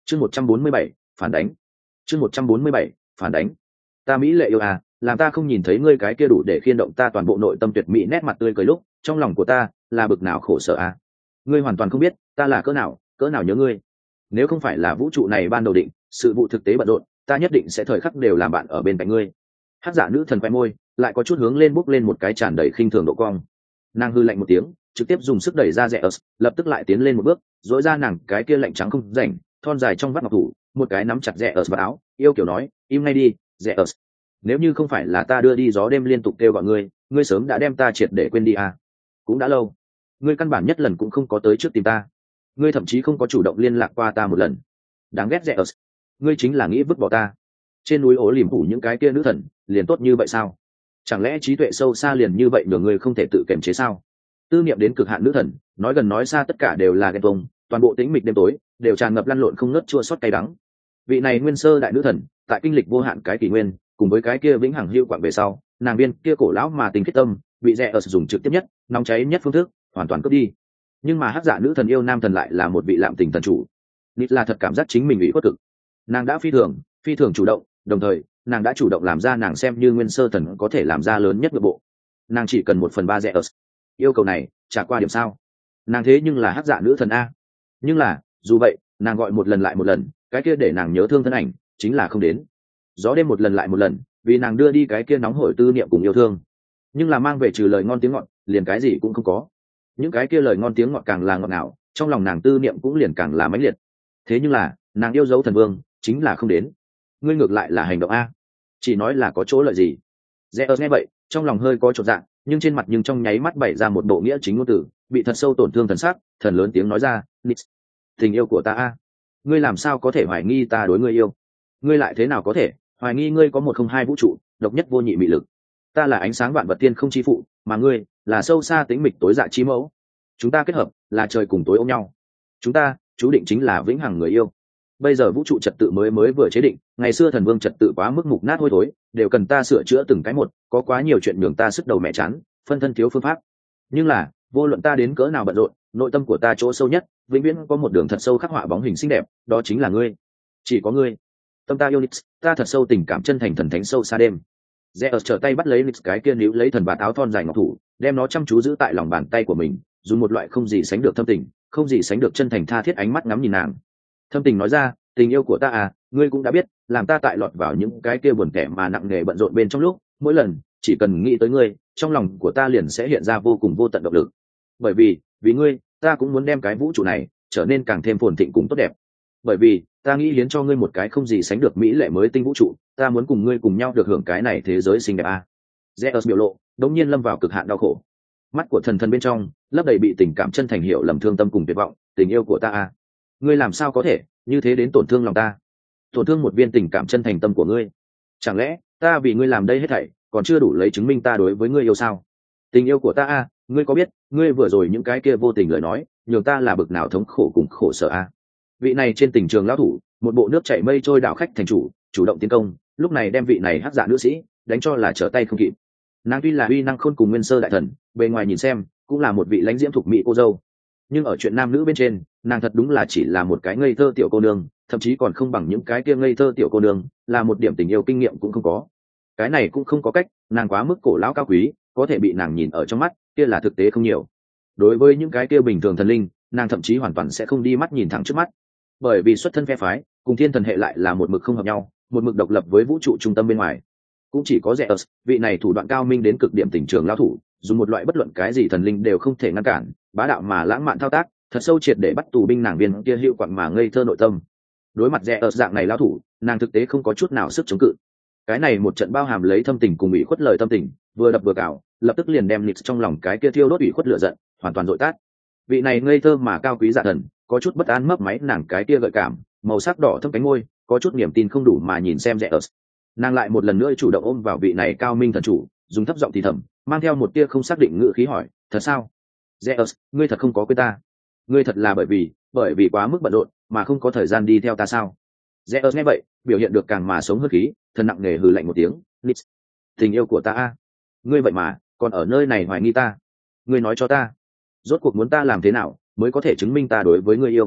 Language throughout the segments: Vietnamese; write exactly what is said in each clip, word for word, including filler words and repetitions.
chương một trăm bốn mươi bảy phản đánh chương một trăm bốn mươi bảy phản đánh ta mỹ lệ yêu à, làm ta không nhìn thấy ngươi cái kia đủ để khiên động ta toàn bộ nội tâm tuyệt mỹ nét mặt tươi cười lúc trong lòng của ta là bực nào khổ sở à. Ngươi hoàn toàn không biết ta là cỡ nào cỡ nào nhớ ngươi. Nếu không phải là vũ trụ này ban đầu định sự vụ thực tế bận rộn, ta nhất định sẽ thời khắc đều làm bạn ở bên cạnh ngươi. Hắc giả nữ thần quay môi lại có chút hướng lên bốc lên một cái tràn đầy khinh thường độ cong. Nàng hư lạnh một tiếng, trực tiếp dùng sức đẩy ra rẽ ớt, lập tức lại tiến lên một bước, dỗi ra nàng cái kia lạnh trắng không rảnh thon dài trong vắt ngọc thủ, một cái nắm chặt rẽ ớt vào áo, yêu kiểu nói, im ngay đi rẽ ớt. Nếu như không phải là ta đưa đi gió đêm liên tục kêu gọi ngươi, ngươi sớm đã đem ta triệt để quên đi à. Cũng đã lâu, ngươi căn bản nhất lần cũng không có tới trước tìm ta, ngươi thậm chí không có chủ động liên lạc qua ta một lần. Đáng ghét rẽ ớt, ngươi chính là nghĩ vứt bỏ ta. Trên núi ố liềm phủ những cái kia nữ thần liền tốt như vậy sao? Chẳng lẽ trí tuệ sâu xa liền như vậy nhường ngươi không thể tự kiềm chế sao? Tư niệm đến cực hạn nữ thần, nói gần nói xa tất cả đều là ghen tuông, toàn bộ tĩnh mịch đêm tối đều tràn ngập lăn lộn không ngớt chua xót cay đắng. Vị này nguyên sơ đại nữ thần, tại kinh lịch vô hạn cái kỷ nguyên, cùng với cái kia vĩnh hằng hữu quạng về sau, nàng viên kia cổ lão mà tình kết tâm, bị rẽ ở sử dụng trực tiếp nhất, nóng cháy nhất phương thức, hoàn toàn cướp đi. Nhưng mà hắc dạ nữ thần yêu nam thần lại là một vị lạm tình thần chủ. Nít là thật cảm giác chính mình bị khuất cực. Nàng đã phi thường, phi thường chủ động, đồng thời nàng đã chủ động làm ra nàng xem như nguyên sơ thần có thể làm ra lớn nhất nội bộ. Nàng chỉ cần một phần ba rẽ ở yêu cầu này trả qua điểm sao? Nàng thế nhưng là hắc dạ nữ thần a. Nhưng là dù vậy nàng gọi một lần lại một lần, cái kia để nàng nhớ thương thân ảnh chính là không đến. Gió đêm một lần lại một lần vì nàng đưa đi cái kia nóng hổi tư niệm cùng yêu thương, nhưng là mang về trừ lời ngon tiếng ngọt liền cái gì cũng không có. Những cái kia lời ngon tiếng ngọt càng là ngọt ngào, trong lòng nàng tư niệm cũng liền càng là mãnh liệt. Thế nhưng là nàng yêu dấu thần vương chính là không đến. Ngươi ngược lại là hành động a, chỉ nói là có chỗ lợi gì? Rẽ ớt nghe vậy trong lòng hơi có chột dạ, nhưng trên mặt nhưng trong nháy mắt bày ra một bộ nghĩa chính ngôn từ, bị thật sâu tổn thương thần sắc, thần lớn tiếng nói ra, Nix, tình yêu của ta a, ngươi làm sao có thể hoài nghi ta đối ngươi yêu? Ngươi lại thế nào có thể hoài nghi ngươi có một không hai vũ trụ độc nhất vô nhị mị lực? Ta là ánh sáng vạn vật tiên không chi phụ, mà ngươi là sâu xa tĩnh mịch tối dạ chi mẫu. Chúng ta kết hợp là trời cùng tối ôm nhau, chúng ta chú định chính là vĩnh hằng người yêu. Bây giờ vũ trụ trật tự mới mới vừa chế định, ngày xưa thần vương trật tự quá mức mục nát hôi thối, đều cần ta sửa chữa từng cái một, có quá nhiều chuyện nhường ta sức đầu mẹ chán, phân thân thiếu phương pháp. Nhưng là vô luận ta đến cỡ nào bận rộn, nội tâm của ta chỗ sâu nhất vĩnh viễn có một đường thật sâu khắc họa bóng hình xinh đẹp, đó chính là ngươi, chỉ có ngươi. Tâm ta yêu Nix, ta thật sâu tình cảm chân thành thần thánh sâu xa đêm. Rẽ ở trở tay bắt lấy Nix cái kia níu lấy thần bạt áo thon dài ngọc thủ, đem nó chăm chú giữ tại lòng bàn tay của mình, dùng một loại không gì sánh được thâm tình, không gì sánh được chân thành tha thiết ánh mắt ngắm nhìn nàng. Thâm tình nói ra, tình yêu của ta à, ngươi cũng đã biết, làm ta tại lọt vào những cái kia buồn kẻ mà nặng nề bận rộn bên trong lúc, mỗi lần chỉ cần nghĩ tới ngươi, trong lòng của ta liền sẽ hiện ra vô cùng vô tận động lực. Bởi vì, vì ngươi, ta cũng muốn đem cái vũ trụ này trở nên càng thêm phồn thịnh cùng tốt đẹp. Bởi vì, ta nghĩ hiến cho ngươi một cái không gì sánh được mỹ lệ mới tinh vũ trụ, ta muốn cùng ngươi cùng nhau được hưởng cái này thế giới xinh đẹp à. Zeus biểu lộ, đống nhiên lâm vào cực hạn đau khổ. Mắt của thần thần bên trong lấp đầy bị tình cảm chân thành hiểu lầm thương tâm cùng tuyệt vọng, tình yêu của ta à, ngươi làm sao có thể như thế đến tổn thương lòng ta, tổn thương một viên tình cảm chân thành tâm của ngươi? Chẳng lẽ ta vì ngươi làm đây hết thảy còn chưa đủ lấy chứng minh ta đối với ngươi yêu sao? Tình yêu của ta à, ngươi có biết ngươi vừa rồi những cái kia vô tình lời nói nhường ta là bực nào thống khổ cùng khổ sở à? Vị này trên tình trường lão thủ, một bộ nước chảy mây trôi đảo khách thành chủ, chủ động tiến công, lúc này đem vị này hắc dạ nữ sĩ đánh cho là trở tay không kịp. Nàng tuy là uy năng khôn cùng nguyên sơ đại thần, bề ngoài nhìn xem cũng là một vị lãnh diễm thuộc mỹ cô dâu, nhưng ở chuyện nam nữ bên trên nàng thật đúng là chỉ là một cái ngây thơ tiểu cô nương, thậm chí còn không bằng những cái kia ngây thơ tiểu cô nương, là một điểm tình yêu kinh nghiệm cũng không có. Cái này cũng không có cách, nàng quá mức cổ lão cao quý, có thể bị nàng nhìn ở trong mắt kia là thực tế không nhiều. Đối với những cái kia bình thường thần linh, nàng thậm chí hoàn toàn sẽ không đi mắt nhìn thẳng trước mắt, bởi vì xuất thân phe phái cùng thiên thần hệ lại là một mực không hợp nhau, một mực độc lập với vũ trụ trung tâm bên ngoài. Cũng chỉ có Zeus, vị này thủ đoạn cao minh đến cực điểm tình trường lão thủ, dùng một loại bất luận cái gì thần linh đều không thể ngăn cản, bá đạo mà lãng mạn thao tác, thật sâu triệt để bắt tù binh nàng viên kia hiệu quặng mà ngây thơ nội tâm. Đối mặt Zeus dạng này lão thủ, nàng thực tế không có chút nào sức chống cự. Cái này một trận bao hàm lấy thâm tình cùng ủy khuất lời tâm tình, vừa đập vừa cào, lập tức liền đem Nix trong lòng cái kia thiêu đốt ủy khuất lửa giận hoàn toàn dội tát. Vị này ngây thơ mà cao quý dạ thần, có chút bất an mấp máy nàng cái kia gợi cảm, màu sắc đỏ thâm cánh môi, có chút niềm tin không đủ mà nhìn xem Zeus. Nàng lại một lần nữa chủ động ôm vào vị này cao minh thần chủ, dùng thấp giọng thì thầm, mang theo một tia không xác định ngữ khí hỏi, thật sao? Zeus, ngươi thật không có quên ta? Ngươi thật là bởi vì, bởi vì quá mức bận rộn mà không có thời gian đi theo ta sao? Zeus nghe vậy, biểu hiện được càng mà sống hơn khí, thần nặng nề hừ lạnh một tiếng, Nix, tình yêu của ta a, ngươi vậy mà còn ở nơi này hoài nghi ta? Ngươi nói cho ta, rốt cuộc muốn ta làm thế nào mới có thể chứng minh ta đối với ngươi yêu?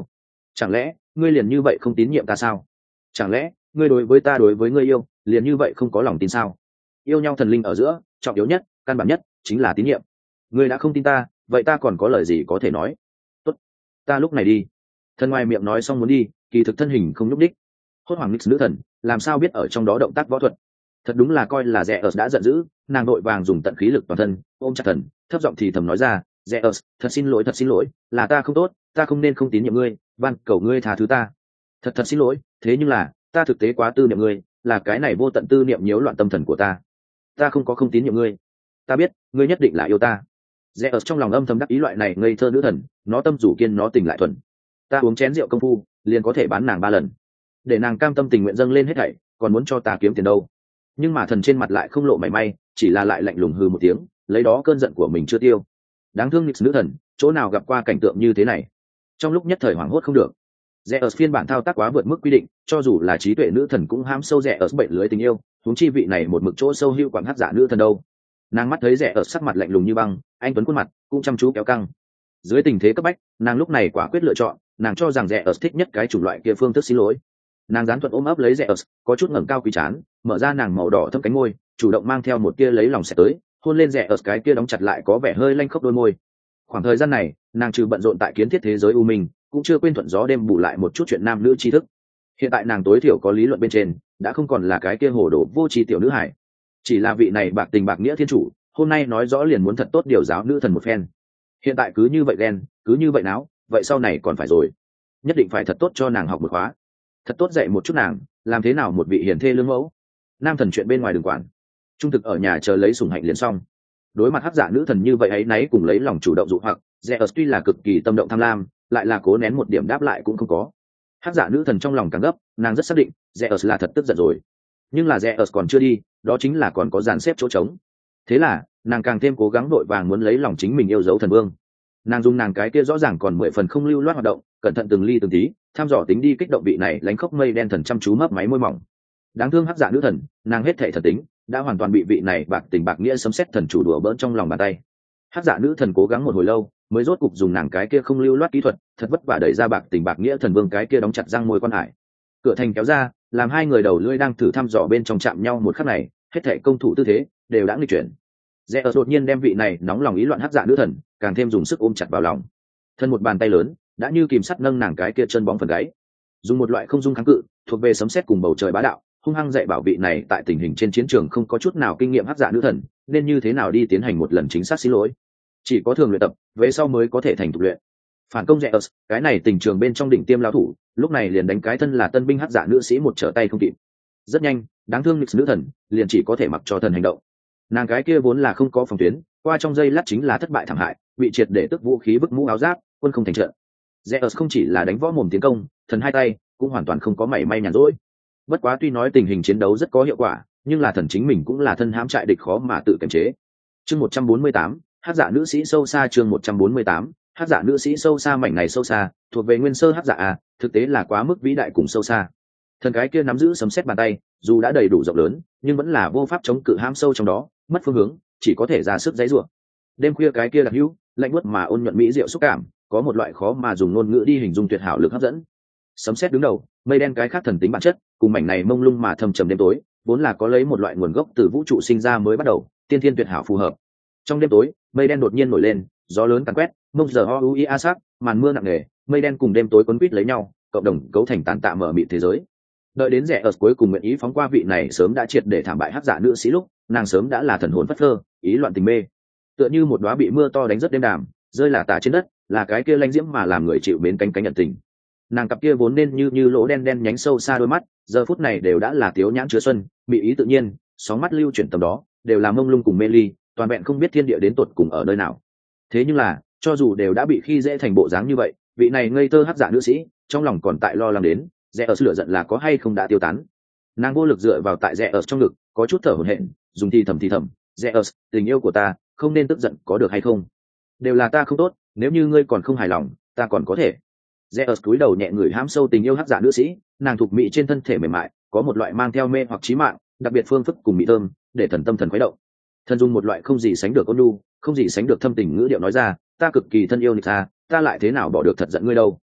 Chẳng lẽ ngươi liền như vậy không tín nhiệm ta sao? Chẳng lẽ ngươi đối với ta đối với ngươi yêu liền như vậy không có lòng tin sao? Yêu nhau thần linh ở giữa trọng yếu nhất, căn bản nhất chính là tín nhiệm. Ngươi đã không tin ta, vậy ta còn có lời gì có thể nói? Tốt, ta lúc này đi. Thần ngoài miệng nói xong muốn đi, kỳ thực thân hình không nhúc đích. Hốt hoảng Nix nữ thần làm sao biết ở trong đó động tác võ thuật? Thật đúng là coi là Zeus đã giận dữ, nàng đội vàng dùng tận khí lực toàn thân ôm chặt thần, thấp giọng thì thầm nói ra, Zeus, thật xin lỗi, thật xin lỗi, là ta không tốt, ta không nên không tín nhiệm ngươi, van cầu ngươi tha thứ ta. Thật thật xin lỗi, thế nhưng là ta thực tế quá tư niệm ngươi, là cái này vô tận tư niệm nhiễu loạn tâm thần của ta. Ta không có không tín nhiệm ngươi, ta biết ngươi nhất định là yêu ta. Zeus trong lòng âm thầm đắc ý loại này ngây thơ nữ thần, nó tâm chủ kiên nó tình lại thuần. Ta uống chén rượu công phu, liền có thể bán nàng ba lần, để nàng cam tâm tình nguyện dâng lên hết thảy, còn muốn cho ta kiếm tiền đâu? Nhưng mà thần trên mặt lại không lộ mảy may, chỉ là lại lạnh lùng hừ một tiếng, lấy đó cơn giận của mình chưa tiêu. Đáng thương Nix nữ thần, chỗ nào gặp qua cảnh tượng như thế này? Trong lúc nhất thời hoảng hốt không được. Zeus phiên bản thao tác quá vượt mức quy định, cho dù là trí tuệ nữ thần cũng hám sâu Zeus bệnh lưới tình yêu, huống chi vị này một mực chỗ sâu hưu quảng hắc giả nữ thần đâu. Nàng mắt thấy Zeus sắc mặt lạnh lùng như băng, anh tuấn khuôn mặt cũng chăm chú kéo căng. Dưới tình thế cấp bách, nàng lúc này quả quyết lựa chọn, nàng cho rằng Zeus thích nhất cái chủng loại kia phương thức xin lỗi. Nàng gián thuận ôm ấp lấy Zeus, có chút ngẩng cao quý trán, mở ra nàng màu đỏ thâm cánh môi, chủ động mang theo một tia lấy lòng sẽ tới, hôn lên Zeus cái kia đóng chặt lại có vẻ hơi lanh khốc đôi môi. Khoảng thời gian này, nàng trừ bận rộn tại kiến thiết thế giới u minh, cũng chưa quên thuận gió đêm bù lại một chút chuyện nam nữ tri thức. Hiện tại nàng tối thiểu có lý luận bên trên, đã không còn là cái kia hồ đồ vô tri tiểu nữ hải, chỉ là vị này bạc tình bạc nghĩa thiên chủ, hôm nay nói rõ liền muốn thật tốt điều giáo nữ thần một phen. Hiện tại cứ như vậy ghen, cứ như vậy náo, vậy sau này còn phải rồi, nhất định phải thật tốt cho nàng học một khóa, thật tốt dạy một chút nàng làm thế nào một vị hiền thê lương mẫu. Nam thần chuyện bên ngoài đừng quản, trung thực ở nhà chờ lấy sủng hạnh liền xong. Đối mặt hắc giả nữ thần như vậy ấy náy cùng lấy lòng chủ động dụ hoặc, Zeus tuy là cực kỳ tâm động tham lam, lại là cố nén một điểm đáp lại cũng không có. Hắc giả nữ thần trong lòng càng gấp, nàng rất xác định Zeus là thật tức giận rồi, nhưng là Zeus còn chưa đi, đó chính là còn có dàn xếp chỗ trống. Thế là nàng càng thêm cố gắng đội vàng muốn lấy lòng chính mình yêu dấu thần vương. Nàng dùng nàng cái kia rõ ràng còn mười phần không lưu loát hoạt động, cẩn thận từng ly từng tí thăm dò tính đi kích động vị này lánh khóc mây đen thần chăm chú mấp máy môi mỏng. Đáng thương hắc giả nữ thần, nàng hết thể thần tính đã hoàn toàn bị vị này bạc tình bạc nghĩa sấm sét thần chủ đùa bỡn trong lòng bàn tay. Hắc giả nữ thần cố gắng một hồi lâu mới rốt cục dùng nàng cái kia không lưu loát kỹ thuật, thật vất vả đẩy ra bạc tình bạc nghĩa thần vương cái kia đóng chặt răng môi quan hải. Cửa thành kéo ra, làm hai người đầu lưỡi đang thử thăm dò bên trong chạm nhau một khắc này, hết thể công thủ tư thế đều đã nghịch chuyển. Zeus đột nhiên đem vị này nóng lòng ý loạn hắc giả nữ thần càng thêm dùng sức ôm chặt vào lòng. Thân một bàn tay lớn đã như kìm sắt nâng nàng cái kia chân bóng phần gáy, dùng một loại không dung kháng cự thuộc về sấm sét cùng bầu trời bá đạo, hung hăng dạy bảo vị này tại tình hình trên chiến trường không có chút nào kinh nghiệm hắc giả nữ thần nên như thế nào đi tiến hành một lần chính xác xin lỗi. Chỉ có thường luyện tập về sau mới có thể thành thục luyện. Phản công Zeus, cái này tình trường bên trong đỉnh tiêm lão thủ, lúc này liền đánh cái thân là tân binh hắc giả nữ sĩ một trở tay không kịp. Rất nhanh, đáng thương Nix nữ thần liền chỉ có thể mặc cho thần hành động. Nàng cái kia vốn là không có phòng tuyến, qua trong giây lát chính là thất bại thảm hại, bị triệt để tức vũ khí bức mũ áo giáp, quân không thành trận. Zeus không chỉ là đánh võ mồm tiến công, thần hai tay cũng hoàn toàn không có mảy may nhàn rỗi. Bất quá tuy nói tình hình chiến đấu rất có hiệu quả, nhưng là thần chính mình cũng là thân hãm trại địch khó mà tự kiềm chế. Chương một trăm bốn mươi tám, hắc giả nữ sĩ sâu xa. Chương một trăm bốn mươi tám, hắc giả nữ sĩ sâu xa. Mảnh này sâu xa thuộc về nguyên sơ hắc giả a, thực tế là quá mức vĩ đại cùng sâu xa. Thần cái kia nắm giữ sấm sét bàn tay, dù đã đầy đủ rộng lớn, nhưng vẫn là vô pháp chống cự hãm sâu trong đó, mất phương hướng, chỉ có thể ra sức giãy giụa. Đêm khuya cái kia đặc hữu, lạnh buốt mà ôn nhuận mỹ diệu xúc cảm, có một loại khó mà dùng ngôn ngữ đi hình dung tuyệt hảo lực hấp dẫn. Sấm sét đứng đầu, mây đen cái khác thần tính bản chất, cùng mảnh này mông lung mà thâm trầm đêm tối, vốn là có lấy một loại nguồn gốc từ vũ trụ sinh ra mới bắt đầu, tiên thiên tuyệt hảo phù hợp. Trong đêm tối, mây đen đột nhiên nổi lên, gió lớn càn quét, mông giờ o u i a sắc, màn mưa nặng nề, mây đen cùng đêm tối quấn quýt lấy nhau, cộng đồng cấu thành tàn tạ mở mịt thế giới. Đợi đến rẻ ở cuối cùng nguyện ý phóng qua vị này sớm đã triệt để thảm bại hắc giả nữ sĩ lúc, nàng sớm đã là thần hồn phất phơ, ý loạn tình mê, tựa như một đóa bị mưa to đánh rất đêm đàm, rơi là tả trên đất, là cái kia lanh diễm mà làm người chịu mến cánh cánh nhận tình. Nàng cặp kia vốn nên như như lỗ đen đen nhánh sâu xa đôi mắt, giờ phút này đều đã là tiếu nhãn chứa xuân, bị ý tự nhiên, sóng mắt lưu chuyển tầm đó, đều là mông lung cùng mê ly, toàn vẹn không biết thiên địa đến tột cùng ở nơi nào. Thế nhưng là, cho dù đều đã bị khi dễ thành bộ dáng như vậy, vị này ngây thơ hắc giả nữ sĩ, trong lòng còn tại lo lắng đến, rẽ ở lửa giận là có hay không đã tiêu tán. Nàng vô lực dựa vào tại rẽ ở trong ngực, có chút thở hổn hển, dùng thì thầm thì thầm, rẽ ở, tình yêu của ta, không nên tức giận có được hay không? Đều là ta không tốt, nếu như ngươi còn không hài lòng, ta còn có thể. Rẽ ở cúi đầu nhẹ người hãm sâu tình yêu hắc giả nữ sĩ, nàng thuộc mỹ trên thân thể mềm mại, có một loại mang theo mê hoặc chí mạng, đặc biệt phương phức cùng mỹ thơm, để thần tâm thần khuấy động. Thần dùng một loại không gì sánh được ôn nhu, không gì sánh được thâm tình ngữ điệu nói ra, ta cực kỳ thân yêu Nix, ta lại thế nào bỏ được thật giận ngươi đâu.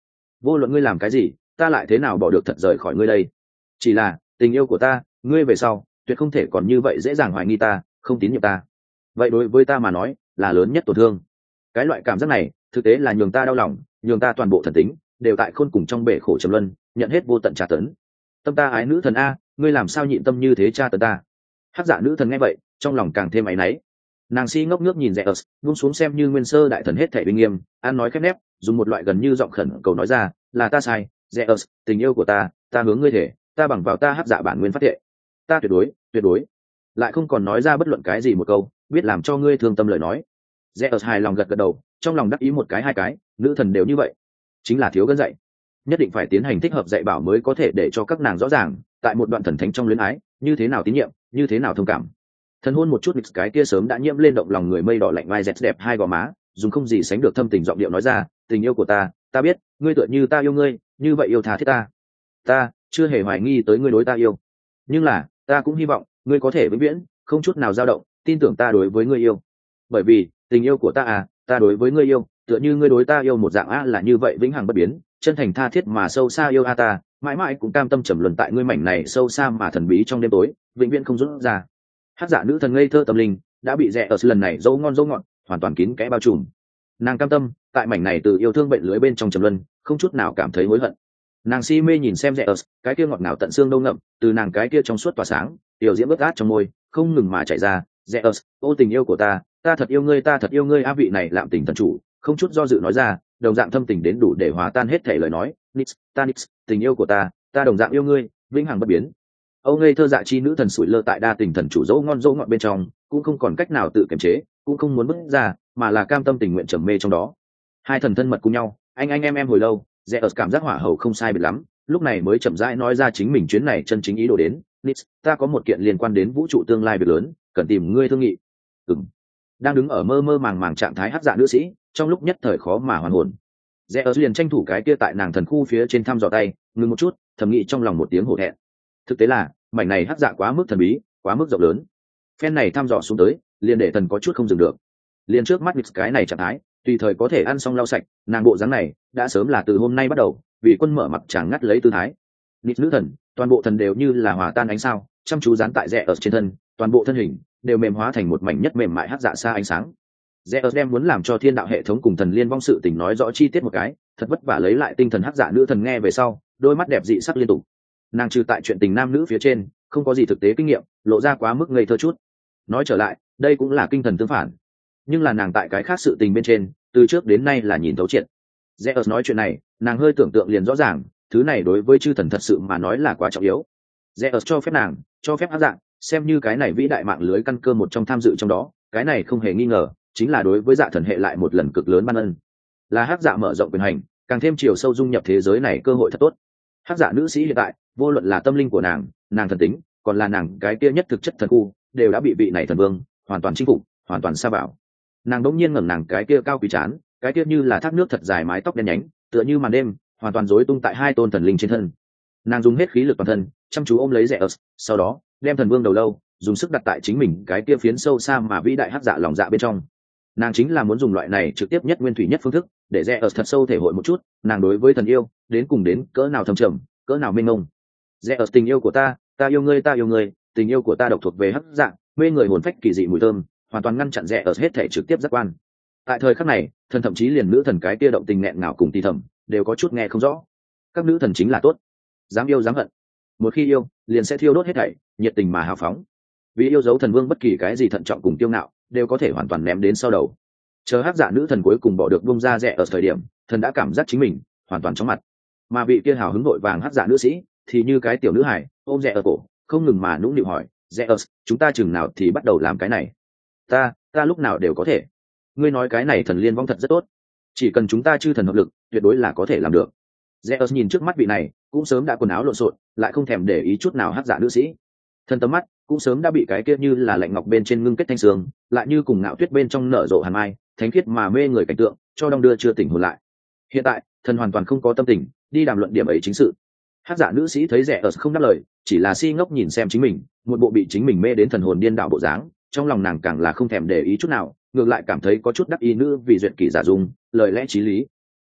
vô luận ngươi làm cái gì ta lại thế nào bỏ được thật rời khỏi ngươi đây. Chỉ là tình yêu của ta, ngươi về sau tuyệt không thể còn như vậy dễ dàng hoài nghi ta, không tín nhiệm ta. Vậy đối với ta mà nói là lớn nhất tổn thương. Cái loại cảm giác này thực tế là nhường ta đau lòng, nhường ta toàn bộ thần tính đều tại khôn cùng trong bể khổ trầm luân, nhận hết vô tận tra tấn. Tâm ta ái nữ thần a, ngươi làm sao nhịn tâm như thế tra tấn ta. Hắc dạ nữ thần nghe vậy trong lòng càng thêm áy náy. Nàng si ngốc nước nhìn Zeus, buông xuống xem như nguyên sơ đại thần hết thảy uy nghiêm, an nói khép nép, dùng một loại gần như giọng khẩn cầu nói ra, là ta sai, Zeus, tình yêu của ta, ta hướng ngươi thể, ta bằng vào ta hắc dạ bản nguyên phát thệ, ta tuyệt đối, tuyệt đối, lại không còn nói ra bất luận cái gì một câu, biết làm cho ngươi thương tâm lời nói. Zeus hài lòng gật gật đầu, trong lòng đắc ý một cái hai cái, nữ thần đều như vậy, chính là thiếu gân dạy, nhất định phải tiến hành thích hợp dạy bảo mới có thể để cho các nàng rõ ràng, tại một đoạn thần thánh trong luyến ái, như thế nào tín nhiệm, như thế nào thông cảm. Thần hôn một chút mix cái kia sớm đã nhiễm lên động lòng người mây đỏ lạnh vai dẹt đẹp hai gò má, dùng không gì sánh được thâm tình giọng điệu nói ra, tình yêu của ta, ta biết, ngươi tựa như ta yêu ngươi, như vậy yêu tha thiết ta. Ta chưa hề hoài nghi tới ngươi đối ta yêu, nhưng là ta cũng hy vọng ngươi có thể vĩnh viễn không chút nào dao động, tin tưởng ta đối với ngươi yêu. Bởi vì tình yêu của ta à, ta đối với ngươi yêu, tựa như ngươi đối ta yêu một dạng a là như vậy vĩnh hằng bất biến, chân thành tha thiết mà sâu xa yêu a ta, mãi mãi cũng cam tâm trầm luân tại ngươi mảnh này sâu xa mà thần bí trong đêm tối, vĩnh viễn không rút ra. Hắc dạ nữ thần ngây thơ tâm linh đã bị rẽ ở lần này dấu ngon dấu ngọt, hoàn toàn kín kẽ bao trùm. Nàng cam tâm tại mảnh này từ yêu thương bệnh lưới bên trong trầm luân, không chút nào cảm thấy hối hận. Nàng si mê nhìn xem rẽ ở cái kia ngọt ngào tận xương đâu ngậm, từ nàng cái kia trong suốt tỏa sáng, tiểu diễm ướt át trong môi không ngừng mà chảy ra. Rẽ ở, ô tình yêu của ta, ta thật yêu ngươi, ta thật yêu ngươi a. Vị này lạm tình thần chủ không chút do dự nói ra, đồng dạng thâm tình đến đủ để hòa tan hết thể lời nói. Nix, ta nix, tình yêu của ta, ta đồng dạng yêu ngươi, vĩnh hằng bất biến. Âu ngây thơ dạ chi nữ thần sủi lơ tại đa tình thần chủ dỗ ngon dỗ ngọt bên trong, cũng không còn cách nào tự kiềm chế, cũng không muốn bước ra, mà là cam tâm tình nguyện trầm mê trong đó. Hai thần thân mật cùng nhau, anh anh em em hồi lâu, Zeus cảm giác hỏa hầu không sai biệt lắm, lúc này mới chậm rãi nói ra chính mình chuyến này chân chính ý đồ đến. Nix, ta có một kiện liên quan đến vũ trụ tương lai việc lớn, cần tìm ngươi thương nghị. Ừm. Đang đứng ở mơ mơ màng màng trạng thái hắc dạ nữ sĩ, trong lúc nhất thời khó mà hoàn hồn. Zeus liền tranh thủ cái kia tại nàng thần khu phía trên thăm dò tay, ngừng một chút, thầm nghĩ trong lòng một tiếng hổ thẹn. Thực tế là mảnh này hắc dạ quá mức thần bí, quá mức rộng lớn. Phen này thăm dò xuống tới, liền để thần có chút không dừng được. Liền trước mắt cái này trạng thái, tùy thời có thể ăn xong lau sạch, nàng bộ dáng này đã sớm là từ hôm nay bắt đầu, vì quân mở mặc chàng ngắt lấy tư thái. Nịt nữ thần, toàn bộ thần đều như là hòa tan ánh sao, chăm chú dán tại rẽ ở trên thân, toàn bộ thân hình đều mềm hóa thành một mảnh nhất mềm mại hắc dạ xa ánh sáng. Rẽ ở đem muốn làm cho thiên đạo hệ thống cùng thần liên vong sự tình nói rõ chi tiết một cái, thật vất vả lấy lại tinh thần hắc dạ nữ thần nghe về sau, đôi mắt đẹp dị sắc liên tục. Nàng trừ tại chuyện tình nam nữ phía trên không có gì thực tế kinh nghiệm, lộ ra quá mức ngây thơ chút. Nói trở lại, đây cũng là kinh thần tương phản, nhưng là nàng tại cái khác sự tình bên trên từ trước đến nay là nhìn thấu triệt. Zeus nói chuyện này, nàng hơi tưởng tượng liền rõ ràng, thứ này đối với chư thần thật sự mà nói là quá trọng yếu. Zeus cho phép nàng, cho phép hắc dạng, xem như cái này vĩ đại mạng lưới căn cơ một trong tham dự trong đó, cái này không hề nghi ngờ chính là đối với dạ thần hệ lại một lần cực lớn ban ân, là hắc dạ mở rộng quyền hành, càng thêm chiều sâu dung nhập thế giới này cơ hội thật tốt. Hắc dạ nữ sĩ hiện tại, vô luận là tâm linh của nàng, nàng thần tính, còn là nàng cái kia nhất thực chất thần khu, đều đã bị vị này thần vương hoàn toàn chinh phục, hoàn toàn sa bảo. Nàng đống nhiên ngẩng nàng cái kia cao quý chán, cái kia như là thác nước thật dài mái tóc đen nhánh, tựa như màn đêm, hoàn toàn rối tung tại hai tôn thần linh trên thân. Nàng dùng hết khí lực toàn thân, chăm chú ôm lấy rẽ ớt, sau đó đem thần vương đầu lâu dùng sức đặt tại chính mình cái kia phiến sâu xa mà vĩ đại hắc dạ lòng dạ bên trong. Nàng chính là muốn dùng loại này trực tiếp nhất nguyên thủy nhất phương thức, để rẽ ớt thật sâu thể hội một chút, nàng đối với thần yêu đến cùng đến cỡ nào thâm trầm, cỡ nào mênh mông. Rẽ ớt, tình yêu của ta, ta yêu ngươi, ta yêu ngươi, tình yêu của ta độc thuộc về hắc dạ, mê người hồn phách kỳ dị mùi thơm, hoàn toàn ngăn chặn rẽ ớt hết thể trực tiếp giác quan. Tại thời khắc này, thần thậm chí liền nữ thần cái kia động tình nghẹn ngào cùng tì thầm đều có chút nghe không rõ. Các nữ thần chính là tốt, dám yêu dám hận, một khi yêu liền sẽ thiêu đốt hết thảy, nhiệt tình mà hào phóng. Vì yêu dấu thần vương bất kỳ cái gì thận trọng cùng tiêu ngạo đều có thể hoàn toàn ném đến sau đầu. Chờ hắc dạ nữ thần cuối cùng bỏ được bung ra rẽ ở thời điểm, thần đã cảm giác chính mình hoàn toàn chóng mặt. Mà vị kia hào hứng vội vàng hắc dạ nữ sĩ thì như cái tiểu nữ hài ôm rẽ ở cổ, không ngừng mà nũng nịu hỏi, rẽ ở, chúng ta chừng nào thì bắt đầu làm cái này? Ta, ta lúc nào đều có thể. Ngươi nói cái này thần liên vong thật rất tốt, chỉ cần chúng ta chư thần hợp lực, tuyệt đối là có thể làm được. Zeus nhìn trước mắt vị này, cũng sớm đã quần áo lộn xộn, lại không thèm để ý chút nào hắc dạ nữ sĩ. Thần tầm mắt cũng sớm đã bị cái kia như là lạnh ngọc bên trên ngưng kết thanh sương, lại như cùng ngạo tuyết bên trong nở rộ hàn mai, thánh khiết mà mê người cảnh tượng, cho đong đưa chưa tỉnh hồn lại. Hiện tại, thần hoàn toàn không có tâm tình đi đàm luận điểm ấy chính sự. Hắc dạ nữ sĩ thấy Zeus không đáp lời, chỉ là si ngốc nhìn xem chính mình, một bộ bị chính mình mê đến thần hồn điên đảo bộ dáng, trong lòng nàng càng là không thèm để ý chút nào, ngược lại cảm thấy có chút đắc ý nữ vì duyệt kỷ giả dung, lời lẽ chí lý.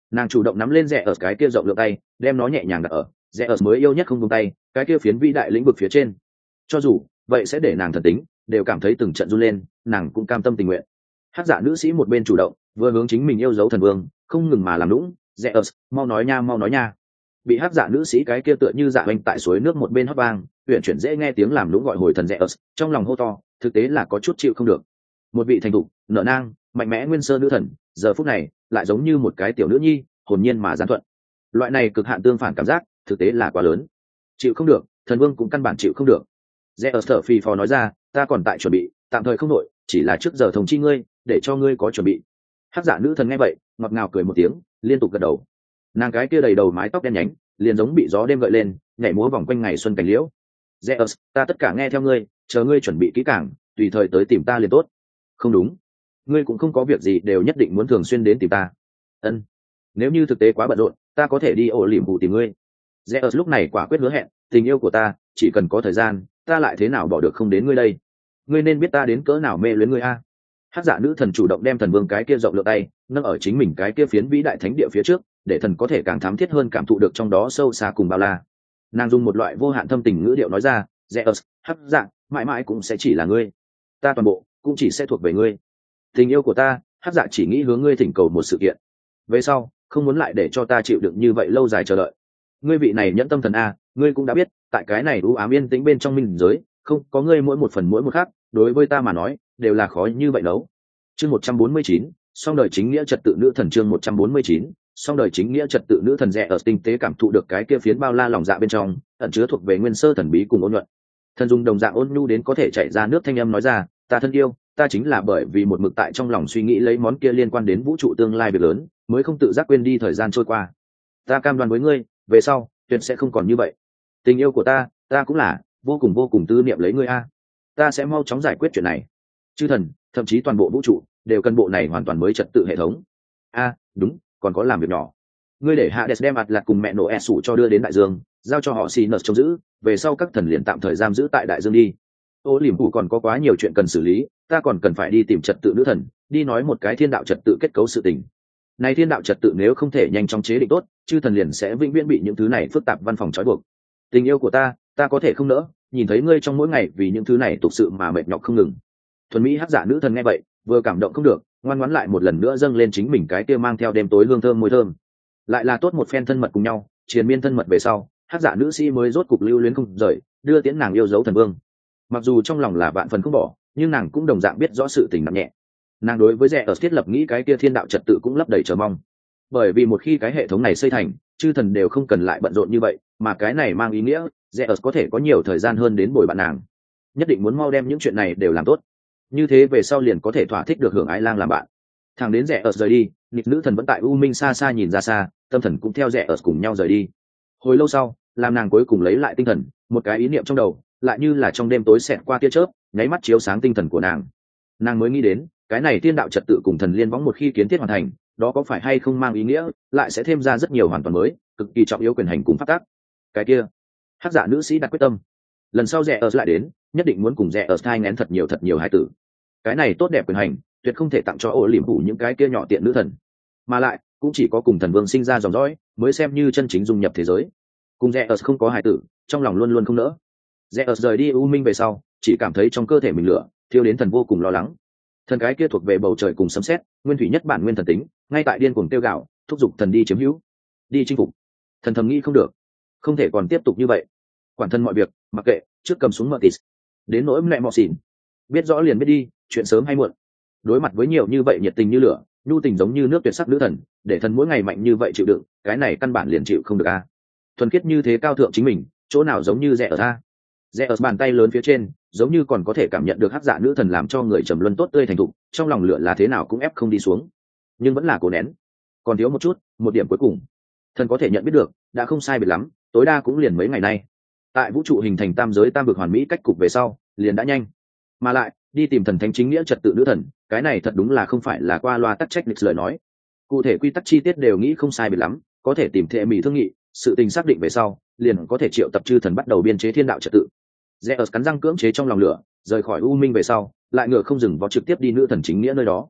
Nàng chủ động nắm lên rẽ ở cái kia rộng lượng tay, đem nó nhẹ nhàng đặt ở rẽ ở mới yêu nhất không buông tay cái kia phiến vĩ đại lĩnh vực phía trên. Cho dù vậy sẽ để nàng thần tính đều cảm thấy từng trận run lên, nàng cũng cam tâm tình nguyện. Hắc dạ nữ sĩ một bên chủ động vừa hướng chính mình yêu dấu thần vương không ngừng mà làm lũng, rẽ ở mau nói nha mau nói nha. Bị hắc dạ nữ sĩ cái kia tựa như dạ oanh tại suối nước một bên hót vang, uyển chuyển dễ nghe tiếng làm lũng gọi hồi thần rẽ ở trong lòng hô to, thực tế là có chút chịu không được. Một vị thành thục nợ nang mạnh mẽ nguyên sơ nữ thần giờ phút này lại giống như một cái tiểu nữ nhi hồn nhiên mà gián thuận. Loại này cực hạn tương phản cảm giác thực tế là quá lớn, chịu không được, thần vương cũng căn bản chịu không được. Rẽ ở thở phì phò nói ra, ta còn tại chuẩn bị, tạm thời không nội, chỉ là trước giờ thông chi ngươi để cho ngươi có chuẩn bị. Hắc dạ nữ thần nghe vậy ngọt ngào cười một tiếng, liên tục gật đầu. Nàng cái kia đầy đầu mái tóc đen nhánh liền giống bị gió đêm gợi lên, nhảy múa vòng quanh ngày xuân cảnh liễu. Rẽ ta tất cả nghe theo ngươi, chờ ngươi chuẩn bị kỹ càng tùy thời tới tìm ta liền tốt. Không đúng, ngươi cũng không có việc gì đều nhất định muốn thường xuyên đến tìm ta. Ân, nếu như thực tế quá bận rộn ta có thể đi ổ liềm vụ tìm ngươi. Rẽ lúc này quả quyết hứa hẹn, tình yêu của ta chỉ cần có thời gian ta lại thế nào bỏ được không đến ngươi đây. Ngươi nên biết ta đến cỡ nào mê luyến ngươi a. Hắc dạ nữ thần chủ động đem thần vương cái kia rộng lượng tay nâng ở chính mình cái kia phiến vĩ đại thánh địa phía trước, để thần có thể càng thám thiết hơn cảm thụ được trong đó sâu xa cùng bao la. Nàng dùng một loại vô hạn thâm tình ngữ điệu nói ra, Zeus, hắc dạ mãi mãi cũng sẽ chỉ là ngươi, ta toàn bộ cũng chỉ sẽ thuộc về ngươi. Tình yêu của ta, hắc dạ chỉ nghĩ hướng ngươi thỉnh cầu một sự kiện, về sau không muốn lại để cho ta chịu đựng như vậy lâu dài chờ đợi. Ngươi vị này nhẫn tâm thần a, ngươi cũng đã biết tại cái này u ám yên tĩnh bên trong minh giới không có ngươi mỗi một phần mỗi một khác đối với ta mà nói đều là khó như vậy đấu. Chương một trăm bốn mươi chín, song đời chính nghĩa trật tự nữ thần. Chương một trăm bốn mươi chín, song đời chính nghĩa trật tự nữ thần. Rẽ ở tinh tế cảm thụ được cái kia phiến bao la lòng dạ bên trong ẩn chứa thuộc về nguyên sơ thần bí cùng ôn nhuận. Thần dùng đồng dạng ôn nhu đến có thể chảy ra nước thanh âm nói ra, ta thân yêu, ta chính là bởi vì một mực tại trong lòng suy nghĩ lấy món kia liên quan đến vũ trụ tương lai việc lớn mới không tự giác quên đi thời gian trôi qua. Ta cam đoan với ngươi, về sau tuyệt sẽ không còn như vậy. Tình yêu của ta, ta cũng là vô cùng vô cùng tư niệm lấy ngươi a. Ta sẽ mau chóng giải quyết chuyện này. Chư thần, thậm chí toàn bộ vũ trụ đều cần bộ này hoàn toàn mới trật tự hệ thống. A, đúng, còn có làm việc nhỏ. Ngươi để Hades đem ạt lạc cùng mẹ nổ e sủ cho đưa đến đại dương, giao cho họ Sinus trông giữ, về sau các thần liền tạm thời giam giữ tại đại dương đi. Ô liềm phủ còn có quá nhiều chuyện cần xử lý, ta còn cần phải đi tìm trật tự nữ thần, đi nói một cái thiên đạo trật tự kết cấu sự tình. Này thiên đạo trật tự nếu không thể nhanh chóng chế định tốt, chư thần liền sẽ vĩnh viễn bị những thứ này phức tạp văn phòng trói buộc. Tình yêu của ta, ta có thể không nỡ nhìn thấy ngươi trong mỗi ngày vì những thứ này tục sự mà mệt nhọc không ngừng. Thuần mỹ hắc dạ nữ thần nghe vậy vừa cảm động không được, ngoan ngoãn lại một lần nữa dâng lên chính mình cái kia mang theo đêm tối hương thơm môi thơm. Lại là tốt một phen thân mật cùng nhau, triền miên thân mật về sau, hắc dạ nữ sĩ mới rốt cục lưu luyến không rời, đưa tiễn nàng yêu dấu thần vương. Mặc dù trong lòng là vạn phần không bỏ, nhưng nàng cũng đồng dạng biết rõ sự tình nặng nhẹ. Nàng đối với rẻ ở thiết lập nghĩ cái kia thiên đạo trật tự cũng lấp đầy chờ mong, bởi vì một khi cái hệ thống này xây thành, chư thần đều không cần lại bận rộn như vậy, mà cái này mang ý nghĩa rẻ ở có thể có nhiều thời gian hơn đến bồi bạn nàng. Nhất định muốn mau đem những chuyện này đều làm tốt, như thế về sau liền có thể thỏa thích được hưởng ái lang làm bạn. Thằng đến rẻ ở rời đi, nghịch nữ thần vẫn tại u minh xa xa nhìn ra xa, tâm thần cũng theo rẻ ở cùng nhau rời đi. Hồi lâu sau, làm nàng cuối cùng lấy lại tinh thần, một cái ý niệm trong đầu lại như là trong đêm tối xẹt qua tia chớp, nháy mắt chiếu sáng tinh thần của nàng. Nàng mới nghĩ đến, cái này thiên đạo trật tự cùng thần liên võng một khi kiến thiết hoàn thành, đó có phải hay không mang ý nghĩa lại sẽ thêm ra rất nhiều hoàn toàn mới, cực kỳ trọng yếu quyền hành cùng pháp tắc. Cái kia, hắc giả nữ sĩ đặt quyết tâm, lần sau rẻ ở lại đến, nhất định muốn cùng rẻ ở thai ngén thật nhiều thật nhiều hài tử. Cái này tốt đẹp quyền hành, tuyệt không thể tặng cho ổ liềm phủ những cái kia nhỏ tiện nữ thần, mà lại cũng chỉ có cùng thần vương sinh ra dòng dõi mới xem như chân chính dung nhập thế giới. Cùng rẻ ở không có hài tử, trong lòng luôn luôn không nỡ. Rẽ ở rời đi u minh về sau, chỉ cảm thấy trong cơ thể mình lửa thiêu đến thần vô cùng lo lắng. Thần cái kia thuộc về bầu trời cùng sấm sét, nguyên thủy nhất bản nguyên thần tính, ngay tại điên cuồng tiêu gạo, thúc giục thần đi chiếm hữu, đi chinh phục. Thần thầm nghĩ không được, không thể còn tiếp tục như vậy. Quản thân mọi việc, mặc kệ, trước cầm xuống mở tịt. Đến nỗi mẹ mọ xỉn, biết rõ liền biết đi, chuyện sớm hay muộn. Đối mặt với nhiều như vậy nhiệt tình như lửa, nhu tình giống như nước tuyệt sắc nữ thần, để thần mỗi ngày mạnh như vậy chịu đựng, cái này căn bản liền chịu không được a. Thuần khiết như thế cao thượng chính mình, chỗ nào giống như rẻ ở a. Rẽ ở bàn tay lớn phía trên giống như còn có thể cảm nhận được hắc dạ nữ thần làm cho người trầm luân tốt tươi thành thục, trong lòng lửa là thế nào cũng ép không đi xuống, nhưng vẫn là cố nén. Còn thiếu một chút, một điểm cuối cùng thần có thể nhận biết được đã không sai biệt lắm, tối đa cũng liền mấy ngày nay. Tại vũ trụ hình thành tam giới tam vực hoàn mỹ cách cục về sau liền đã nhanh, mà lại đi tìm thần thánh chính nghĩa trật tự nữ thần, cái này thật đúng là không phải là qua loa tắc trách lịch lời nói. Cụ thể quy tắc chi tiết đều nghĩ không sai biệt lắm, có thể tìm thệ mỹ thương nghị, sự tình xác định về sau liền có thể triệu tập chư thần bắt đầu biên chế thiên đạo trật tự. Rẽ ở cắn răng cưỡng chế trong lòng lửa, rời khỏi u minh về sau lại ngựa không dừng vó trực tiếp đi nữ thần chính nghĩa nơi đó.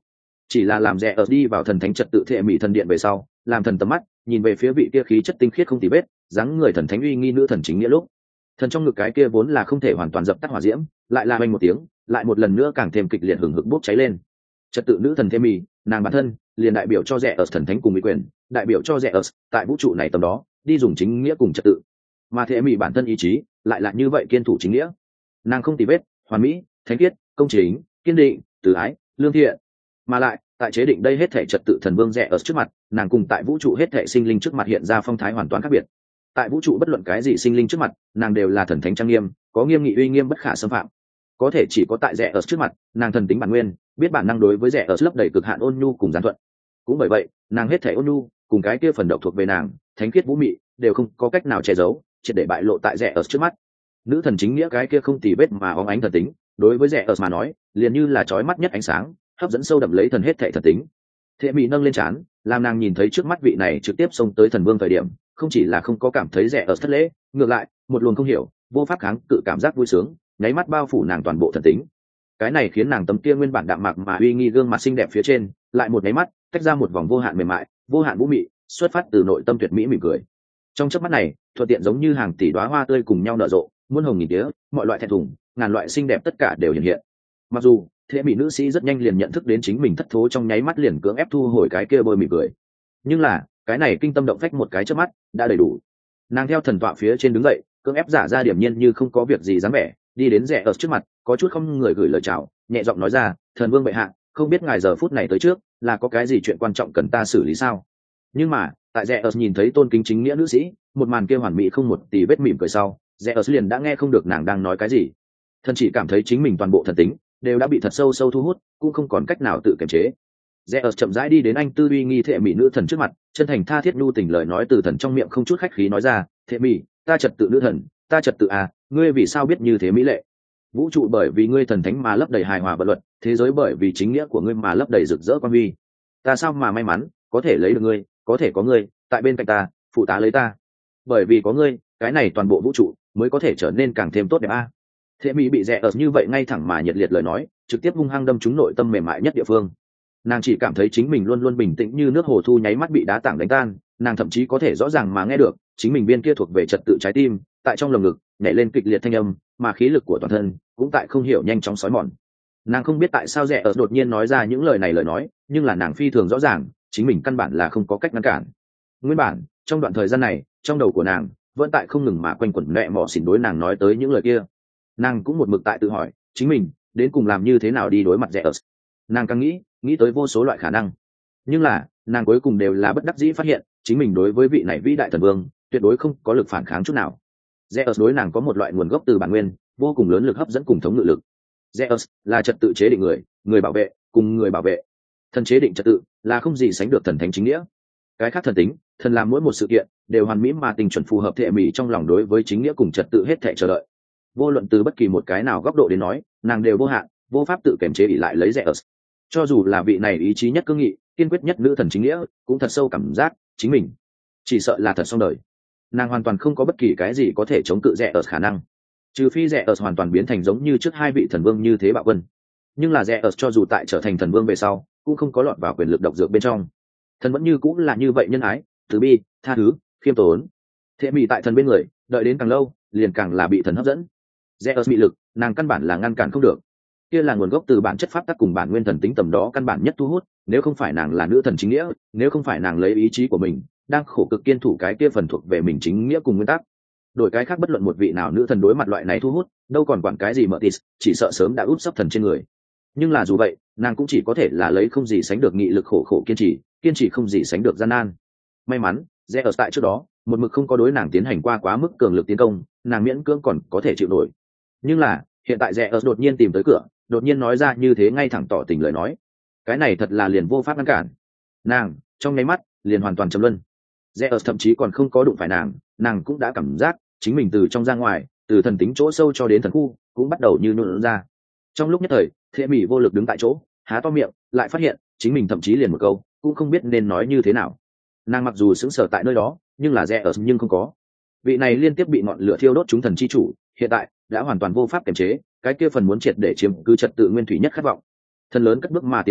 chỉ là làm rẻ ở đi vào thần thánh trật tự thệ mỹ thần điện về sau, làm thần tầm mắt nhìn về phía vị kia khí chất tinh khiết không tì vết dáng người thần thánh uy nghi nữ thần chính nghĩa lúc, thần trong ngực cái kia vốn là không thể hoàn toàn dập tắt hỏa diễm lại là oanh một tiếng, lại một lần nữa càng thêm kịch liệt hừng hực bốc cháy lên. Trật tự nữ thần thệ mỹ, nàng bản thân liền đại biểu cho rẻ ở thần thánh cùng mỹ quyền, đại biểu cho rẻ ở tại vũ trụ này tầm đó đi dùng chính nghĩa cùng trật tự, mà thệ mỹ bản thân ý chí lại là như vậy kiên thủ chính nghĩa. Nàng không tì vết, hoàn mỹ, thánh khiết, công chính, kiên định, từ ái, lương thiện, mà lại tại chế định đây hết thể trật tự thần vương rẻ ở trước mặt, nàng cùng tại vũ trụ hết thể sinh linh trước mặt hiện ra phong thái hoàn toàn khác biệt. Tại vũ trụ bất luận cái gì sinh linh trước mặt, nàng đều là thần thánh trang nghiêm, có nghiêm nghị uy nghiêm bất khả xâm phạm. Có thể chỉ có tại rẻ ở trước mặt, nàng thần tính bản nguyên, biết bản năng đối với rẻ ở lấp đầy cực hạn ôn nhu cùng gián thuận. Cũng bởi vậy, nàng hết thể ôn nhu cùng cái kia phần độc thuộc về nàng, thánh khiết vũ mị, đều không có cách nào che giấu, triệt để bại lộ tại rẻ ở trước mắt. Nữ thần chính nghĩa cái kia không tì vết mà óng ánh thần tính, đối với rẻ ở mà nói, liền như là chói mắt nhất ánh sáng, hấp dẫn sâu đậm lấy thần hết thảy thần tính. Thệ mỹ nâng lên trán, làm nàng nhìn thấy trước mắt vị này trực tiếp xông tới thần vương thời điểm, không chỉ là không có cảm thấy rẻ ở thất lễ, ngược lại, một luồng không hiểu, vô pháp kháng cự cảm giác vui sướng, nháy mắt bao phủ nàng toàn bộ thần tính. Cái này khiến nàng tấm kia nguyên bản đạm mạc mà uy nghi gương mặt xinh đẹp phía trên, lại một nháy mắt, tách ra một vòng vô hạn mềm mại, vô hạn vũ mị, xuất phát từ nội tâm tuyệt mỹ mỉm cười. Trong chớp mắt này, thuận tiện giống như hàng tỷ đóa hoa tươi cùng nhau nở rộ, muôn hồng nghìn tía, mọi loại thẹn thùng, ngàn loại xinh đẹp tất cả đều hiện hiện. Mặc dù thế mỹ nữ sĩ rất nhanh liền nhận thức đến chính mình thất thố, trong nháy mắt liền cưỡng ép thu hồi cái kia bôi mỉm cười, nhưng là cái này kinh tâm động phách một cái chớp mắt đã đầy đủ. Nàng theo thần tọa phía trên đứng dậy, cưỡng ép giả ra điểm nhiên như không có việc gì dáng vẻ, đi đến rẻ ở trước mặt, có chút không người gửi lời chào, nhẹ giọng nói ra, thần vương bệ hạ, không biết ngài giờ phút này tới trước là có cái gì chuyện quan trọng cần ta xử lý sao? Nhưng mà tại rẻ ở nhìn thấy tôn kính chính nghĩa nữ sĩ, một màn kia hoàn mỹ không một tì vết mỉm cười sau, rẻ ở liền đã nghe không được nàng đang nói cái gì. Thần chỉ cảm thấy chính mình toàn bộ thần tính đều đã bị thật sâu sâu thu hút, cũng không còn cách nào tự kiềm chế. Rẽ ở chậm rãi đi đến anh tư uy nghi thệ mỹ nữ thần trước mặt, chân thành tha thiết nhu tình lời nói từ thần trong miệng không chút khách khí nói ra, thệ mỹ, ta trật tự nữ thần, ta trật tự à, ngươi vì sao biết như thế mỹ lệ? Vũ trụ bởi vì ngươi thần thánh mà lấp đầy hài hòa vận luật, thế giới bởi vì chính nghĩa của ngươi mà lấp đầy rực rỡ quan huy. Ta sao mà may mắn có thể lấy được ngươi, có thể có ngươi tại bên cạnh ta, phụ tá lấy ta. Bởi vì có ngươi, cái này toàn bộ vũ trụ mới có thể trở nên càng thêm tốt đẹp a. À. Thệ mỹ bị rẽ ở như vậy ngay thẳng mà nhiệt liệt lời nói, trực tiếp hung hăng đâm trúng nội tâm mềm mại nhất địa phương. Nàng chỉ cảm thấy chính mình luôn luôn bình tĩnh như nước hồ thu nháy mắt bị đá tảng đánh tan, nàng thậm chí có thể rõ ràng mà nghe được chính mình viên kia thuộc về trật tự trái tim tại trong lồng ngực nhảy lên kịch liệt thanh âm, mà khí lực của toàn thân cũng tại không hiểu nhanh chóng xói mòn. Nàng không biết tại sao rẽ ở đột nhiên nói ra những lời này lời nói, nhưng là nàng phi thường rõ ràng chính mình căn bản là không có cách ngăn cản. Nguyên bản trong đoạn thời gian này, trong đầu của nàng vẫn tại không ngừng mà quanh quẩn mẹ mỏ xỉn đối nàng nói tới những lời kia. Nàng cũng một mực tại tự hỏi chính mình đến cùng làm như thế nào đi đối mặt rẽ ở. Nàng càng nghĩ nghĩ tới vô số loại khả năng, nhưng là nàng cuối cùng đều là bất đắc dĩ phát hiện chính mình đối với vị này vĩ đại thần vương tuyệt đối không có lực phản kháng chút nào. Zeus đối nàng có một loại nguồn gốc từ bản nguyên vô cùng lớn lực hấp dẫn cùng thống ngự lực. Zeus là trật tự chế định người, người bảo vệ cùng người bảo vệ. Thần chế định trật tự là không gì sánh được thần thánh chính nghĩa. Cái khác thần tính, thần làm mỗi một sự kiện đều hoàn mỹ mà tình chuẩn phù hợp thệ mỹ trong lòng đối với chính nghĩa cùng trật tự hết thảy chờ đợi. Vô luận từ bất kỳ một cái nào góc độ đến nói, nàng đều vô hạn, vô pháp tự kiềm chế ỷ lại lấy Zeus. Cho dù là vị này ý chí nhất cương nghị, kiên quyết nhất nữ thần chính nghĩa, cũng thật sâu cảm giác chính mình chỉ sợ là thật xong đời. Nàng hoàn toàn không có bất kỳ cái gì có thể chống cự rẽ ở khả năng, trừ phi rẽ ở hoàn toàn biến thành giống như trước hai vị thần vương như thế bạo quân. Nhưng là rẽ ở cho dù tại trở thành thần vương về sau, cũng không có lọt vào quyền lực độc dược bên trong. Thần vẫn như cũng là như vậy nhân ái, từ bi, tha thứ, khiêm tốn. Thệ mỹ tại thần bên người, đợi đến càng lâu, liền càng là bị thần hấp dẫn. Rẽ ở bị lực, nàng căn bản là ngăn cản không được. Kia là nguồn gốc từ bản chất pháp tắc cùng bản nguyên thần tính tầm đó căn bản nhất thu hút, nếu không phải nàng là nữ thần chính nghĩa, nếu không phải nàng lấy ý chí của mình đang khổ cực kiên thủ cái kia phần thuộc về mình chính nghĩa cùng nguyên tắc, đổi cái khác bất luận một vị nào nữ thần đối mặt loại này thu hút, đâu còn quản cái gì mở tis, chỉ sợ sớm đã úp sấp thần trên người. Nhưng là dù vậy, nàng cũng chỉ có thể là lấy không gì sánh được nghị lực khổ khổ kiên trì, kiên trì không gì sánh được gian nan. May mắn, Rẽ ở tại trước đó, một mực không có đối nàng tiến hành qua quá mức cường lực tiến công, nàng miễn cưỡng còn có thể chịu nổi. Nhưng là, hiện tại Rẽ ở đột nhiên tìm tới cửa, đột nhiên nói ra như thế ngay thẳng tỏ tình lời nói, cái này thật là liền vô pháp ngăn cản. Nàng trong nháy mắt liền hoàn toàn trầm luân. Zeus thậm chí còn không có đụng phải nàng, nàng cũng đã cảm giác chính mình từ trong ra ngoài, từ thần tính chỗ sâu cho đến thần khu cũng bắt đầu như nôn ra. Trong lúc nhất thời, Thệ mỹ vô lực đứng tại chỗ, há to miệng, lại phát hiện chính mình thậm chí liền một câu cũng không biết nên nói như thế nào. Nàng mặc dù sững sờ tại nơi đó, nhưng là Zeus nhưng không có. Vị này liên tiếp bị ngọn lửa thiêu đốt chúng thần chi chủ, hiện tại đã hoàn toàn vô pháp kiềm chế cái kia phần muốn triệt để chiếm cứ trật tự nguyên thủy nhất khát vọng. Thần lớn cất bước mà tiến lên,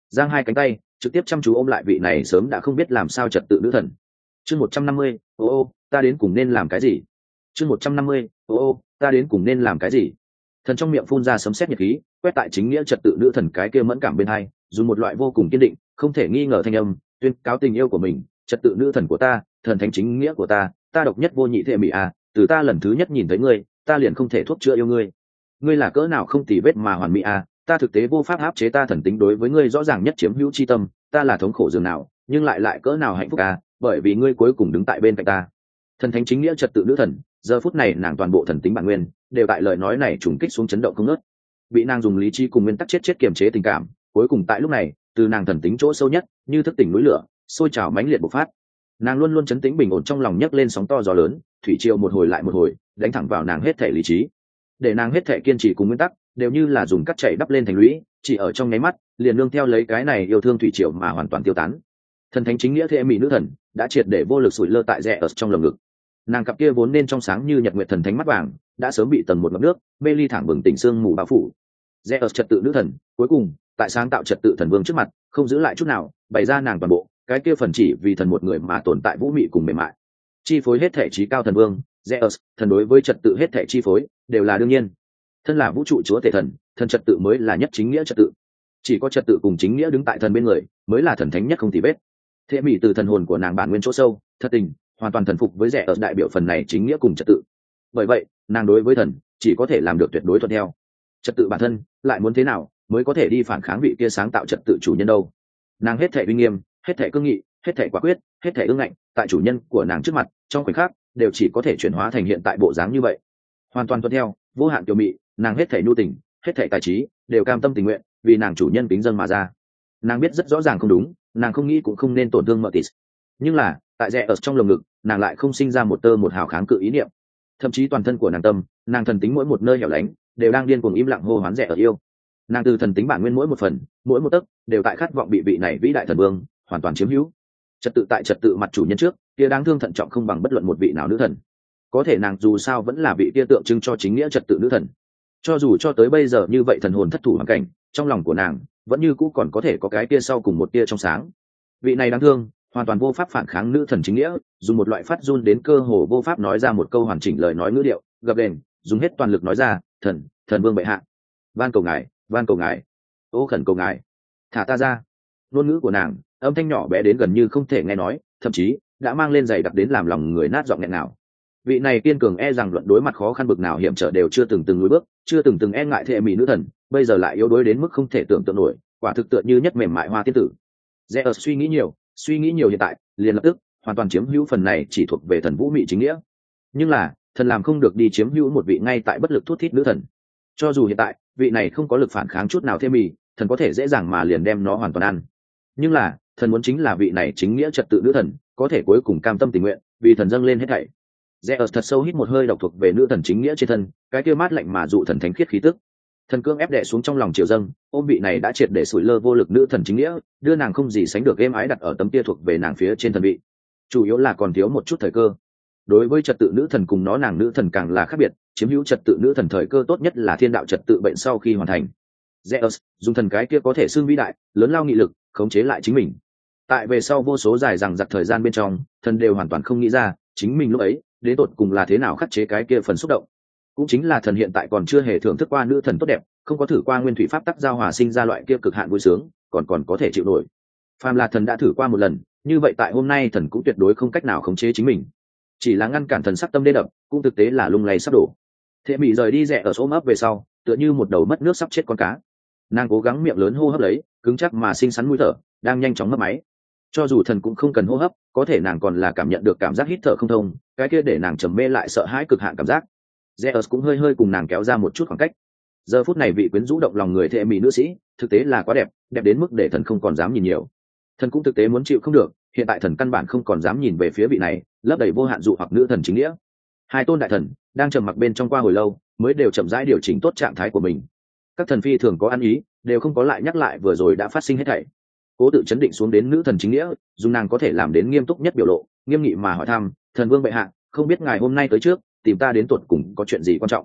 giang hai cánh tay trực tiếp chăm chú ôm lại vị này sớm đã không biết làm sao trật tự nữ thần. Chương một trăm năm mươi, ô ô ta đến cùng nên làm cái gì? Chương một trăm năm mươi, ô ô ta đến cùng nên làm cái gì? Thần trong miệng phun ra sấm sét nhiệt khí, quét tại chính nghĩa trật tự nữ thần cái kia mẫn cảm bên hai, dùng một loại vô cùng kiên định, không thể nghi ngờ thanh âm, tuyên cáo tình yêu của mình. Trật tự nữ thần của ta, thần thánh chính nghĩa của ta, ta độc nhất vô nhị thệ mỹ à, từ ta lần thứ nhất nhìn thấy ngươi, ta liền không thể thuốc chữa yêu ngươi. Ngươi là cỡ nào không tì vết mà hoàn mỹ à, ta thực tế vô pháp áp chế ta thần tính đối với ngươi rõ ràng nhất chiếm hữu chi tâm, ta là thống khổ dường nào, nhưng lại lại cỡ nào hạnh phúc à, bởi vì ngươi cuối cùng đứng tại bên cạnh ta. Thần thánh chính nghĩa trật tự nữ thần, giờ phút này nàng toàn bộ thần tính bản nguyên đều tại lời nói này trùng kích xuống chấn động không ngớt, bị nàng dùng lý trí cùng nguyên tắc chết chết kiềm chế tình cảm, cuối cùng tại lúc này từ nàng thần tính chỗ sâu nhất như thức tỉnh núi lửa sôi trào mãnh liệt bộc phát. Nàng luôn luôn chấn tĩnh bình ổn trong lòng nhấc lên sóng to gió lớn, thủy triều một hồi lại một hồi đánh thẳng vào nàng hết thể lý trí, để nàng hết thể kiên trì cùng nguyên tắc đều như là dùng cắt chảy đắp lên thành lũy, chỉ ở trong nháy mắt liền nương theo lấy cái này yêu thương thủy triều mà hoàn toàn tiêu tán. Thần thánh chính nghĩa thệ mỹ nữ thần đã triệt để vô lực sủi lơ tại rẽ ở trong lồng ngực. Nàng cặp kia vốn nên trong sáng như nhật nguyệt thần thánh mắt vàng đã sớm bị tầng một ngập nước mê ly thẳng bừng tỉnh sương mù bao phủ. Rẽ ở trật tự nữ thần cuối cùng tại sáng tạo trật tự thần vương trước mặt không giữ lại chút nào, bày ra nàng toàn bộ cái kia phần chỉ vì thần một người mà tồn tại vũ mị cùng mềm mại, chi phối hết thể trí cao thần vương. Zeus, thần đối với trật tự hết thể chi phối đều là đương nhiên. Thân là vũ trụ chúa tể thần, thần trật tự mới là nhất chính nghĩa trật tự. Chỉ có trật tự cùng chính nghĩa đứng tại thần bên người, mới là thần thánh nhất không tì vết. Thế mỹ từ thần hồn của nàng bản nguyên chỗ sâu, thật tình, hoàn toàn thần phục với Zeus đại biểu phần này chính nghĩa cùng trật tự. Bởi vậy, nàng đối với thần chỉ có thể làm được tuyệt đối thuận theo. Trật tự bản thân lại muốn thế nào mới có thể đi phản kháng vị kia sáng tạo trật tự chủ nhân đâu? Nàng hết thể uy nghiêm, hết thể cương nghị, hết thể quả quyết, hết thể ương ngạnh, tại chủ nhân của nàng trước mặt, trong khoảnh khắc đều chỉ có thể chuyển hóa thành hiện tại bộ dáng như vậy, hoàn toàn tuân theo, vô hạn kiều mị. Nàng hết thể nhu tình, hết thể tài trí đều cam tâm tình nguyện vì nàng chủ nhân kính dâng mà ra. Nàng biết rất rõ ràng không đúng, nàng không nghĩ cũng không nên tổn thương Mertis, nhưng là tại rẽ ở trong lồng ngực nàng lại không sinh ra một tơ một hào kháng cự ý niệm. Thậm chí toàn thân của nàng tâm, nàng thần tính mỗi một nơi hẻo lánh đều đang điên cuồng im lặng hô hoán rẽ ở yêu. Nàng từ thần tính bản nguyên mỗi một phần mỗi một tấc đều tại khát vọng bị vị này vĩ đại thần vương hoàn toàn chiếm hữu. Trật tự tại trật tự mặt chủ nhân trước, kia đáng thương thận trọng không bằng bất luận một vị nào nữ thần. Có thể nàng dù sao vẫn là vị kia tượng trưng cho chính nghĩa trật tự nữ thần. Cho dù cho tới bây giờ như vậy thần hồn thất thủ hoàn cảnh, trong lòng của nàng vẫn như cũ còn có thể có cái kia sau cùng một tia trong sáng. Vị này đáng thương, hoàn toàn vô pháp phản kháng nữ thần chính nghĩa, dùng một loại phát run đến cơ hồ vô pháp nói ra một câu hoàn chỉnh lời nói ngữ điệu, gập ghềnh, dùng hết toàn lực nói ra, "Thần, thần vương bệ hạ, van cầu ngài, van cầu ngài, ô khẩn cầu ngài, thả ta ra." Ngôn ngữ của nàng, âm thanh nhỏ bé đến gần như không thể nghe nói, thậm chí đã mang lên giày đặc đến làm lòng người nát giọng nghẹn nào. Vị này kiên cường e rằng luận đối mặt khó khăn bực nào hiểm trở đều chưa từng từng lùi bước, chưa từng từng e ngại thệ mỹ nữ thần, bây giờ lại yếu đuối đến mức không thể tưởng tượng nổi, quả thực tựa như nhất mềm mại hoa tiên tử. Zeus suy nghĩ nhiều, suy nghĩ nhiều hiện tại, liền lập tức hoàn toàn chiếm hữu phần này chỉ thuộc về thần vũ mị chính nghĩa. Nhưng là, thần làm không được đi chiếm hữu một vị ngay tại bất lực thút thít nữ thần. Cho dù hiện tại, vị này không có lực phản kháng chút nào thêm mì, thần có thể dễ dàng mà liền đem nó hoàn toàn ăn. Nhưng là, thần muốn chính là vị này chính nghĩa trật tự nữ thần, có thể cuối cùng cam tâm tình nguyện, vì thần dâng lên hết thảy. Zeus thật sâu hít một hơi độc thuộc về nữ thần chính nghĩa trên thân, cái kia mát lạnh mà dụ thần thánh khiết khí tức. Thần cương ép đè xuống trong lòng triều dâng, ôm vị này đã triệt để sủi lơ vô lực nữ thần chính nghĩa, đưa nàng không gì sánh được êm ái đặt ở tấm kia thuộc về nàng phía trên thần vị. Chủ yếu là còn thiếu một chút thời cơ. Đối với trật tự nữ thần cùng nó nàng nữ thần càng là khác biệt, chiếm hữu trật tự nữ thần thời cơ tốt nhất là thiên đạo trật tự bệnh sau khi hoàn thành. Zeus dùng thần cái kia có thể xưng vĩ đại, lớn lao nghị lực, khống chế lại chính mình. Tại về sau vô số dài dằng dặc thời gian bên trong, thần đều hoàn toàn không nghĩ ra, chính mình lúc ấy, đến tột cùng là thế nào khắc chế cái kia phần xúc động. Cũng chính là thần hiện tại còn chưa hề thưởng thức qua nữ thần tốt đẹp, không có thử qua nguyên thủy pháp tắc giao hòa sinh ra loại kia cực hạn vui sướng, còn còn có thể chịu nổi. Phàm là thần đã thử qua một lần, như vậy tại hôm nay thần cũng tuyệt đối không cách nào khống chế chính mình. Chỉ là ngăn cản thần sắc tâm đê đập, cũng thực tế là lung lay sắp đổ. Thế bị rời đi rẽ ở ôm ấp về sau, tựa như một đầu mất nước sắp chết con cá. Nàng cố gắng miệng lớn hô hấp lấy, cứng chắc mà xinh xắn mũi thở đang nhanh chóng mất máy. Cho dù thần cũng không cần hô hấp, có thể nàng còn là cảm nhận được cảm giác hít thở không thông, cái kia để nàng trầm mê lại sợ hãi cực hạn cảm giác. Zeus cũng hơi hơi cùng nàng kéo ra một chút khoảng cách. Giờ phút này vị quyến rũ động lòng người thệ mỹ nữ sĩ, thực tế là quá đẹp, đẹp đến mức để thần không còn dám nhìn nhiều. Thần cũng thực tế muốn chịu không được, hiện tại thần căn bản không còn dám nhìn về phía vị này, lấp đầy vô hạn dụ hoặc nữ thần chính nghĩa. Hai tôn đại thần đang trầm mặc bên trong qua hồi lâu, mới đều chậm rãi điều chỉnh tốt trạng thái của mình. Các thần phi thường có ăn ý, đều không có lại nhắc lại vừa rồi đã phát sinh hết thảy. Cố tự chấn định xuống đến nữ thần chính nghĩa, dùng nàng có thể làm đến nghiêm túc nhất biểu lộ, nghiêm nghị mà hỏi thăm, "Thần vương bệ hạ, không biết ngài hôm nay tới trước, tìm ta đến tuột cùng có chuyện gì quan trọng?"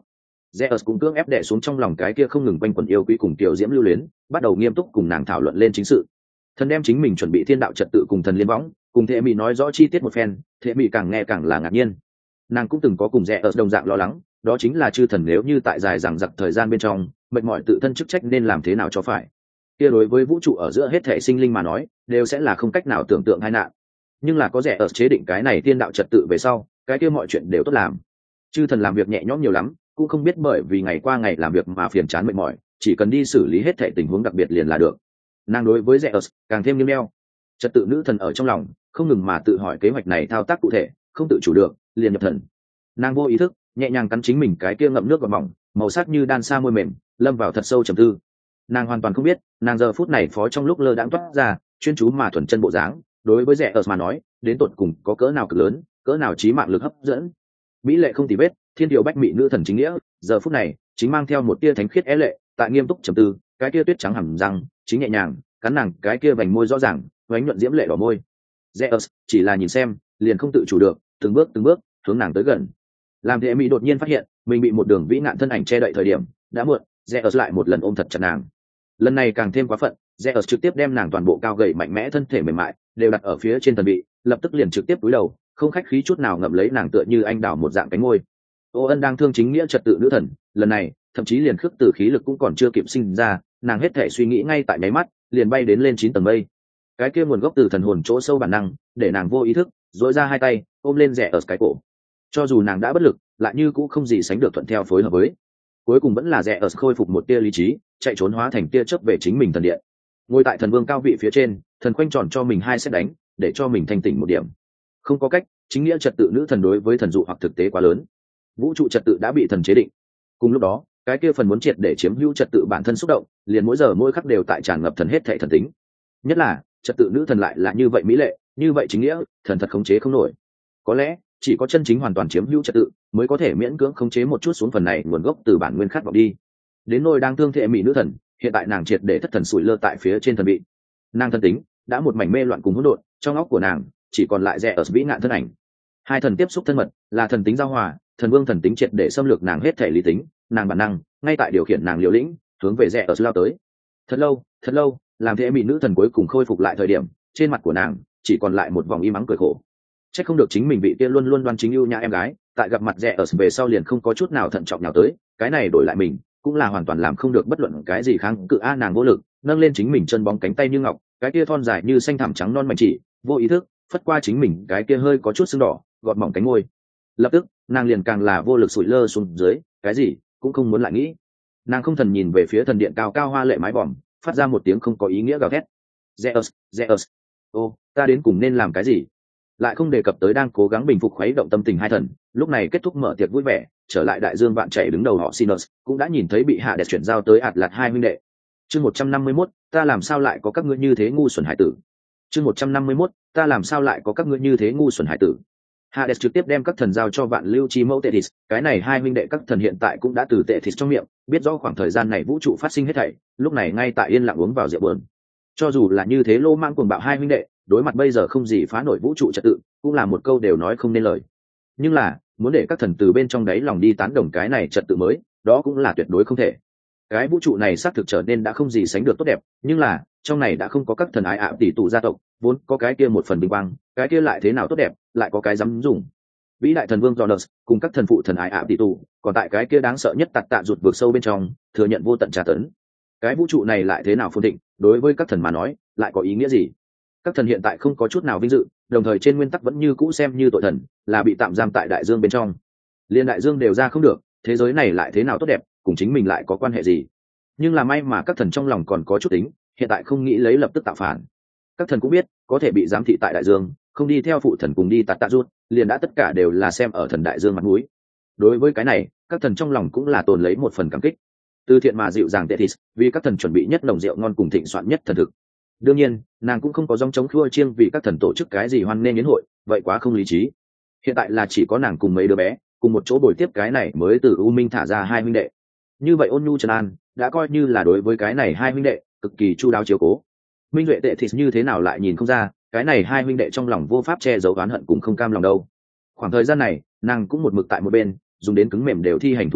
Zeus cũng cưỡng ép đè xuống trong lòng cái kia không ngừng quanh quẩn yêu quý cùng tiểu diễm lưu luyến, bắt đầu nghiêm túc cùng nàng thảo luận lên chính sự. Thần đem chính mình chuẩn bị thiên đạo trật tự cùng thần liên võng, cùng Thệ Mị nói rõ chi tiết một phen, Thệ Mị càng nghe càng là ngạc nhiên. Nàng cũng từng có cùng Zeus đồng dạng lo lắng, đó chính là chư thần nếu như tại dài dằng dặc thời gian bên trong, mệt mỏi tự thân chức trách nên làm thế nào cho phải. Kia đối với vũ trụ ở giữa hết thể sinh linh mà nói, đều sẽ là không cách nào tưởng tượng hai nạn. Nhưng là có Zeus chế định cái này thiên đạo trật tự về sau, cái kia mọi chuyện đều tốt làm. Chư thần làm việc nhẹ nhõm nhiều lắm, cũng không biết bởi vì ngày qua ngày làm việc mà phiền chán mệt mỏi, chỉ cần đi xử lý hết thảy tình huống đặc biệt liền là được. Nàng đối với Zeus càng thêm nghiêm đeo. Trật tự nữ thần ở trong lòng không ngừng mà tự hỏi kế hoạch này thao tác cụ thể, không tự chủ được, liền nhập thần. Nàng vô ý thức nhẹ nhàng cắn chính mình cái kia ngậm nước và mỏng, màu sắc như đan sa môi mềm, lâm vào thật sâu trầm tư. Nàng hoàn toàn không biết, nàng giờ phút này phó trong lúc lơ đãng toát ra, chuyên chú mà thuần chân bộ dáng, đối với Zeus mà nói, đến tột cùng có cỡ nào cực lớn, cỡ nào chí mạng lực hấp dẫn. Mỹ lệ không tì vết, thiên điều bách mỹ nữ thần chính nghĩa, giờ phút này chính mang theo một tia thánh khiết é lệ, tại nghiêm túc trầm tư, cái kia tuyết trắng hầm răng chính nhẹ nhàng cắn nàng cái kia vành môi rõ ràng ánh nhuận diễm lệ đỏ môi. Zeus chỉ là nhìn xem liền không tự chủ được, từng bước từng bước hướng nàng tới gần. Làm Thệ Mị đột nhiên phát hiện mình bị một đường vĩ nạn thân ảnh che đậy thời điểm đã muộn. Zeus lại một lần ôm thật chặt nàng, lần này càng thêm quá phận. Zeus trực tiếp đem nàng toàn bộ cao gầy mạnh mẽ thân thể mềm mại đều đặt ở phía trên thần vị, lập tức liền trực tiếp cúi đầu, không khách khí chút nào ngậm lấy nàng tựa như anh đào một dạng cánh ngôi. Ô Ân đang thương chính nghĩa trật tự nữ thần, lần này thậm chí liền khước từ khí lực cũng còn chưa kịp sinh ra, nàng hết thể suy nghĩ ngay tại nháy mắt liền bay đến lên chín tầng mây. Cái kia nguồn gốc từ thần hồn chỗ sâu bản năng để nàng vô ý thức dỗi ra hai tay ôm lên rẻ ở cái cổ. Cho dù nàng đã bất lực, lại như cũng không gì sánh được thuận theo phối hợp với. Cuối cùng vẫn là rẻ ở khôi phục một tia lý trí, chạy trốn hóa thành tia chớp về chính mình thần điện. Ngồi tại thần vương cao vị phía trên, thần khoanh tròn cho mình hai xét đánh, để cho mình thanh tỉnh một điểm. Không có cách, chính nghĩa trật tự nữ thần đối với thần dụ hoặc thực tế quá lớn. Vũ trụ trật tự đã bị thần chế định. Cùng lúc đó, cái kia phần muốn triệt để chiếm hữu trật tự bản thân xúc động, liền mỗi giờ mỗi khắc đều tại tràn ngập thần hết thảy thần tính. Nhất là, trật tự nữ thần lại là như vậy mỹ lệ, như vậy chính nghĩa, thần thật khống chế không nổi. Có lẽ, chỉ có chân chính hoàn toàn chiếm hữu trật tự, mới có thể miễn cưỡng khống chế một chút xuống phần này nguồn gốc từ bản nguyên khát vọng đi. Đến nôi đang thương Thệ Mị nữ thần, hiện tại nàng triệt để thất thần sủi lơ tại phía trên thần vị. Nàng thân tính đã một mảnh mê loạn cùng hỗn độn, trong óc của nàng chỉ còn lại rẽ ở vĩ ngạn thân ảnh. Hai thần tiếp xúc thân mật, là thần tính giao hòa, thần vương thần tính triệt để xâm lược nàng hết thể lý tính, nàng bản năng ngay tại điều khiển nàng liều lĩnh hướng về rẽ ở lao tới. Thật lâu thật lâu, làm Thệ Mị nữ thần cuối cùng khôi phục lại thời điểm, trên mặt của nàng chỉ còn lại một vòng im mắng cười khổ. Chắc không được chính mình vị kia luôn luôn đoan chính ưu nhã em gái, tại gặp mặt rẽ ở về sau liền không có chút nào thận trọng nào tới, cái này đổi lại mình cũng là hoàn toàn làm không được bất luận cái gì kháng cự. A nàng vô lực nâng lên chính mình chân bóng cánh tay như ngọc, cái kia thon dài như xanh thẳm trắng non mảnh chỉ, vô ý thức phất qua chính mình cái kia hơi có chút sưng đỏ gọt mỏng cánh môi. Lập tức nàng liền càng là vô lực sụi lơ xuống dưới, cái gì cũng không muốn lại nghĩ. Nàng không thần nhìn về phía thần điện cao cao hoa lệ mái vòm, phát ra một tiếng không có ý nghĩa gào thét. Zeus, Zeus, ô ta đến cùng nên làm cái gì? Lại không đề cập tới đang cố gắng bình phục khuấy động tâm tình hai thần. Lúc này kết thúc mở tiệc vui vẻ, trở lại đại dương vạn chảy đứng đầu họ Sinus cũng đã nhìn thấy bị hạ đẹp chuyển giao tới ạt lạt hai huynh đệ. Chương một trăm năm mươi mốt, ta làm sao lại có các ngươi như thế ngu xuẩn hải tử. Chương một trăm năm mươi mốt, ta làm sao lại có các ngươi như thế ngu xuẩn hải tử. Hades trực tiếp đem các thần giao cho vạn lưu chi mẫu Tethys, cái này hai huynh đệ các thần hiện tại cũng đã từ Tethys trong miệng biết rõ khoảng thời gian này vũ trụ phát sinh hết thảy, lúc này ngay tại yên lặng uống vào rượu buồn. Cho dù là như thế lô mang cuồng bạo hai huynh đệ, đối mặt bây giờ không gì phá nổi vũ trụ trật tự, cũng là một câu đều nói không nên lời. Nhưng là muốn để các thần từ bên trong đáy lòng đi tán đồng cái này trật tự mới, đó cũng là tuyệt đối không thể. Cái vũ trụ này xác thực trở nên đã không gì sánh được tốt đẹp, nhưng là trong này đã không có các thần ái ạ tỷ tụ gia tộc, vốn có cái kia một phần bình quang, cái kia lại thế nào tốt đẹp, lại có cái dám dùng. Vĩ đại thần vương Jonas cùng các thần phụ thần ái ạ tỷ tụ, còn tại cái kia đáng sợ nhất tạt tạ rụt vượt sâu bên trong, thừa nhận vô tận tra tấn. Cái vũ trụ này lại thế nào phồn thịnh, đối với các thần mà nói, lại có ý nghĩa gì? Các thần hiện tại không có chút nào vinh dự, đồng thời trên nguyên tắc vẫn như cũ xem như tội thần, là bị tạm giam tại đại dương bên trong. Liên đại dương đều ra không được, thế giới này lại thế nào tốt đẹp, cùng chính mình lại có quan hệ gì? Nhưng là may mà các thần trong lòng còn có chút tính, hiện tại không nghĩ lấy lập tức tạo phản. Các thần cũng biết có thể bị giám thị tại đại dương, không đi theo phụ thần cùng đi tạt tạ rút, liền đã tất cả đều là xem ở thần đại dương mặt mũi. Đối với cái này, các thần trong lòng cũng là tồn lấy một phần cảm kích. Từ thiện mà dịu dàng Tethys, vì các thần chuẩn bị nhất nồng rượu ngon cùng thịnh soạn nhất thần thực. Đương nhiên, nàng cũng không có dòng chống khua chiêng vì các thần tổ chức cái gì hoan nghênh yến hội, vậy quá không lý trí. Hiện tại là chỉ có nàng cùng mấy đứa bé, cùng một chỗ bồi tiếp cái này mới từ U Minh thả ra hai huynh đệ. Như vậy ôn nhu trấn an, đã coi như là đối với cái này hai huynh đệ cực kỳ chu đáo chiếu cố. Minh Duệ Tethys như thế nào lại nhìn không ra, cái này hai huynh đệ trong lòng vô pháp che giấu oán hận cùng không cam lòng đâu. Khoảng thời gian này, nàng cũng một mực tại một bên, dùng đến cứng mềm đều thi hành thủ đoạn,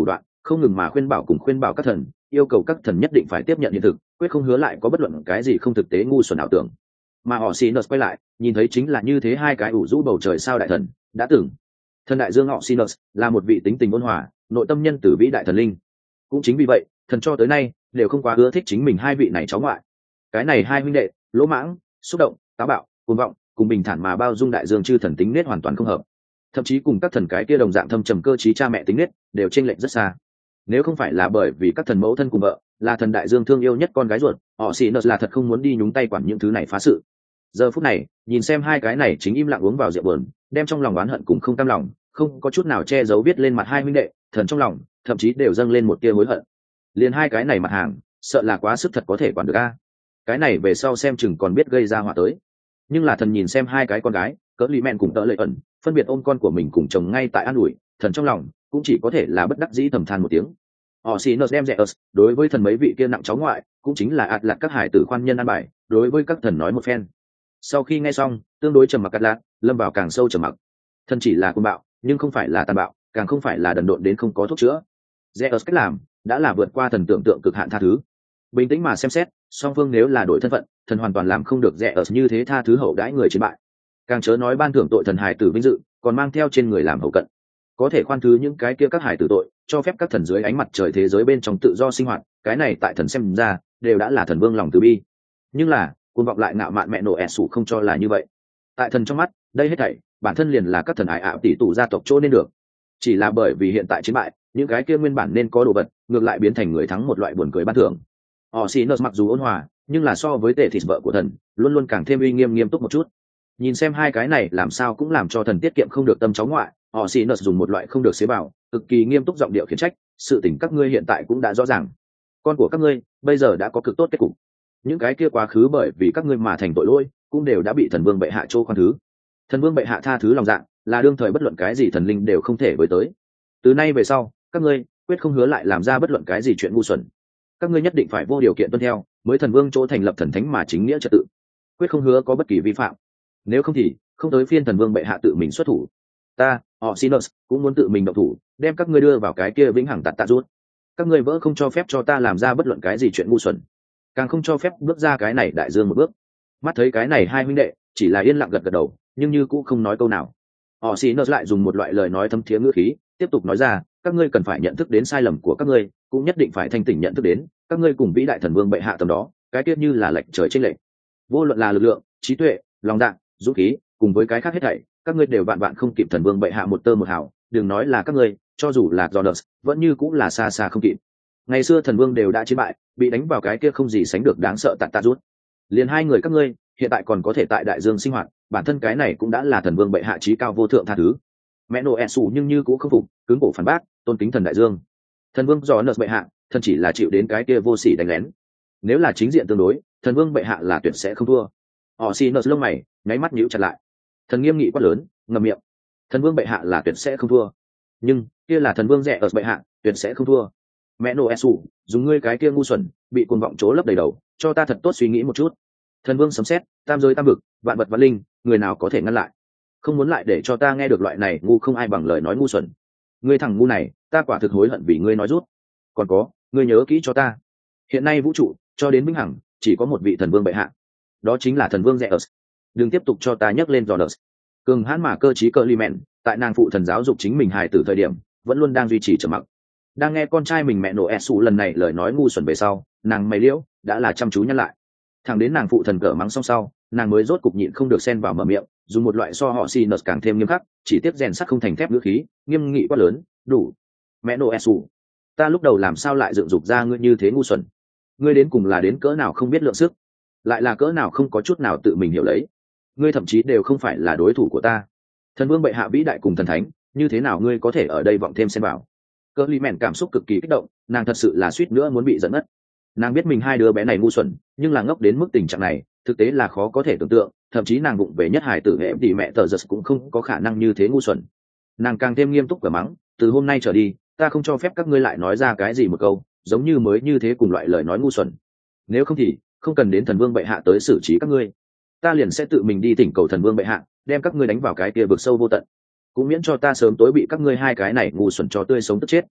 không ngừng mà khuyên bảo cùng khuyên bảo các thần, yêu cầu các thần nhất định phải tiếp nhận hiện thực, quyết không hứa lại có bất luận cái gì không thực tế ngu xuẩn ảo tưởng. Mà họ Sinus quay lại, nhìn thấy chính là như thế hai cái ủ rũ bầu trời sao đại thần, đã từng. Thần đại dương họ Sinus là một vị tính tình ôn hòa, nội tâm nhân tử vĩ đại thần linh. Cũng chính vì vậy, thần cho tới nay đều không quá ưa thích chính mình hai vị này cháu ngoại. Cái này hai huynh đệ, lỗ mãng, xúc động, táo bạo, cuồng vọng, cùng bình thản mà bao dung đại dương chư thần tính nết hoàn toàn không hợp. Thậm chí cùng các thần cái kia đồng dạng thâm trầm cơ trí cha mẹ tính nết đều chênh lệch rất xa. Nếu không phải là bởi vì các thần mẫu thân cùng vợ là thần đại dương thương yêu nhất con gái ruột, họ Sinus là thật không muốn đi nhúng tay quản những thứ này phá sự. Giờ phút này, nhìn xem hai cái này chính im lặng uống vào rượu buồn, đem trong lòng oán hận cùng không cam lòng, không có chút nào che giấu viết lên mặt hai huynh đệ, thần trong lòng thậm chí đều dâng lên một tia hối hận. Liền hai cái này mặt hàng, sợ là quá sức thật có thể quản được a. Cái này về sau xem chừng còn biết gây ra họa tới. Nhưng là thần nhìn xem hai cái con gái, cỡ lì mẹn cùng tợ lệ ẩn, phân biệt ôm con của mình cùng chồng ngay tại an ủi, thần trong lòng cũng chỉ có thể là bất đắc dĩ thầm than một tiếng. Họ Sinus đem rẻ ớt, đối với thần mấy vị kia nặng cháu ngoại, cũng chính là ạt lạc các hải tử khoan nhân an bài, đối với các thần nói một phen. Sau khi nghe xong, tương đối trầm mặc cắt lạc, lâm vào càng sâu trầm mặc. Thần chỉ là cuồng bạo, nhưng không phải là tàn bạo, càng không phải là đần độn đến không có thuốc chữa. Rẻ ớt cách làm đã là vượt qua thần tưởng tượng cực hạn tha thứ. Bình tĩnh mà xem xét, song phương nếu là đổi thân phận, thần hoàn toàn làm không được rẻ ớt như thế tha thứ hậu đãi người chiến bại. Càng chớ nói ban thưởng tội thần hải tử vinh dự, còn mang theo trên người làm hậu cận. Có thể khoan thứ những cái kia các hải tử tội, cho phép các thần dưới ánh mặt trời thế giới bên trong tự do sinh hoạt, cái này tại thần xem ra đều đã là thần vương lòng từ bi. Nhưng là cuồng vọng lại ngạo mạn mẹ nổ ẹ sủ không cho là như vậy. Tại thần trong mắt, đây hết thảy bản thân liền là các thần ải ảo tỷ tụ gia tộc chỗ nên được. Chỉ là bởi vì hiện tại chiến bại, những cái kia nguyên bản nên có đồ vật ngược lại biến thành người thắng một loại buồn cười ban thưởng. Họ Sinus mặc dù ôn hòa, nhưng là so với tệ thịt vợ của thần luôn luôn càng thêm uy nghiêm nghiêm túc một chút. Nhìn xem hai cái này làm sao cũng làm cho thần tiết kiệm không được tâm cháu ngoại, họ Sinus dùng một loại không được xế bảo, cực kỳ nghiêm túc giọng điệu khiển trách, sự tình các ngươi hiện tại cũng đã rõ ràng, con của các ngươi bây giờ đã có cực tốt kết cục. Những cái kia quá khứ bởi vì các ngươi mà thành tội lỗi, cũng đều đã bị thần vương bệ hạ trô khoan thứ. Thần vương bệ hạ tha thứ lòng dạ, là đương thời bất luận cái gì thần linh đều không thể với tới. Từ nay về sau, các ngươi quyết không hứa lại làm ra bất luận cái gì chuyện ngu xuẩn. Các ngươi nhất định phải vô điều kiện tuân theo, mới thần vương chỗ thành lập thần thánh mà chính nghĩa trật tự. Quyết không hứa có bất kỳ vi phạm. Nếu không thì không tới phiên thần vương bệ hạ tự mình xuất thủ. Ta, họ Sinus, cũng muốn tự mình động thủ, đem các ngươi đưa vào cái kia vĩnh hằng tạt tạ rút. Các ngươi vỡ không cho phép cho ta làm ra bất luận cái gì chuyện ngu xuẩn, càng không cho phép bước ra cái này đại dương một bước. Mắt thấy cái này hai huynh đệ chỉ là yên lặng gật gật đầu, nhưng như cũng không nói câu nào. Họ Sinus lại dùng một loại lời nói thâm thiế ngữ khí tiếp tục nói ra, các ngươi cần phải nhận thức đến sai lầm của các ngươi, cũng nhất định phải thanh tỉnh nhận thức đến các ngươi cùng vĩ đại thần vương bệ hạ tầm đó, cái tiết như là lệch trời trên lệch. Vô luận là lực lượng, trí tuệ, lòng dạ, dũng khí, cùng với cái khác hết thảy, các ngươi đều vạn vạn không kịp thần vương bệ hạ một tơ một hào. Đừng nói là các ngươi, cho dù là Jonas, vẫn như cũng là xa xa không kịp. Ngày xưa thần vương đều đã chiến bại, bị đánh vào cái kia không gì sánh được đáng sợ tạt tạ rút. Liền hai người các ngươi hiện tại còn có thể tại đại dương sinh hoạt, bản thân cái này cũng đã là thần vương bệ hạ trí cao vô thượng tha thứ. Mẹ nô ẹ sủ nhưng như cũng không phục, cứng cổ phản bác, tôn kính thần đại dương. Thần vương Jonas bệ hạ, thần chỉ là chịu đến cái kia vô sỉ đánh lén. Nếu là chính diện tương đối, thần vương bệ hạ là tuyệt sẽ không thua. Họ Sinus lông mày nháy mắt nhíu chặt lại. Thần nghiêm nghị quát lớn, ngậm miệng. Thần vương bệ hạ là tuyệt sẽ không thua, nhưng kia là thần vương rẻ ở bệ hạ, tuyệt sẽ không thua. Mẹ nô esu, dùng ngươi cái kia ngu xuẩn, bị cuồng vọng chố lấp đầy đầu, cho ta thật tốt suy nghĩ một chút. Thần vương sấm sét, tam giới tam vực, vạn vật vạn linh, người nào có thể ngăn lại? Không muốn lại để cho ta nghe được loại này ngu không ai bằng lời nói ngu xuẩn. Ngươi thằng ngu này, ta quả thực hối hận vì ngươi nói rút. Còn có, ngươi nhớ kỹ cho ta. Hiện nay vũ trụ, cho đến vĩnh hằng, chỉ có một vị thần vương bệ hạ. Đó chính là thần vương rẻ ở. Đừng tiếp tục cho ta nhắc lên Jonas. Cường hãn mà cơ trí cơ li mẹn, tại nàng phụ thần giáo dục chính mình hài tử thời điểm, vẫn luôn đang duy trì trầm mặc. Đang nghe con trai mình mẹ nổ esu lần này lời nói ngu xuẩn về sau, nàng mày liễu đã là chăm chú nhắc lại. Thẳng đến nàng phụ thần cỡ mắng xong sau, nàng mới rốt cục nhịn không được xen vào mở miệng, dùng một loại so họ Sinus càng thêm nghiêm khắc, chỉ tiếp rèn sắt không thành thép ngữ khí, nghiêm nghị quát lớn, đủ. Mẹ nổ esu, ta lúc đầu làm sao lại dựng dục ra ngươi như thế ngu xuẩn? Ngươi đến cùng là đến cỡ nào không biết lượng sức, lại là cỡ nào không có chút nào tự mình hiểu lấy. Ngươi thậm chí đều không phải là đối thủ của ta. Thần vương bệ hạ vĩ đại cùng thần thánh, như thế nào ngươi có thể ở đây vọng thêm xen vào? Cơ li mẹn cảm xúc cực kỳ kích động, nàng thật sự là suýt nữa muốn bị giận mất. Nàng biết mình hai đứa bé này ngu xuẩn, nhưng là ngốc đến mức tình trạng này, thực tế là khó có thể tưởng tượng, thậm chí nàng bụng về nhất hài tử hệ thì mẹ tờ giật cũng không có khả năng như thế ngu xuẩn. Nàng càng thêm nghiêm túc và mắng, từ hôm nay trở đi, ta không cho phép các ngươi lại nói ra cái gì một câu giống như mới như thế cùng loại lời nói ngu xuẩn. Nếu không thì không cần đến thần vương bệ hạ tới xử trí các ngươi, ta liền sẽ tự mình đi thỉnh cầu thần vương bệ hạ đem các ngươi đánh vào cái kia vực sâu vô tận, cũng miễn cho ta sớm tối bị các ngươi hai cái này ngu xuẩn cho tươi sống tức chết.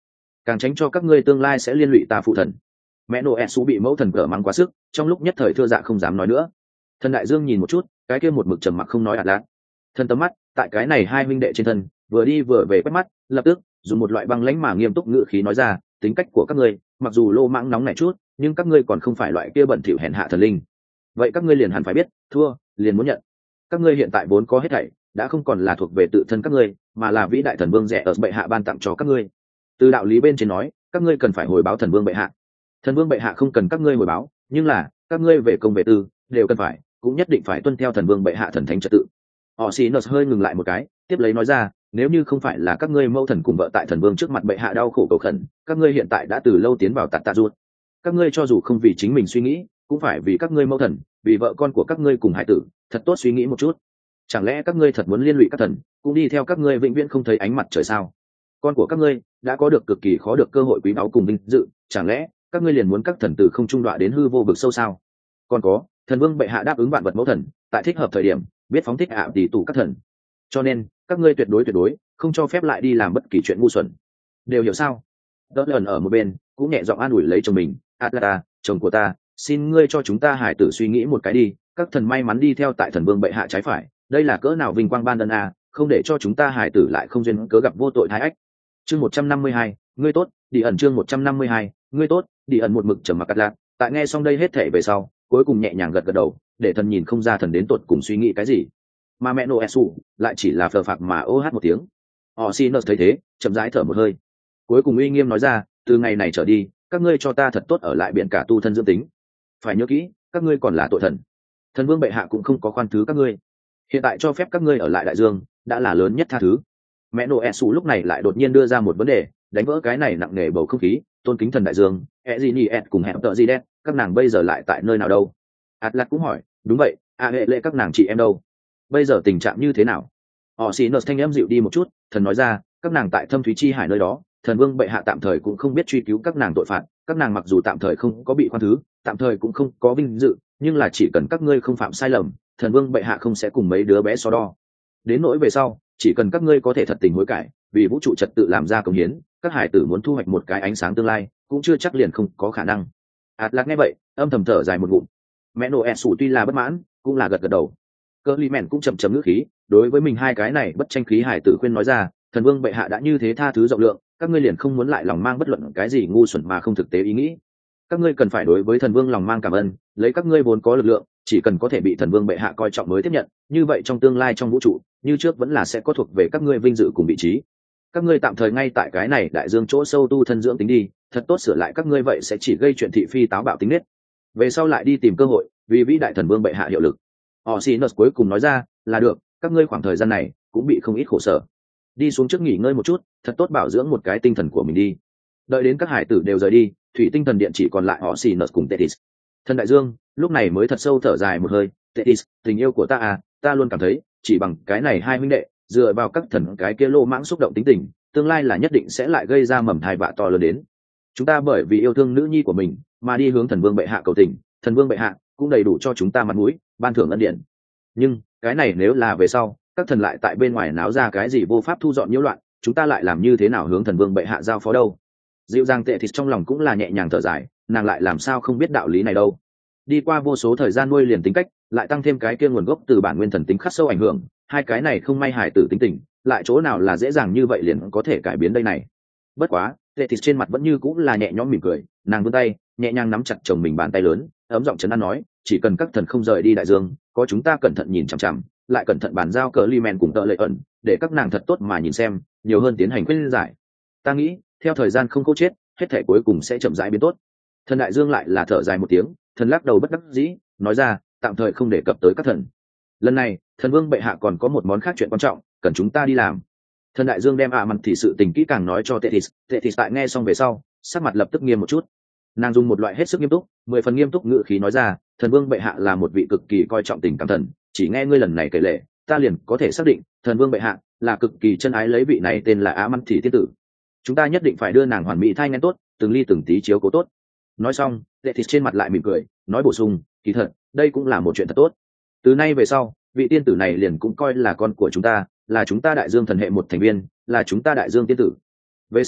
càng tránh cho các ngươi tương lai sẽ liên lụy ta phụ thần. Mẹ Noel Su bị mẫu thần cỡ mắng quá sức, trong lúc nhất thời thưa dạ không dám nói nữa. Thần đại dương nhìn một chút, cái kia một mực trầm mặc không nói ạt lạc. Thần tầm mắt tại cái này hai huynh đệ trên thân, vừa đi vừa về quét mắt, lập tức dùng một loại băng lãnh mà nghiêm túc ngữ khí nói ra, tính cách của các ngươi, mặc dù lô mãng nóng nảy chút, nhưng các ngươi còn không phải loại kia bẩn thỉu hèn hạ thần linh. Vậy các ngươi liền hẳn phải biết, thua, liền muốn nhận. Các ngươi hiện tại vốn có hết thảy, đã không còn là thuộc về tự thân các ngươi, mà là vĩ đại thần vương rẻ ở bệ hạ ban tặng cho các ngươi. Từ đạo lý bên trên nói, các ngươi cần phải hồi báo thần vương bệ hạ. Thần vương bệ hạ không cần các ngươi hồi báo, nhưng là các ngươi về công về tư đều cần phải, cũng nhất định phải tuân theo thần vương bệ hạ thần thánh trật tự. Osinus hơi ngừng lại một cái, tiếp lấy nói ra, nếu như không phải là các ngươi mẫu thần cùng vợ tại thần vương trước mặt bệ hạ đau khổ cầu khẩn, các ngươi hiện tại đã từ lâu tiến vào tạt tạ ruột. Các ngươi cho dù không vì chính mình suy nghĩ, cũng phải vì các ngươi mẫu thần, vì vợ con của các ngươi cùng hải tử, thật tốt suy nghĩ một chút. Chẳng lẽ các ngươi thật muốn liên lụy các thần, cũng đi theo các ngươi vĩnh viễn không thấy ánh mặt trời sao? Con của các ngươi đã có được cực kỳ khó được cơ hội quý báu cùng vinh dự, chẳng lẽ các ngươi liền muốn các thần tử không trung đọa đến hư vô vực sâu sao? Còn có, thần vương bệ hạ đáp ứng vạn vật mẫu thần, tại thích hợp thời điểm biết phóng thích ạ tỷ tụ các thần, cho nên các ngươi tuyệt đối tuyệt đối không cho phép lại đi làm bất kỳ chuyện ngu xuẩn. Đều hiểu sao? Đỡ lần ở một bên cũng nhẹ giọng an ủi lấy chồng mình, Atlanta, chồng của ta, xin ngươi cho chúng ta hải tử suy nghĩ một cái đi, các thần may mắn đi theo tại thần vương bệ hạ trái phải, đây là cỡ nào vinh quang ban ân a, không để cho chúng ta hải tử lại không duyên cớ gặp vô tội thái ách. Chương một trăm năm mươi hai, ngươi tốt, đi ẩn chương một trăm năm mươi hai, ngươi tốt, đi ẩn một mực trầm mặc cắt lạc, tại nghe xong đây hết thể về sau, cuối cùng nhẹ nhàng gật gật đầu, để thần nhìn không ra thần đến tột cùng suy nghĩ cái gì. Mà mẹ Noel Su lại chỉ là phờ phạc mà ô hát một tiếng. Osinus thấy thế, chậm rãi thở một hơi, cuối cùng uy nghiêm nói ra, từ ngày này trở đi, các ngươi cho ta thật tốt ở lại biển cả tu thân dưỡng tính. Phải nhớ kỹ, các ngươi còn là tội thần, thần vương bệ hạ cũng không có khoan thứ các ngươi. Hiện tại cho phép các ngươi ở lại đại dương, đã là lớn nhất tha thứ. Mẹ Noel Su lúc này lại đột nhiên đưa ra một vấn đề, đánh vỡ cái này nặng nề bầu không khí. Tôn kính thần đại dương, Ezini cùng hẹn tợ gì đen, các nàng bây giờ lại tại nơi nào đâu? Atlas cũng hỏi, đúng vậy, a hệ lệ các nàng chị em đâu? Bây giờ tình trạng như thế nào? Osinus thanh âm dịu đi một chút, thần nói ra, các nàng tại Thâm Thúy Chi Hải nơi đó, thần vương bệ hạ tạm thời cũng không biết truy cứu các nàng tội phạt, các nàng mặc dù tạm thời không có bị khoan thứ, tạm thời cũng không có vinh dự, nhưng là chỉ cần các ngươi không phạm sai lầm, thần vương bệ hạ không sẽ cùng mấy đứa bé so đo. Đến nỗi về sau, chỉ cần các ngươi có thể thật tình hối cải, vì vũ trụ trật tự làm ra công hiến, các hải tử muốn thu hoạch một cái ánh sáng tương lai, cũng chưa chắc liền không có khả năng. Atlas nghe vậy, âm thầm thở dài một ngụm. Mẹ Noel Su tuy là bất mãn, cũng là gật gật đầu. Cơ Lý Mện cũng chậm chậm ngữ khí, đối với mình hai cái này bất tranh khí hải tử khuyên nói ra, thần vương bệ hạ đã như thế tha thứ rộng lượng, các ngươi liền không muốn lại lòng mang bất luận cái gì ngu xuẩn mà không thực tế ý nghĩ. Các ngươi cần phải đối với thần vương lòng mang cảm ơn, lấy các ngươi vốn có lực lượng, chỉ cần có thể bị thần vương bệ hạ coi trọng mới tiếp nhận, như vậy trong tương lai trong vũ trụ, như trước vẫn là sẽ có thuộc về các ngươi vinh dự cùng vị trí. Các ngươi tạm thời ngay tại cái này đại dương chỗ sâu tu thân dưỡng tính đi, thật tốt sửa lại các ngươi vậy sẽ chỉ gây chuyện thị phi táo bạo tính nết. Về sau lại đi tìm cơ hội, vì vĩ đại thần vương bệ hạ hiệu lực. Osinus cuối cùng nói ra, là được, các ngươi khoảng thời gian này cũng bị không ít khổ sở. Đi xuống trước nghỉ ngơi một chút, thật tốt bảo dưỡng một cái tinh thần của mình đi. Đợi đến các hải tử đều rời đi, thủy tinh thần điện chỉ còn lại Osinus cùng Tethys. Thần đại dương lúc này mới thật sâu thở dài một hơi, Tethys, tình yêu của ta à, ta luôn cảm thấy, chỉ bằng cái này hai huynh đệ, dựa vào các thần cái kia lô mãng xúc động tính tình, tương lai là nhất định sẽ lại gây ra mầm thai vạ to lớn đến. Chúng ta bởi vì yêu thương nữ nhi của mình mà đi hướng thần vương bệ hạ cầu tình, thần vương bệ hạ cũng đầy đủ cho chúng ta mặt mũi, ban thưởng ân điển. Nhưng cái này nếu là về sau, các thần lại tại bên ngoài náo ra cái gì vô pháp thu dọn nhiễu loạn, chúng ta lại làm như thế nào hướng thần vương bệ hạ giao phó đâu? Dịu dàng Tệ Thịt trong lòng cũng là nhẹ nhàng thở dài, nàng lại làm sao không biết đạo lý này đâu. Đi qua vô số thời gian nuôi liền tính cách, lại tăng thêm cái kia nguồn gốc từ bản nguyên thần tính khắc sâu ảnh hưởng, hai cái này không may hải tử tính tình, lại chỗ nào là dễ dàng như vậy liền có thể cải biến đây này. Bất quá, Tệ Thịt trên mặt vẫn như cũng là nhẹ nhõm mỉm cười, nàng vươn tay, nhẹ nhàng nắm chặt chồng mình bàn tay lớn, ấm giọng trấn an nói, chỉ cần các thần không rời đi đại dương, có chúng ta cẩn thận nhìn chằm chằm, lại cẩn thận bàn giao cờ li men cùng tợ lệ ẩn, để các nàng thật tốt mà nhìn xem, nhiều hơn tiến hành khuyên giải. Ta nghĩ, theo thời gian không cố chết, hết thể cuối cùng sẽ chậm rãi biến tốt. Thần đại dương lại là thở dài một tiếng, thần lắc đầu bất đắc dĩ, nói ra, tạm thời không đề cập tới các thần. Lần này, thần vương bệ hạ còn có một món khác chuyện quan trọng, cần chúng ta đi làm. Thần đại dương đem ạ mặt thì sự tình kỹ càng nói cho Tethys, Tethys tại nghe xong về sau, sắc mặt lập tức nghiêm một chút. Nàng dùng một loại hết sức nghiêm túc, mười phần nghiêm túc ngữ khí nói ra, thần vương bệ hạ là một vị cực kỳ coi trọng tình cảm thần, chỉ nghe ngươi lần này kể lệ, ta liền có thể xác định, thần vương bệ hạ là cực kỳ chân ái lấy vị này tên là Á Măn Thị tiên tử. Chúng ta nhất định phải đưa nàng hoàn mỹ thai nghén tốt, từng ly từng tí chiếu cố tốt. Nói xong, Lệ Thịt trên mặt lại mỉm cười, nói bổ sung, kỳ thật, đây cũng là một chuyện thật tốt. Từ nay về sau, vị tiên tử này liền cũng coi là con của chúng ta, là chúng ta đại dương thần hệ một thành viên, là chúng ta đại dương tiên tử. Về sau,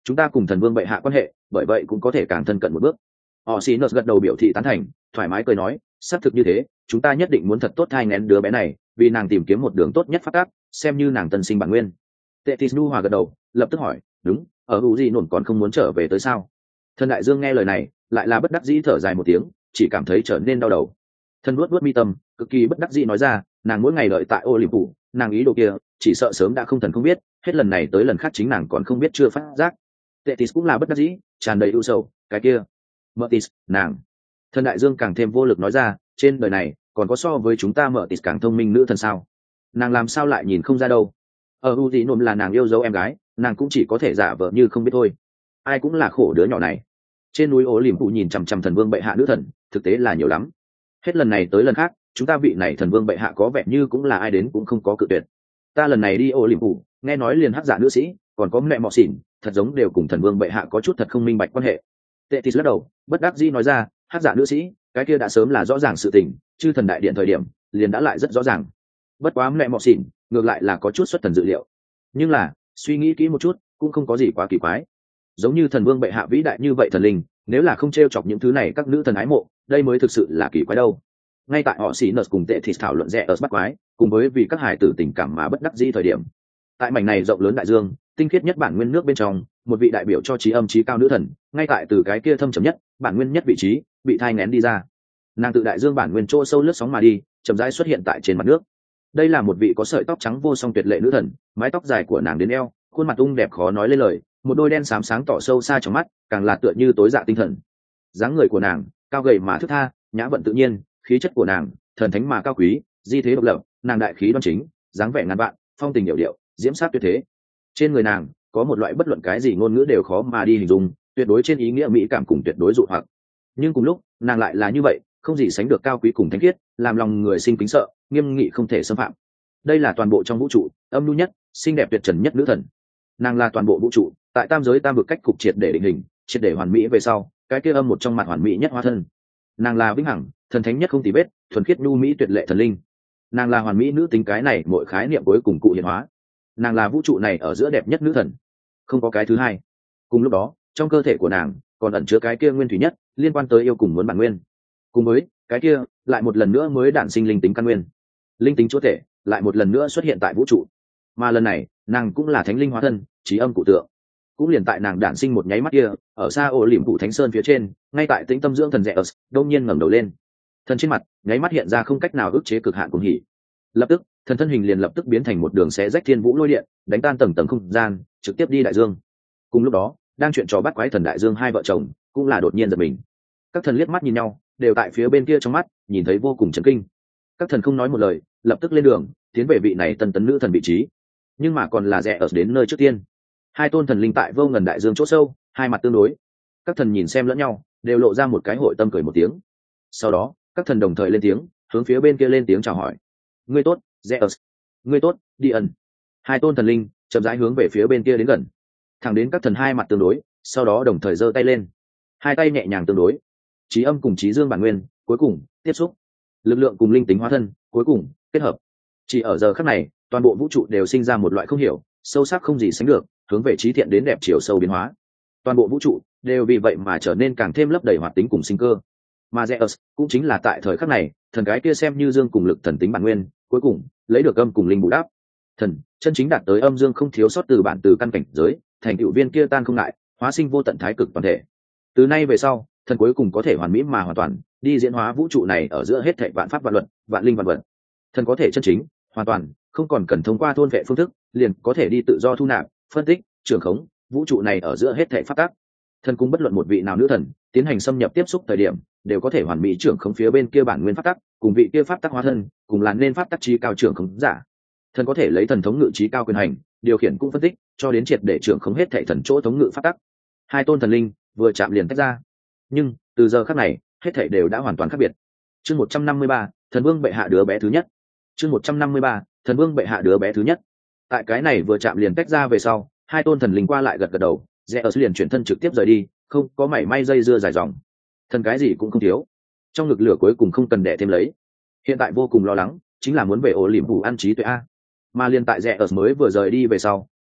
chúng ta cùng thần vương bệ hạ quan hệ bởi vậy cũng có thể càng thân cận một bước. Họ xì nợ gật đầu biểu thị tán thành, thoải mái cười nói, xác thực như thế, chúng ta nhất định muốn thật tốt thai nghén đứa bé này, vì nàng tìm kiếm một đường tốt nhất phát tác, xem như nàng tân sinh bản nguyên. Tethys nu hòa gật đầu, lập tức hỏi, đúng, ở hữu gì nổn còn không muốn trở về tới sao? Thần đại dương nghe lời này, lại là bất đắc dĩ thở dài một tiếng, chỉ cảm thấy trở nên đau đầu. Thần nuốt nuốt mi tâm, cực kỳ bất đắc dĩ nói ra, nàng mỗi ngày đợi tại ô liềm phủ, nàng ý đồ kia, chỉ sợ sớm đã không thần không biết, hết lần này tới lần khác chính nàng còn không biết chưa phát giác. Tethys cũng là bất đắc dĩ, tràn đầy ưu sầu, cái kia, Mertis, nàng. Thần đại dương càng thêm vô lực nói ra, trên đời này còn có so với chúng ta Mertis càng thông minh nữ thần sao? Nàng làm sao lại nhìn không ra đâu? Ở u gì nôm là nàng yêu dấu em gái, nàng cũng chỉ có thể giả vờ như không biết thôi. Ai cũng là khổ đứa nhỏ này. Trên núi ố liềm phụ nhìn chằm chằm thần vương bệ hạ nữ thần, thực tế là nhiều lắm. Hết lần này tới lần khác, chúng ta vị này thần vương bệ hạ có vẻ như cũng là ai đến cũng không có cự tuyệt. Ta lần này đi ố liềm phụ, nghe nói liền hắc giả nữ sĩ, còn có mẹ mọ xỉn, thật giống đều cùng thần vương bệ hạ có chút thật không minh bạch quan hệ. Tethys lắc đầu, bất đắc dĩ nói ra, hắc giả nữ sĩ, cái kia đã sớm là rõ ràng sự tình, chư thần đại điện thời điểm, liền đã lại rất rõ ràng. Bất quá mẹ mọ xỉn, ngược lại là có chút xuất thần dự liệu. Nhưng là, suy nghĩ kỹ một chút, cũng không có gì quá kỳ quái. Giống như thần vương bệ hạ vĩ đại như vậy thần linh, nếu là không trêu chọc những thứ này các nữ thần ái mộ, đây mới thực sự là kỳ quái đâu. Ngay tại họ xỉ nợ cùng Tethys thảo luận rẻ ở bắt quái, cùng với vì các hài tử tình cảm mà bất đắc dĩ thời điểm. Tại mảnh này rộng lớn đại dương, tinh khiết nhất bản nguyên nước bên trong, một vị đại biểu cho trí âm trí cao nữ thần, ngay tại từ cái kia thâm trầm nhất, bản nguyên nhất vị trí, bị thai nghén đi ra. Nàng tự đại dương bản nguyên chỗ sâu lướt sóng mà đi, chậm rãi xuất hiện tại trên mặt nước. Đây là một vị có sợi tóc trắng vô song tuyệt lệ nữ thần, mái tóc dài của nàng đến eo, khuôn mặt ung đẹp khó nói lên lời, một đôi đen xám sáng tỏ sâu xa trong mắt, càng là tựa như tối dạ tinh thần. Dáng người của nàng, cao gầy mà thướt tha, nhã vận tự nhiên, khí chất của nàng, thần thánh mà cao quý, di thế độc lập, nàng đại khí đoan chính, dáng vẻ ngàn vạn, phong tình điệu điệu, diễm sát tuyệt thế. Trên người nàng có một loại bất luận cái gì ngôn ngữ đều khó mà đi hình dung, tuyệt đối trên ý nghĩa mỹ cảm cùng tuyệt đối dụ hoặc. Nhưng cùng lúc, nàng lại là như vậy, không gì sánh được cao quý cùng thánh khiết, làm lòng người sinh kính sợ, nghiêm nghị không thể xâm phạm. Đây là toàn bộ trong vũ trụ, âm nhu nhất, xinh đẹp tuyệt trần nhất nữ thần. Nàng là toàn bộ vũ trụ, tại tam giới tam vực cách cục triệt để định hình, triệt để hoàn mỹ về sau, cái kia âm một trong mặt hoàn mỹ nhất hóa thân. Nàng là vĩnh hằng, thần thánh nhất không tì vết, thuần khiết nhu mỹ tuyệt lệ thần linh. Nàng là hoàn mỹ nữ tính, cái này mỗi khái niệm cuối cùng cụ hiện hóa. Nàng là vũ trụ này ở giữa đẹp nhất nữ thần, không có cái thứ hai. Cùng lúc đó, trong cơ thể của nàng còn ẩn chứa cái kia nguyên thủy nhất, liên quan tới yêu cùng muốn bản nguyên. Cùng với cái kia, lại một lần nữa mới đản sinh linh tính căn nguyên. Linh tính chúa thể lại một lần nữa xuất hiện tại vũ trụ, mà lần này nàng cũng là thánh linh hóa thân, trí âm cụ tượng. Cũng liền tại nàng đản sinh một nháy mắt kia, ở xa ổ liềm phụ thánh sơn phía trên, ngay tại tĩnh tâm dưỡng thần Zeus đông nhiên ngẩng đầu lên. Thần trên mặt nháy mắt hiện ra không cách nào ức chế cực hạn cuồng hỉ. Lập tức, thần thân hình liền lập tức biến thành một đường xé rách thiên vũ lôi điện, đánh tan tầng tầng không gian, trực tiếp đi đại dương. Cùng lúc đó, đang chuyện trò bắt quái thần đại dương hai vợ chồng cũng là đột nhiên giật mình. Các thần liếc mắt nhìn nhau, đều tại phía bên kia trong mắt nhìn thấy vô cùng chấn kinh. Các thần không nói một lời, lập tức lên đường tiến về vị này tân tấn nữ thần vị trí. Nhưng mà còn là rẻ ở đến nơi trước tiên. Hai tôn thần linh tại vô ngần đại dương chỗ sâu, hai mặt tương đối. Các thần nhìn xem lẫn nhau, đều lộ ra một cái hội tâm cười một tiếng. Sau đó, các thần đồng thời lên tiếng, hướng phía bên kia lên tiếng chào hỏi. Ngươi tốt, Zeus. Ngươi tốt, Dian. Hai tôn thần linh chậm rãi hướng về phía bên kia đến gần. Thẳng đến các thần hai mặt tương đối, sau đó đồng thời giơ tay lên. Hai tay nhẹ nhàng tương đối. Trí âm cùng trí dương bản nguyên, cuối cùng tiếp xúc. Lực lượng cùng linh tính hóa thân, cuối cùng kết hợp. Chỉ ở giờ khắc này, toàn bộ vũ trụ đều sinh ra một loại không hiểu, sâu sắc không gì sánh được, hướng về trí thiện đến đẹp chiều sâu biến hóa. Toàn bộ vũ trụ đều vì vậy mà trở nên càng thêm lấp đầy hoạt tính cùng sinh cơ. Mà Zeus cũng chính là tại thời khắc này, thần gái kia xem như dương cùng lực thần tính bản nguyên, cuối cùng lấy được âm cùng linh bù đắp. Thần chân chính đạt tới âm dương không thiếu sót từ bản từ căn cảnh giới, thành tựu viên kia tan không ngại, hóa sinh vô tận thái cực toàn thể. Từ nay về sau, thần cuối cùng có thể hoàn mỹ mà hoàn toàn đi diễn hóa vũ trụ này ở giữa hết thảy vạn pháp vạn luật, vạn linh vạn vật. Thần có thể chân chính hoàn toàn không còn cần thông qua thôn vệ phương thức, liền có thể đi tự do thu nạp, phân tích, trường khống vũ trụ này ở giữa hết thảy pháp tắc. Thần cũng bất luận một vị nào nữ thần tiến hành xâm nhập tiếp xúc thời điểm, đều có thể hoàn mỹ trưởng khống phía bên kia bản nguyên pháp tắc, cùng vị kia pháp tắc hóa thân, cùng là nên pháp tắc trí cao trưởng khống giả. Thần có thể lấy thần thống ngự trí cao quyền hành, điều khiển cũng phân tích, cho đến triệt để trưởng khống hết thảy thần chỗ thống ngự pháp tắc. Hai tôn thần linh vừa chạm liền tách ra, nhưng từ giờ khắc này, hết thảy đều đã hoàn toàn khác biệt. Chương một trăm năm mươi ba, thần vương bệ hạ đứa bé thứ nhất. Chương một trăm năm mươi ba, thần vương bệ hạ đứa bé thứ nhất. Tại cái này vừa chạm liền tách ra về sau, hai tôn thần linh qua lại gật gật đầu, Zeus liền chuyển thân trực tiếp rời đi, không có mảy may dây dưa dài dòng. Thần cái gì cũng không thiếu, trong ngực lửa cuối cùng không cần đẻ thêm lấy. Hiện tại vô cùng lo lắng, chính là muốn về ổ liềm phủ ăn trí tuệ a. Mà liền tại Zeus mới vừa rời đi về sau,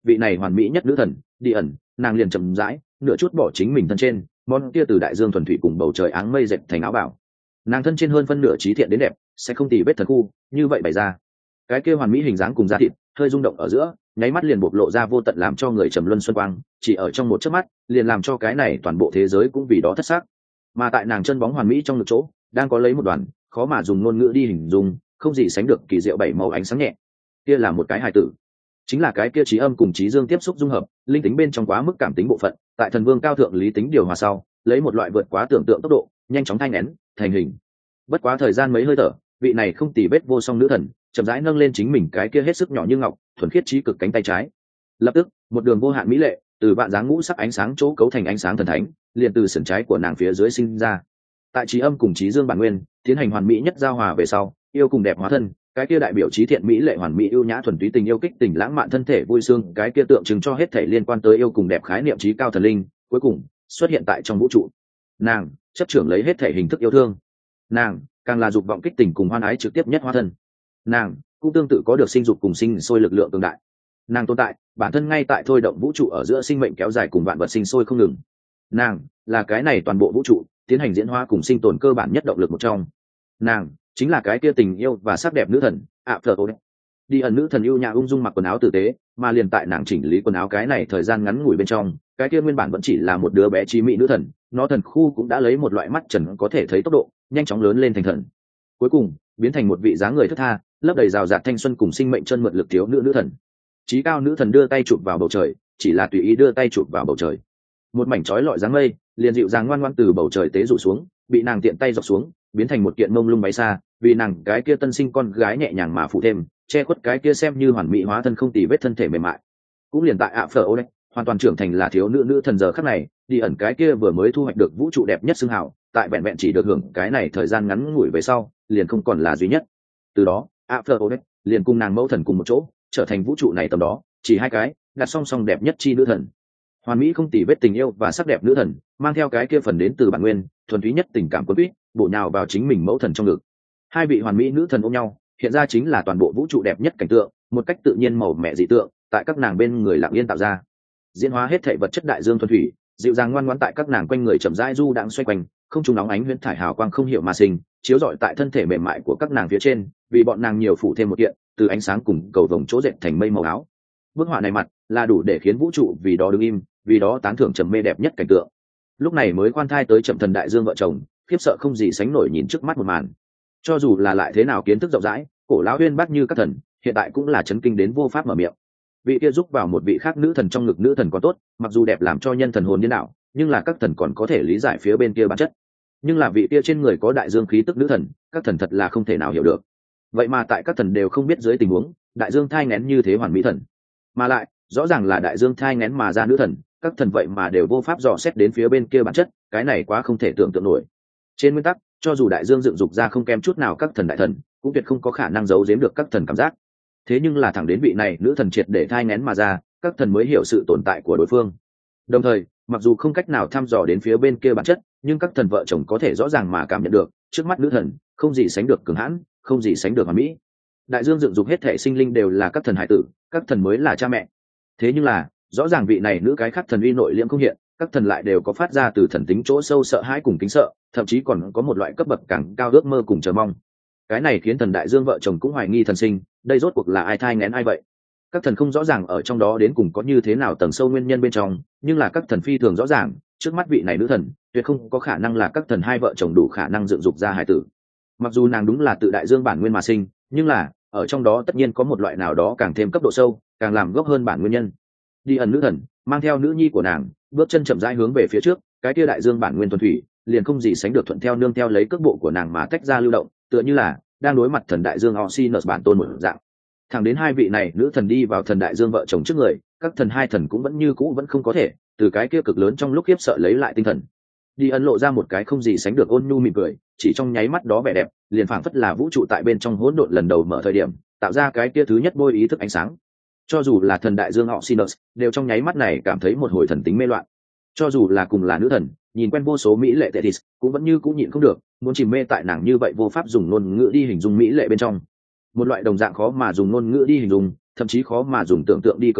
vị này hoàn mỹ nhất nữ thần đi ẩn, nàng liền chậm rãi nửa chút bỏ chính mình thân trên món kia từ đại dương thuần thủy cùng bầu trời áng mây dệt thành áo bảo. Nàng thân trên hơn phân nửa trí thiện đến đẹp, sẽ không tì vết thần khu như vậy bày ra cái kia hoàn mỹ hình dáng cùng da thịt hơi rung động ở giữa, nháy mắt liền bộc lộ ra vô tận làm cho người trầm luân xuân quang, chỉ ở trong một chớp mắt liền làm cho cái này toàn bộ thế giới cũng vì đó thất xác. Mà tại nàng chân bóng hoàn mỹ trong ngực chỗ đang có lấy một đoàn khó mà dùng ngôn ngữ đi hình dung, không gì sánh được kỳ diệu bảy màu ánh sáng nhẹ. Kia là một cái hài tử, chính là cái kia trí âm cùng trí dương tiếp xúc dung hợp, linh tính bên trong quá mức cảm tính bộ phận, tại thần vương cao thượng lý tính điều hòa sau, lấy một loại vượt quá tưởng tượng tốc độ, nhanh chóng thanh nén thành hình. Bất quá thời gian mấy hơi thở, vị này không tì vết vô song nữ thần chậm rãi nâng lên chính mình cái kia hết sức nhỏ như ngọc thuần khiết trí cực cánh tay trái. Lập tức một đường vô hạn mỹ lệ từ vạn dáng ngũ sắc ánh sáng chỗ cấu thành ánh sáng thần thánh liền từ sườn trái của nàng phía dưới sinh ra. Tại trí âm cùng trí dương bản nguyên tiến hành hoàn mỹ nhất giao hòa về sau, yêu cùng đẹp hóa thân, cái kia đại biểu trí thiện mỹ lệ hoàn mỹ ưu nhã thuần túy tình yêu kích tình lãng mạn thân thể vui sướng, cái kia tượng trưng cho hết thể liên quan tới yêu cùng đẹp khái niệm trí cao thần linh, cuối cùng xuất hiện tại trong vũ trụ. Nàng chấp trưởng lấy hết thể hình thức yêu thương, nàng càng là dục vọng kích tình cùng hoan ái trực tiếp nhất hóa thân, nàng cũng tương tự có được sinh dục cùng sinh sôi lực lượng cường đại. Nàng tồn tại bản thân ngay tại thôi động vũ trụ ở giữa sinh mệnh kéo dài cùng vạn vật sinh sôi không ngừng. Nàng là cái này toàn bộ vũ trụ tiến hành diễn hóa cùng sinh tồn cơ bản nhất động lực một trong. Nàng chính là cái kia tình yêu và sắc đẹp nữ thần ạ phờ ô đi ẩn nữ thần yêu nhã ung dung mặc quần áo tử tế, mà liền tại nàng chỉnh lý quần áo cái này thời gian ngắn ngủi bên trong, cái kia nguyên bản vẫn chỉ là một đứa bé trí mỹ nữ thần, nó thần khu cũng đã lấy một loại mắt trần có thể thấy tốc độ nhanh chóng lớn lên thành thần, cuối cùng biến thành một vị dáng người thướt tha lấp đầy rào rạt thanh xuân cùng sinh mệnh chân mượn lực thiếu nữ nữ thần. Chí cao nữ thần đưa tay chụp vào bầu trời, chỉ là tùy ý đưa tay chụp vào bầu trời, một mảnh trói lọi dáng mây liền dịu dàng ngoan ngoan từ bầu trời tế rủ xuống, bị nàng tiện tay dọc xuống biến thành một kiện mông lung bay xa, vì nàng cái kia tân sinh con gái nhẹ nhàng mà phụ thêm, che khuất cái kia xem như hoàn mỹ hóa thân không tì vết thân thể mềm mại. Cũng liền tại ạ phở ô đấy hoàn toàn trưởng thành là thiếu nữ nữ thần giờ khắc này, đi ẩn cái kia vừa mới thu hoạch được vũ trụ đẹp nhất xưng hào, tại vẹn vẹn chỉ được hưởng cái này thời gian ngắn ngủi về sau liền không còn là duy nhất. Từ đó ạ phở ô đấy liền cùng nàng mẫu thần cùng một chỗ trở thành vũ trụ này tầm đó chỉ hai cái đặt song song đẹp nhất chi nữ thần, hoàn mỹ không tì vết tình yêu và sắc đẹp nữ thần, mang theo cái kia phần đến từ bản nguyên thuần túy nhất tình cảm quân quýt bổ nhào vào chính mình mẫu thần trong ngực. Hai vị hoàn mỹ nữ thần ôm nhau hiện ra chính là toàn bộ vũ trụ đẹp nhất cảnh tượng, một cách tự nhiên màu mẹ dị tượng tại các nàng bên người lặng yên tạo ra, diễn hóa hết thảy vật chất đại dương thuần thủy, dịu dàng ngoan ngoãn tại các nàng quanh người chậm rãi du đãng xoay quanh, không trung nóng ánh huyễn thải hào quang không hiểu mà sinh, chiếu rọi tại thân thể mềm mại của các nàng phía trên, vì bọn nàng nhiều phủ thêm một kiện từ ánh sáng cùng cầu vồng chỗ dệt thành mây màu áo. Bức họa này mặt là đủ để khiến vũ trụ vì đó đứng im, vì đó tán thưởng trầm mê đẹp nhất cảnh tượng. Lúc này mới khoan thai tới chậm thần đại dương vợ chồng khiếp sợ không gì sánh nổi nhìn trước mắt một màn. Cho dù là lại thế nào kiến thức rộng rãi, cổ lão uyên bác như các thần hiện tại cũng là chấn kinh đến vô pháp mở miệng. Vị kia giúp vào một vị khác nữ thần trong ngực nữ thần có tốt, mặc dù đẹp làm cho nhân thần hồn điên đảo, nhưng là các thần còn có thể lý giải phía bên kia bản chất. Nhưng là vị kia trên người có đại dương khí tức nữ thần, các thần thật là không thể nào hiểu được. Vậy mà tại các thần đều không biết dưới tình huống, đại dương thai nghén như thế hoàn mỹ thần, mà lại rõ ràng là đại dương thai nghén mà ra nữ thần, các thần vậy mà đều vô pháp dò xét đến phía bên kia bản chất, cái này quá không thể tưởng tượng nổi. Trên nguyên tắc, cho dù đại dương dựng dục ra không kém chút nào các thần đại thần, cũng tuyệt không có khả năng giấu giếm được các thần cảm giác. Thế nhưng là thẳng đến vị này nữ thần triệt để thai nghén mà ra, các thần mới hiểu sự tồn tại của đối phương. Đồng thời, mặc dù không cách nào thăm dò đến phía bên kia bản chất, nhưng các thần vợ chồng có thể rõ ràng mà cảm nhận được, trước mắt nữ thần không gì sánh được cường hãn, không gì sánh được hoàn mỹ. Đại dương dựng dục hết thể sinh linh đều là các thần hải tử, các thần mới là cha mẹ. Thế nhưng là, rõ ràng vị này nữ cái khác thần uy nội liễm không hiện, các thần lại đều có phát ra từ thần tính chỗ sâu sợ hãi cùng kính sợ, thậm chí còn có một loại cấp bậc càng cao ước mơ cùng chờ mong. Cái này khiến thần đại dương vợ chồng cũng hoài nghi thần sinh, đây rốt cuộc là ai thai nghén ai vậy? Các thần không rõ ràng ở trong đó đến cùng có như thế nào tầng sâu nguyên nhân bên trong, nhưng là các thần phi thường rõ ràng, trước mắt vị này nữ thần tuyệt không có khả năng là các thần hai vợ chồng đủ khả năng dựng dục ra hải tử. Mặc dù nàng đúng là tự đại dương bản nguyên mà sinh, nhưng là ở trong đó tất nhiên có một loại nào đó càng thêm cấp độ sâu, càng làm gốc hơn bản nguyên nhân. Đi ẩn nữ thần mang theo nữ nhi của nàng bước chân chậm rãi hướng về phía trước, cái kia đại dương bản nguyên thuần thủy liền không gì sánh được thuận theo nương theo lấy cước bộ của nàng mà tách ra lưu động, tựa như là đang đối mặt thần đại dương Oxynus bản tôn một dạng. Thẳng đến hai vị này nữ thần đi vào thần đại dương vợ chồng trước người, các thần hai thần cũng vẫn như cũ vẫn không có thể từ cái kia cực lớn trong lúc khiếp sợ lấy lại tinh thần. Đi ẩn lộ ra một cái không gì sánh được ôn nhu mỉm cười, chỉ trong nháy mắt đó vẻ đẹp liền phảng phất là vũ trụ tại bên trong hỗn độn lần đầu mở thời điểm tạo ra cái kia thứ nhất bôi ý thức ánh sáng. Cho dù là thần đại dương Oxynus đều trong nháy mắt này cảm thấy một hồi thần tính mê loạn. Cho dù là cùng là nữ thần, nhìn quen vô số mỹ lệ Tethys cũng vẫn như cũng nhịn không được, muốn chìm mê tại nàng như vậy vô pháp dùng ngôn ngữ đi hình dung mỹ lệ bên trong. Một loại đồng dạng khó mà dùng ngôn ngữ đi hình dung, thậm chí khó mà dùng tưởng tượng đi cấu trúc,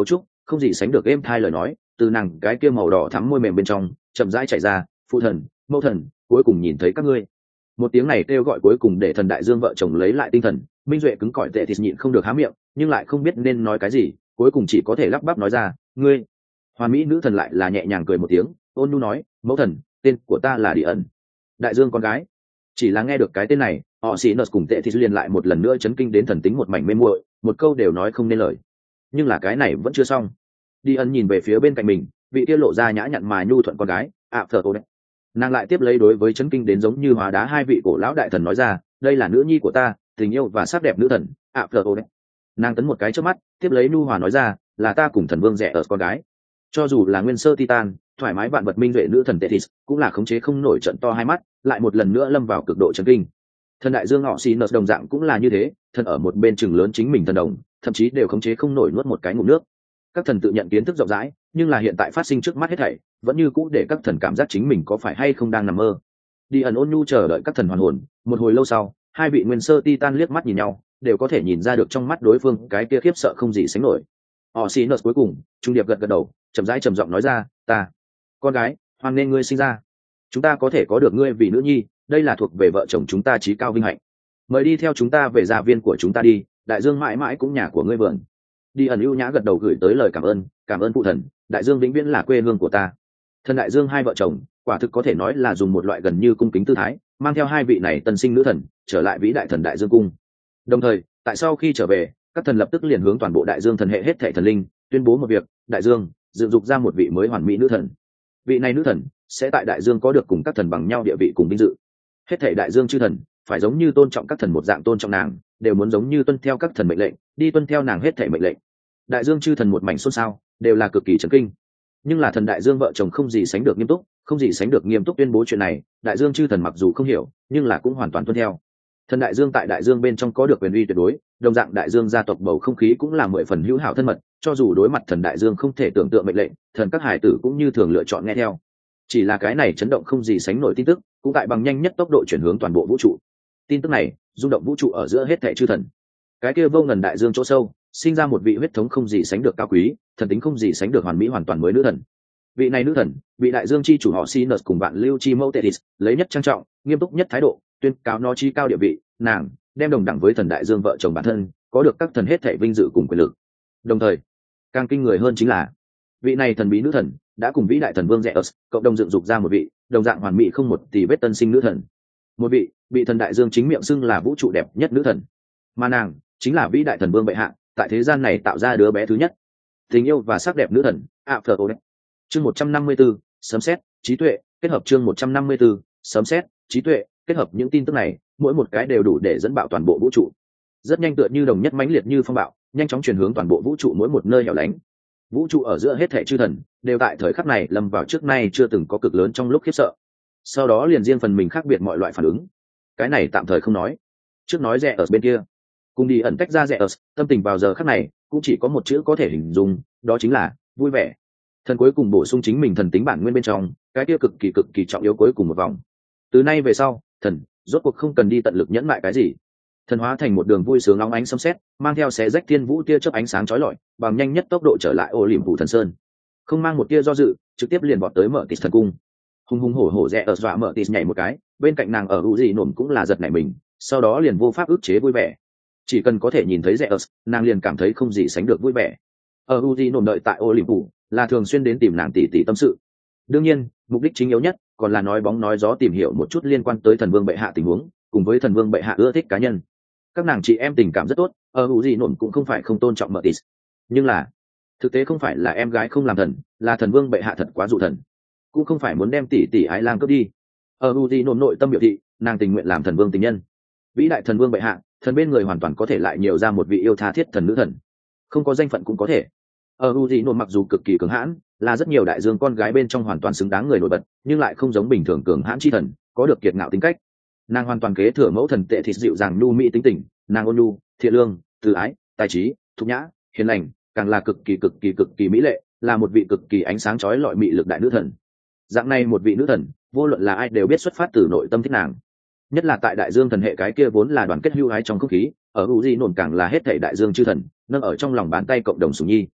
không gì sánh được êm thai lời nói từ nàng cái kia màu đỏ thắm môi mềm bên trong chậm rãi chảy ra. Phụ thần, mẫu thần, cuối cùng nhìn thấy các ngươi. Một tiếng này kêu gọi cuối cùng để thần đại dương vợ chồng lấy lại tinh thần. Minh Duệ cứng cỏi tệ thịt nhịn không được há miệng, nhưng lại không biết nên nói cái gì, cuối cùng chỉ có thể lắp bắp nói ra, ngươi. Hoàn mỹ nữ thần lại là nhẹ nhàng cười một tiếng, ôn nhu nói, mẫu thần, tên của ta là Đi ẩn, đại dương con gái. Chỉ là nghe được cái tên này, họ xì nợ cùng tệ thịt liền lại một lần nữa chấn kinh đến thần tính một mảnh mê muội, một câu đều nói không nên lời. Nhưng là cái này vẫn chưa xong. Đi ẩn nhìn về phía bên cạnh mình, vị kia lộ ra nhã nhặn mà nhu thuận con gái, ạ phở ô đấy. Nàng lại tiếp lấy đối với chấn kinh đến giống như hóa đá hai vị cổ lão đại thần nói ra, đây là nữ nhi của ta, tình yêu và sắc đẹp nữ thần, ạ phở ô đấy. Nàng tấn một cái trước mắt, tiếp lấy nu hòa nói ra, là ta cùng thần vương rẻ ở con gái. Cho dù là nguyên sơ titan, thoải mái vạn vật minh duệ nữ thần Tethys, cũng là khống chế không nổi trận to hai mắt, lại một lần nữa lâm vào cực độ chấn kinh. Thần đại dương họ xì nợ đồng dạng cũng là như thế, thần ở một bên chừng lớn chính mình thần đồng, thậm chí đều khống chế không nổi nuốt một cái ngụm nước. Các thần tự nhận kiến thức rộng rãi, nhưng là hiện tại phát sinh trước mắt hết thảy, vẫn như cũ để các thần cảm giác chính mình có phải hay không đang nằm mơ. Đi ẩn ôn nhu chờ đợi các thần hoàn hồn, một hồi lâu sau, hai vị nguyên sơ titan liếc mắt nhìn nhau, đều có thể nhìn ra được trong mắt đối phương cái kia khiếp sợ không gì sánh nổi. Osinus cuối cùng trung điệp gật gật đầu, chậm rãi trầm giọng nói ra, ta con gái, hoan nên ngươi sinh ra, chúng ta có thể có được ngươi vì nữ nhi, đây là thuộc về vợ chồng chúng ta chí cao vinh hạnh. Mời đi theo chúng ta về gia viên của chúng ta đi, đại dương mãi mãi cũng nhà của ngươi vườn. Đi ẩn ưu nhã gật đầu gửi tới lời cảm ơn, cảm ơn phụ thần, đại dương vĩnh viễn là quê hương của ta. Thần đại dương hai vợ chồng quả thực có thể nói là dùng một loại gần như cung kính tư thái, mang theo hai vị này tân sinh nữ thần trở lại vĩ đại thần đại dương cung. Đồng thời tại sau khi trở về, các thần lập tức liền hướng toàn bộ đại dương thần hệ hết thảy thần linh tuyên bố một việc, đại dương dựng dục ra một vị mới hoàn mỹ nữ thần. Vị này nữ thần sẽ tại đại dương có được cùng các thần bằng nhau địa vị cùng vinh dự. Hết thảy đại dương chư thần phải giống như tôn trọng các thần một dạng tôn trọng nàng, đều muốn giống như tuân theo các thần mệnh lệnh, đi tuân theo nàng hết thảy mệnh lệnh. Đại dương chư thần một mảnh xôn xao, đều là cực kỳ chấn kinh. Nhưng là thần đại dương vợ chồng không gì sánh được nghiêm túc, không gì sánh được nghiêm túc tuyên bố chuyện này. Đại dương chư thần mặc dù không hiểu, nhưng là cũng hoàn toàn tuân theo. Thần đại dương tại đại dương bên trong có được quyền uy tuyệt đối, đồng dạng đại dương gia tộc bầu không khí cũng là mười phần hữu hảo thân mật, cho dù đối mặt thần đại dương không thể tưởng tượng mệnh lệnh, thần các hải tử cũng như thường lựa chọn nghe theo. Chỉ là cái này chấn động không gì sánh nổi tin tức, cũng tại bằng nhanh nhất tốc độ chuyển hướng toàn bộ vũ trụ. Tin tức này rung động vũ trụ ở giữa hết thảy chư thần. Cái kia vô ngần đại dương chỗ sâu, sinh ra một vị huyết thống không gì sánh được cao quý, thần tính không gì sánh được hoàn mỹ hoàn toàn mới nữ thần. Vị này nữ thần, vị đại dương chi chủ họ Sinus cùng bạn lưu chi mẫu Tethys, lấy nhất trang trọng, nghiêm túc nhất thái độ, tuyên cáo nó chi cao địa vị, nàng đem đồng đẳng với thần đại dương vợ chồng bản thân, có được các thần hết thảy vinh dự cùng quyền lực. Đồng thời, càng kinh người hơn chính là, vị này thần bí nữ thần đã cùng vĩ đại thần vương Zeus cộng đồng dựng dục ra một vị đồng dạng hoàn mỹ không một tì vết tân sinh nữ thần, một vị bị thần đại dương chính miệng xưng là vũ trụ đẹp nhất nữ thần, mà nàng chính là vĩ đại thần vương bệ hạ, tại thế gian này tạo ra đứa bé thứ nhất, tình yêu và sắc đẹp nữ thần Aphrodite. Chương một trăm năm mươi 154, sấm sét trí tuệ kết hợp. Chương một trăm năm mươi 154, sấm sét trí tuệ kết hợp. Những tin tức này mỗi một cái đều đủ để dẫn bạo toàn bộ vũ trụ, rất nhanh tựa như đồng nhất mãnh liệt như phong bạo, nhanh chóng truyền hướng toàn bộ vũ trụ mỗi một nơi hẻo lánh. Vũ trụ ở giữa hết thảy chư thần đều tại thời khắc này lâm vào trước nay chưa từng có cực lớn trong lúc khiếp sợ, sau đó liền riêng phần mình khác biệt mọi loại phản ứng. Cái này tạm thời không nói, trước nói rẻ ở bên kia cùng đi ẩn tách ra rẻ ở, tâm tình vào giờ khắc này cũng chỉ có một chữ có thể hình dung, đó chính là vui vẻ. Thần cuối cùng bổ sung chính mình thần tính bản nguyên bên trong cái kia cực kỳ cực kỳ trọng yếu cuối cùng một vòng. Từ nay về sau, thần rốt cuộc không cần đi tận lực nhẫn mại cái gì, thần hóa thành một đường vui sướng óng ánh sấm sét, mang theo xé rách thiên vũ tia chớp ánh sáng chói lọi, bằng nhanh nhất tốc độ trở lại ô liềm phủ thần sơn, không mang một tia do dự, trực tiếp liền bọt tới mở tịt thần cung. Hùng hùng hổ hổ rẽ ở dọa mở tịt nhảy một cái, bên cạnh nàng ở u gì nổm cũng là giật nảy mình, sau đó liền vô pháp ức chế vui vẻ. Chỉ cần có thể nhìn thấy rẽ ở, nàng liền cảm thấy không gì sánh được vui vẻ. Ở u gì nổm đợi tại ô liềm phủ là thường xuyên đến tìm nàng tỷ tỷ tâm sự. Đương nhiên, mục đích chính yếu nhất còn là nói bóng nói gió tìm hiểu một chút liên quan tới thần vương bệ hạ tình huống, cùng với thần vương bệ hạ ưa thích cá nhân. Các nàng chị em tình cảm rất tốt, ở hữu gì nổn cũng không phải không tôn trọng Mertis, nhưng là thực tế không phải là em gái không làm thần, là thần vương bệ hạ thật quá dụ thần, cũng không phải muốn đem tỷ tỷ ái lang cướp đi. Ở hữu gì nổn nội tâm biểu thị nàng tình nguyện làm thần vương tình nhân. Vĩ đại thần vương bệ hạ, thần bên người hoàn toàn có thể lại nhiều ra một vị yêu tha thiết thần nữ thần, không có danh phận cũng có thể. Ở hữu gì nổn mặc dù cực kỳ cường hãn, là rất nhiều đại dương con gái bên trong hoàn toàn xứng đáng người nổi bật, nhưng lại không giống bình thường cường hãn chi thần, có được kiệt ngạo tính cách. Nàng hoàn toàn kế thừa mẫu thần tệ thịt dịu dàng nhu mỹ tính tình, nàng ôn nhu, thiện lương, từ ái, tài trí, thục nhã, hiền lành, càng là cực kỳ cực kỳ cực kỳ mỹ lệ, là một vị cực kỳ ánh sáng chói lọi mị lực đại nữ thần. Dạng này một vị nữ thần, vô luận là ai đều biết xuất phát từ nội tâm thích nàng. Nhất là tại đại dương thần hệ cái kia vốn là đoàn kết hưu hái trong không khí, ở hữu di nổn càng là hết thảy đại dương chư thần nâng ở trong lòng bàn tay cộng đồng sủng nhi.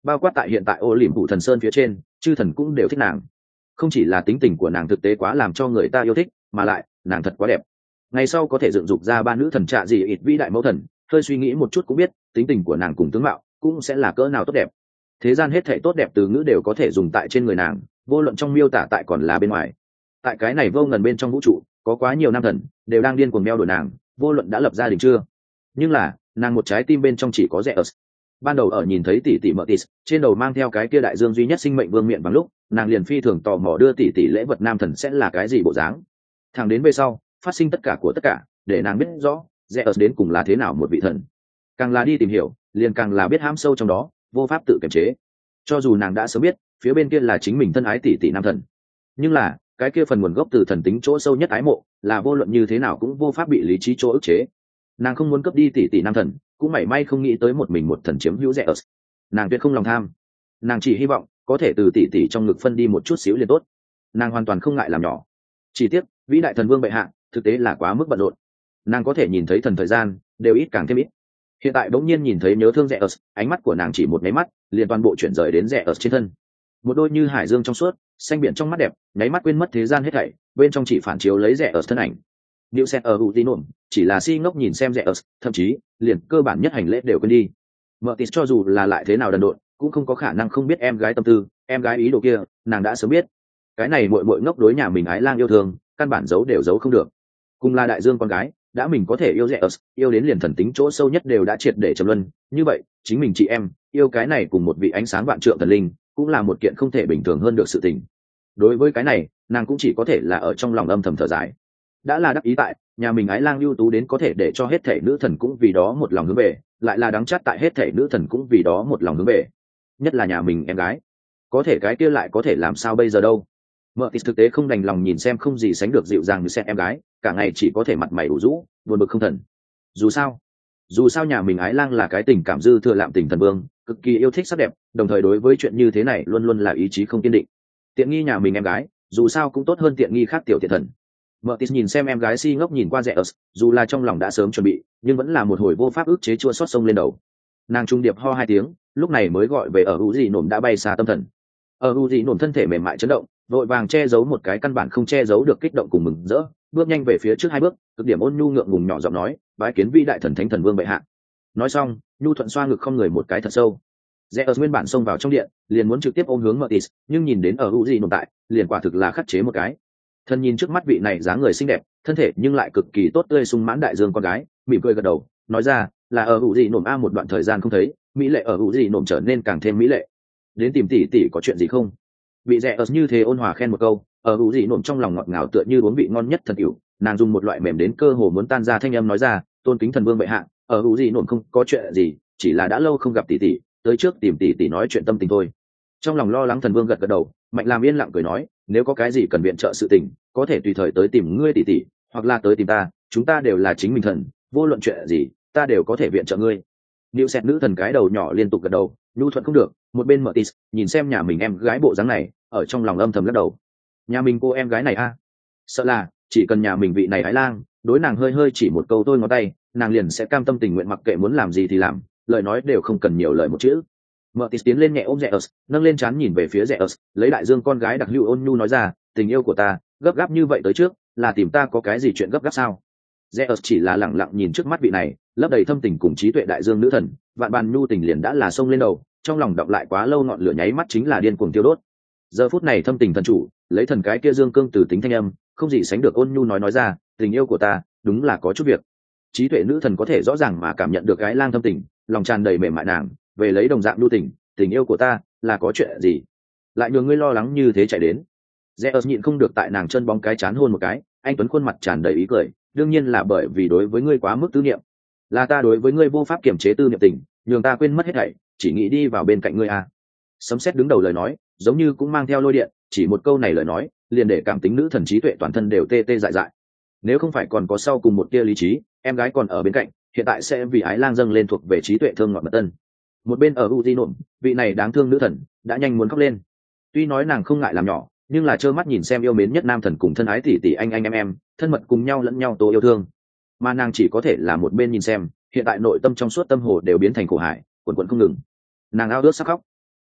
bao quát tại hiện tại ô liềm phủ thần sơn phía trên chư thần cũng đều thích nàng. Không chỉ là tính tình của nàng thực tế quá làm cho người ta yêu thích, mà lại nàng thật quá đẹp. Ngày sau có thể dựng dục ra ba nữ thần trạ gì ít vĩ đại mẫu thần, hơi suy nghĩ một chút cũng biết tính tình của nàng cùng tướng mạo cũng sẽ là cỡ nào tốt đẹp. Thế gian hết thảy tốt đẹp từ ngữ đều có thể dùng tại trên người nàng, vô luận trong miêu tả tại còn là bên ngoài. Tại cái này vô ngần bên trong vũ trụ có quá nhiều nam thần đều đang điên cuồng đeo đuổi nàng, vô luận đã lập gia đình chưa, nhưng là nàng một trái tim bên trong chỉ có Zeus. Ban đầu ở nhìn thấy tỷ tỷ Mertis trên đầu mang theo cái kia đại dương duy nhất sinh mệnh vương miện bằng lúc, nàng liền phi thường tò mò đưa tỷ tỷ lễ vật nam thần sẽ là cái gì bộ dáng. Thẳng đến về sau phát sinh tất cả của tất cả để nàng biết rõ Zeus đến cùng là thế nào một vị thần. Càng là đi tìm hiểu liền càng là biết hãm sâu trong đó, vô pháp tự kiềm chế. Cho dù nàng đã sớm biết phía bên kia là chính mình thân ái tỷ tỷ nam thần, nhưng là cái kia phần nguồn gốc từ thần tính chỗ sâu nhất ái mộ là vô luận như thế nào cũng vô pháp bị lý trí chỗ ức chế. Nàng không muốn cướp đi tỷ tỷ nam thần, cũng mảy may không nghĩ tới một mình một thần chiếm hữu Zeus. Nàng tuyệt không lòng tham, nàng chỉ hy vọng có thể từ tỷ tỷ trong ngực phân đi một chút xíu liền tốt. Nàng hoàn toàn không ngại làm nhỏ. Chỉ tiếc vĩ đại thần vương bệ hạ thực tế là quá mức bận rộn, nàng có thể nhìn thấy thần thời gian đều ít càng thêm ít. Hiện tại bỗng nhiên nhìn thấy nhớ thương Zeus, ánh mắt của nàng chỉ một nháy mắt liền toàn bộ chuyển rời đến Zeus trên thân. Một đôi như hải dương trong suốt, xanh biển trong mắt đẹp, nháy mắt quên mất thế gian hết thảy, bên trong chỉ phản chiếu lấy Zeus thân ảnh. Niệu Set ở Utinum chỉ là si ngốc nhìn xem Zeus, thậm chí liền cơ bản nhất hành lễ đều quên đi. Mertis cho dù là lại thế nào đần độn, cũng không có khả năng không biết em gái tâm tư, em gái ý đồ kia, nàng đã sớm biết. Cái này muội muội ngốc đối nhà mình ái lang yêu thương, căn bản giấu đều giấu không được. Cùng là đại dương con gái, đã mình có thể yêu Zeus, yêu đến liền thần tính chỗ sâu nhất đều đã triệt để trầm luân, như vậy, chính mình chị em, yêu cái này cùng một vị ánh sáng vạn trượng thần linh, cũng là một kiện không thể bình thường hơn được sự tình. Đối với cái này, nàng cũng chỉ có thể là ở trong lòng âm thầm thở dài. Đã là đắc ý tại nhà mình ái lang ưu tú đến có thể để cho hết thể nữ thần cũng vì đó một lòng hướng về, lại là đáng chát tại hết thể nữ thần cũng vì đó một lòng hướng về, nhất là nhà mình em gái, có thể cái kia lại có thể làm sao bây giờ đâu. Mertis thực tế không đành lòng nhìn xem không gì sánh được dịu dàng như xem em gái, cả ngày chỉ có thể mặt mày ủ rũ, buồn bực không thần. Dù sao, dù sao nhà mình ái lang là cái tình cảm dư thừa lạm tình thần vương, cực kỳ yêu thích sắc đẹp, đồng thời đối với chuyện như thế này luôn luôn là ý chí không kiên định. Tiện nghi nhà mình em gái, dù sao cũng tốt hơn tiện nghi khác tiểu thiện thần. Mertis nhìn xem em gái si ngốc nhìn qua Zeus, dù là trong lòng đã sớm chuẩn bị, nhưng vẫn là một hồi vô pháp ức chế chua xót sông lên đầu. Nàng trung điệp ho hai tiếng, lúc này mới gọi về ở Uzi nổm đã bay xa tâm thần. Ở Uzi nổm thân thể mềm mại chấn động, vội vàng che giấu một cái căn bản không che giấu được kích động cùng mừng rỡ, bước nhanh về phía trước hai bước, cực điểm ôn nhu ngượng ngùng nhỏ giọng nói, bái kiến vĩ đại thần thánh thần vương bệ hạ. Nói xong, nhu thuận xoa ngực không người một cái thật sâu. Zeus nguyên bản xông vào trong điện, liền muốn trực tiếp ôm hướng Mertis, nhưng nhìn đến ở Uzi nổm tại, liền quả thực là khắc chế một cái. Thân nhìn trước mắt vị này dáng người xinh đẹp, thân thể nhưng lại cực kỳ tốt tươi sung mãn đại dương con gái, mỉm cười gật đầu, nói ra, là ở hữu gì nổm a một đoạn thời gian không thấy, mỹ lệ ở hữu gì nổm trở nên càng thêm mỹ lệ. Đến tìm tỷ tỷ có chuyện gì không? Bị rẻ ở như thế ôn hòa khen một câu, ở hữu gì nổm trong lòng ngọt ngào tựa như uống vị ngon nhất thần tiểu, nàng dùng một loại mềm đến cơ hồ muốn tan ra thanh âm nói ra, tôn kính thần vương bệ hạ, ở hữu gì nổm không có chuyện gì, chỉ là đã lâu không gặp tỷ tỷ, tới trước tìm tỷ tỷ nói chuyện tâm tình thôi. Trong lòng lo lắng thần vương gật gật đầu, mạnh làm yên lặng cười nói, nếu có cái gì cần viện trợ sự tình, có thể tùy thời tới tìm ngươi tỷ tỷ, hoặc là tới tìm ta, chúng ta đều là chính mình thần, vô luận chuyện gì, ta đều có thể viện trợ ngươi. Niệu Sẹt nữ thần cái đầu nhỏ liên tục gật đầu, nhu thuận không được, một bên Mertis nhìn xem nhà mình em gái bộ dáng này, ở trong lòng âm thầm lắc đầu. Nhà mình cô em gái này a, sợ là chỉ cần nhà mình vị này Ái Lang, đối nàng hơi hơi chỉ một câu tôi ngón tay, nàng liền sẽ cam tâm tình nguyện mặc kệ muốn làm gì thì làm, lời nói đều không cần nhiều lời một chữ. Mertis tiến lên nhẹ ôm Zeus, nâng lên trán nhìn về phía Zeus, lấy đại dương con gái đặc hữu ôn nhu nói ra, tình yêu của ta, gấp gáp như vậy tới trước, là tìm ta có cái gì chuyện gấp gáp sao? Zeus chỉ là lẳng lặng nhìn trước mắt vị này, lấp đầy thâm tình cùng trí tuệ đại dương nữ thần, vạn bàn nhu tình liền đã là sông lên đầu, trong lòng đọng lại quá lâu ngọn lửa nháy mắt chính là điên cuồng tiêu đốt. Giờ phút này thâm tình thần chủ, lấy thần cái kia dương cương từ tính thanh âm, không gì sánh được ôn nhu nói nói ra, tình yêu của ta, đúng là có chút việc. Trí tuệ nữ thần có thể rõ ràng mà cảm nhận được gái lang thâm tình, lòng tràn đầy mềm mại nàng, về lấy đồng dạng nhu tình, tình yêu của ta, là có chuyện gì? Lại nhường ngươi lo lắng như thế chạy đến. Zeus nhịn không được tại nàng chân bóng cái chán hôn một cái, anh tuấn khuôn mặt tràn đầy ý cười, đương nhiên là bởi vì đối với ngươi quá mức tư niệm, là ta đối với ngươi vô pháp kiềm chế tư niệm tình, nhường ta quên mất hết thảy, chỉ nghĩ đi vào bên cạnh ngươi à. Sấm sét đứng đầu lời nói, giống như cũng mang theo lôi điện, chỉ một câu này lời nói, liền để cảm tính nữ thần trí tuệ toàn thân đều tê tê dại dại. Nếu không phải còn có sau cùng một tia lý trí, em gái còn ở bên cạnh, hiện tại sẽ vì Ái Lang dâng lên thuộc về trí tuệ thơm ngọt mật tân. Một bên ở Uzi nộm, vị này đáng thương nữ thần đã nhanh muốn khóc lên. Tuy nói nàng không ngại làm nhỏ, nhưng là trơ mắt nhìn xem yêu mến nhất nam thần cùng thân ái tỷ tỷ anh anh em em thân mật cùng nhau lẫn nhau tố yêu thương, mà nàng chỉ có thể là một bên nhìn xem. Hiện tại nội tâm trong suốt tâm hồ đều biến thành khổ hải, quần quần không ngừng. Nàng ao ước sắc khóc.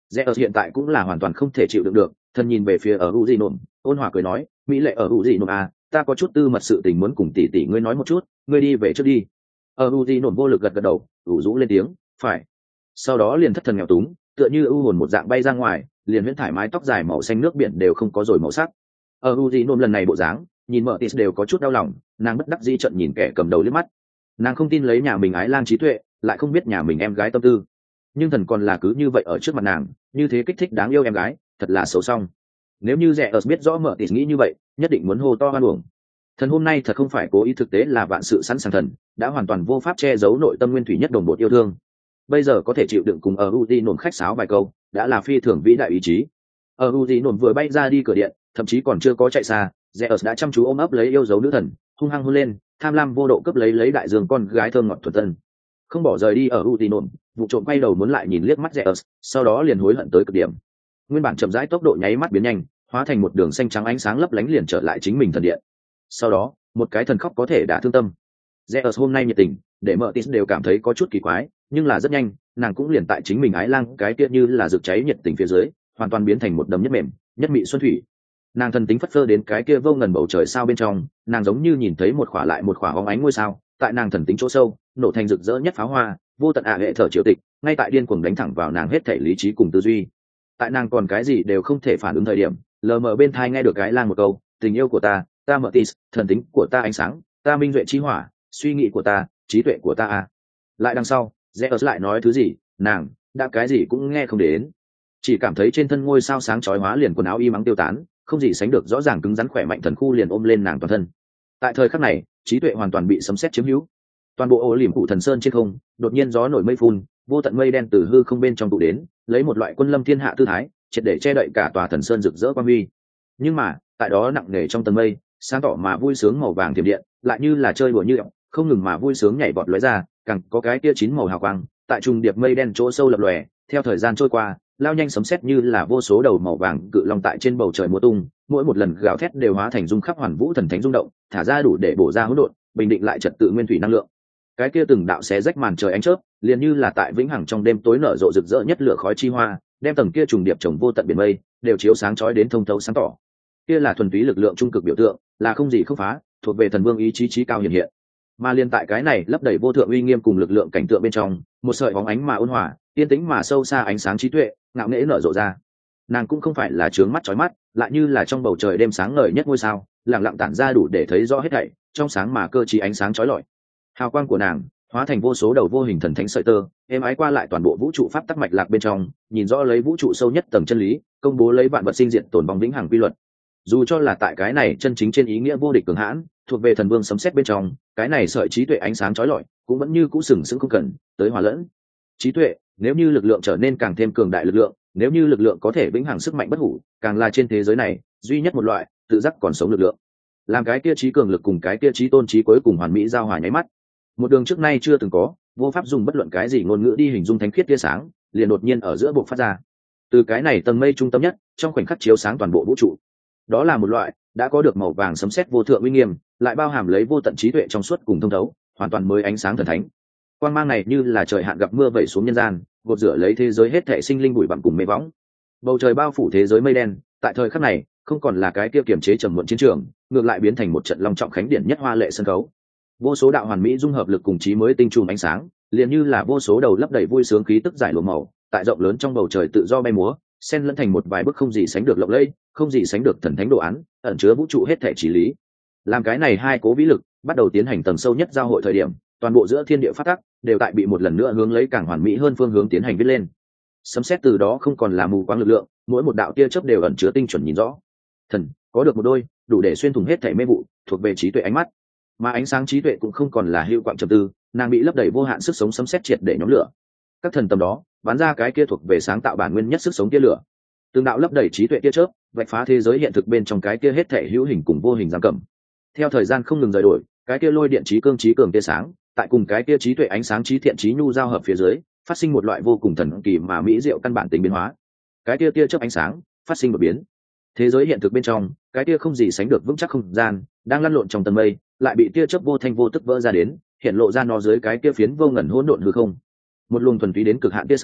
Zeus hiện tại cũng là hoàn toàn không thể chịu đựng được, thân nhìn về phía ở u gì nổm, ôn hòa cười nói, mỹ lệ ở u gì nổm à, ta có chút tư mật sự tình muốn cùng tỷ tỷ ngươi nói một chút, ngươi đi về trước đi. Ở u gì nổm vô lực gật gật đầu, ủ rũ lên tiếng, phải. Sau đó liền thất thần nghèo túng, tựa như ưu hồn một dạng bay ra ngoài, liền huyễn thải mái tóc dài màu xanh nước biển đều không có rồi màu sắc. Ở u gì nổm lần này bộ dáng, nhìn mở tis đều có chút đau lòng, nàng bất đắc dĩ trợn nhìn kẻ cầm đầu liếc mắt. Nàng không tin lấy nhà mình ái lang trí tuệ, lại không biết nhà mình em gái tâm tư, nhưng thần còn là cứ như vậy ở trước mặt nàng, như thế kích thích đáng yêu em gái, thật là xấu xong. Nếu như rẻ ở biết rõ mở tis nghĩ như vậy, nhất định muốn hô to hoan uổng. Thần hôm nay thật không phải cố ý, thực tế là vạn sự sẵn sàng, thần đã hoàn toàn vô pháp che giấu nội tâm nguyên thủy nhất đồng bột yêu thương. Bây giờ có thể chịu đựng cùng ở Uzi nổm khách sáo vài câu, đã là phi thường vĩ đại ý chí. Ở Uzi nổm vừa bay ra đi cửa điện, thậm chí còn chưa có chạy xa, Zeus đã chăm chú ôm ấp lấy yêu dấu nữ thần, hung hăng hôn lên, tham lam vô độ cướp lấy lấy đại dương con gái thơm ngọt thuần tân, không bỏ rời đi ở Uzi nổm, vụ trộm quay đầu muốn lại nhìn liếc mắt Zeus, sau đó liền hối hận tới cực điểm. Nguyên bản chậm rãi tốc độ nháy mắt biến nhanh, hóa thành một đường xanh trắng ánh sáng lấp lánh liền trở lại chính mình thần điện. Sau đó, một cái thần khóc có thể đã thương tâm. Zeus hôm nay nhiệt tình, để Mertis đều cảm thấy có chút kỳ quái, nhưng là rất nhanh, nàng cũng liền tại chính mình ái lang cái tiết như là rực cháy nhiệt tình phía dưới, hoàn toàn biến thành một đầm nhất mềm, nhất mị xuân thủy. Nàng thần tính phất phơ đến cái kia vô ngần bầu trời sao bên trong, nàng giống như nhìn thấy một khỏa lại một khỏa óng ánh ngôi sao, tại nàng thần tính chỗ sâu, nổ thành rực rỡ nhất pháo hoa, vô tận ạ hệ thở triều tịch, ngay tại điên cuồng đánh thẳng vào nàng hết thể lý trí cùng tư duy. Tại nàng còn cái gì đều không thể phản ứng thời điểm, lờ mờ bên tai nghe được cái lang một câu, tình yêu của ta, ta Mertis, thần tính của ta ánh sáng, ta minh duệ chi hỏa, suy nghĩ của ta, trí tuệ của ta à. Lại đằng sau, Zeus lại nói thứ gì, nàng đã cái gì cũng nghe không đến, chỉ cảm thấy trên thân ngôi sao sáng chói hóa liền quần áo y mắng tiêu tán, không gì sánh được rõ ràng cứng rắn khỏe mạnh thần khu liền ôm lên nàng toàn thân. Tại thời khắc này, trí tuệ hoàn toàn bị sấm sét chiếm hữu. Toàn bộ ô liềm cụ thần sơn trên không, đột nhiên gió nổi mây phun, vô tận mây đen từ hư không bên trong tụ đến, lấy một loại quân lâm thiên hạ tư thái, triệt để che đậy cả tòa thần sơn rực rỡ quang huy. Nhưng mà, tại đó nặng nề trong tầng mây, sáng tỏ mà vui sướng màu vàng thiểm điện, lại như là chơi đùa như ọng, không ngừng mà vui sướng nhảy vọt lóe ra, càng có cái kia chín màu hào quang, tại trùng điệp mây đen chỗ sâu lập lòe, theo thời gian trôi qua, lao nhanh sấm sét như là vô số đầu màu vàng cự long tại trên bầu trời múa tung, mỗi một lần gào thét đều hóa thành dung khắp hoàn vũ thần thánh rung động, thả ra đủ để bổ ra hỗn độn, bình định lại trật tự nguyên thủy năng lượng. Cái kia từng đạo xé rách màn trời ánh chớp, liền như là tại vĩnh hằng trong đêm tối nở rộ rực rỡ nhất lửa khói chi hoa, đem tầng kia trùng điệp trồng vô tận biển mây, đều chiếu sáng chói đến thông thấu sáng tỏ. Kia là thuần túy lực lượng trung cực biểu tượng, là không gì không phá, thuộc về thần vương ý chí trí cao hiển hiện. Mà liên tại cái này lấp đầy vô thượng uy nghiêm cùng lực lượng cảnh tượng bên trong, một sợi bóng ánh mà ôn hòa, yên tĩnh mà sâu xa ánh sáng trí tuệ, ngạo nghễ nở rộ ra. Nàng cũng không phải là trướng mắt chói mắt, lại như là trong bầu trời đêm sáng ngời nhất ngôi sao, lặng lặng tản ra đủ để thấy rõ hết thảy, trong sáng mà cơ trí ánh sáng chói lọi. Hào quang của nàng hóa thành vô số đầu vô hình thần thánh sợi tơ, êm ái qua lại toàn bộ vũ trụ pháp tắc mạch lạc bên trong, nhìn rõ lấy vũ trụ sâu nhất tầng chân lý, công bố lấy vạn vật sinh diệt tồn vong vĩnh hằng quy luật. Dù cho là tại cái này chân chính trên ý nghĩa vô địch cường hãn, thuộc về thần vương sấm sét bên trong, cái này sợi trí tuệ ánh sáng chói lọi, cũng vẫn như cũ sừng sững không cần tới hòa lẫn. Trí tuệ, nếu như lực lượng trở nên càng thêm cường đại lực lượng, nếu như lực lượng có thể vĩnh hằng sức mạnh bất hủ, càng là trên thế giới này duy nhất một loại tự giác còn sống lực lượng. Làm cái kia trí cường lực cùng cái kia trí tôn trí cuối cùng hoàn mỹ giao hòa nháy mắt, một đường trước nay chưa từng có, vô pháp dùng bất luận cái gì ngôn ngữ đi hình dung thánh khiết tia sáng, liền đột nhiên ở giữa bộc phát ra. Từ cái này tầng mây trung tâm nhất, trong khoảnh khắc chiếu sáng toàn bộ vũ trụ. Đó là một loại đã có được màu vàng sấm sét vô thượng uy nghiêm, lại bao hàm lấy vô tận trí tuệ trong suốt cùng thông thấu, hoàn toàn mới ánh sáng thần thánh. Quang mang này như là trời hạn gặp mưa vẩy xuống nhân gian, gột rửa lấy thế giới hết thảy sinh linh bụi bặm cùng mê võng. Bầu trời bao phủ thế giới mây đen, tại thời khắc này, không còn là cái kia kiềm chế trầm muộn chiến trường, ngược lại biến thành một trận long trọng khánh điển nhất hoa lệ sân khấu. Vô số đạo hoàn mỹ dung hợp lực cùng trí mới tinh trùng ánh sáng, liền như là vô số đầu lấp đầy vui sướng khí tức giải lụa màu, tại rộng lớn trong bầu trời tự do bay múa, xen lẫn thành một vài bức không gì sánh được lộng lẫy, không gì sánh được thần thánh đồ án, ẩn chứa vũ trụ hết thảy chỉ lý. Làm cái này hai cố vĩ lực bắt đầu tiến hành tầng sâu nhất giao hội thời điểm, toàn bộ giữa thiên địa phát tắc đều tại bị một lần nữa hướng lấy càng hoàn mỹ hơn phương hướng tiến hành viết lên. Sấm sét từ đó không còn là mù quáng lực lượng, mỗi một đạo tia chớp đều ẩn chứa tinh chuẩn nhìn rõ. Thần có được một đôi đủ để xuyên thủng hết thảy mê vụ, thuộc về trí tuệ ánh mắt. Mà ánh sáng trí tuệ cũng không còn là hữu quạng trầm tư, nàng bị lấp đầy vô hạn sức sống sấm sét triệt để nhóm lửa. Các thần tầm đó bắn ra cái kia thuộc về sáng tạo bản nguyên nhất sức sống tia lửa, từng đạo lấp đầy trí tuệ tia chớp, vạch phá thế giới hiện thực bên trong cái kia hết thảy hữu hình cùng vô hình giam cầm. Theo thời gian không ngừng rời đổi, cái kia lôi điện trí cương trí cường tia sáng, tại cùng cái kia trí tuệ ánh sáng trí thiện trí nhu giao hợp phía dưới, phát sinh một loại vô cùng thần kỳ mà mỹ diệu căn bản tính biến hóa. Cái kia tia chớp ánh sáng phát sinh một biến. Thế giới hiện thực bên trong, cái tia không gì sánh được vững chắc không gian, đang lăn lộn trong tầng mây, lại bị tia chớp vô thanh vô tức vỡ ra đến, hiện lộ ra nó dưới cái kia phiến vô ngần hỗn độn hư không. Một luồng thuần túy đến cực hạn tia sáng,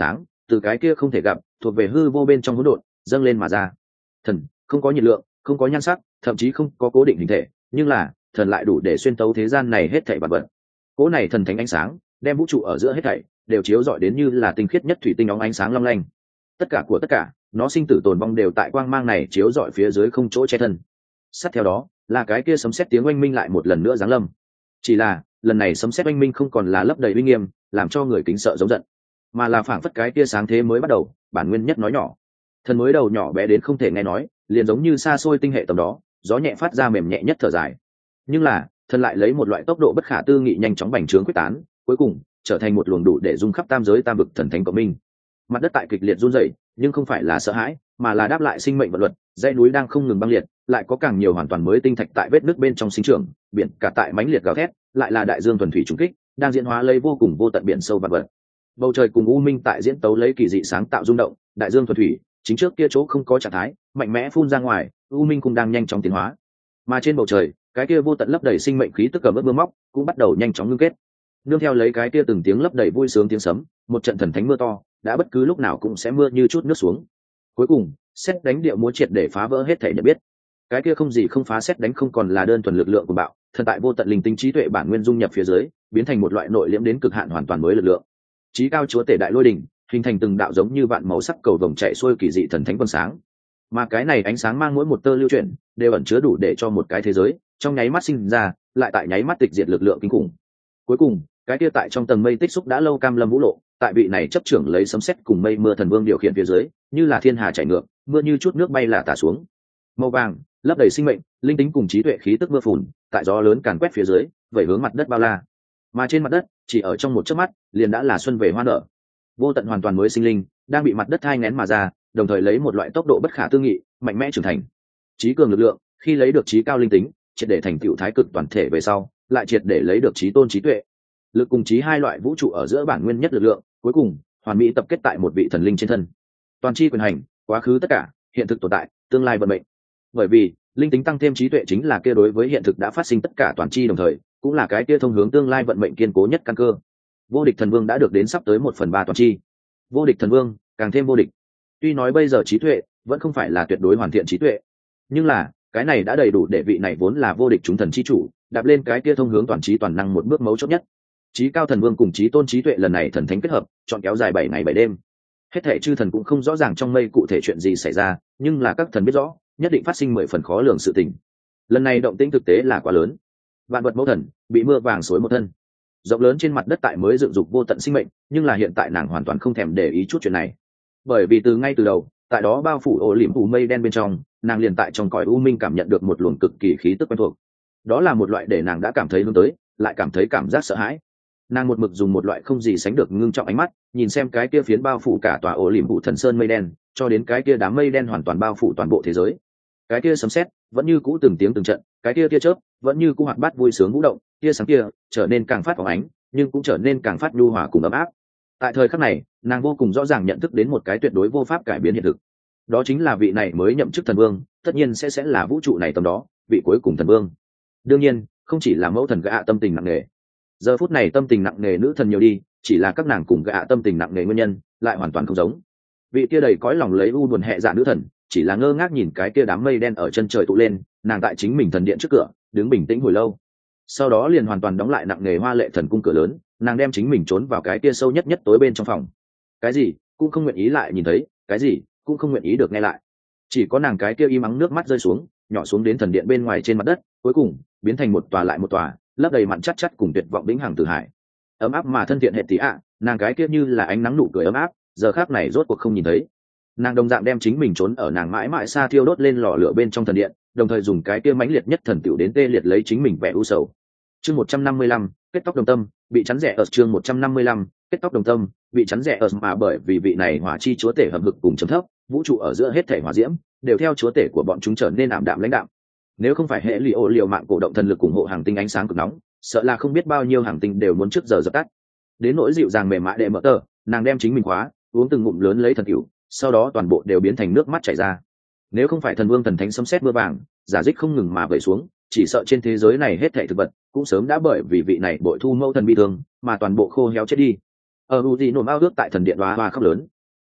từ cái kia không thể gặp thuộc về hư vô bên trong hỗn độn dâng lên mà ra. Thần không có nhiệt lượng, không có nhan sắc, thậm chí không có cố định hình thể, nhưng là thần lại đủ để xuyên tấu thế gian này hết thảy vật vật. Cỗ này thần thánh ánh sáng đem vũ trụ ở giữa hết thảy đều chiếu rọi đến như là tinh khiết nhất thủy tinh óng ánh sáng long lanh. Tất cả của tất cả, nó sinh tử tồn vong đều tại quang mang này chiếu rọi phía dưới không chỗ che thân. Sát theo đó là cái kia sấm sét tiếng oanh minh lại một lần nữa giáng lâm. Chỉ là lần này sấm sét oanh minh không còn là lấp đầy uy nghiêm, làm cho người kính sợ giống giận, mà là phảng phất cái kia sáng thế mới bắt đầu, bản nguyên nhất nói nhỏ. Thần mới đầu nhỏ bé đến không thể nghe nói, liền giống như xa xôi tinh hệ tầm đó, gió nhẹ phát ra mềm nhẹ nhất thở dài. Nhưng là thần lại lấy một loại tốc độ bất khả tư nghị nhanh chóng bành trướng quyết tán, cuối cùng trở thành một luồng đủ để dung khắp tam giới tam vực thần thánh cộng minh. Mặt đất tại kịch liệt run rẩy, nhưng không phải là sợ hãi, mà là đáp lại sinh mệnh vật luật. Dãy núi đang không ngừng băng liệt, lại có càng nhiều hoàn toàn mới tinh thạch tại vết nước bên trong sinh trưởng, biển cả tại mãnh liệt gào thét, lại là đại dương thuần thủy trùng kích, đang diễn hóa lấy vô cùng vô tận biển sâu vạn vật. Bầu trời cùng u minh tại diễn tấu lấy kỳ dị sáng tạo rung động, đại dương thuần thủy chính trước kia chỗ không có trạng thái, mạnh mẽ phun ra ngoài, u minh cũng đang nhanh chóng tiến hóa. Mà trên bầu trời, cái kia vô tận lấp đầy sinh mệnh khí tức cầm ướt mưa móc cũng bắt đầu nhanh chóng ngưng kết. Nương theo lấy cái kia từng tiếng lấp đầy vui sướng tiếng sấm, một trận thần thánh mưa to đã bất cứ lúc nào cũng sẽ mưa như chút nước xuống. Cuối cùng xét đánh điệu múa triệt để phá vỡ hết thể nhận biết. Cái kia không gì không phá xét đánh không còn là đơn thuần lực lượng của bạo, thần tại vô tận linh tinh trí tuệ bản nguyên dung nhập phía dưới, biến thành một loại nội liễm đến cực hạn hoàn toàn mới lực lượng. Chí cao chúa tể đại lôi đỉnh hình thành từng đạo giống như vạn màu sắc cầu vồng chạy xuôi kỳ dị thần thánh vầng sáng, mà cái này ánh sáng mang mỗi một tơ lưu chuyển đều ẩn chứa đủ để cho một cái thế giới trong nháy mắt sinh ra, lại tại nháy mắt tịch diệt lực lượng kinh khủng. Cuối cùng cái kia tại trong tầng mây tích xúc đã lâu cam lâm vũ lộ, tại vị này chấp trưởng lấy sấm sét cùng mây mưa thần vương điều khiển phía dưới, như là thiên hà chảy ngược, mưa như chút nước bay là tả xuống. Màu vàng lấp đầy sinh mệnh, linh tính cùng trí tuệ khí tức mưa phùn, tại gió lớn càn quét phía dưới, vẩy hướng mặt đất bao la. Mà trên mặt đất, chỉ ở trong một chớp mắt, liền đã là xuân về hoa nở. Vô tận hoàn toàn mới sinh linh, đang bị mặt đất thai nghén mà ra, đồng thời lấy một loại tốc độ bất khả tư nghị, mạnh mẽ trưởng thành. Trí cường lực lượng, khi lấy được trí cao linh tính, triệt để thành tựu thái cực toàn thể về sau, lại triệt để lấy được trí tôn trí tuệ. Lực cùng trí hai loại vũ trụ ở giữa bản nguyên nhất lực lượng, cuối cùng hoàn mỹ tập kết tại một vị thần linh trên thân. Toàn chi quyền hành, quá khứ tất cả, hiện thực tồn tại, tương lai vận mệnh. Bởi vì linh tính tăng thêm trí tuệ chính là kia đối với hiện thực đã phát sinh tất cả toàn chi đồng thời, cũng là cái kia thông hướng tương lai vận mệnh kiên cố nhất căn cơ. Vô địch thần vương đã được đến sắp tới một phần ba toàn chi. Vô địch thần vương càng thêm vô địch. Tuy nói bây giờ trí tuệ vẫn không phải là tuyệt đối hoàn thiện trí tuệ, nhưng là cái này đã đầy đủ để vị này vốn là vô địch chúng thần chi chủ đạp lên cái kia thông hướng toàn trí toàn năng một bước mấu chốt nhất. Trí cao thần vương cùng trí tôn trí tuệ lần này thần thánh kết hợp, chọn kéo dài bảy ngày bảy đêm. Hết thảy chư thần cũng không rõ ràng trong mây cụ thể chuyện gì xảy ra, nhưng là các thần biết rõ, nhất định phát sinh mười phần khó lường sự tình. Lần này động tĩnh thực tế là quá lớn. Vạn vật mẫu thần bị mưa vàng xối một thân. Rộng lớn trên mặt đất tại mới dựng dục vô tận sinh mệnh, nhưng là hiện tại nàng hoàn toàn không thèm để ý chút chuyện này. Bởi vì từ ngay từ đầu, tại đó bao phủ ổ liễm phủ mây đen bên trong, nàng liền tại trong cõi u minh cảm nhận được một luồng cực kỳ khí tức quen thuộc. Đó là một loại để nàng đã cảm thấy hướng tới, lại cảm thấy cảm giác sợ hãi. Nàng một mực dùng một loại không gì sánh được ngưng trọng ánh mắt, nhìn xem cái kia phiến bao phủ cả tòa ổ liễm phủ thần sơn mây đen, cho đến cái kia đám mây đen hoàn toàn bao phủ toàn bộ thế giới. Cái kia sấm sét vẫn như cũ từng tiếng từng trận, cái kia tia chớp vẫn như cũ hoạt bát vui sướng vũ động, tia sáng kia trở nên càng phát phóng ánh, nhưng cũng trở nên càng phát nhu hòa cùng ấm áp. Tại thời khắc này, nàng vô cùng rõ ràng nhận thức đến một cái tuyệt đối vô pháp cải biến hiện thực. Đó chính là vị này mới nhậm chức thần vương, tất nhiên sẽ sẽ là vũ trụ này tầm đó, vị cuối cùng thần vương. Đương nhiên, không chỉ là mẫu thần gã tâm tình nặng nề. Giờ phút này tâm tình nặng nề nữ thần nhiều đi, chỉ là các nàng cùng gã tâm tình nặng nề nguyên nhân, lại hoàn toàn không giống. Vị kia đầy cõi lòng lấy u buồn hệ dạ nữ thần, chỉ là ngơ ngác nhìn cái kia đám mây đen ở chân trời tụ lên, nàng tại chính mình thần điện trước cửa, đứng bình tĩnh hồi lâu. Sau đó liền hoàn toàn đóng lại nặng nề hoa lệ thần cung cửa lớn, nàng đem chính mình trốn vào cái kia sâu nhất nhất tối bên trong phòng. Cái gì cũng không nguyện ý lại nhìn thấy, cái gì cũng không nguyện ý được nghe lại. Chỉ có nàng cái kia im ắng nước mắt rơi xuống, nhỏ xuống đến thần điện bên ngoài trên mặt đất, cuối cùng biến thành một tòa lại một tòa, lấp đầy mặn chắt chắt cùng tuyệt vọng vĩnh hằng tử hải. Ấm áp mà thân thiện hệ tỷ ạ, nàng cái kia như là ánh nắng nụ cười ấm áp, giờ khác này rốt cuộc không nhìn thấy. Nàng đồng dạng đem chính mình trốn ở nàng mãi mãi xa thiêu đốt lên lò lửa bên trong thần điện, đồng thời dùng cái kia mãnh liệt nhất thần tiểu đến tê liệt lấy chính mình vẻ u sầu. Chương một trăm năm mươi lăm, kết tóc đồng tâm, bị chắn rẻ ở chương một trăm năm mươi lăm, kết tóc đồng tâm, bị chắn rẻ ở mà bởi vì vị này hỏa chi chúa tể hầm hực cùng chấm thấp, vũ trụ ở giữa hết thể hỏa diễm đều theo chúa tể của bọn chúng trở nên ảm đạm lãnh đạm. Nếu không phải hệ liều liều mạng cổ động thần lực ủng hộ hàng tinh ánh sáng cực nóng, sợ là không biết bao nhiêu hàng tinh đều muốn trước giờ dập tắt. Đến nỗi dịu dàng mềm mại đệ mở tờ, nàng đem chính mình khóa, uống từng ngụm lớn lấy thần tiểu, sau đó toàn bộ đều biến thành nước mắt chảy ra. Nếu không phải thần vương thần thánh sấm sét mưa vàng, giả dích không ngừng mà vẩy xuống, chỉ sợ trên thế giới này hết thảy thực vật cũng sớm đã bởi vì vị này bội thu mẫu thần bị thương mà toàn bộ khô héo chết đi. Ở u gì nổ ao ước tại thần điện hoa hoa khóc lớn.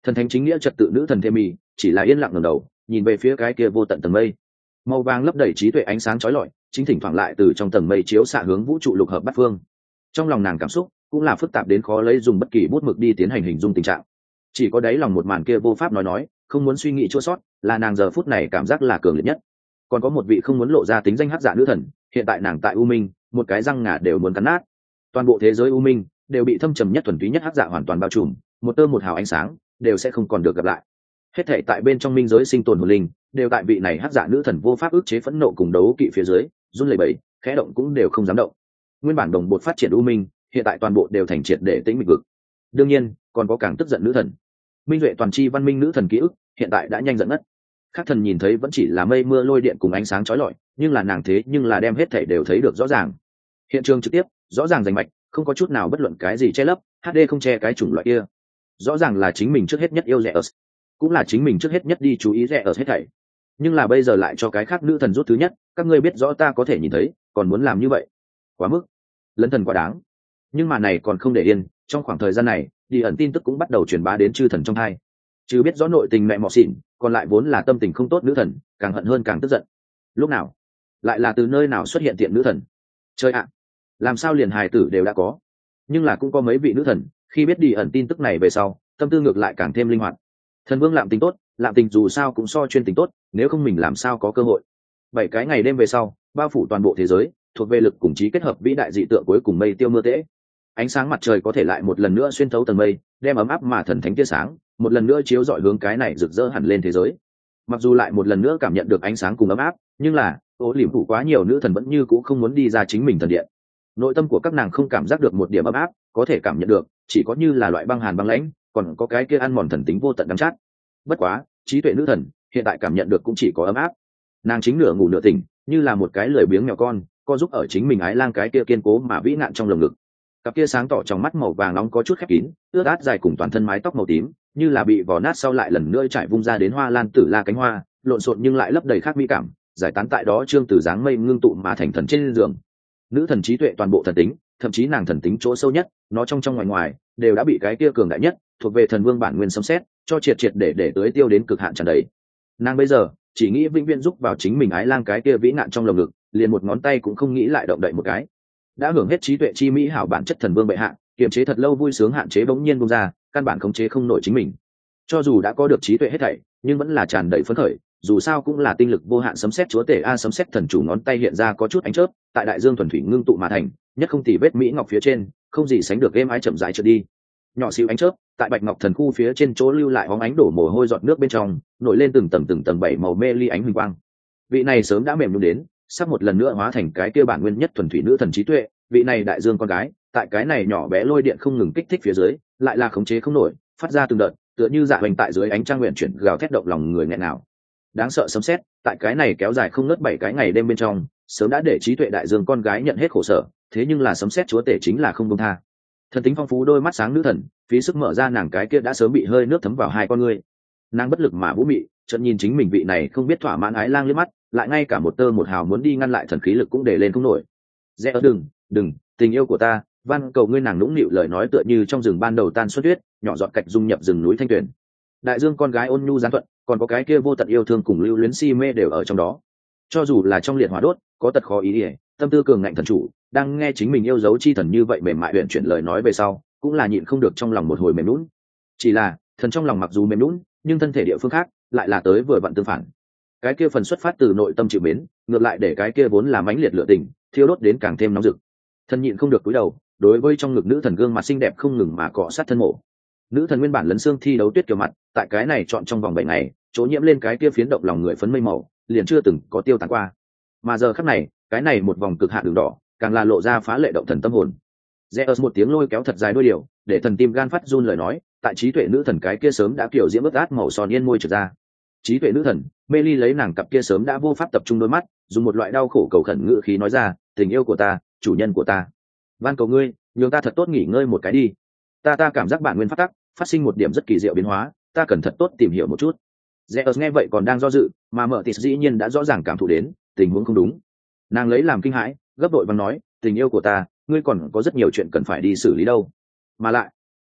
Thần thánh chính nghĩa trật tự nữ thần thêm mì chỉ là yên lặng ngẩng đầu nhìn về phía cái kia vô tận tầng mây, màu vàng lấp đầy trí tuệ ánh sáng chói lọi, chính thỉnh thoảng lại từ trong tầng mây chiếu xạ hướng vũ trụ lục hợp bát phương. Trong lòng nàng cảm xúc cũng là phức tạp đến khó lấy dùng bất kỳ bút mực đi tiến hành hình dung tình trạng, chỉ có đáy lòng một màn kia vô pháp nói nói, không muốn suy nghĩ chua sót, là nàng giờ phút này cảm giác là cường liệt nhất. Còn có một vị không muốn lộ ra tính danh hắc dạ nữ thần, hiện tại nàng tại u minh, một cái răng ngà đều muốn cắn nát. Toàn bộ thế giới u minh đều bị thâm trầm nhất thuần túy nhất hắc dạ hoàn toàn bao trùm, một tơ một hào ánh sáng đều sẽ không còn được gặp lại. Hết thảy tại bên trong minh giới sinh tồn hồn linh đều tại vị này hắc dạ nữ thần vô pháp ức chế phẫn nộ cùng đấu kỵ phía dưới run lẩy bẩy, khẽ động cũng đều không dám động. Nguyên bản đồng bột phát triển u minh, hiện tại toàn bộ đều thành triệt để tĩnh mịch vực. Đương nhiên còn có càng tức giận nữ thần, minh duệ toàn chi văn minh nữ thần ký ức hiện tại đã nhanh giận ngất. Khác thần nhìn thấy vẫn chỉ là mây mưa lôi điện cùng ánh sáng chói lọi, nhưng là nàng thế nhưng là đem hết thảy đều thấy được rõ ràng. Hiện trường trực tiếp rõ ràng rành mạch, không có chút nào bất luận cái gì che lấp, hát đê không che cái chủng loại kia. Rõ ràng là chính mình trước hết nhất yêu rẻ ớt, cũng là chính mình trước hết nhất đi chú ý rẻ ớt hết thảy. Nhưng là bây giờ lại cho cái khác nữ thần rút thứ nhất, các ngươi biết rõ ta có thể nhìn thấy, còn muốn làm như vậy, quá mức lấn thần quá đáng. Nhưng mà này còn không để yên, trong khoảng thời gian này đi ẩn tin tức cũng bắt đầu truyền bá đến chư thần trong hai. Chứ biết rõ nội tình mẹ mọ xỉn, còn lại vốn là tâm tình không tốt nữ thần càng hận hơn càng tức giận. Lúc nào lại là từ nơi nào xuất hiện tiện nữ thần? Chơi ạ, làm sao liền hài tử đều đã có? Nhưng là cũng có mấy vị nữ thần khi biết đi ẩn tin tức này về sau, tâm tư ngược lại càng thêm linh hoạt. Thần vương lạm tình tốt, lạm tình dù sao cũng so chuyên tình tốt, nếu không mình làm sao có cơ hội. Bảy cái ngày đêm về sau, bao phủ toàn bộ thế giới, thuộc về lực cùng trí kết hợp vĩ đại dị tượng cuối cùng mây tiêu mưa tễ. Ánh sáng mặt trời có thể lại một lần nữa xuyên thấu tầng mây, đem ấm áp mà thần thánh tia sáng một lần nữa chiếu rọi hướng cái này rực rỡ hẳn lên thế giới. Mặc dù lại một lần nữa cảm nhận được ánh sáng cùng ấm áp, nhưng là ô liềm phủ quá nhiều nữ thần vẫn như cũ không muốn đi ra chính mình thần điện. Nội tâm của các nàng không cảm giác được một điểm ấm áp, có thể cảm nhận được chỉ có như là loại băng hàn băng lãnh, còn có cái kia ăn mòn thần tính vô tận đắng chát. Bất quá trí tuệ nữ thần hiện tại cảm nhận được cũng chỉ có ấm áp. Nàng chính nửa ngủ nửa tỉnh, như là một cái lười biếng mèo con co giúp ở chính mình ái lang cái kia kiên cố mà vĩ ngạn trong lồng ngực. Cặp kia sáng tỏ trong mắt màu vàng nóng có chút khép kín, ướt át dài cùng toàn thân mái tóc màu tím như là bị vò nát sau lại lần nữa trải vung ra đến hoa lan tử la cánh hoa, lộn xộn nhưng lại lấp đầy khác mỹ cảm, giải tán tại đó trương từ dáng mây ngưng tụ mà thành thần trên giường. Nữ thần trí tuệ toàn bộ thần tính, thậm chí nàng thần tính chỗ sâu nhất, nó trong trong ngoài ngoài đều đã bị cái kia cường đại nhất thuộc về thần vương bản nguyên xâm xét cho triệt triệt để để tới tiêu đến cực hạn tràn đầy. Nàng bây giờ chỉ nghĩ vĩnh viễn giúp vào chính mình ái lang cái kia vĩ nạn trong lồng ngực, liền một ngón tay cũng không nghĩ lại động đậy một cái. Đã hưởng hết trí tuệ chi mỹ hảo bản chất thần vương bệ hạ, kiềm chế thật lâu vui sướng hạn chế bỗng nhiên bung ra, căn bản khống chế không nổi chính mình. Cho dù đã có được trí tuệ hết thảy, nhưng vẫn là tràn đầy phấn khởi, dù sao cũng là tinh lực vô hạn sấm sét chúa tể a sấm sét thần chủ ngón tay hiện ra có chút ánh chớp, tại đại dương thuần thủy ngưng tụ mà thành, nhất không tì vết mỹ ngọc phía trên, không gì sánh được êm ái chậm rãi trượt đi. Nhỏ xíu ánh chớp, tại bạch ngọc thần khu phía trên chỗ lưu lại bóng ánh đổ mồ hôi giọt nước bên trong, nổi lên từng tầng từng tầng bảy màu mê ly ánh huỳnh quang. Vị này sớm đã mềm nhũn đến, sắp một lần nữa hóa thành cái kia bản nguyên nhất thuần thủy nữ thần trí tuệ, vị này đại dương con gái, tại cái này nhỏ bé lôi điện không ngừng kích thích phía dưới, lại là khống chế không nổi, phát ra từng đợt, tựa như dạ hoành tại dưới ánh trăng nguyện chuyển gào thét động lòng người nghẹn nào. Đáng sợ sấm sét, tại cái này kéo dài không ngớt bảy cái ngày đêm bên trong, sớm đã để trí tuệ đại dương con gái nhận hết khổ sở, thế nhưng là sấm sét chúa tể chính là không buông tha. Thần tính phong phú đôi mắt sáng nữ thần, phí sức mở ra nàng cái kia đã sớm bị hơi nước thấm vào hai con ngươi. Nàng bất lực mà vũ mị, chợt nhìn chính mình vị này không biết thỏa mãn ái lang liếc mắt, lại ngay cả một tơ một hào muốn đi ngăn lại thần khí lực cũng để lên không nổi. Rẽ ở đừng, đừng, tình yêu của ta, van cầu ngươi, nàng nũng nịu lời nói tựa như trong rừng ban đầu tan xuân tuyết, nhỏ giọt cạch dung nhập rừng núi thanh tuyền. Đại dương con gái ôn nhu gián thuận, còn có cái kia vô tận yêu thương cùng lưu luyến si mê đều ở trong đó. Cho dù là trong liệt hỏa đốt, có tật khó ý ỉa, tâm tư cường ngạnh thần chủ, đang nghe chính mình yêu dấu chi thần như vậy mềm mại uyển chuyển lời nói về sau, cũng là nhịn không được trong lòng một hồi mềm lún. Chỉ là thần trong lòng mặc dù mềm lún, nhưng thân thể địa phương khác lại là tới vừa vặn tương phản. Cái kia phần xuất phát từ nội tâm chịu mến, ngược lại để cái kia vốn là mãnh liệt lửa tình thiêu đốt đến càng thêm nóng rực. Thần nhịn không được cúi đầu, đối với trong ngực nữ thần gương mặt xinh đẹp không ngừng mà cọ sát thân mộ. Nữ thần nguyên bản lấn xương thi đấu tuyết kiểu mặt, tại cái này chọn trong vòng bảy ngày, chỗ nhiễm lên cái kia phiến động lòng người phấn mây màu, liền chưa từng có tiêu tán qua. Mà giờ khắc này, cái này một vòng cực hạn đường đỏ, càng là lộ ra phá lệ động thần tâm hồn. Zeus một tiếng lôi kéo thật dài đuôi điều, để thần tim gan phát run lời nói, tại trí tuệ nữ thần cái kia sớm đã kiểu diễm ướt át màu son yên môi trượt ra. Trí tuệ nữ thần, mê ly lấy nàng cặp kia sớm đã vô pháp tập trung đôi mắt, dùng một loại đau khổ cầu khẩn ngữ khí nói ra, tình yêu của ta, chủ nhân của ta, van cầu ngươi, nhường ta thật tốt nghỉ ngơi một cái đi. Ta ta cảm giác bản nguyên phát tắc phát sinh một điểm rất kỳ diệu biến hóa, ta cần thật tốt tìm hiểu một chút. Zeus nghe vậy còn đang do dự, mà Mở Tịt dĩ nhiên đã rõ ràng cảm thụ đến tình huống không đúng. Nàng lấy làm kinh hãi, gấp đội và nói, tình yêu của ta, ngươi còn có rất nhiều chuyện cần phải đi xử lý đâu. Mà lại,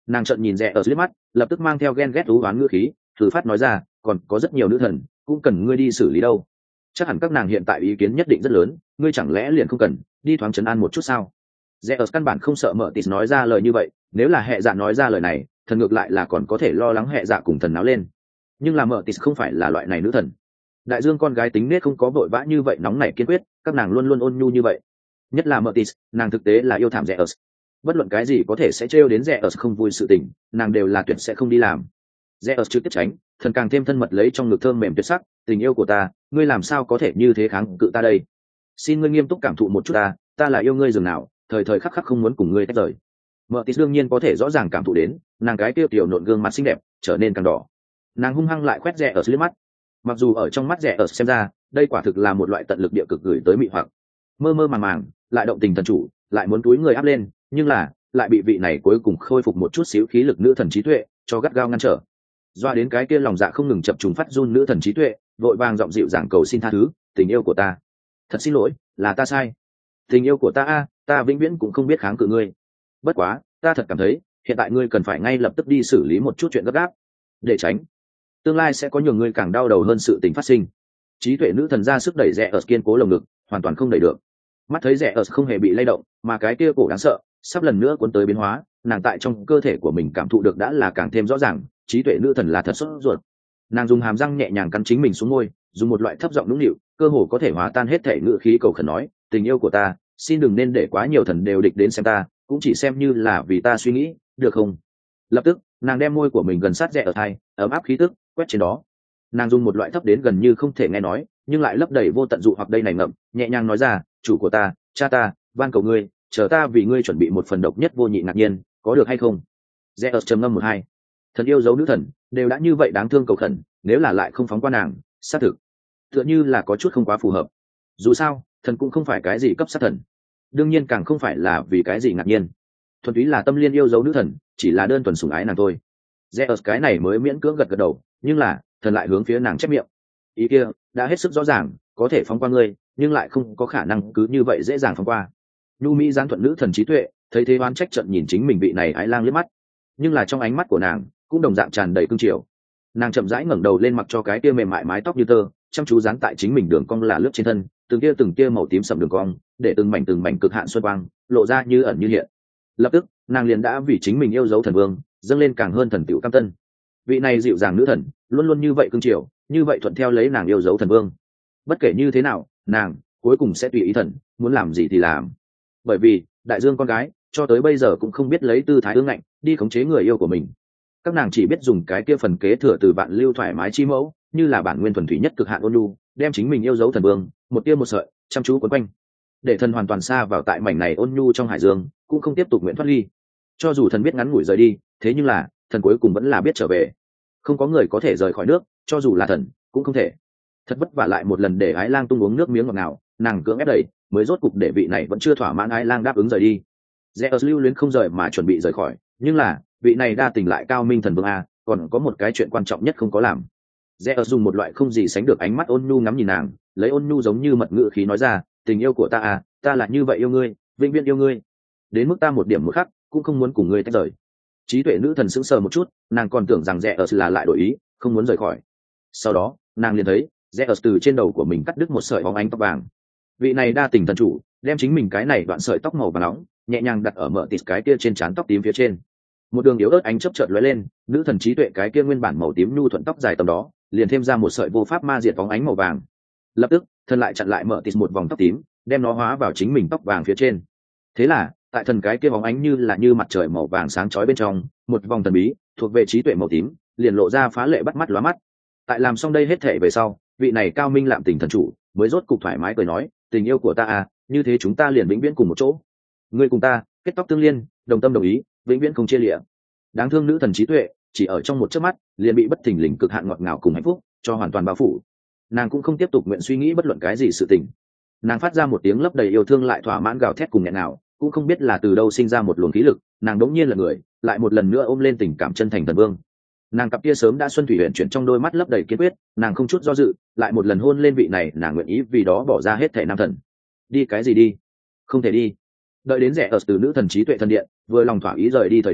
Nàng trợn nhìn rẽ ở liếc mắt, lập tức mang theo ghen ghét thú oán ngữ khí thử phát nói ra, còn có rất nhiều nữ thần cũng cần ngươi đi xử lý đâu. Chắc hẳn các nàng hiện tại ý kiến nhất định rất lớn, ngươi chẳng lẽ liền không cần đi thoáng trấn an một chút sao? Rẽ ở căn bản không sợ mở tịt nói ra lời như vậy, nếu là hệ dạ nói ra lời này, thần ngược lại là còn có thể lo lắng hệ dạ cùng thần náo lên. Nhưng là mở tịt không phải là loại này nữ thần. Đại dương con gái tính nết không có vội vã như vậy, nóng nảy kiên quyết, các nàng luôn luôn ôn nhu như vậy. Nhất là mở tịt, nàng thực tế là yêu thảm rẽ ở. Bất luận cái gì có thể sẽ trêu đến rẽ ở không vui sự tình, nàng đều là tuyệt sẽ không đi làm. Rẽ ở trực tiếp tránh, thần càng thêm thân mật lấy trong ngực thơm mềm tuyệt sắc, tình yêu của ta, ngươi làm sao có thể như thế kháng cự ta đây? Xin ngươi nghiêm túc cảm thụ một chút ta, ta là yêu ngươi dường nào, thời thời khắc khắc không muốn cùng ngươi tách rời. Mợ tít đương nhiên có thể rõ ràng cảm thụ đến, nàng cái tiêu tiểu nộn gương mặt xinh đẹp trở nên càng đỏ. Nàng hung hăng lại quét rẽ ở liếc mắt. Mặc dù ở trong mắt rẽ ở xem ra, đây quả thực là một loại tận lực địa cực gửi tới mị hoặc, mơ mơ màng màng, lại động tình thần chủ, lại muốn túi người áp lên, nhưng là lại bị vị này cuối cùng khôi phục một chút xíu khí lực nữ thần trí tuệ cho gắt gao ngăn trở. Doa đến cái kia lòng dạ không ngừng chập trùng phát run nữ thần trí tuệ, vội vàng giọng dịu dàng cầu xin tha thứ, tình yêu của ta, thật xin lỗi, là ta sai. Tình yêu của ta a, ta vĩnh viễn cũng không biết kháng cự ngươi. Bất quá, ta thật cảm thấy, hiện tại ngươi cần phải ngay lập tức đi xử lý một chút chuyện gấp gáp, để tránh tương lai sẽ có nhiều người càng đau đầu hơn sự tình phát sinh. Trí tuệ nữ thần ra sức đẩy rẽ ở kiên cố lồng ngực, hoàn toàn không đẩy được. Mắt thấy rẽ ở không hề bị lay động, mà cái kia cổ đáng sợ sắp lần nữa cuốn tới biến hóa, nàng tại trong cơ thể của mình cảm thụ được đã là càng thêm rõ ràng, trí tuệ nữ thần là thật sốt ruột. Nàng dùng hàm răng nhẹ nhàng cắn chính mình xuống môi, dùng một loại thấp giọng nũng nịu, cơ hồ có thể hóa tan hết thể ngữ khí cầu khẩn nói, tình yêu của ta, xin đừng nên để quá nhiều thần đều địch đến xem ta, cũng chỉ xem như là vì ta suy nghĩ, được không? Lập tức, nàng đem môi của mình gần sát rẽ ở thai, ấm áp khí tức quét trên đó. Nàng dùng một loại thấp đến gần như không thể nghe nói, nhưng lại lấp đầy vô tận dụ hoặc đây này ngậm, nhẹ nhàng nói ra, chủ của ta, cha ta, van cầu ngươi, chờ ta vì ngươi chuẩn bị một phần độc nhất vô nhị ngạc nhiên, có được hay không? Rẽ ở trầm ngâm một hai, thần yêu dấu nữ thần đều đã như vậy đáng thương cầu khẩn, nếu là lại không phóng qua nàng, xác thực tựa như là có chút không quá phù hợp. Dù sao, thần cũng không phải cái gì cấp sát thần, đương nhiên càng không phải là vì cái gì ngạc nhiên, thuần túy là tâm liên yêu dấu nữ thần, chỉ là đơn thuần sủng ái nàng thôi. Zeus cái này mới miễn cưỡng gật gật đầu, nhưng là thần lại hướng phía nàng chép miệng, ý kia đã hết sức rõ ràng, có thể phóng qua ngươi, nhưng lại không có khả năng cứ như vậy dễ dàng phóng qua. Nhu mỹ giáng thuận nữ thần trí tuệ thấy thế oán trách trận nhìn chính mình vị này ái lang liếc mắt, nhưng là trong ánh mắt của nàng cũng đồng dạng tràn đầy cương triều. Nàng chậm rãi ngẩng đầu lên, mặc cho cái kia mềm mại mái tóc như tơ chăm chú dán tại chính mình đường cong là lướt trên thân, từng kia từng kia màu tím sẫm đường cong để từng mảnh từng mảnh cực hạn xuân quang lộ ra như ẩn như hiện. Lập tức nàng liền đã vì chính mình yêu dấu thần vương dâng lên càng hơn thần tiểu cam tân. Vị này dịu dàng nữ thần luôn luôn như vậy cương triều, như vậy thuận theo lấy nàng yêu dấu thần vương. Bất kể như thế nào, nàng cuối cùng sẽ tùy ý thần muốn làm gì thì làm, bởi vì đại dương con gái cho tới bây giờ cũng không biết lấy tư thái ương ngạnh đi khống chế người yêu của mình. Các nàng chỉ biết dùng cái kia phần kế thừa từ bạn lưu thoải mái chi mẫu, như là bản nguyên thuần thủy nhất cực hạn ôn nhu, đem chính mình yêu dấu thần vương một tia một sợi chăm chú quấn quanh, để thần hoàn toàn xa vào tại mảnh này ôn nhu trong hải dương, cũng không tiếp tục nguyện thoát ly. Cho dù thần biết ngắn ngủi rời đi, thế nhưng là thần cuối cùng vẫn là biết trở về. Không có người có thể rời khỏi nước, cho dù là thần cũng không thể. Thật vất vả lại một lần để ái lang tung uống nước miếng ngọt ngào, nàng cưỡng ép đẩy, mới rốt cục để vị này vẫn chưa thỏa mãn ái lang đáp ứng rời đi. Zeus lưu luyến không rời mà chuẩn bị rời khỏi, nhưng là vị này đa tình lại cao minh thần vương a, còn có một cái chuyện quan trọng nhất không có làm. Zeus dùng một loại không gì sánh được ánh mắt ôn nhu ngắm nhìn nàng, lấy ôn nhu giống như mật ngữ khí nói ra, tình yêu của ta à, ta là như vậy yêu ngươi, vĩnh viễn yêu ngươi, đến mức ta một điểm một khắc cũng không muốn cùng ngươi tách rời. Trí tuệ nữ thần sững sờ một chút, nàng còn tưởng rằng Zeus là lại đổi ý, không muốn rời khỏi. Sau đó nàng liền thấy Zeus từ trên đầu của mình cắt đứt một sợi bóng ánh tóc vàng. Vị này đa tình thần chủ đem chính mình cái này đoạn sợi tóc màu vàng nóng nhẹ nhàng đặt ở mở tịt cái kia trên trán tóc tím phía trên. Một đường yếu ớt ánh chớp chợt lóe lên, nữ thần trí tuệ cái kia nguyên bản màu tím nhu thuận tóc dài tầm đó liền thêm ra một sợi vô pháp ma diệt bóng ánh màu vàng. Lập tức thần lại chặn lại mở tịt một vòng tóc tím, đem nó hóa vào chính mình tóc vàng phía trên. Thế là tại thần cái kia bóng ánh như là như mặt trời màu vàng sáng chói bên trong, một vòng thần bí thuộc về trí tuệ màu tím liền lộ ra phá lệ bắt mắt lóa mắt. Tại làm xong đây hết thể về sau, vị này cao minh lạm tình thần chủ mới rốt cục thoải mái cười nói, tình yêu của ta à, như thế chúng ta liền vĩnh viễn cùng một chỗ, ngươi cùng ta kết tóc tương liên, đồng tâm đồng ý, vĩnh viễn không chia lìa. Đáng thương nữ thần trí tuệ chỉ ở trong một chớp mắt liền bị bất thình lình cực hạn ngọt ngào cùng hạnh phúc cho hoàn toàn bao phủ. Nàng cũng không tiếp tục nguyện suy nghĩ bất luận cái gì sự tình, nàng phát ra một tiếng lấp đầy yêu thương lại thỏa mãn gào thét cùng nghẹn nào, cũng không biết là từ đâu sinh ra một luồng khí lực, nàng đống nhiên là người lại một lần nữa ôm lên tình cảm chân thành thần vương. Nàng cặp kia sớm đã xuân thủy huyền chuyển trong đôi mắt lấp đầy kiên quyết, nàng không chút do dự lại một lần hôn lên vị này nàng nguyện ý vì đó bỏ ra hết thể nam thần. Đi cái gì đi, không thể đi. Đợi đến rẻ ở từ nữ thần trí tuệ thần điện vừa lòng thỏa ý rời đi thời điểm,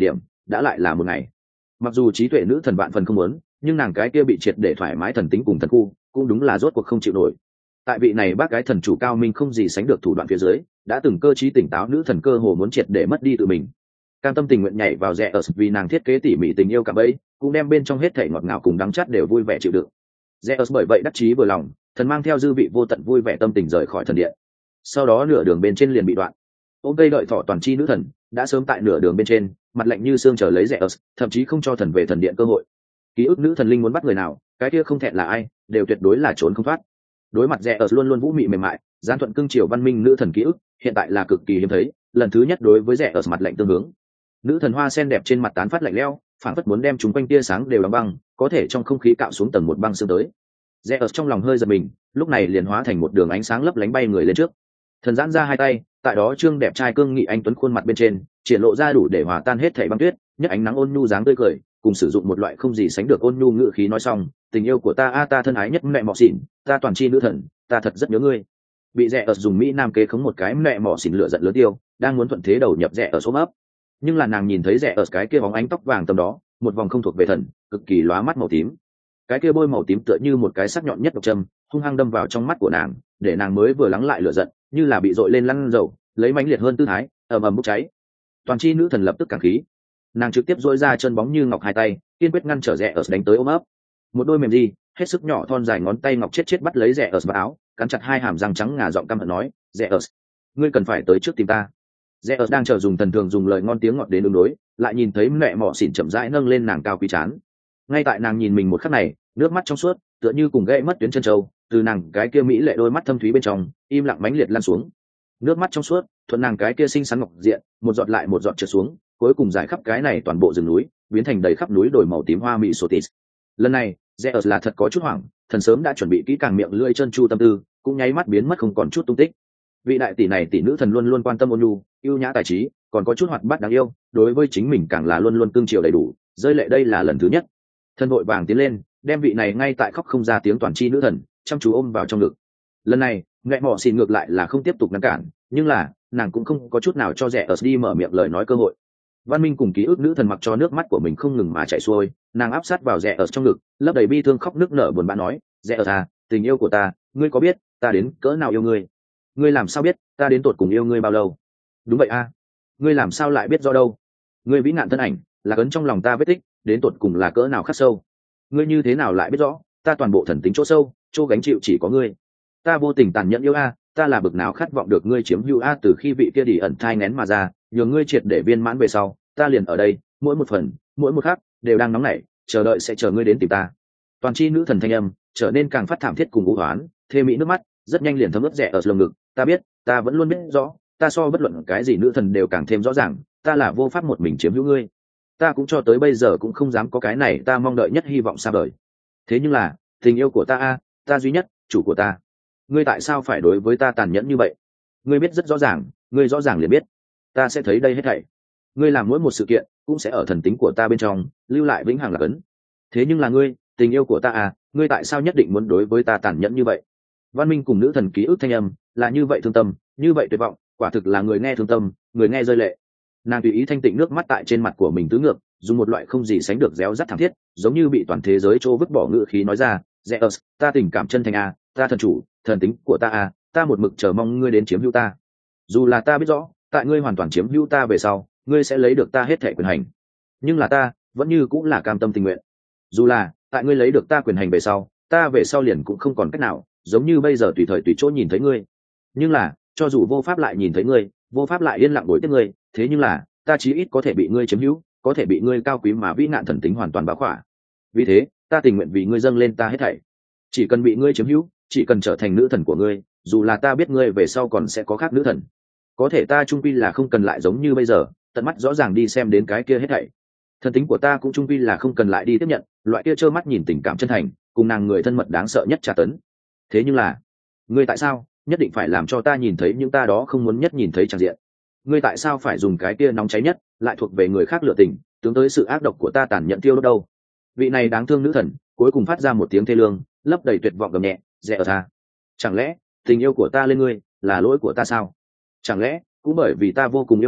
đã lại là một ngày. Mặc dù trí tuệ nữ thần vạn phần không muốn, nhưng nàng cái kia bị triệt để thoải mái thần tính cùng thần khu cũng đúng là rốt cuộc không chịu nổi. Tại vị này bác cái thần chủ cao minh không gì sánh được thủ đoạn phía dưới, đã từng cơ trí tỉnh táo nữ thần cơ hồ muốn triệt để mất đi tự mình. Cam tâm tình nguyện nhảy vào rẽ ở vì nàng thiết kế tỉ mỉ tình yêu cả bấy, cũng đem bên trong hết thảy ngọt ngào cùng đắng chát đều vui vẻ chịu đựng. Rẽ bởi vậy đắc chí vừa lòng, thần mang theo dư vị vô tận vui vẻ tâm tình rời khỏi thần điện. Sau đó nửa đường bên trên liền bị đoạn. Ôm cây đợi thọ toàn chi nữ thần đã sớm tại nửa đường bên trên, mặt lạnh như xương chờ lấy rẽ, thậm chí không cho thần về thần điện cơ hội. Ký ức nữ thần linh muốn bắt người nào, cái kia không thẹn là ai, đều tuyệt đối là trốn không thoát. Đối mặt rẽ luôn luôn vũ mị mềm mại, gian thuận cương triều văn minh nữ thần ký ức, hiện tại là cực kỳ hiếm thấy, lần thứ nhất đối với rẽ mặt lạnh tương hướng. Nữ thần hoa sen đẹp trên mặt tán phát lạnh lẽo, phản phất muốn đem chúng quanh tia sáng đều đóng băng, có thể trong không khí cạo xuống tầng một băng sương tới. Rẽ trong lòng hơi giật mình, lúc này liền hóa thành một đường ánh sáng lấp lánh bay người lên trước. Thần giãn ra hai tay, tại đó trương đẹp trai cương nghị anh tuấn khuôn mặt bên trên triển lộ ra đủ để hòa tan hết thảy băng tuyết, nhất ánh nắng ôn nhu dáng tươi cười, cùng sử dụng một loại không gì sánh được ôn nhu ngữ khí nói xong, tình yêu của ta a ta thân ái nhất mẹ mỏ xỉn, ta toàn chi nữ thần, ta thật rất nhớ ngươi. Bị rẽ dùng mỹ nam kế khống một cái mẹ mỏ xỉn lửa giận lớn tiêu, đang muốn thuận thế đầu nhập rẽ ở số ấp, nhưng là nàng nhìn thấy rẽ cái kia bóng ánh tóc vàng tầm đó, một vòng không thuộc về thần, cực kỳ lóa mắt màu tím. Cái kia bôi màu tím tựa như một cái sắc nhọn nhất độc châm, hung hăng đâm vào trong mắt của nàng, để nàng mới vừa lắng lại lửa giận, như là bị dội lên lăn dầu, lấy mãnh liệt hơn tư thái, ầm ầm bốc cháy. Toàn chi nữ thần lập tức càng khí, nàng trực tiếp dỗi ra chân bóng như ngọc hai tay, kiên quyết ngăn trở rẽ đánh tới ôm ấp. Một đôi mềm gì, hết sức nhỏ thon dài ngón tay ngọc chết chết bắt lấy rẽ vào áo, cắn chặt hai hàm răng trắng ngà giọng căm hận nói, rẽ ngươi cần phải tới trước tìm ta. Rẽ đang chờ dùng thần thường dùng lời ngon tiếng ngọt đến đường đối, lại nhìn thấy mẹ mỏ xỉn chậm rãi nâng lên nàng cao quý chán. Ngay tại nàng nhìn mình một khắc này, nước mắt trong suốt tựa như cùng gãy mất tuyến chân trâu, từ nàng cái kia mỹ lệ đôi mắt thâm thúy bên trong im lặng mãnh liệt lan xuống. Nước mắt trong suốt thuận nàng cái kia xinh xắn ngọc diện, một giọt lại một giọt trượt xuống, cuối cùng giải khắp cái này toàn bộ rừng núi, biến thành đầy khắp núi đồi màu tím hoa mỹ sotis. Lần này Zeus là thật có chút hoảng, thần sớm đã chuẩn bị kỹ càng miệng lưỡi chân chu tâm tư, cũng nháy mắt biến mất không còn chút tung tích. Vị đại tỷ này tỷ nữ thần luôn luôn quan tâm ôn nhu, yêu nhã tài trí, còn có chút hoạt bát đáng yêu, đối với chính mình càng là luôn luôn cương chiều đầy đủ, rơi lệ đây là lần thứ nhất. Thân vội vàng tiến lên, đem vị này ngay tại khóc không ra tiếng toàn chi nữ thần chăm chú ôm vào trong ngực. Lần này mẹ mỏ xìn ngược lại là không tiếp tục ngăn cản, nhưng là nàng cũng không có chút nào cho rẻ ở đi mở miệng lời nói cơ hội. Văn minh cùng ký ức nữ thần mặc cho nước mắt của mình không ngừng mà chảy xuôi, nàng áp sát vào rẻ ở trong ngực, lấp đầy bi thương khóc nức nở buồn bã nói, rẻ ở à, tình yêu của ta, ngươi có biết ta đến cỡ nào yêu ngươi? Ngươi làm sao biết ta đến tột cùng yêu ngươi bao lâu? Đúng vậy a, à. Ngươi làm sao lại biết do đâu? Ngươi vĩ nạn thân ảnh là ấn trong lòng ta vết tích, đến tột cùng là cỡ nào khắc sâu? Ngươi như thế nào lại biết rõ ta toàn bộ thần tính chỗ sâu, chỗ gánh chịu chỉ có ngươi? Ta vô tình tàn nhẫn yêu a, ta là bực nào khát vọng được ngươi chiếm hữu a, từ khi vị kia đi ẩn thai nén mà ra, nhường ngươi triệt để viên mãn về sau, ta liền ở đây, mỗi một phần, mỗi một khắc đều đang nóng nảy, chờ đợi sẽ chờ ngươi đến tìm ta. Toàn chi nữ thần thanh âm trở nên càng phát thảm thiết cùng u hoán, thê mỹ nước mắt rất nhanh liền thấm ướt rẻ ở lồng ngực. Ta biết, ta vẫn luôn biết rõ, ta so bất luận cái gì nữ thần đều càng thêm rõ ràng, ta là vô pháp một mình chiếm hữu ngươi. Ta cũng cho tới bây giờ cũng không dám có cái này ta mong đợi nhất hy vọng xa vời. Thế nhưng là tình yêu của ta a, ta duy nhất, chủ của ta, ngươi tại sao phải đối với ta tàn nhẫn như vậy? Ngươi biết rất rõ ràng, ngươi rõ ràng liền biết, ta sẽ thấy đây hết thảy. Ngươi làm mỗi một sự kiện cũng sẽ ở thần tính của ta bên trong lưu lại vĩnh hằng là cấn. Thế nhưng là ngươi, tình yêu của ta à, ngươi tại sao nhất định muốn đối với ta tàn nhẫn như vậy? Văn minh cùng nữ thần ký ức thanh âm là như vậy thương tâm, như vậy tuyệt vọng, quả thực là người nghe thương tâm, người nghe rơi lệ. Nàng tùy ý thanh tịnh nước mắt tại trên mặt của mình tứ ngược, dùng một loại không gì sánh được réo rắt thảm thiết, giống như bị toàn thế giới trô vứt bỏ ngự khí nói ra, Zeus, ta tình cảm chân thành à, ta thần chủ, thần tính của ta à, ta một mực chờ mong ngươi đến chiếm hữu ta. Dù là ta biết rõ, tại ngươi hoàn toàn chiếm hữu ta về sau, ngươi sẽ lấy được ta hết thảy quyền hành, nhưng là ta vẫn như cũng là cam tâm tình nguyện. Dù là tại ngươi lấy được ta quyền hành về sau, ta về sau liền cũng không còn cách nào, giống như bây giờ tùy thời tùy chỗ nhìn thấy ngươi. Nhưng là cho dù vô pháp lại nhìn thấy ngươi, vô pháp lại yên lặng đối tiếp ngươi, thế nhưng là ta chí ít có thể bị ngươi chiếm hữu, có thể bị ngươi cao quý mà vĩ nạn thần tính hoàn toàn bao khỏa. Vì thế ta tình nguyện vì ngươi dâng lên ta hết thảy, chỉ cần bị ngươi chiếm hữu, chỉ cần trở thành nữ thần của ngươi, dù là ta biết ngươi về sau còn sẽ có khác nữ thần, có thể ta trung quy là không cần lại giống như bây giờ tận mắt rõ ràng đi xem đến cái kia hết thảy. Thần tính của ta cũng trung quy là không cần lại đi tiếp nhận loại kia trơ mắt nhìn tình cảm chân thành cùng nàng người thân mật đáng sợ nhất tra tấn. Thế nhưng là ngươi tại sao nhất định phải làm cho ta nhìn thấy những ta đó không muốn nhất nhìn thấy tràn diện? Ngươi tại sao phải dùng cái kia nóng cháy nhất lại thuộc về người khác lựa tình tướng tới sự ác độc của ta tàn nhẫn tiêu đốt đâu? Vị này đáng thương nữ thần cuối cùng phát ra một tiếng thê lương, lấp đầy tuyệt vọng gầm nhẹ, rẽ ở ta. Chẳng lẽ tình yêu của ta lên ngươi là lỗi của ta sao? Chẳng lẽ cũng bởi vì ta vô cùng yêu ngươi,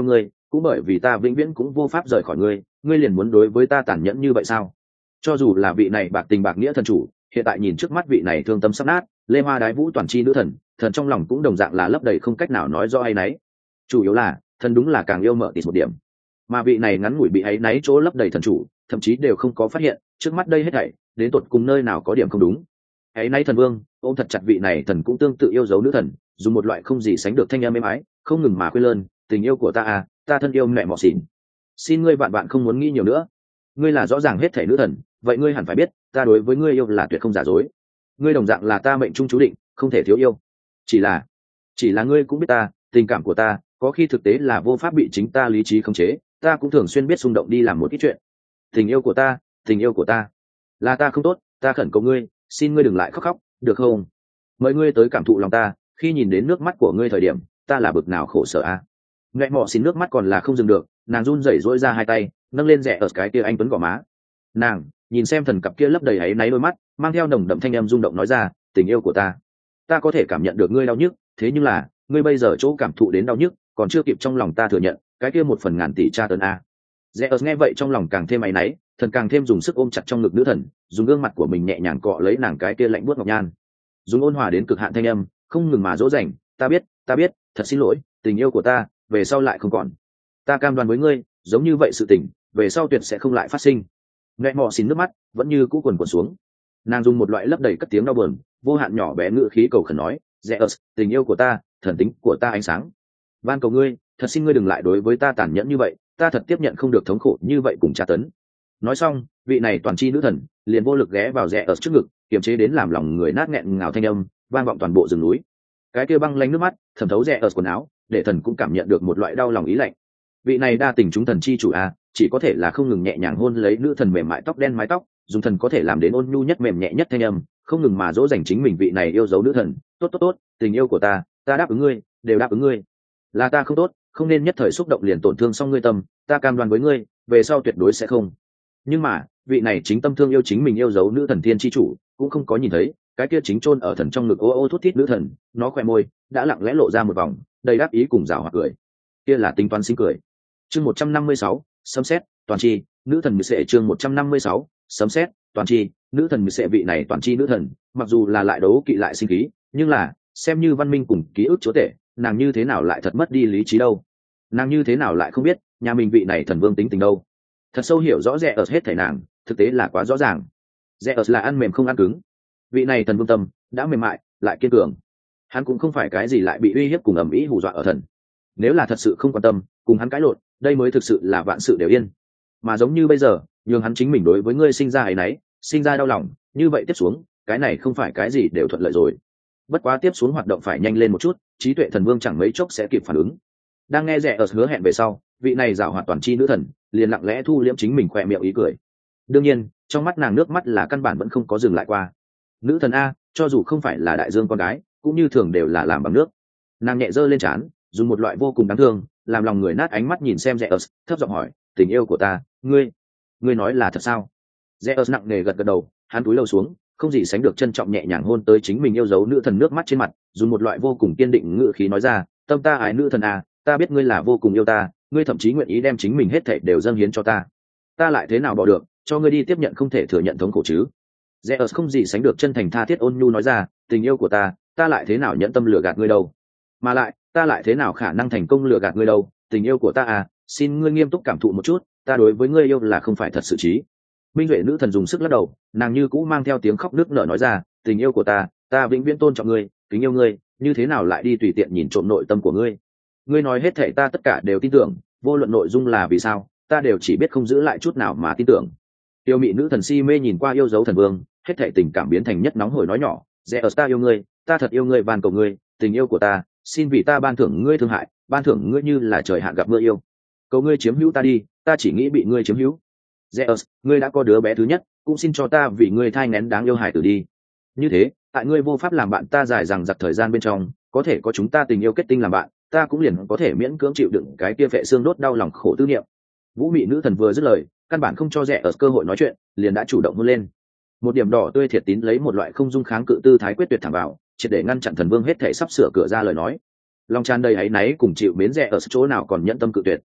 cũng bởi vì ta vĩnh viễn cũng vô pháp rời khỏi ngươi, ngươi liền muốn đối với ta tàn nhẫn như vậy sao? Cho dù là vị này bạc tình bạc nghĩa thần chủ, hiện tại nhìn trước mắt vị này thương tâm sắp nát, lê hoa đái vũ toàn chi nữ thần, thần trong lòng cũng đồng dạng là lấp đầy không cách nào nói rõ hay nấy. Chủ yếu là thần đúng là càng yêu mở tịt một điểm, mà vị này ngắn ngủi bị ấy náy chỗ lấp đầy thần chủ, thậm chí đều không có phát hiện trước mắt đây hết thảy đến tột cùng nơi nào có điểm không đúng. Ấy nay thần vương ôm thật chặt vị này thần cũng tương tự yêu dấu nữ thần, dùng một loại không gì sánh được thanh âm êm ái, không ngừng mà khuyên lơn, tình yêu của ta à, ta thân yêu mẹ mọ xỉn, xin ngươi bạn bạn không muốn nghĩ nhiều nữa, ngươi là rõ ràng hết thảy nữ thần, vậy ngươi hẳn phải biết ta đối với ngươi yêu là tuyệt không giả dối, ngươi đồng dạng là ta mệnh trung chú định, không thể thiếu yêu. Chỉ là chỉ là ngươi cũng biết ta, tình cảm của ta có khi thực tế là vô pháp bị chính ta lý trí khống chế, ta cũng thường xuyên biết xung động đi làm một ít chuyện. Tình yêu của ta, tình yêu của ta, là ta không tốt, ta khẩn cầu ngươi, xin ngươi đừng lại khóc khóc, được không? Mời ngươi tới cảm thụ lòng ta, khi nhìn đến nước mắt của ngươi thời điểm, ta là bực nào khổ sở a. À? Mẹ mọ xin nước mắt còn là không dừng được, nàng run rẩy rỗi ra hai tay, nâng lên rẽ ở cái kia anh tuấn gò má. Nàng nhìn xem thần cặp kia lấp đầy áy náy đôi mắt, mang theo nồng đậm thanh âm rung động nói ra, tình yêu của ta, ta có thể cảm nhận được ngươi đau nhức, thế nhưng là ngươi bây giờ chỗ cảm thụ đến đau nhức còn chưa kịp trong lòng ta thừa nhận cái kia một phần ngàn tỷ tra tấn a. Rẽ nghe vậy trong lòng càng thêm áy náy, thần càng thêm dùng sức ôm chặt trong ngực nữ thần, dùng gương mặt của mình nhẹ nhàng cọ lấy nàng cái kia lạnh buốt ngọc nhan, dùng ôn hòa đến cực hạn thanh âm không ngừng mà dỗ dành, ta biết ta biết thật xin lỗi, tình yêu của ta về sau lại không còn, ta cam đoan với ngươi giống như vậy sự tình về sau tuyệt sẽ không lại phát sinh. Mẹ mò xin nước mắt vẫn như cũ quần quần xuống, nàng dùng một loại lấp đầy cất tiếng đau buồn vô hạn nhỏ bé ngữ khí cầu khẩn nói, rẽ tình yêu của ta, thần tính của ta ánh sáng, van cầu ngươi, thật xin ngươi đừng lại đối với ta tàn nhẫn như vậy, ta thật tiếp nhận không được thống khổ như vậy cùng tra tấn. Nói xong vị này toàn chi nữ thần liền vô lực ghé vào rẽ ở trước ngực, kiềm chế đến làm lòng người nát nghẹn ngào thanh âm vang vọng toàn bộ rừng núi. Cái kia băng lanh nước mắt thẩm thấu rẽ ở quần áo, để thần cũng cảm nhận được một loại đau lòng ý lạnh. Vị này đa tình chúng thần chi chủ a, chỉ có thể là không ngừng nhẹ nhàng hôn lấy nữ thần mềm mại tóc đen mái tóc, dùng thần có thể làm đến ôn nhu nhất mềm nhẹ nhất thanh âm, không ngừng mà dỗ dành chính mình vị này yêu dấu nữ thần. Tốt tốt tốt, tình yêu của ta, ta đáp ứng ngươi, đều đáp ứng ngươi, là ta không tốt, không nên nhất thời xúc động liền tổn thương xong ngươi tâm, ta cam đoan với ngươi về sau tuyệt đối sẽ không. Nhưng mà vị này chính tâm thương yêu chính mình yêu dấu nữ thần thiên chi chủ cũng không có nhìn thấy cái kia chính chôn ở thần trong ngực ô ô thút thít nữ thần, nó khỏe môi đã lặng lẽ lộ ra một vòng đầy đáp ý cùng rào hoặc cười, kia là tính toán sinh cười. Chương một trăm năm mươi sáu, sấm xét toàn chi nữ thần mười sệ. Chương một trăm năm mươi sáu, sấm xét toàn chi nữ thần mười sệ. Vị này toàn chi nữ thần mặc dù là lại đấu kỵ lại sinh khí, nhưng là xem như văn minh cùng ký ức chúa tể, nàng như thế nào lại thật mất đi lý trí đâu, nàng như thế nào lại không biết nhà mình vị này thần vương tính tình đâu. Thật sâu hiểu rõ rẽ ở hết thảy nàng, thực tế là quá rõ ràng. Rẽ ở là ăn mềm không ăn cứng, vị này thần vương tâm đã mềm mại lại kiên cường, hắn cũng không phải cái gì lại bị uy hiếp cùng ầm ĩ hù dọa ở thần. Nếu là thật sự không quan tâm cùng hắn cãi lộn, đây mới thực sự là vạn sự đều yên. Mà giống như bây giờ nhường hắn chính mình đối với ngươi sinh ra áy náy, sinh ra đau lòng, như vậy tiếp xuống cái này không phải cái gì đều thuận lợi rồi. Bất quá tiếp xuống hoạt động phải nhanh lên một chút, trí tuệ thần vương chẳng mấy chốc sẽ kịp phản ứng. Đang nghe rẽ ở hứa hẹn về sau, vị này giảo hoạt toàn chi nữ thần liền lặng lẽ thu liễm chính mình khỏe miệng ý cười. Đương nhiên trong mắt nàng nước mắt là căn bản vẫn không có dừng lại qua. Nữ thần a, cho dù không phải là đại dương con gái cũng như thường đều là làm bằng nước. Nàng nhẹ giơ lên trán, dùng một loại vô cùng đáng thương làm lòng người nát ánh mắt nhìn xem rẽ ở, thấp giọng hỏi, tình yêu của ta, ngươi ngươi nói là thật sao? Rẽ ở nặng nề gật gật đầu, hắn cúi đầu xuống, không gì sánh được trân trọng nhẹ nhàng hôn tới chính mình yêu dấu nữ thần nước mắt trên mặt, dùng một loại vô cùng kiên định ngữ khí nói ra, tâm ta ái nữ thần a, ta biết ngươi là vô cùng yêu ta, ngươi thậm chí nguyện ý đem chính mình hết thảy đều dâng hiến cho ta, ta lại thế nào bỏ được cho ngươi đi tiếp nhận không thể thừa nhận thống khổ chứ? Zeus không gì sánh được chân thành tha thiết ôn nhu nói ra, tình yêu của ta, ta lại thế nào nhẫn tâm lừa gạt ngươi đâu, mà lại ta lại thế nào khả năng thành công lừa gạt ngươi đâu, tình yêu của ta à, xin ngươi nghiêm túc cảm thụ một chút, ta đối với ngươi yêu là không phải thật sự trí. Minh Duệ nữ thần dùng sức lắc đầu, nàng như cũ mang theo tiếng khóc nức nở nói ra, tình yêu của ta, ta vĩnh viễn tôn trọng ngươi, kính yêu ngươi, như thế nào lại đi tùy tiện nhìn trộm nội tâm của ngươi? Ngươi nói hết thảy ta tất cả đều tin tưởng, vô luận nội dung là vì sao, ta đều chỉ biết không giữ lại chút nào mà tin tưởng. Tiêu mị nữ thần si mê nhìn qua yêu dấu thần vương, hết thảy tình cảm biến thành nhất nóng hổi nói nhỏ, Zeus ta yêu ngươi, ta thật yêu ngươi, van cầu ngươi, tình yêu của ta, xin vì ta ban thưởng ngươi thương hại, ban thưởng ngươi như là trời hạn gặp mưa yêu. Cầu ngươi chiếm hữu ta đi, ta chỉ nghĩ bị ngươi chiếm hữu. Zeus, ngươi đã có đứa bé thứ nhất, cũng xin cho ta vì ngươi thai nghén đáng yêu hài tử đi. Như thế, tại ngươi vô pháp làm bạn ta dài dằng dặc thời gian bên trong, có thể có chúng ta tình yêu kết tinh làm bạn, ta cũng liền có thể miễn cưỡng chịu đựng cái kia phệ xương đốt đau lòng khổ tư niệm. Vũ mị nữ thần vừa dứt lời, căn bản không cho rẻ ở cơ hội nói chuyện, liền đã chủ động hôn lên. Một điểm đỏ tươi thiệt tín lấy một loại không dung kháng cự tư thái quyết tuyệt thẳng vào, triệt để ngăn chặn thần vương hết thể sắp sửa cửa ra lời nói. Lòng tràn đầy áy náy cùng chịu mến rẻ ở chỗ nào còn nhẫn tâm cự tuyệt.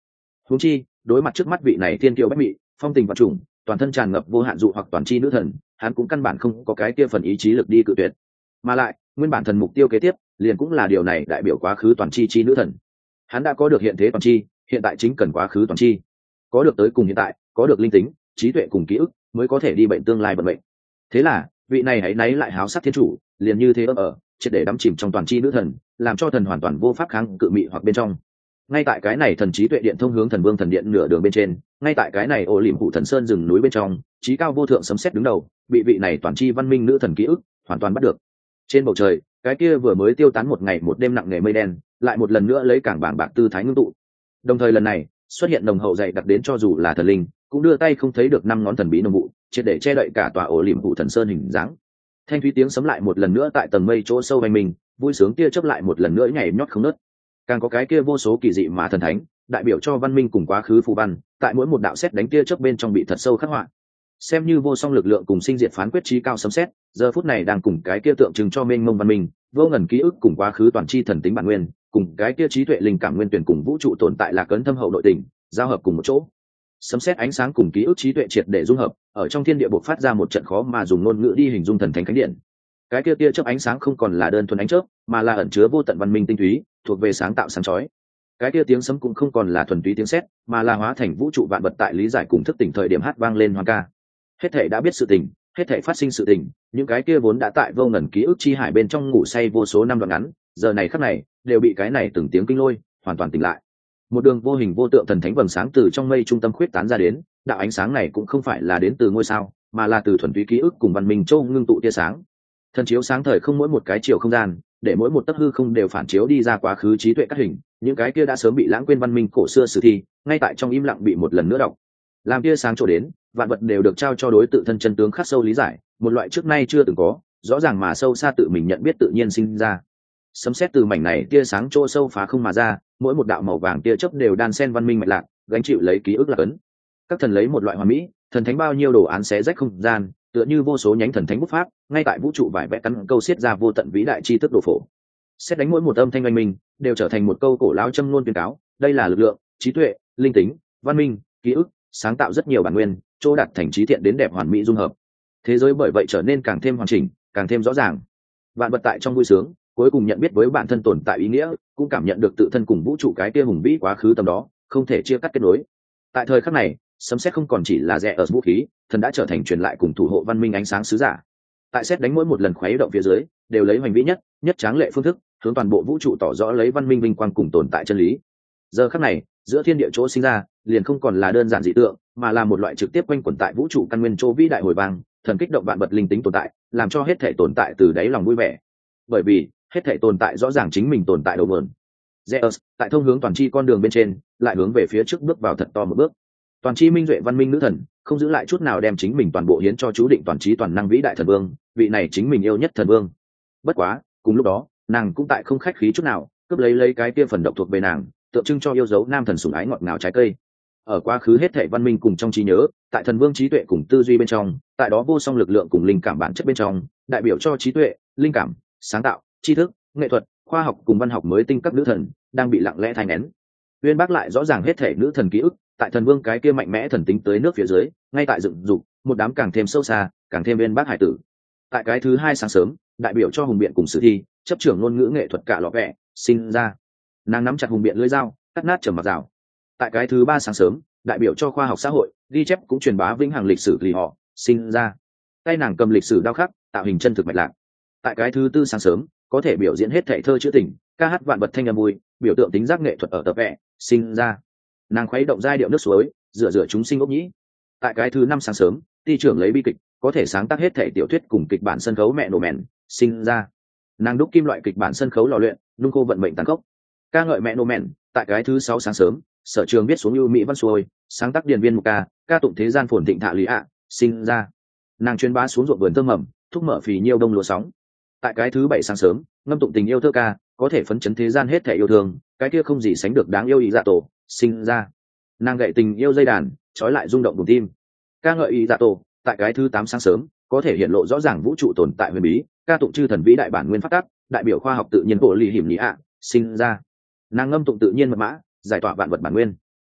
huống chi đối mặt trước mắt vị này thiên kiêu bách mị phong tình vật chủng toàn thân tràn ngập vô hạn dụ hoặc toàn chi nữ thần, hắn cũng căn bản không có cái kia phần ý chí lực đi cự tuyệt. Mà lại nguyên bản thần mục tiêu kế tiếp liền cũng là điều này đại biểu quá khứ toàn chi chi nữ thần. Hắn đã có được hiện thế toàn chi, hiện tại chính cần quá khứ toàn chi, có được tới cùng hiện tại, có được linh tính trí tuệ cùng ký ức mới có thể đi bệnh tương lai vận mệnh. Thế là vị này hãy náy lại háo sắc thiên chủ liền như thế ở triệt để đắm chìm trong toàn chi nữ thần, làm cho thần hoàn toàn vô pháp kháng cự mị hoặc bên trong. Ngay tại cái này thần trí tuệ điện thông hướng thần vương thần điện nửa đường bên trên, ngay tại cái này ô liềm phụ thần sơn rừng núi bên trong, trí cao vô thượng sấm sét đứng đầu, bị vị này toàn chi văn minh nữ thần ký ức hoàn toàn bắt được. Trên bầu trời, cái kia vừa mới tiêu tán một ngày một đêm nặng nề mây đen, lại một lần nữa lấy cảng bảng bạc tư thái ngưng tụ. Đồng thời lần này xuất hiện nồng hậu dày đặc đến cho dù là thần linh cũng đưa tay không thấy được năm ngón thần bí nồng vụ, triệt để che đậy cả tòa ổ liềm phụ thần sơn hình dáng. Thanh thúy tiếng sấm lại một lần nữa tại tầng mây chỗ sâu vang mình, vui sướng kia chớp lại một lần nữa nhảy nhót không ngớt. Càng có cái kia vô số kỳ dị mà thần thánh, đại biểu cho văn minh cùng quá khứ phù văn, tại mỗi một đạo sét đánh kia chớp bên trong bị thật sâu khắc họa. Xem như vô song lực lượng cùng sinh diệt phán quyết trí cao sấm sét, giờ phút này đang cùng cái kia tượng trưng cho mênh mông văn minh, vô ngần ký ức cùng quá khứ toàn chi thần tính bản nguyên, cùng cái kia trí tuệ linh cảm nguyên tuyển cùng vũ trụ tồn tại là cấn thâm hậu nội tình, giao hợp cùng một chỗ. Sấm sét ánh sáng cùng ký ức trí tuệ triệt để dung hợp, ở trong thiên địa bộc phát ra một trận khó mà dùng ngôn ngữ đi hình dung thần thánh khánh điện. Cái kia tia chớp ánh sáng không còn là đơn thuần ánh chớp, mà là ẩn chứa vô tận văn minh tinh túy, thuộc về sáng tạo sáng chói. Cái kia tiếng sấm cũng không còn là thuần túy tiếng sét, mà là hóa thành vũ trụ vạn vật tại lý giải cùng thức tỉnh thời điểm hát vang lên hoang ca. Hết thảy đã biết sự tình, hết thảy phát sinh sự tình, những cái kia vốn đã tại vô ngần ký ức chi hải bên trong ngủ say vô số năm đoạn ngắn, giờ này khắc này đều bị cái này từng tiếng kinh lôi hoàn toàn tỉnh lại. Một đường vô hình vô tượng thần thánh vầng sáng từ trong mây trung tâm khuyết tán ra đến, đạo ánh sáng này cũng không phải là đến từ ngôi sao, mà là từ thuần túy ký ức cùng văn minh châu ngưng tụ tia sáng. Thần chiếu sáng thời không mỗi một cái chiều không gian, để mỗi một tấc hư không đều phản chiếu đi ra quá khứ trí tuệ cắt hình, những cái kia đã sớm bị lãng quên văn minh cổ xưa sử thi, ngay tại trong im lặng bị một lần nữa đọc. Làm tia sáng trổ đến, vạn vật đều được trao cho đối tự thân chân tướng khắc sâu lý giải, một loại trước nay chưa từng có, rõ ràng mà sâu xa tự mình nhận biết tự nhiên sinh ra. Sấm sét từ mảnh này tia sáng chỗ sâu phá không mà ra, mỗi một đạo màu vàng tia chớp đều đan xen văn minh mạch lạc, gánh chịu lấy ký ức là cấn. Các thần lấy một loại hoàn mỹ, thần thánh bao nhiêu đồ án xé rách không gian, tựa như vô số nhánh thần thánh bút pháp, ngay tại vũ trụ vải vẽ cắn câu xiết ra vô tận vĩ đại tri thức đồ phổ. Xét đánh mỗi một âm thanh oanh minh, đều trở thành một câu cổ lão châm luôn tuyên cáo, đây là lực lượng, trí tuệ, linh tính, văn minh, ký ức, sáng tạo rất nhiều bản nguyên, chỗ đạt thành trí thiện đến đẹp hoàn mỹ dung hợp. Thế giới bởi vậy trở nên càng thêm hoàn chỉnh, càng thêm rõ ràng. Vạn vật tại trong vui sướng, cuối cùng nhận biết với bản thân tồn tại ý nghĩa, cũng cảm nhận được tự thân cùng vũ trụ cái kia hùng vĩ quá khứ tầm đó, không thể chia cắt kết nối. Tại thời khắc này, sấm sét không còn chỉ là rẻ ở vũ khí, thần đã trở thành truyền lại cùng thủ hộ văn minh ánh sáng sứ giả. Tại sét đánh mỗi một lần khuấy động phía dưới, đều lấy hoành vĩ nhất, nhất tráng lệ phương thức, hướng toàn bộ vũ trụ tỏ rõ lấy văn minh vinh quang cùng tồn tại chân lý. Giờ khắc này, giữa thiên địa chỗ sinh ra, liền không còn là đơn giản dị tượng, mà là một loại trực tiếp quanh quẩn tại vũ trụ căn nguyên chỗ vĩ đại hồi vang, thần kích động vạn vật linh tính tồn tại, làm cho hết thể tồn tại từ đáy lòng vui vẻ. Bởi vì, hết thể tồn tại rõ ràng chính mình tồn tại đầu nguồn. Zeus, tại thông hướng toàn chi con đường bên trên, lại hướng về phía trước bước vào thật to một bước. Toàn chi minh duệ văn minh nữ thần, không giữ lại chút nào đem chính mình toàn bộ hiến cho chú định toàn trí toàn năng vĩ đại thần vương, vị này chính mình yêu nhất thần vương. Bất quá, cùng lúc đó, nàng cũng tại không khách khí chút nào, cướp lấy lấy cái kia phần độc thuộc về nàng, tượng trưng cho yêu dấu nam thần sủng ái ngọt ngào trái cây. Ở quá khứ hết thảy văn minh cùng trong trí nhớ, tại thần vương trí tuệ cùng tư duy bên trong, tại đó vô song lực lượng cùng linh cảm bản chất bên trong, đại biểu cho trí tuệ, linh cảm, sáng tạo, tri thức, nghệ thuật, khoa học cùng văn học mới tinh các nữ thần đang bị lặng lẽ thai nén. Uyên bác lại rõ ràng hết thảy nữ thần ký ức, tại thần vương cái kia mạnh mẽ thần tính tới nước phía dưới, ngay tại dựng dục một đám càng thêm sâu xa, càng thêm uyên bác hải tử. Tại cái thứ hai sáng sớm, đại biểu cho hùng biện cùng sử thi, chấp trưởng ngôn ngữ nghệ thuật cả lọ vẹ sinh ra. Nàng nắm chặt hùng biện lưỡi dao, cắt nát trầm mặc rào. Tại cái thứ ba sáng sớm, đại biểu cho khoa học xã hội, ghi chép cũng truyền bá vĩnh hằng lịch sử lì họ sinh ra. Tay nàng cầm lịch sử đao khắc, tạo hình chân thực mạch lạc. Tại cái thứ tư sáng sớm, có thể biểu diễn hết thảy thơ chữ tình, ca hát vạn vật thanh âm vui, biểu tượng tính giác nghệ thuật ở tập vẽ sinh ra. Nàng khuấy động giai điệu nước suối, rửa rửa chúng sinh ốc nhĩ. Tại cái thứ năm sáng sớm, ty trưởng lấy bi kịch, có thể sáng tác hết thảy tiểu thuyết cùng kịch bản sân khấu mẹ nổ mèn sinh ra. Nàng đúc kim loại kịch bản sân khấu lò luyện, nung khô vận mệnh tàn khốc. Ca ngợi mẹ nổ mèn. Tại cái thứ sáu sáng sớm, sở trường viết xuống ưu mỹ văn xuôi, sáng tác điển viên một ca, ca tụng thế gian phồn thịnh thạ lý ạ sinh ra. Nàng truyền bá xuống ruộng vườn thơm mầm, thúc mở phì nhiêu đông lúa sóng. Tại cái thứ bảy sáng sớm, ngâm tụng tình yêu thơ ca, có thể phấn chấn thế gian hết thảy yêu thương, cái kia không gì sánh được đáng yêu ý dạ tổ sinh ra. Nàng gậy tình yêu dây đàn, trói lại rung động vùng tim. Ca ngợi ý dạ tổ. Tại cái thứ tám sáng sớm, có thể hiện lộ rõ ràng vũ trụ tồn tại huyền bí, ca tụng chư thần vĩ đại bản nguyên phát tác, đại biểu khoa học tự nhiên bộ lì hiểm lý ạ sinh ra. Nàng ngâm tụng tự nhiên mật mã, giải tỏa vạn vật bản nguyên.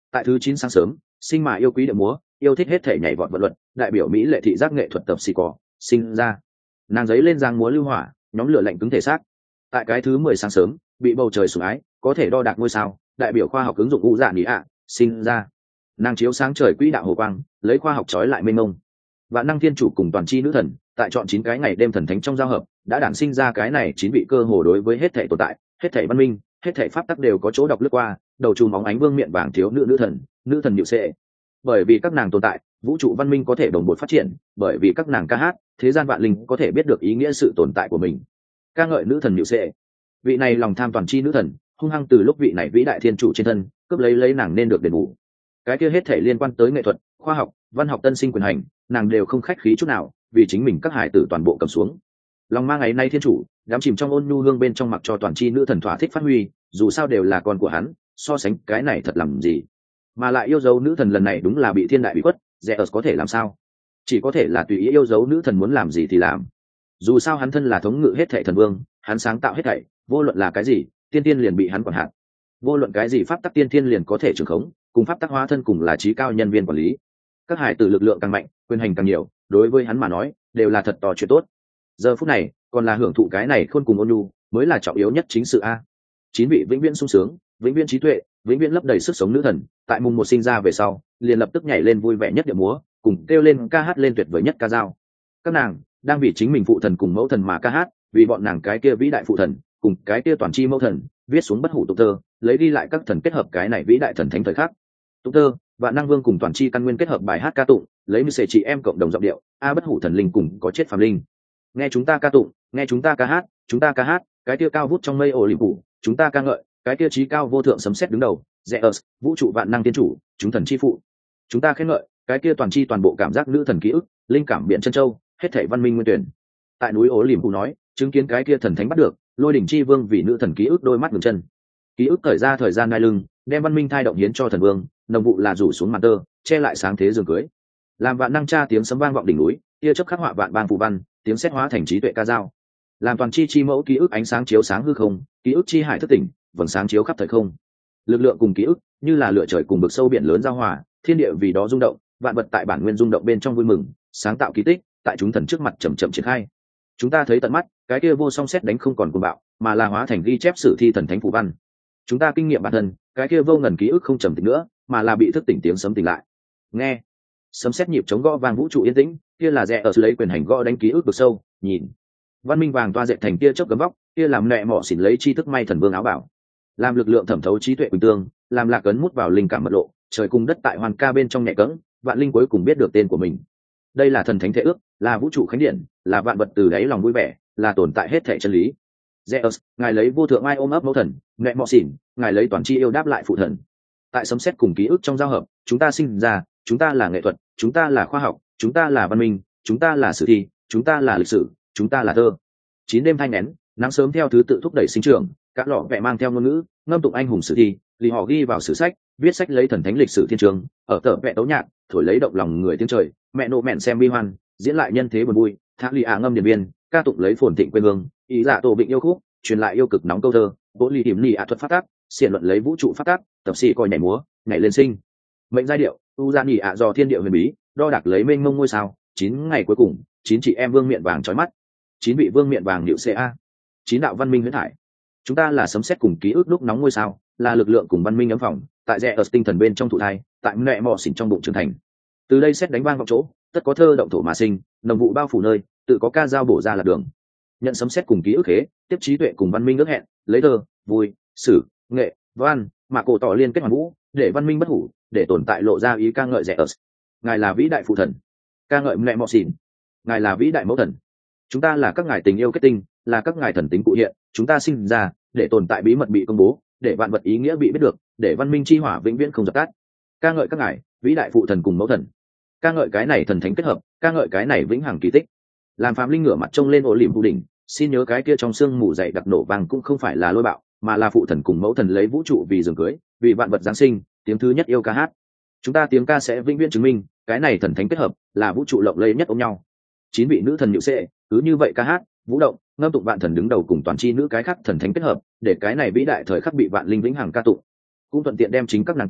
Tại thứ chín sáng sớm, sinh mà yêu quý điệu múa, yêu thích hết thể nhảy vọt vận luật, đại biểu mỹ lệ thị giác nghệ thuật tập xì cỏ sinh ra. Nàng giấy lên giang múa lưu hỏa, nhóm lửa lạnh cứng thể xác. Tại cái thứ mười sáng sớm, bị bầu trời sủng ái, có thể đo đạc ngôi sao, đại biểu khoa học ứng dụng ngũ dạ nhị ạ sinh ra. Nàng chiếu sáng trời quỹ đạo hồ quang, lấy khoa học trói lại mênh mông. Vạn năng thiên chủ cùng toàn chi nữ thần, tại chọn chín cái ngày đêm thần thánh trong giao hợp, đã đản sinh ra cái này chín vị cơ hồ đối với hết thể tồn tại, hết thể văn minh, hết thể pháp tắc đều có chỗ đọc lướt qua, đầu chùm bóng ánh vương miện vàng thiếu nữ nữ thần, nữ thần nhự sệ. Bởi vì các nàng tồn tại, vũ trụ văn minh có thể đồng bộ phát triển, bởi vì các nàng ca hát, thế gian vạn linh có thể biết được ý nghĩa sự tồn tại của mình. Ca ngợi nữ thần nhự sệ. Vị này lòng tham toàn chi nữ thần, hung hăng từ lúc vị này vĩ đại thiên chủ trên thân, cướp lấy lấy nàng nên được đền bù. Cái kia hết thể liên quan tới nghệ thuật, khoa học, văn học tân sinh quyền hành, nàng đều không khách khí chút nào, vì chính mình các hải tử toàn bộ cầm xuống. Lòng mang ngày nay thiên chủ, đắm chìm trong ôn nhu hương bên trong mặc cho toàn chi nữ thần thỏa thích phát huy, dù sao đều là con của hắn, so sánh cái này thật làm gì. Mà lại yêu dấu nữ thần lần này đúng là bị thiên đại bị quất, Zeus có thể làm sao? Chỉ có thể là tùy ý yêu dấu nữ thần muốn làm gì thì làm. Dù sao hắn thân là thống ngự hết thảy thần vương, hắn sáng tạo hết thảy, vô luận là cái gì, tiên tiên liền bị hắn quản hạt. Vô luận cái gì pháp tắc tiên tiên liền có thể trường khống, cùng pháp tắc hóa thân cùng là trí cao nhân viên quản lý. Các hải tử lực lượng càng mạnh, quyền hành càng nhiều, đối với hắn mà nói, đều là thật to chuyện tốt. Giờ phút này, còn là hưởng thụ cái này khôn cùng ôn nhu, mới là trọng yếu nhất chính sự a. Chín vị vĩnh viễn sung sướng, vĩnh viễn trí tuệ, vĩnh viễn lấp đầy sức sống nữ thần, tại mùng một sinh ra về sau, liền lập tức nhảy lên vui vẻ nhất điệu múa, cùng kêu lên ca hát lên tuyệt vời nhất ca dao. Các nàng đang vì chính mình phụ thần cùng mẫu thần mà ca hát, vì bọn nàng cái kia vĩ đại phụ thần, cùng cái kia toàn chi mẫu thần, viết xuống bất hủ tục thơ, lấy đi lại các thần kết hợp cái này vĩ đại thần thánh thời khắc. Tục thơ, Vạn năng vương cùng toàn chi căn nguyên kết hợp bài hát ca tụng, lấy mười sệ chị em cộng đồng giọng điệu, a bất hủ thần linh cùng có chết phàm linh. Nghe chúng ta ca tụng, nghe chúng ta ca hát, chúng ta ca hát, cái kia cao vút trong mây ổ liềm phủ, chúng ta ca ngợi, cái kia trí cao vô thượng sấm sét đứng đầu, Zeus, vũ trụ vạn năng tiên chủ, chúng thần chi phụ. Chúng ta khen ngợi, cái kia toàn chi toàn bộ cảm giác nữ thần ký ức, linh cảm biển chân châu, hết thảy văn minh nguyên tuyển. Tại núi ổ liềm phủ nói, chứng kiến cái kia thần thánh bắt được, lôi đỉnh chi vương vì nữ thần ký ức đôi mắt ngừng chân. Ký ức thời ra thời gian nai lưng, đem văn minh thai động hiến cho thần vương, nồng vụ là rủ xuống màn tơ, che lại sáng thế giường cưới. Làm vạn năng tra tiếng sấm vang vọng đỉnh núi, tia chớp khắc họa vạn bang phù văn, tiếng sét hóa thành trí tuệ ca dao. Làm toàn chi chi mẫu ký ức ánh sáng chiếu sáng hư không, ký ức chi hải thức tỉnh, vầng sáng chiếu khắp thời không. Lực lượng cùng ký ức, như là lửa trời cùng vực sâu biển lớn giao hòa, thiên địa vì đó rung động, vạn vật tại bản nguyên rung động bên trong vui mừng, sáng tạo kỳ tích, tại chúng thần trước mặt chậm chậm triển khai. Chúng ta thấy tận mắt, cái kia vô song sét đánh không còn cuồng bạo, mà là hóa thành ghi chép sử thi thần thánh phù văn. Chúng ta kinh nghiệm bản thân, cái kia vô ngần ký ức không trầm tĩnh nữa, mà là bị thức tỉnh tiếng sấm tỉnh lại. Nghe, sấm sét nhịp chống gõ vang vũ trụ yên tĩnh, kia là rẽ ở lấy quyền hành gõ đánh ký ức vực sâu, nhìn. Văn minh vàng toa dệt thành kia chớp gấm vóc, kia làm nệ mỏ xỉn lấy chi thức may thần vương áo bảo. Làm lực lượng thẩm thấu trí tuệ quỳnh tương, làm lạc ấn mút vào linh cảm mật lộ, trời cùng đất tại hoàn ca bên trong nhẹ cẫng, vạn linh cuối cùng biết được tên của mình. Đây là thần thánh thể ước, là vũ trụ khánh điện, là vạn vật từ đáy lòng vui vẻ, là tồn tại hết thảy chân lý. Zeus, ngài lấy vô thượng ai ôm ấp mẫu thần, nệ mọ xỉn, ngài lấy toàn chi yêu đáp lại phụ thần. Tại sấm sét cùng ký ức trong giao hợp, chúng ta sinh ra, chúng ta là nghệ thuật, chúng ta là khoa học, chúng ta là văn minh, chúng ta là sử thi, chúng ta là lịch sử, chúng ta là thơ. Chín đêm thanh nén, nắng sớm theo thứ tự thúc đẩy sinh trưởng, các lọ vẽ mang theo ngôn ngữ, ngâm tụng anh hùng sử thi, lì họ ghi vào sử sách, viết sách lấy thần thánh lịch sử thiên trường, ở tờ vẽ tấu nhạc, thổi lấy động lòng người tiếng trời, mẹ nộ mẹn xem bi hoan, diễn lại nhân thế buồn vui, thác lì ạ ngâm điện biên, ca tụng lấy phồn thịnh quê hương, ý dạ tổ vịnh yêu khúc, truyền lại yêu cực nóng câu thơ, vỗ ly hiểm nỉ ạ thuật phát tác, xiển luận lấy vũ trụ phát tác, tập sĩ coi nhảy múa, nhảy lên sinh. Mệnh giai điệu, u gia nhỉ ạ do thiên địa huyền bí, đo đạc lấy mênh mông ngôi sao, chín ngày cuối cùng, chín chị em vương miện vàng chói mắt, chín vị vương miện vàng điệu ca, chín đạo văn minh huyễn thải. Chúng ta là sấm sét cùng ký ức lúc nóng ngôi sao, là lực lượng cùng văn minh ấm phòng, tại rẽ ở tinh thần bên trong thụ thai, tại mẹ mọ xỉn trong bụng trưởng thành. Từ đây sét đánh vang vọng chỗ, tất có thơ động thổ mà sinh, nồng vụ bao phủ nơi, tự có ca dao bổ ra là đường. Nhận sấm sét cùng ký ức khế, tiếp trí tuệ cùng văn minh ước hẹn, lấy thơ, vui, sử, nghệ, văn, mà cổ tỏ liên kết hoàn vũ, để văn minh bất hủ, để tồn tại lộ ra ý ca ngợi rẽ ở. Ngài là vĩ đại phụ thần, ca ngợi mẹ mọ xỉn. Ngài là vĩ đại mẫu thần. Chúng ta là các ngài tình yêu kết tinh, là các ngài thần tính cụ hiện, chúng ta sinh ra để tồn tại bí mật bị công bố, để vạn vật ý nghĩa bị biết được, để văn minh chi hỏa vĩnh viễn không dập tắt. Ca ngợi các ngài vĩ đại phụ thần cùng mẫu thần, ca ngợi cái này thần thánh kết hợp, ca ngợi cái này vĩnh hằng kỳ tích. Làm phàm linh ngửa mặt trông lên ổ liềm vũ đỉnh, xin nhớ cái kia trong sương mù dày đặc nổ vàng cũng không phải là lôi bạo, mà là phụ thần cùng mẫu thần lấy vũ trụ vì giường cưới, vì vạn vật giáng sinh, tiếng thứ nhất yêu ca hát. Chúng ta tiếng ca sẽ vĩnh viễn chứng minh cái này thần thánh kết hợp là vũ trụ lộng lẫy nhất ôm nhau. Chín vị nữ thần nhự xệ cứ như vậy ca hát, vũ động, ngâm tụng vạn thần đứng đầu cùng toàn chi nữ cái khác thần thánh kết hợp, để cái này vĩ đại thời khắc bị vạn linh vĩnh hằng ca tụng. Cũng thuận tiện đem chính các nàng tên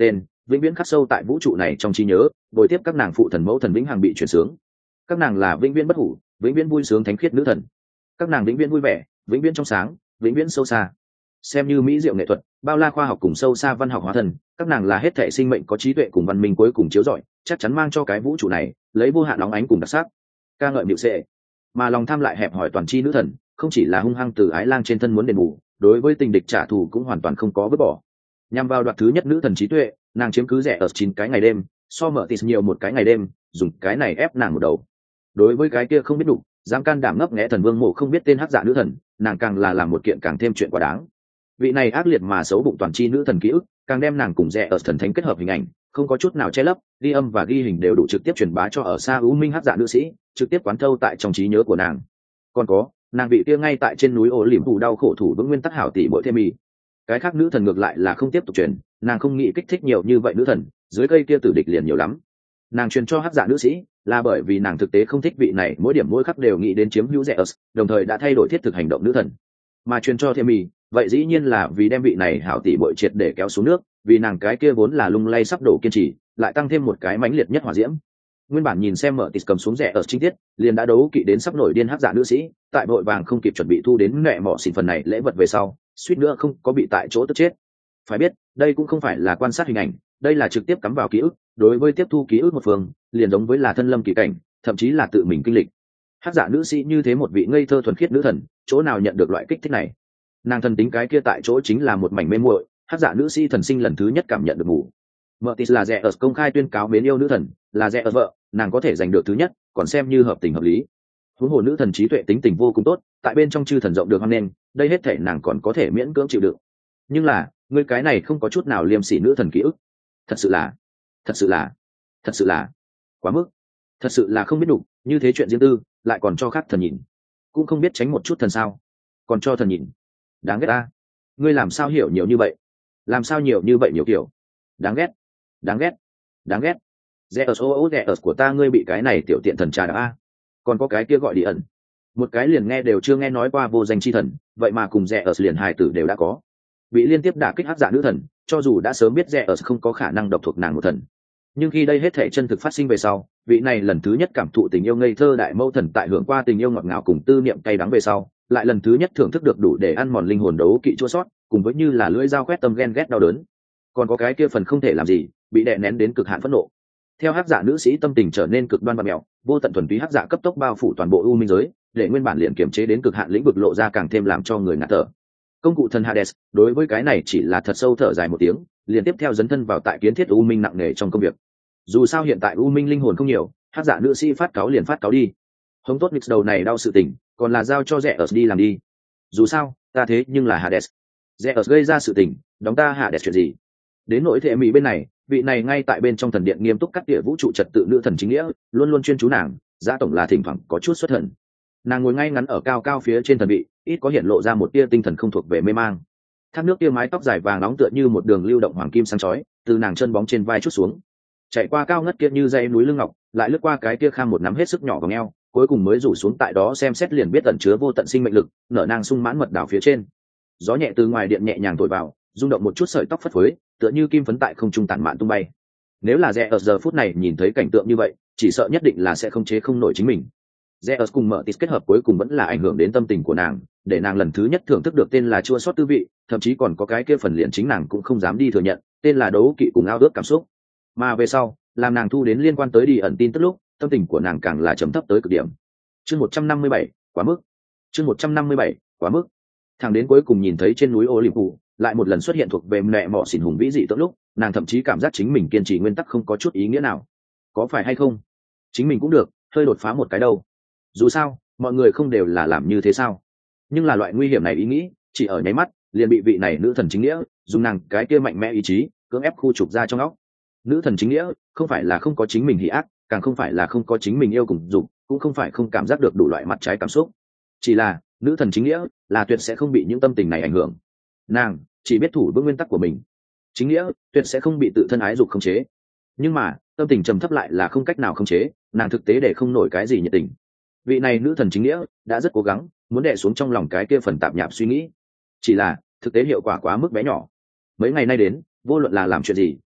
vĩnh viễn khắc sâu tại vũ trụ này trong trí nhớ, bồi tiếp các nàng phụ thần mẫu thần vĩnh hằng bị chuyển sướng. Các nàng là vĩnh viễn bất hủ, vĩnh viễn vui sướng thánh khiết nữ thần. Các nàng vĩnh viễn vui vẻ, vĩnh viễn trong sáng, vĩnh viễn sâu xa. Xem như mỹ diệu nghệ thuật, bao la khoa học cùng sâu xa văn học hóa thần, các nàng là hết thảy sinh mệnh có trí tuệ cùng văn minh cuối cùng chiếu rọi, chắc chắn mang cho cái vũ trụ này lấy vô hạn nóng ánh cùng đặc sắc. Ca ngợi miệu sệ, mà lòng tham lại hẹp hỏi toàn chi nữ thần, không chỉ là hung hăng từ ái lang trên thân muốn đền bù, đối với tình địch trả thù cũng hoàn toàn không có vứt bỏ. Nhằm vào đoạt thứ nhất nữ thần trí tuệ, nàng chiếm cứ rẻ ở chín cái ngày đêm, so mở tịt nhiều một cái ngày đêm, dùng cái này ép nàng một đầu. Đối với cái kia không biết đủ, dám can đảm ngấp nghé thần vương mộ không biết tên hắc dạ nữ thần, nàng càng là làm một kiện càng thêm chuyện quá đáng. Vị này ác liệt mà xấu bụng toàn chi nữ thần ký ức, càng đem nàng cùng rẻ ở thần thánh kết hợp hình ảnh, không có chút nào che lấp, ghi âm và ghi hình đều đủ trực tiếp truyền bá cho ở xa u minh hắc dạ nữ sĩ, trực tiếp quán thâu tại trong trí nhớ của nàng. Còn có, nàng vị kia ngay tại trên núi ổ liềm thủ đau khổ thủ vững nguyên tắc hảo tỷ bội thêm mì. Cái khác nữ thần ngược lại là không tiếp tục truyền, nàng không nghĩ kích thích nhiều như vậy nữ thần, dưới cây kia tử địch liền nhiều lắm. Nàng truyền cho hắc dạ nữ sĩ là bởi vì nàng thực tế không thích vị này mỗi điểm mỗi khắc đều nghĩ đến chiếm hữu rẻ ớt, đồng thời đã thay đổi thiết thực hành động nữ thần. Mà truyền cho thêm mì, vậy dĩ nhiên là vì đem vị này hảo tỷ bội triệt để kéo xuống nước, vì nàng cái kia vốn là lung lay sắp đổ kiên trì, lại tăng thêm một cái mãnh liệt nhất hỏa diễm. Nguyên bản nhìn xem mở tịt cầm xuống rẻ ở chi tiết, liền đã đấu kỵ đến sắp nổi điên hắc dạ nữ sĩ, tại vội vàng không kịp chuẩn bị thu đến mẹ mỏ xỉn phần này lễ vật về sau, suýt nữa không có bị tại chỗ tức chết. Phải biết, đây cũng không phải là quan sát hình ảnh, đây là trực tiếp cắm vào ký ức, đối với tiếp thu ký ức một phương, liền giống với là thân lâm kỳ cảnh, thậm chí là tự mình kinh lịch. Hắc dạ nữ sĩ như thế một vị ngây thơ thuần khiết nữ thần, chỗ nào nhận được loại kích thích này? Nàng thần tính cái kia tại chỗ chính là một mảnh mê muội, hắc dạ nữ sĩ thần sinh lần thứ nhất cảm nhận được ngủ. Mertis là rẻ ở công khai tuyên cáo mến yêu nữ thần, là rẻ ở vợ, nàng có thể giành được thứ nhất, còn xem như hợp tình hợp lý. Huống hồ nữ thần trí tuệ tính tình vô cùng tốt, tại bên trong chư thần rộng được hoan nghênh, đây hết thể nàng còn có thể miễn cưỡng chịu đựng. Nhưng là, người cái này không có chút nào liêm sỉ nữ thần ký ức. Thật sự là, thật sự là, thật sự là quá mức, thật sự là không biết đủ, như thế chuyện riêng tư, lại còn cho khác thần nhìn, cũng không biết tránh một chút thần sao, còn cho thần nhìn. Đáng ghét ta, ngươi làm sao hiểu nhiều như vậy, làm sao nhiều như vậy nhiều kiểu, đáng ghét, đáng ghét, đáng ghét. Rẻ ở ô ô rẻ ở của ta ngươi bị cái này tiểu tiện thần trà đã a, còn có cái kia gọi đi ẩn, một cái liền nghe đều chưa nghe nói qua vô danh chi thần, vậy mà cùng rẻ ở liền hài tử đều đã có, bị liên tiếp đả kích hắc dạ nữ thần, cho dù đã sớm biết rẻ ở không có khả năng độc thuộc nàng một thần, nhưng khi đây hết thể chân thực phát sinh về sau, vị này lần thứ nhất cảm thụ tình yêu ngây thơ đại mâu thần tại hưởng qua tình yêu ngọt ngào cùng tư niệm cay đắng về sau, lại lần thứ nhất thưởng thức được đủ để ăn mòn linh hồn đấu kỵ chua sót, cùng với như là lưỡi dao quét tâm ghen ghét đau đớn, còn có cái kia phần không thể làm gì, bị đè nén đến cực hạn phẫn nộ. Theo hắc dạ nữ sĩ tâm tình trở nên cực đoan và mèo, vô tận thuần túy hắc dạ cấp tốc bao phủ toàn bộ u minh giới, để nguyên bản liền kiểm chế đến cực hạn lĩnh vực lộ ra càng thêm làm cho người ngạt thở. Công cụ thần Hades đối với cái này chỉ là thật sâu thở dài một tiếng, liền tiếp theo dấn thân vào tại kiến thiết u minh nặng nề trong công việc. Dù sao hiện tại u minh linh hồn không nhiều, hắc dạ nữ sĩ phát cáo liền phát cáo đi, không tốt mix đầu này đau sự tình, còn là giao cho rẻ ở đi làm đi. Dù sao ta thế nhưng là Hades, rẻ ở gây ra sự tình, đóng ta Hades chuyện gì? Đến nỗi thệ mỹ bên này, vị này ngay tại bên trong thần điện nghiêm túc cắt tỉa vũ trụ trật tự nữ thần chính nghĩa, luôn luôn chuyên chú nàng, giá tổng là thỉnh thoảng có chút xuất thần. Nàng ngồi ngay ngắn ở cao cao phía trên thần vị, ít có hiện lộ ra một tia tinh thần không thuộc về mê mang. Thác nước tia mái tóc dài vàng nóng tựa như một đường lưu động hoàng kim sáng chói, từ nàng chân bóng trên vai chút xuống, chạy qua cao ngất kia như dây núi lưng ngọc, lại lướt qua cái kia kham một nắm hết sức nhỏ vào eo, cuối cùng mới rủ xuống tại đó xem xét liền biết ẩn chứa vô tận sinh mệnh lực, nở nang sung mãn mật đảo phía trên. Gió nhẹ từ ngoài điện nhẹ nhàng thổi vào, rung động một chút sợi tóc phất phới, tựa như kim phấn tại không trung tản mạn tung bay. Nếu là rẽ ở giờ phút này nhìn thấy cảnh tượng như vậy, chỉ sợ nhất định là sẽ không chế không nổi chính mình. Rẽ ở cùng mở tít kết hợp cuối cùng vẫn là ảnh hưởng đến tâm tình của nàng, để nàng lần thứ nhất thưởng thức được tên là chua xót tư vị, thậm chí còn có cái kia phần liền chính nàng cũng không dám đi thừa nhận, tên là đấu kỵ cùng ao ước cảm xúc. Mà về sau, làm nàng thu đến liên quan tới đi ẩn tin tức lúc, tâm tình của nàng càng là trầm thấp tới cực điểm. Chương một trăm năm mươi bảy, quá mức. Chương một trăm năm mươi bảy, quá mức. Thẳng đến cuối cùng nhìn thấy trên núi Olympus, lại một lần xuất hiện thuộc về mẹ mọ xỉn hùng vĩ dị tượng lúc, nàng thậm chí cảm giác chính mình kiên trì nguyên tắc không có chút ý nghĩa nào. Có phải hay không? Chính mình cũng được, hơi đột phá một cái đâu. Dù sao, mọi người không đều là làm như thế sao? Nhưng là loại nguy hiểm này ý nghĩ, chỉ ở nháy mắt, liền bị vị này nữ thần chính nghĩa, dùng nàng cái kia mạnh mẽ ý chí, cưỡng ép khu trục ra trong óc. Nữ thần chính nghĩa, không phải là không có chính mình hỉ ác, càng không phải là không có chính mình yêu cùng dục, cũng không phải không cảm giác được đủ loại mặt trái cảm xúc. Chỉ là, nữ thần chính nghĩa, là tuyệt sẽ không bị những tâm tình này ảnh hưởng. Nàng chỉ biết thủ vững nguyên tắc của mình. Chính nghĩa tuyệt sẽ không bị tự thân ái dục khống chế. Nhưng mà tâm tình trầm thấp lại là không cách nào khống chế, nàng thực tế để không nổi cái gì nhiệt tình. Vị này nữ thần chính nghĩa đã rất cố gắng muốn đè xuống trong lòng cái kia phần tạp nhạp suy nghĩ, chỉ là thực tế hiệu quả quá mức bé nhỏ. Mấy ngày nay đến, vô luận là làm chuyện gì,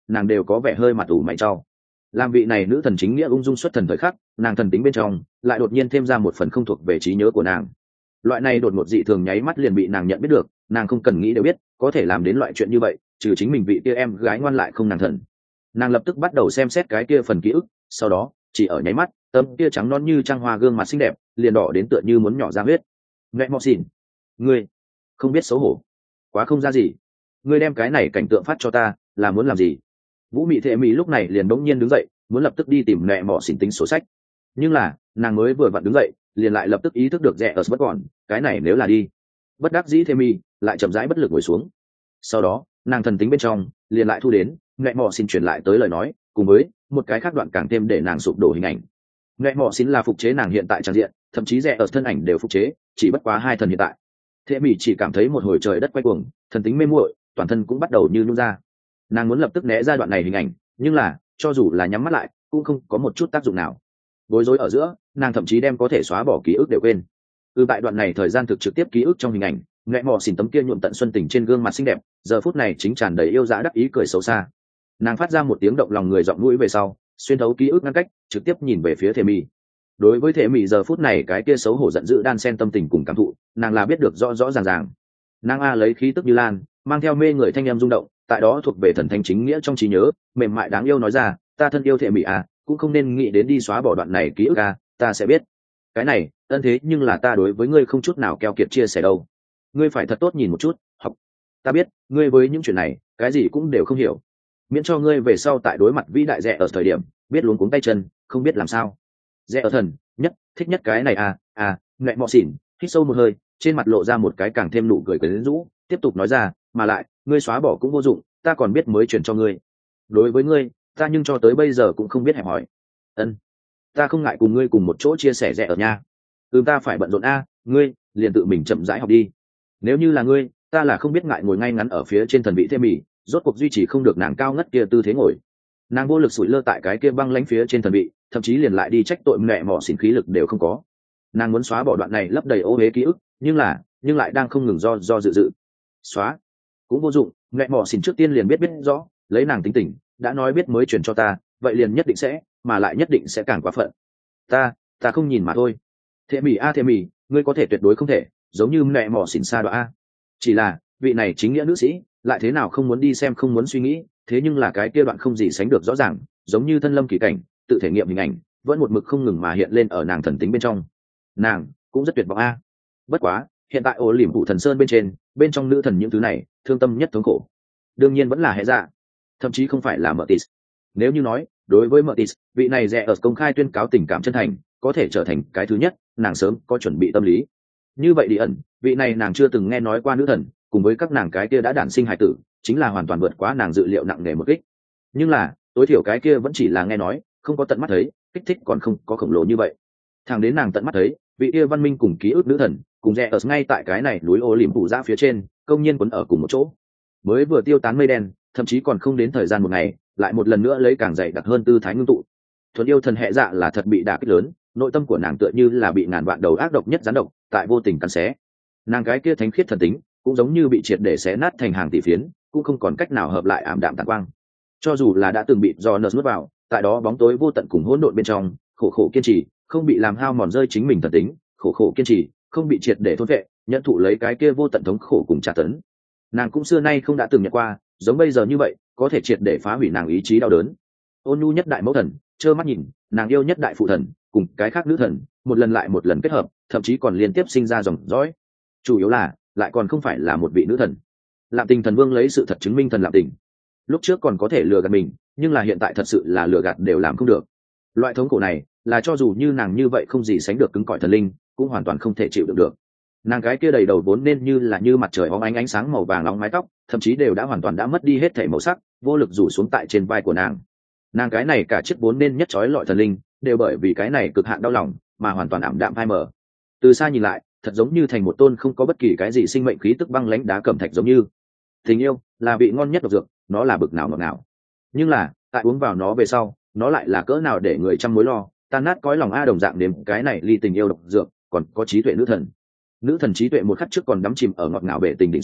nàng đều có vẻ hơi mặt ủ mày trao. Làm vị này nữ thần chính nghĩa ung dung xuất thần thời khắc, nàng thần tính bên trong lại đột nhiên thêm ra một phần không thuộc về trí nhớ của nàng. Loại này đột ngột dị thường nháy mắt liền bị nàng nhận biết được, nàng không cần nghĩ đều biết có thể làm đến loại chuyện như vậy trừ chính mình vị kia em gái ngoan lại không nàng thần. Nàng lập tức bắt đầu xem xét cái kia phần ký ức, sau đó chỉ ở nháy mắt tấm kia trắng non như trăng hoa gương mặt xinh đẹp liền đỏ đến tựa như muốn nhỏ ra huyết. Mẹ mọ xỉn, ngươi không biết xấu hổ, quá không ra gì. Ngươi đem cái này cảnh tượng phát cho ta là muốn làm gì? Vũ Mị Thệ Mị lúc này liền bỗng nhiên đứng dậy, muốn lập tức đi tìm mẹ mọ xỉn tính sổ sách. Nhưng là nàng mới vừa vặn đứng dậy liền lại lập tức ý thức được rẽ ở bất còn cái này nếu là đi. Bất đắc dĩ Thệ Mị lại chậm rãi bất lực ngồi xuống. Sau đó nàng thần tính bên trong liền lại thu đến mẹ mọ xin truyền lại tới lời nói, cùng với một cái khác đoạn càng thêm để nàng sụp đổ hình ảnh. Mẹ mọ xin là phục chế nàng hiện tại trang diện, thậm chí rẽ ở thân ảnh đều phục chế, chỉ bất quá hai thần hiện tại. Thệ Mị chỉ cảm thấy một hồi trời đất quay cuồng, thần tính mê muội, toàn thân cũng bắt đầu như nhung ra. Nàng muốn lập tức né ra đoạn này hình ảnh, nhưng là cho dù là nhắm mắt lại cũng không có một chút tác dụng nào. Bối rối ở giữa, nàng thậm chí đem có thể xóa bỏ ký ức đều quên. Từ tại đoạn này thời gian thực trực tiếp ký ức trong hình ảnh, mẹ mọ xỉn tấm kia nhuộm tận xuân tình trên gương mặt xinh đẹp, giờ phút này chính tràn đầy yêu dã đắc ý cười xấu xa. Nàng phát ra một tiếng động lòng người giọng mũi về sau, xuyên thấu ký ức ngăn cách, trực tiếp nhìn về phía Thệ Mị. Đối với Thệ Mị giờ phút này cái kia xấu hổ giận dữ đan xen tâm tình cùng cảm thụ, nàng là biết được rõ rõ ràng ràng. Nàng a lấy khí tức như lan, mang theo mê người thanh âm rung động, tại đó thuộc về thần thánh chính nghĩa trong trí nhớ, mềm mại đáng yêu nói ra, ta thân yêu Thệ Mị à, cũng không nên nghĩ đến đi xóa bỏ đoạn này ký ức à, ta sẽ biết. Cái này, ân thế nhưng là ta đối với ngươi không chút nào keo kiệt chia sẻ đâu. Ngươi phải thật tốt nhìn một chút, học. Ta biết, ngươi với những chuyện này, cái gì cũng đều không hiểu. Miễn cho ngươi về sau tại đối mặt vĩ đại rẻ ở thời điểm, biết luống cuống tay chân, không biết làm sao. Rẻ ở thần, nhất, thích nhất cái này à, à, mẹ mọ xỉn, hít sâu một hơi, trên mặt lộ ra một cái càng thêm nụ cười quyến rũ, tiếp tục nói ra, mà lại, ngươi xóa bỏ cũng vô dụng, ta còn biết mới truyền cho ngươi. Đối với ngươi, ta nhưng cho tới bây giờ cũng không biết hẹp hỏi. Ân, ta không ngại cùng ngươi cùng một chỗ chia sẻ rẻ ở nha. Ừ, ta phải bận rộn a, ngươi liền tự mình chậm rãi học đi. Nếu như là ngươi, ta là không biết ngại ngồi ngay ngắn ở phía trên thần vị Thệ Mị, rốt cuộc duy trì không được nàng cao ngất kia tư thế ngồi. Nàng vô lực sủi lơ tại cái kia băng lãnh phía trên thần vị, thậm chí liền lại đi trách tội mẹ mỏ xỉn khí lực đều không có. Nàng muốn xóa bỏ đoạn này lấp đầy ô uế ký ức, nhưng là, nhưng lại đang không ngừng do do dự dự. Xóa cũng vô dụng, mẹ mỏ xỉn trước tiên liền biết biết rõ, lấy nàng tính tình, đã nói biết mới truyền cho ta, vậy liền nhất định sẽ, mà lại nhất định sẽ càng quá phận. Ta, ta không nhìn mà thôi. Thệ Mị a Thệ Mị, ngươi có thể tuyệt đối không thể, giống như mẹ mỏ xỉn xa đoạ a. Chỉ là, vị này chính nghĩa nữ sĩ, lại thế nào không muốn đi xem không muốn suy nghĩ, thế nhưng là cái kia đoạn không gì sánh được rõ ràng, giống như thân lâm kỳ cảnh, tự thể nghiệm hình ảnh, vẫn một mực không ngừng mà hiện lên ở nàng thần tính bên trong. Nàng cũng rất tuyệt vọng a. Bất quá, hiện tại ổ liềm vụ thần sơn bên trên, bên trong nữ thần những thứ này, thương tâm nhất thống khổ. Đương nhiên vẫn là hệ dạ, thậm chí không phải là Mertis. Nếu như nói, đối với Mertis, vị này rẻ ở công khai tuyên cáo tình cảm chân thành, có thể trở thành cái thứ nhất, nàng sớm có chuẩn bị tâm lý. Như vậy đi ẩn, vị này nàng chưa từng nghe nói qua nữ thần, cùng với các nàng cái kia đã đản sinh hài tử, chính là hoàn toàn vượt quá nàng dự liệu nặng nề một kích. Nhưng là, tối thiểu cái kia vẫn chỉ là nghe nói, không có tận mắt thấy, kích thích còn không có khổng lồ như vậy. Thằng đến nàng tận mắt thấy, vị kia văn minh cùng ký ức nữ thần, cùng rẽ ở ngay tại cái này núi ô liềm phủ ra phía trên, công nhiên quấn ở cùng một chỗ. Mới vừa tiêu tán mây đen, thậm chí còn không đến thời gian một ngày, lại một lần nữa lấy càng dày đặc hơn tư thái ngưng tụ. Thuần yêu thần hệ dạ là thật bị đả kích lớn, nội tâm của nàng tựa như là bị ngàn vạn đầu ác độc nhất gián độc, tại vô tình cắn xé. Nàng cái kia thánh khiết thần tính, cũng giống như bị triệt để xé nát thành hàng tỷ phiến, cũng không còn cách nào hợp lại ảm đạm tàn quang. Cho dù là đã từng bị do nợ nuốt vào, tại đó bóng tối vô tận cùng hỗn độn bên trong, khổ khổ kiên trì, không bị làm hao mòn rơi chính mình thần tính, khổ khổ kiên trì, không bị triệt để thôn vệ, nhận thụ lấy cái kia vô tận thống khổ cùng trả tấn. Nàng cũng xưa nay không đã từng nhận qua, giống bây giờ như vậy, có thể triệt để phá hủy nàng ý chí đau đớn. Ôn nhu nhất đại mẫu thần, trơ mắt nhìn, nàng yêu nhất đại phụ thần, cùng cái khác nữ thần, một lần lại một lần kết hợp, thậm chí còn liên tiếp sinh ra dòng dõi. Chủ yếu là, lại còn không phải là một vị nữ thần. Lạm Tình thần vương lấy sự thật chứng minh thần Lạm Tình. Lúc trước còn có thể lừa gạt mình, nhưng là hiện tại thật sự là lừa gạt đều làm không được. Loại thống khổ này, là cho dù như nàng như vậy không gì sánh được cứng cỏi thần linh, cũng hoàn toàn không thể chịu đựng được. Nàng cái kia đầy đầu vốn nên như là như mặt trời óng ánh ánh sáng màu vàng nóng mái tóc, thậm chí đều đã hoàn toàn đã mất đi hết thảy màu sắc, vô lực rủ xuống tại trên vai của nàng. Nàng cái này cả chiếc vốn nên nhất chói lọi thần linh, đều bởi vì cái này cực hạn đau lòng, mà hoàn toàn ảm đạm phai mờ. Từ xa nhìn lại, thật giống như thành một tôn không có bất kỳ cái gì sinh mệnh khí tức băng lãnh đá cẩm thạch giống như. Tình yêu là vị ngon nhất độc dược, nó là bực nào ngọt ngào. Nhưng là, tại uống vào nó về sau, nó lại là cỡ nào để người trăm mối lo, tan nát cõi lòng a đồng dạng đến cái này ly tình yêu độc dược, còn có trí tuệ nữ thần. Nữ thần trí tuệ một khắc trước còn đắm chìm ở ngọt ngào bể tình đỉnh sóng,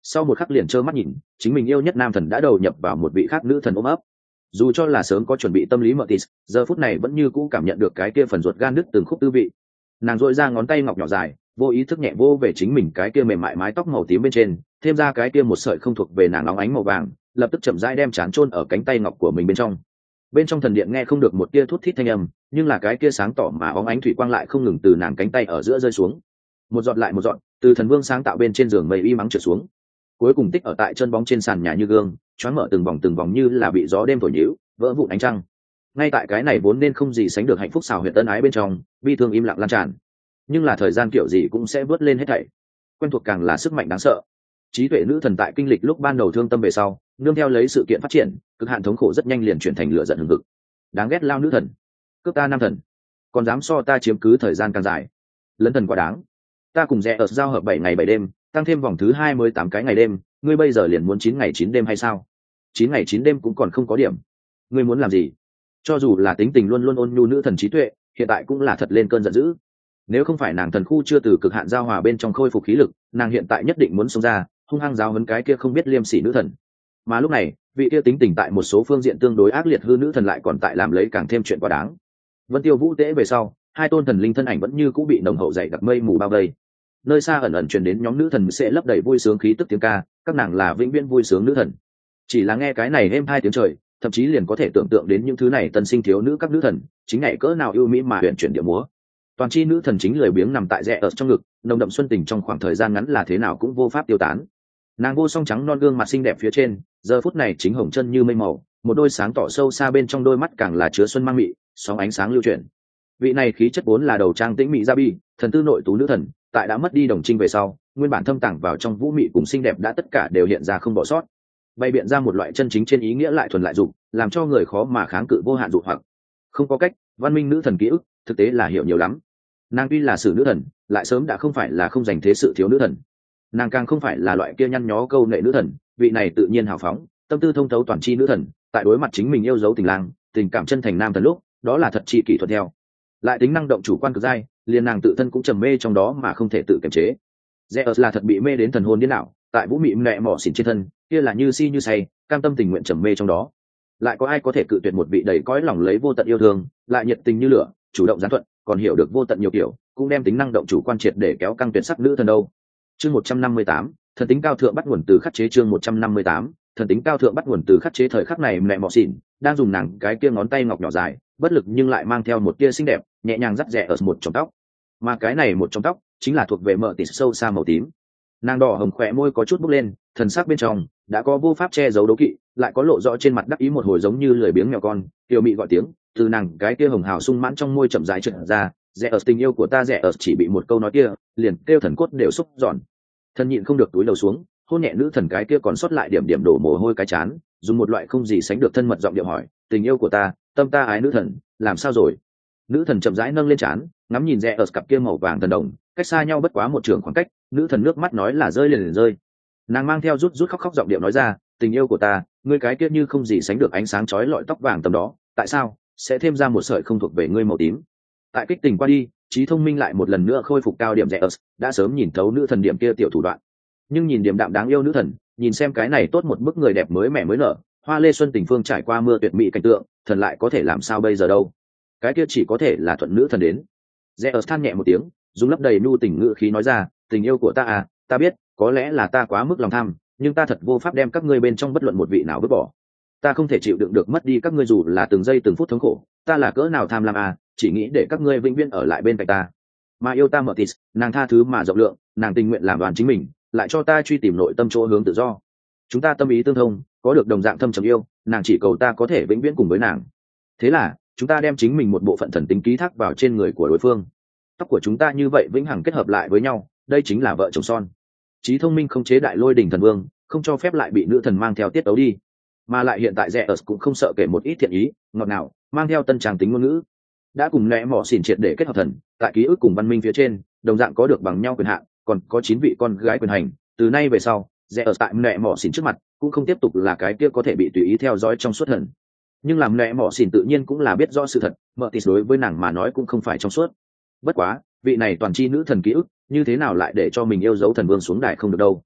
sau một khắc liền trơ mắt nhìn chính mình yêu nhất nam thần đã đầu nhập vào một vị khác nữ thần ôm ấp. Dù cho là sớm có chuẩn bị tâm lý mợ tis, giờ phút này vẫn như cũ cảm nhận được cái kia phần ruột gan đứt từng khúc tư vị. Nàng dội ra ngón tay ngọc nhỏ dài, vô ý thức nhẹ vô về chính mình cái kia mềm mại mái tóc màu tím bên trên, thêm ra cái kia một sợi không thuộc về nàng óng ánh màu vàng, lập tức chậm rãi đem chán chôn ở cánh tay ngọc của mình bên trong. Bên trong thần điện nghe không được một tia thút thít thanh âm, nhưng là cái kia sáng tỏ mà óng ánh thủy quang lại không ngừng từ nàng cánh tay ở giữa rơi xuống, một giọt lại một giọt, từ thần vương sáng tạo bên trên giường mây y mắng trượt xuống, cuối cùng tích ở tại chân bóng trên sàn nhà như gương, choáng mở từng vòng từng vòng như là bị gió đêm thổi nhũ, vỡ vụn ánh trăng. Ngay tại cái này vốn nên không gì sánh được hạnh phúc xào huyệt tân ái bên trong, bi thương im lặng lan tràn. Nhưng là thời gian kiểu gì cũng sẽ vớt lên hết thảy. Quen thuộc càng là sức mạnh đáng sợ. Trí tuệ nữ thần tại kinh lịch lúc ban đầu thương tâm về sau, nương theo lấy sự kiện phát triển, cực hạn thống khổ rất nhanh liền chuyển thành lửa giận hừng hực. Đáng ghét lao nữ thần, cướp ta nam thần, còn dám so ta chiếm cứ thời gian càng dài, lấn thần quá đáng. Ta cùng rẽ ở giao hợp bảy ngày bảy đêm, tăng thêm vòng thứ hai mươi tám cái ngày đêm, ngươi bây giờ liền muốn chín ngày chín đêm hay sao? Chín ngày chín đêm cũng còn không có điểm. Ngươi muốn làm gì? Cho dù là tính tình luôn luôn ôn nhu nữ thần trí tuệ, hiện tại cũng là thật lên cơn giận dữ. Nếu không phải nàng thần khu chưa từ cực hạn giao hòa bên trong khôi phục khí lực, nàng hiện tại nhất định muốn xông ra, hung hăng giáo huấn cái kia không biết liêm sỉ nữ thần. Mà lúc này, vị kia tính tình tại một số phương diện tương đối ác liệt hư nữ thần lại còn tại làm lấy càng thêm chuyện quá đáng. Vân Tiêu Vũ Tế về sau, hai tôn thần linh thân ảnh vẫn như cũng bị nồng hậu dày đặc mây mù bao vây. Nơi xa ẩn ẩn truyền đến nhóm nữ thần sẽ lấp đầy vui sướng khí tức tiếng ca, các nàng là vĩnh viễn vui sướng nữ thần. Chỉ là nghe cái này êm hai tiếng trời, thậm chí liền có thể tưởng tượng đến những thứ này tân sinh thiếu nữ các nữ thần, chính ngày cỡ nào ưu mỹ mà huyền chuyển điệu múa. Toàn chi nữ thần chính lười biếng nằm tại rẽ ở trong ngực, nồng đậm xuân tình trong khoảng thời gian ngắn là thế nào cũng vô pháp tiêu tán. Nàng vô song trắng non gương mặt xinh đẹp phía trên, giờ phút này chính hồng chân như mây màu, một đôi sáng tỏ sâu xa bên trong đôi mắt càng là chứa xuân mang mị, sóng ánh sáng lưu chuyển. Vị này khí chất vốn là đầu trang tĩnh mị gia bi, thần tư nội tú nữ thần, tại đã mất đi đồng trinh về sau, nguyên bản thâm tàng vào trong vũ mị cùng xinh đẹp đã tất cả đều hiện ra không bỏ sót, bày biện ra một loại chân chính trên ý nghĩa lại thuần lại dục, làm cho người khó mà kháng cự vô hạn dụ hoặc. Không có cách, văn minh nữ thần ký ức thực tế là hiểu nhiều lắm. Nàng tuy là sử nữ thần, lại sớm đã không phải là không dành thế sự thiếu nữ thần. Nàng càng không phải là loại kia nhăn nhó câu nệ nữ thần, vị này tự nhiên hào phóng, tâm tư thông thấu toàn chi nữ thần, tại đối mặt chính mình yêu dấu tình lang, tình cảm chân thành nam thần lúc, đó là thật chi kỷ thuật theo. Lại tính năng động chủ quan cực dai, liền nàng tự thân cũng trầm mê trong đó mà không thể tự kiềm chế. Zeus là thật bị mê đến thần hồn điên đảo, tại vũ mị mẹ mỏ xỉn trên thân, kia là như si như say, cam tâm tình nguyện trầm mê trong đó. Lại có ai có thể cự tuyệt một vị đầy cõi lòng lấy vô tận yêu thương, lại nhiệt tình như lửa, chủ động gián thuận, còn hiểu được vô tận nhiều kiểu, cũng đem tính năng động chủ quan triệt để kéo căng tuyệt sắc nữ thần đâu. Chương một trăm năm mươi tám, thần tính cao thượng bắt nguồn từ khắc chế. Chương một trăm năm mươi tám, thần tính cao thượng bắt nguồn từ khắc chế. Thời khắc này mẹ mỏ xỉn đang dùng nàng cái kia ngón tay ngọc nhỏ dài, bất lực nhưng lại mang theo một tia xinh đẹp, nhẹ nhàng dắt rẽ ở một trong tóc, mà cái này một trong tóc chính là thuộc về mợ tỉ sâu xa màu tím. Nàng đỏ hồng khỏe môi có chút bốc lên, thần sắc bên trong đã có vô pháp che giấu đấu kỵ, lại có lộ rõ trên mặt đắc ý một hồi giống như lười biếng mèo con, tiểu mị gọi tiếng từ nàng cái kia hồng hào sung mãn trong môi chậm rãi trượt ra. Rẽ ở tình yêu của ta, rẽ ở chỉ bị một câu nói kia liền kêu thần cốt đều xúc giòn. Thần nhịn không được túi đầu xuống, hôn nhẹ nữ thần cái kia còn sót lại điểm điểm đổ mồ hôi cái chán, dùng một loại không gì sánh được thân mật giọng điệu hỏi, tình yêu của ta, tâm ta ái nữ thần, làm sao rồi? Nữ thần chậm rãi nâng lên trán, ngắm nhìn rẽ ở cặp kia màu vàng thần đồng, cách xa nhau bất quá một trường khoảng cách, nữ thần nước mắt nói là rơi liền liền rơi. Nàng mang theo rút rút khóc khóc giọng điệu nói ra, tình yêu của ta, ngươi cái kia như không gì sánh được ánh sáng chói lọi tóc vàng tầm đó, tại sao sẽ thêm ra một sợi không thuộc về ngươi màu tím? Tại kích tình qua đi, trí thông minh lại một lần nữa khôi phục cao điểm rẽ ở, đã sớm nhìn thấu nữ thần điểm kia tiểu thủ đoạn. Nhưng nhìn điểm đạm đáng yêu nữ thần, nhìn xem cái này tốt một bức người đẹp mới mẻ mới nở, hoa lê xuân tình phương trải qua mưa tuyệt mỹ cảnh tượng, thần lại có thể làm sao bây giờ đâu? Cái kia chỉ có thể là thuận nữ thần đến. Zeus than nhẹ một tiếng, dùng lấp đầy nhu tình ngữ khí nói ra, tình yêu của ta à, ta biết, có lẽ là ta quá mức lòng tham, nhưng ta thật vô pháp đem các ngươi bên trong bất luận một vị nào vứt bỏ. Ta không thể chịu đựng được mất đi các ngươi dù là từng giây từng phút thống khổ, ta là cỡ nào tham lam à, chỉ nghĩ để các ngươi vĩnh viễn ở lại bên cạnh ta. Mà yêu ta mở tít, nàng tha thứ mà rộng lượng, nàng tình nguyện làm đoàn chính mình, lại cho ta truy tìm nội tâm chỗ hướng tự do. Chúng ta tâm ý tương thông, có được đồng dạng thâm trầm yêu, nàng chỉ cầu ta có thể vĩnh viễn cùng với nàng. Thế là chúng ta đem chính mình một bộ phận thần tính ký thác vào trên người của đối phương. Tóc của chúng ta như vậy vĩnh hằng kết hợp lại với nhau, đây chính là vợ chồng son. Trí thông minh không chế đại lôi đình thần vương, không cho phép lại bị nữ thần mang theo tiết tấu đi. Mà lại hiện tại Zeus cũng không sợ kể một ít thiện ý, ngọt ngào, mang theo tân tràng tính ngôn ngữ. Đã cùng lẽ mỏ xỉn triệt để kết hợp thần, tại ký ức cùng văn minh phía trên, đồng dạng có được bằng nhau quyền hạn, còn có chín vị con gái quyền hành. Từ nay về sau, Zeus tại lẽ mỏ xỉn trước mặt, cũng không tiếp tục là cái kia có thể bị tùy ý theo dõi trong suốt thần. Nhưng làm lẽ mỏ xỉn tự nhiên cũng là biết rõ sự thật, mợ tịt đối với nàng mà nói cũng không phải trong suốt. Bất quá, vị này toàn chi nữ thần ký ức, như thế nào lại để cho mình yêu dấu thần vương xuống đài không được đâu?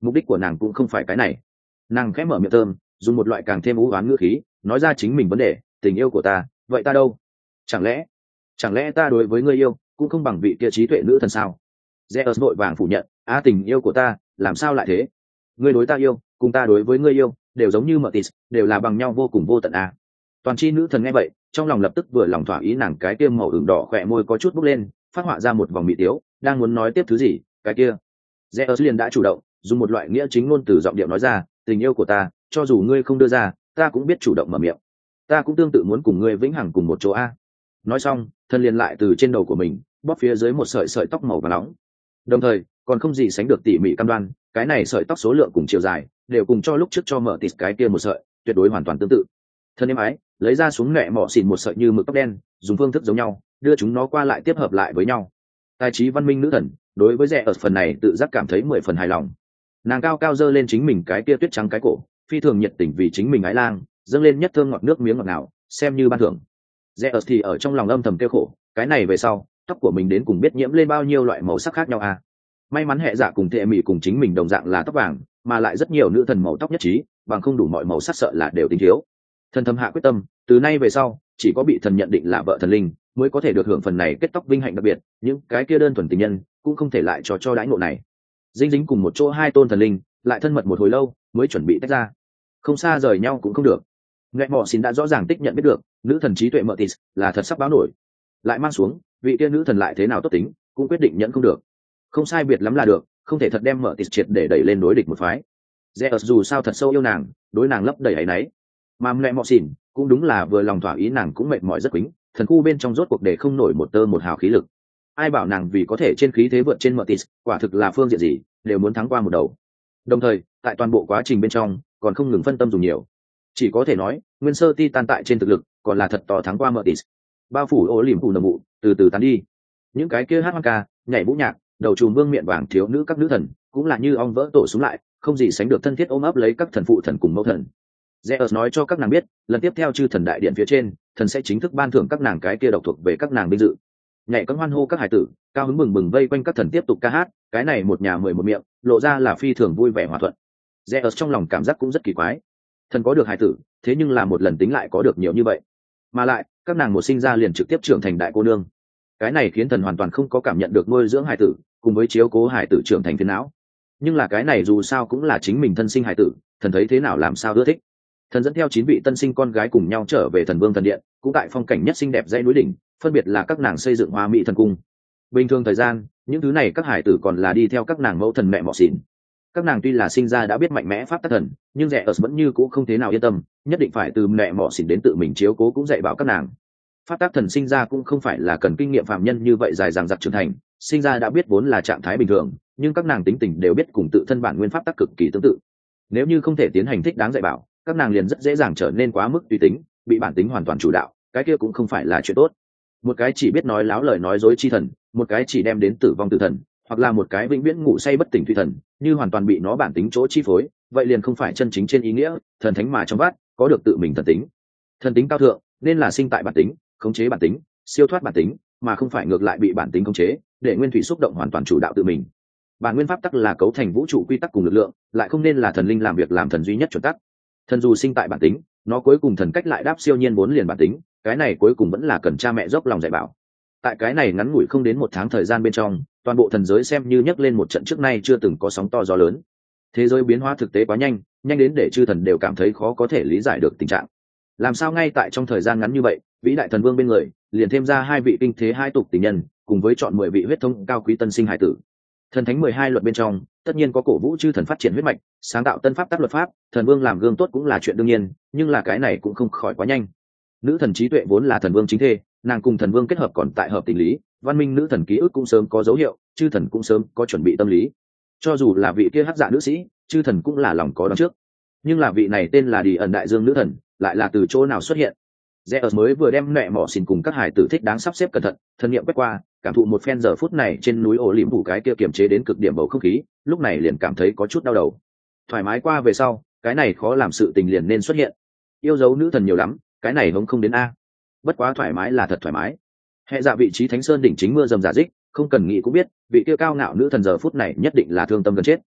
mục đích của nàng cũng không phải cái này. Nàng khẽ mở miệng thơm, dùng một loại càng thêm u oán ngữ khí nói ra chính mình vấn đề. Tình yêu của ta, vậy ta đâu? Chẳng lẽ chẳng lẽ ta đối với ngươi yêu cũng không bằng vị kia trí tuệ nữ thần sao? Zeus vội vàng phủ nhận, á tình yêu của ta làm sao lại thế? Ngươi đối ta yêu cùng ta đối với ngươi yêu đều giống như Mertis, đều là bằng nhau vô cùng vô tận à. Toàn chi nữ thần nghe vậy trong lòng lập tức vừa lòng thỏa ý, nàng cái kia màu ửng đỏ khỏe môi có chút bốc lên, phát họa ra một vòng mị tiếu, đang muốn nói tiếp thứ gì, cái kia Zeus liền đã chủ động dùng một loại nghĩa chính ngôn từ giọng điệu nói ra, tình yêu của ta cho dù ngươi không đưa ra, ta cũng biết chủ động mở miệng, ta cũng tương tự muốn cùng ngươi vĩnh hằng cùng một chỗ a. Nói xong thân liền lại từ trên đầu của mình bóp phía dưới một sợi sợi tóc màu và nóng, đồng thời còn không gì sánh được tỉ mỉ cam đoan cái này sợi tóc số lượng cùng chiều dài đều cùng cho lúc trước cho mở tịt cái kia một sợi tuyệt đối hoàn toàn tương tự. Thân em ái lấy ra xuống nhẹ mỏ xỉn một sợi như mực tóc đen, dùng phương thức giống nhau đưa chúng nó qua lại tiếp hợp lại với nhau. Tài trí văn minh nữ thần đối với rẻ ở phần này tự giác cảm thấy mười phần hài lòng. Nàng cao cao dơ lên chính mình cái kia tuyết trắng cái cổ, phi thường nhiệt tình vì chính mình ái lang dâng lên nhất thơm ngọt nước miếng ngọt ngào, xem như ban thưởng. Rẻ ở thì ở trong lòng âm thầm kêu khổ, cái này về sau tóc của mình đến cùng biết nhiễm lên bao nhiêu loại màu sắc khác nhau à. May mắn hệ dạ cùng thệ mỹ cùng chính mình đồng dạng là tóc vàng, mà lại rất nhiều nữ thần màu tóc nhất trí, bằng không đủ mọi màu sắc sợ là đều tính thiếu. Thần thầm hạ quyết tâm, từ nay về sau chỉ có bị thần nhận định là vợ thần linh mới có thể được hưởng phần này kết tóc vinh hạnh đặc biệt, những cái kia đơn thuần tình nhân cũng không thể lại cho cho đãi ngộ này. Dính dính cùng một chỗ hai tôn thần linh lại thân mật một hồi lâu mới chuẩn bị tách ra, không xa rời nhau cũng không được. Ngẹ mỏ xin đã rõ ràng tích nhận biết được nữ thần trí tuệ Mertis là thật sắp báo nổi, lại mang xuống vị kia nữ thần lại thế nào tốt tính cũng quyết định nhận không được, không sai biệt lắm là được, không thể thật đem Mertis triệt để đẩy lên đối địch một phái. Zeus dù sao thật sâu yêu nàng, đối nàng lấp đầy áy náy, mà Ngẹ mỏ xin cũng đúng là vừa lòng thỏa ý, nàng cũng mệt mỏi rất quýnh, thần khu bên trong rốt cuộc để không nổi một tơ một hào khí lực. Ai bảo nàng vì có thể trên khí thế vượt trên Mertis, quả thực là phương diện gì đều muốn thắng qua một đầu. Đồng thời tại toàn bộ quá trình bên trong còn không ngừng phân tâm dùng nhiều, chỉ có thể nói nguyên sơ Titan tại trên thực lực còn là thật to thắng qua Mertis. Bao phủ ô liềm phủ nồng vụ từ từ tán đi, những cái kia hát hoang ca nhảy vũ nhạc đầu trùm vương miệng vàng thiếu nữ các nữ thần cũng là như ong vỡ tổ xuống lại, không gì sánh được thân thiết ôm ấp lấy các thần phụ thần cùng mẫu thần. Zeus nói cho các nàng biết lần tiếp theo chư thần đại điện phía trên thần sẽ chính thức ban thưởng các nàng cái kia độc thuộc về các nàng vinh dự. Nhảy các hoan hô các hải tử cao hứng bừng bừng vây quanh các thần tiếp tục ca hát, cái này một nhà mười một miệng lộ ra là phi thường vui vẻ hòa thuận. Zeus trong lòng cảm giác cũng rất kỳ quái, thần có được hải tử thế nhưng là một lần tính lại có được nhiều như vậy, mà lại các nàng một sinh ra liền trực tiếp trưởng thành đại cô nương, cái này khiến thần hoàn toàn không có cảm nhận được nuôi dưỡng hải tử cùng với chiếu cố hải tử trưởng thành phiền não. Nhưng là cái này dù sao cũng là chính mình thân sinh hải tử, thần thấy thế nào làm sao ưa thích. Thần dẫn theo chín vị tân sinh con gái cùng nhau trở về thần vương thần điện, cũng tại phong cảnh nhất xinh đẹp dãy núi đỉnh, phân biệt là các nàng xây dựng hoa mỹ thần cung. Bình thường thời gian những thứ này các hải tử còn là đi theo các nàng mẫu thần mẹ mọ xỉn. Các nàng tuy là sinh ra đã biết mạnh mẽ pháp tắc thần, nhưng rẻ ở vẫn như cũ không thế nào yên tâm, nhất định phải từ mẹ mọ xỉn đến tự mình chiếu cố cũng dạy bảo các nàng. Pháp tắc thần sinh ra cũng không phải là cần kinh nghiệm phạm nhân như vậy dài dằng dặc trưởng thành, sinh ra đã biết vốn là trạng thái bình thường, nhưng các nàng tính tình đều biết cùng tự thân bản nguyên pháp tắc cực kỳ tương tự. Nếu như không thể tiến hành thích đáng dạy bảo, các nàng liền rất dễ dàng trở nên quá mức tùy tính, bị bản tính hoàn toàn chủ đạo, cái kia cũng không phải là chuyện tốt. Một cái chỉ biết nói láo lời nói dối chi thần, một cái chỉ đem đến tử vong tử thần, hoặc là một cái vĩnh viễn ngủ say bất tỉnh thủy thần, như hoàn toàn bị nó bản tính chỗ chi phối, vậy liền không phải chân chính trên ý nghĩa thần thánh mà trong vát có được tự mình thần tính. Thần tính cao thượng nên là sinh tại bản tính, khống chế bản tính, siêu thoát bản tính, mà không phải ngược lại bị bản tính khống chế, để nguyên thủy xúc động hoàn toàn chủ đạo tự mình. Bản nguyên pháp tắc là cấu thành vũ trụ quy tắc cùng lực lượng, lại không nên là thần linh làm việc làm thần duy nhất chuẩn tắc. Thần dù sinh tại bản tính, nó cuối cùng thần cách lại đáp siêu nhiên vốn liền bản tính, cái này cuối cùng vẫn là cần cha mẹ dốc lòng dạy bảo. Tại cái này ngắn ngủi không đến một tháng thời gian bên trong, toàn bộ thần giới xem như nhấc lên một trận trước nay chưa từng có sóng to gió lớn. Thế giới biến hóa thực tế quá nhanh, nhanh đến để chư thần đều cảm thấy khó có thể lý giải được tình trạng. Làm sao ngay tại trong thời gian ngắn như vậy, vĩ đại thần vương bên người liền thêm ra hai vị kinh thế hai tục tình nhân, cùng với chọn mười vị huyết thống cao quý tân sinh hải tử. Thần thánh mười hai luật bên trong tất nhiên có cổ vũ chư thần phát triển huyết mạch, sáng tạo tân pháp tác luật pháp, thần vương làm gương tốt cũng là chuyện đương nhiên, nhưng là cái này cũng không khỏi quá nhanh. Nữ thần trí tuệ vốn là thần vương chính thê, nàng cùng thần vương kết hợp còn tại hợp tình lý, văn minh nữ thần ký ức cũng sớm có dấu hiệu, chư thần cũng sớm có chuẩn bị tâm lý. Cho dù là vị kia hắc dạ nữ sĩ, chư thần cũng là lòng có đoán trước. Nhưng là vị này tên là Đi ẩn đại dương nữ thần, lại là từ chỗ nào xuất hiện? Zeus mới vừa đem mẹ mỏ xin cùng các hải tử thích đáng sắp xếp cẩn thận, thần niệm quét qua, cảm thụ một phen giờ phút này trên núi ổ liễm phủ cái kia kiềm chế đến cực điểm bầu không khí, lúc này liền cảm thấy có chút đau đầu. Thoải mái qua về sau, cái này khó làm sự tình liền nên xuất hiện. Yêu dấu nữ thần nhiều lắm, cái này hống không đến a. Bất quá thoải mái là thật thoải mái. Hệ dạ vị trí thánh sơn đỉnh chính mưa rầm rả rích, không cần nghĩ cũng biết, vị kia cao ngạo nữ thần giờ phút này nhất định là thương tâm gần chết.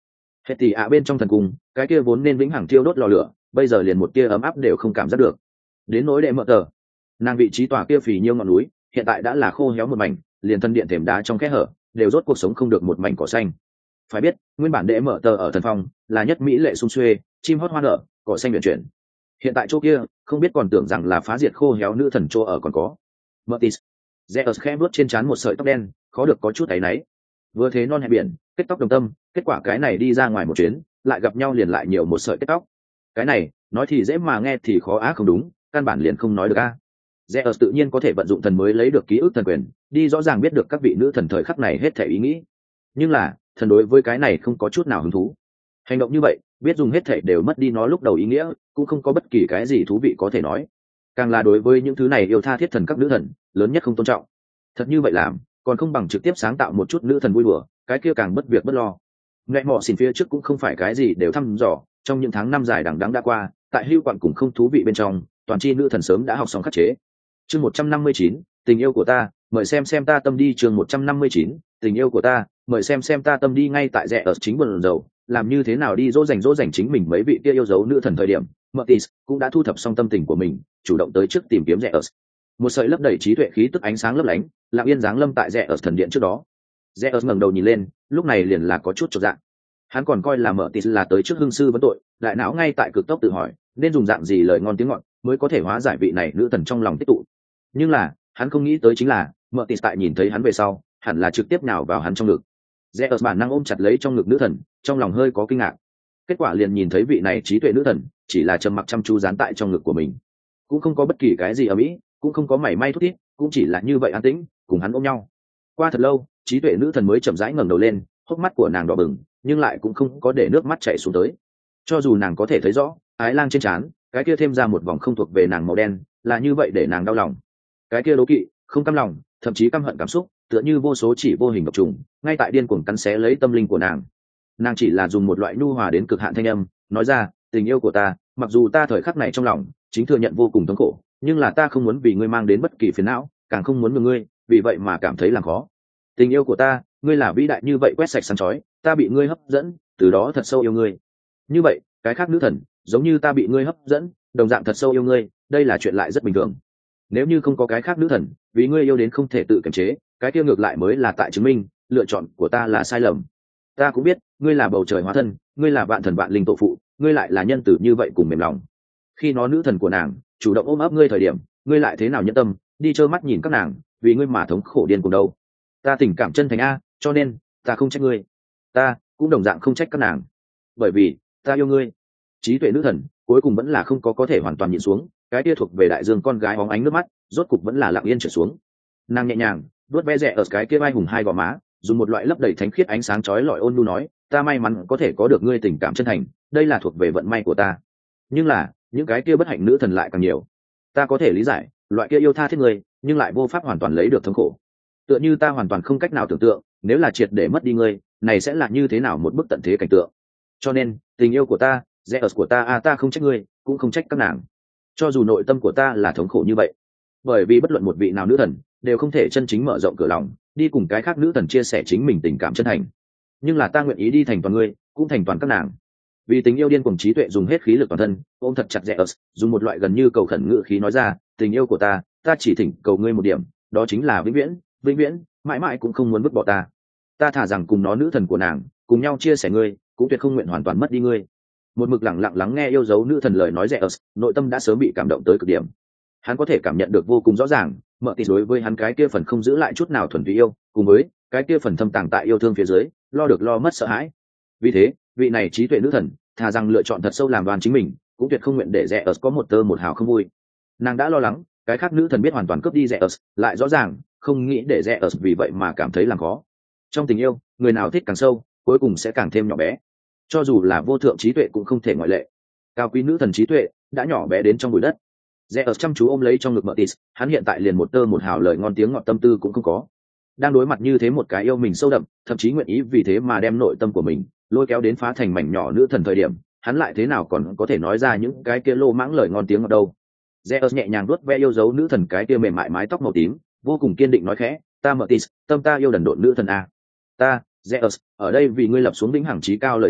Hệ tỷ ạ bên trong thần cung, cái kia vốn nên vĩnh hằng thiêu đốt lò lửa, bây giờ liền một tia ấm áp đều không cảm giác được. Đến nỗi đệ mở tờ, nàng vị trí tòa kia phì nhiêu ngọn núi, hiện tại đã là khô héo một mảnh, liền thân điện thềm đá trong kẽ hở, đều rốt cuộc sống không được một mảnh cỏ xanh. Phải biết, nguyên bản đệ mở tờ ở thần phong, là nhất mỹ lệ sung xuê, chim hót hoa nở, cỏ xanh uyển chuyển. Hiện tại chỗ kia, không biết còn tưởng rằng là phá diệt khô héo nữ thần chỗ ở còn có. Mertis, Zeus khẽ bước trên trán một sợi tóc đen, khó được có chút áy náy. Vừa thế non hẹp biển, kết tóc đồng tâm, kết quả cái này đi ra ngoài một chuyến, lại gặp nhau liền lại nhiều một sợi kết tóc. Cái này, nói thì dễ mà nghe thì khó á không đúng, căn bản liền không nói được a. Zeus tự nhiên có thể vận dụng thần mới lấy được ký ức thần quyền, đi rõ ràng biết được các vị nữ thần thời khắc này hết thể ý nghĩ. Nhưng là, thần đối với cái này không có chút nào hứng thú. Hành động như vậy, biết dùng hết thể đều mất đi nó lúc đầu ý nghĩa, cũng không có bất kỳ cái gì thú vị có thể nói. Càng là đối với những thứ này yêu tha thiết thần các nữ thần, lớn nhất không tôn trọng. Thật như vậy làm, còn không bằng trực tiếp sáng tạo một chút nữ thần vui đùa, cái kia càng bất việc bất lo. Ngẹ mọ xỉn phía trước cũng không phải cái gì đều thăm dò, trong những tháng năm dài đằng đẵng đã qua, tại hưu quặng cùng không thú vị bên trong, toàn chi nữ thần sớm đã học xong khắc chế. Chương một trăm năm mươi chín, tình yêu của ta, mời xem xem ta tâm đi. Chương một trăm năm mươi chín, tình yêu của ta, mời xem xem ta tâm đi. Ngay tại rẽ ở chính buồn rầu, làm như thế nào đi dỗ dành dỗ dành chính mình mấy vị kia yêu dấu nữ thần thời điểm, Mertis cũng đã thu thập xong tâm tình của mình, chủ động tới trước tìm kiếm rẽ ở. Một sợi lấp đầy trí tuệ khí tức ánh sáng lấp lánh, lặng yên giáng lâm tại rẽ ở thần điện trước đó. Rẽ ở ngẩng đầu nhìn lên, lúc này liền là có chút chột dạ. Hắn còn coi là Mertis là tới trước hương sư vấn tội, đại não ngay tại cực tốc tự hỏi, nên dùng dạng gì lời ngon tiếng ngọt mới có thể hóa giải vị này nữ thần trong lòng tích tụ. Nhưng là, hắn không nghĩ tới chính là, Mertis tại nhìn thấy hắn về sau, hẳn là trực tiếp nào vào hắn trong ngực. Zeus bản năng ôm chặt lấy trong ngực nữ thần, trong lòng hơi có kinh ngạc. Kết quả liền nhìn thấy vị này trí tuệ nữ thần, chỉ là trầm mặc chăm chú dán tại trong ngực của mình, cũng không có bất kỳ cái gì ở mỹ, cũng không có mảy may thút thít, cũng chỉ là như vậy an tĩnh, cùng hắn ôm nhau. Qua thật lâu, trí tuệ nữ thần mới chậm rãi ngẩng đầu lên, hốc mắt của nàng đỏ bừng, nhưng lại cũng không có để nước mắt chảy xuống tới. Cho dù nàng có thể thấy rõ, ái lang trên trán, cái kia thêm ra một vòng không thuộc về nàng màu đen, là như vậy để nàng đau lòng. Cái kia đố kỵ, không cam lòng, thậm chí căm hận cảm xúc, tựa như vô số chỉ vô hình độc trùng, ngay tại điên cuồng cắn xé lấy tâm linh của nàng. Nàng chỉ là dùng một loại nhu hòa đến cực hạn thanh âm, nói ra, tình yêu của ta, mặc dù ta thời khắc này trong lòng chính thừa nhận vô cùng thống khổ, nhưng là ta không muốn vì ngươi mang đến bất kỳ phiền não, càng không muốn nhường ngươi vì vậy mà cảm thấy làm khó. Tình yêu của ta, ngươi là vĩ đại như vậy quét sạch sáng chói, ta bị ngươi hấp dẫn, từ đó thật sâu yêu ngươi. Như vậy, cái khác nữ thần, giống như ta bị ngươi hấp dẫn, đồng dạng thật sâu yêu ngươi, đây là chuyện lại rất bình thường. Nếu như không có cái khác nữ thần, vì ngươi yêu đến không thể tự kiềm chế, cái kia ngược lại mới là tại chứng minh lựa chọn của ta là sai lầm. Ta cũng biết, ngươi là bầu trời hóa thân, ngươi là vạn thần vạn linh tổ phụ, ngươi lại là nhân tử như vậy cùng mềm lòng. Khi nó nữ thần của nàng chủ động ôm ấp ngươi thời điểm, ngươi lại thế nào nhẫn tâm đi trơ mắt nhìn các nàng vì ngươi mà thống khổ điên cùng đâu. Ta tình cảm chân thành a, cho nên ta không trách ngươi, ta cũng đồng dạng không trách các nàng, bởi vì ta yêu ngươi. Trí tuệ nữ thần cuối cùng vẫn là không có có thể hoàn toàn nhịn xuống, cái kia thuộc về đại dương con gái bóng ánh nước mắt rốt cục vẫn là lặng yên trở xuống. Nàng nhẹ nhàng vuốt ve rẽ ở cái kia vai hùng hai gò má, dùng một loại lấp đầy thánh khiết ánh sáng chói lọi ôn nhu nói, ta may mắn có thể có được ngươi tình cảm chân thành, đây là thuộc về vận may của ta. Nhưng là những cái kia bất hạnh nữ thần lại càng nhiều. Ta có thể lý giải loại kia yêu tha thiết ngươi, nhưng lại vô pháp hoàn toàn lấy được thống khổ. Tựa như ta hoàn toàn không cách nào tưởng tượng, nếu là triệt để mất đi ngươi, này sẽ là như thế nào một bức tận thế cảnh tượng. Cho nên tình yêu của ta, rẽ ở của ta, à, ta không trách ngươi, cũng không trách các nàng. Cho dù nội tâm của ta là thống khổ như vậy, bởi vì bất luận một vị nào nữ thần đều không thể chân chính mở rộng cửa lòng, đi cùng cái khác nữ thần chia sẻ chính mình tình cảm chân thành. Nhưng là ta nguyện ý đi thành toàn ngươi, cũng thành toàn các nàng. Vì tình yêu điên cuồng, trí tuệ dùng hết khí lực toàn thân ôm thật chặt Zeus, dùng một loại gần như cầu khẩn ngữ khí nói ra, tình yêu của ta, ta chỉ thỉnh cầu ngươi một điểm, đó chính là vĩnh viễn, vĩnh viễn, mãi mãi cũng không muốn vứt bỏ ta. Ta thả rằng cùng nó nữ thần của nàng cùng nhau chia sẻ ngươi, cũng tuyệt không nguyện hoàn toàn mất đi ngươi. Một mực lặng lặng lắng nghe yêu dấu nữ thần lời nói Zeus, nội tâm đã sớm bị cảm động tới cực điểm. Hắn có thể cảm nhận được vô cùng rõ ràng, Mertis đối với hắn cái kia phần không giữ lại chút nào thuần túy yêu, cùng với cái kia phần thâm tàng tại yêu thương phía dưới, lo được lo mất sợ hãi. Vì thế, vị này trí tuệ nữ thần, thà rằng lựa chọn thật sâu làm đoàn chính mình, cũng tuyệt không nguyện để Zeus có một tơ một hào không vui. Nàng đã lo lắng, cái khác nữ thần biết hoàn toàn cướp đi Zeus, lại rõ ràng không nghĩ để Zeus vì vậy mà cảm thấy làm khó. Trong tình yêu, người nào thích càng sâu, cuối cùng sẽ càng thêm nhỏ bé. Cho dù là vô thượng trí tuệ cũng không thể ngoại lệ. Cao quý nữ thần trí tuệ đã nhỏ bé đến trong bụi đất. Zeus chăm chú ôm lấy trong ngực Mertis, hắn hiện tại liền một tơ một hào lời ngon tiếng ngọt tâm tư cũng không có. Đang đối mặt như thế một cái yêu mình sâu đậm, thậm chí nguyện ý vì thế mà đem nội tâm của mình lôi kéo đến phá thành mảnh nhỏ nữ thần thời điểm, hắn lại thế nào còn có thể nói ra những cái kia lô mãng lời ngon tiếng ngọt đâu. Zeus nhẹ nhàng vuốt ve yêu dấu nữ thần cái kia mềm mại mái tóc màu tím, vô cùng kiên định nói khẽ, ta Mertis, tâm ta yêu đần độn nữ thần a. Ta, Zeus, ở đây vì ngươi lập xuống vĩnh hằng chí cao lời thề,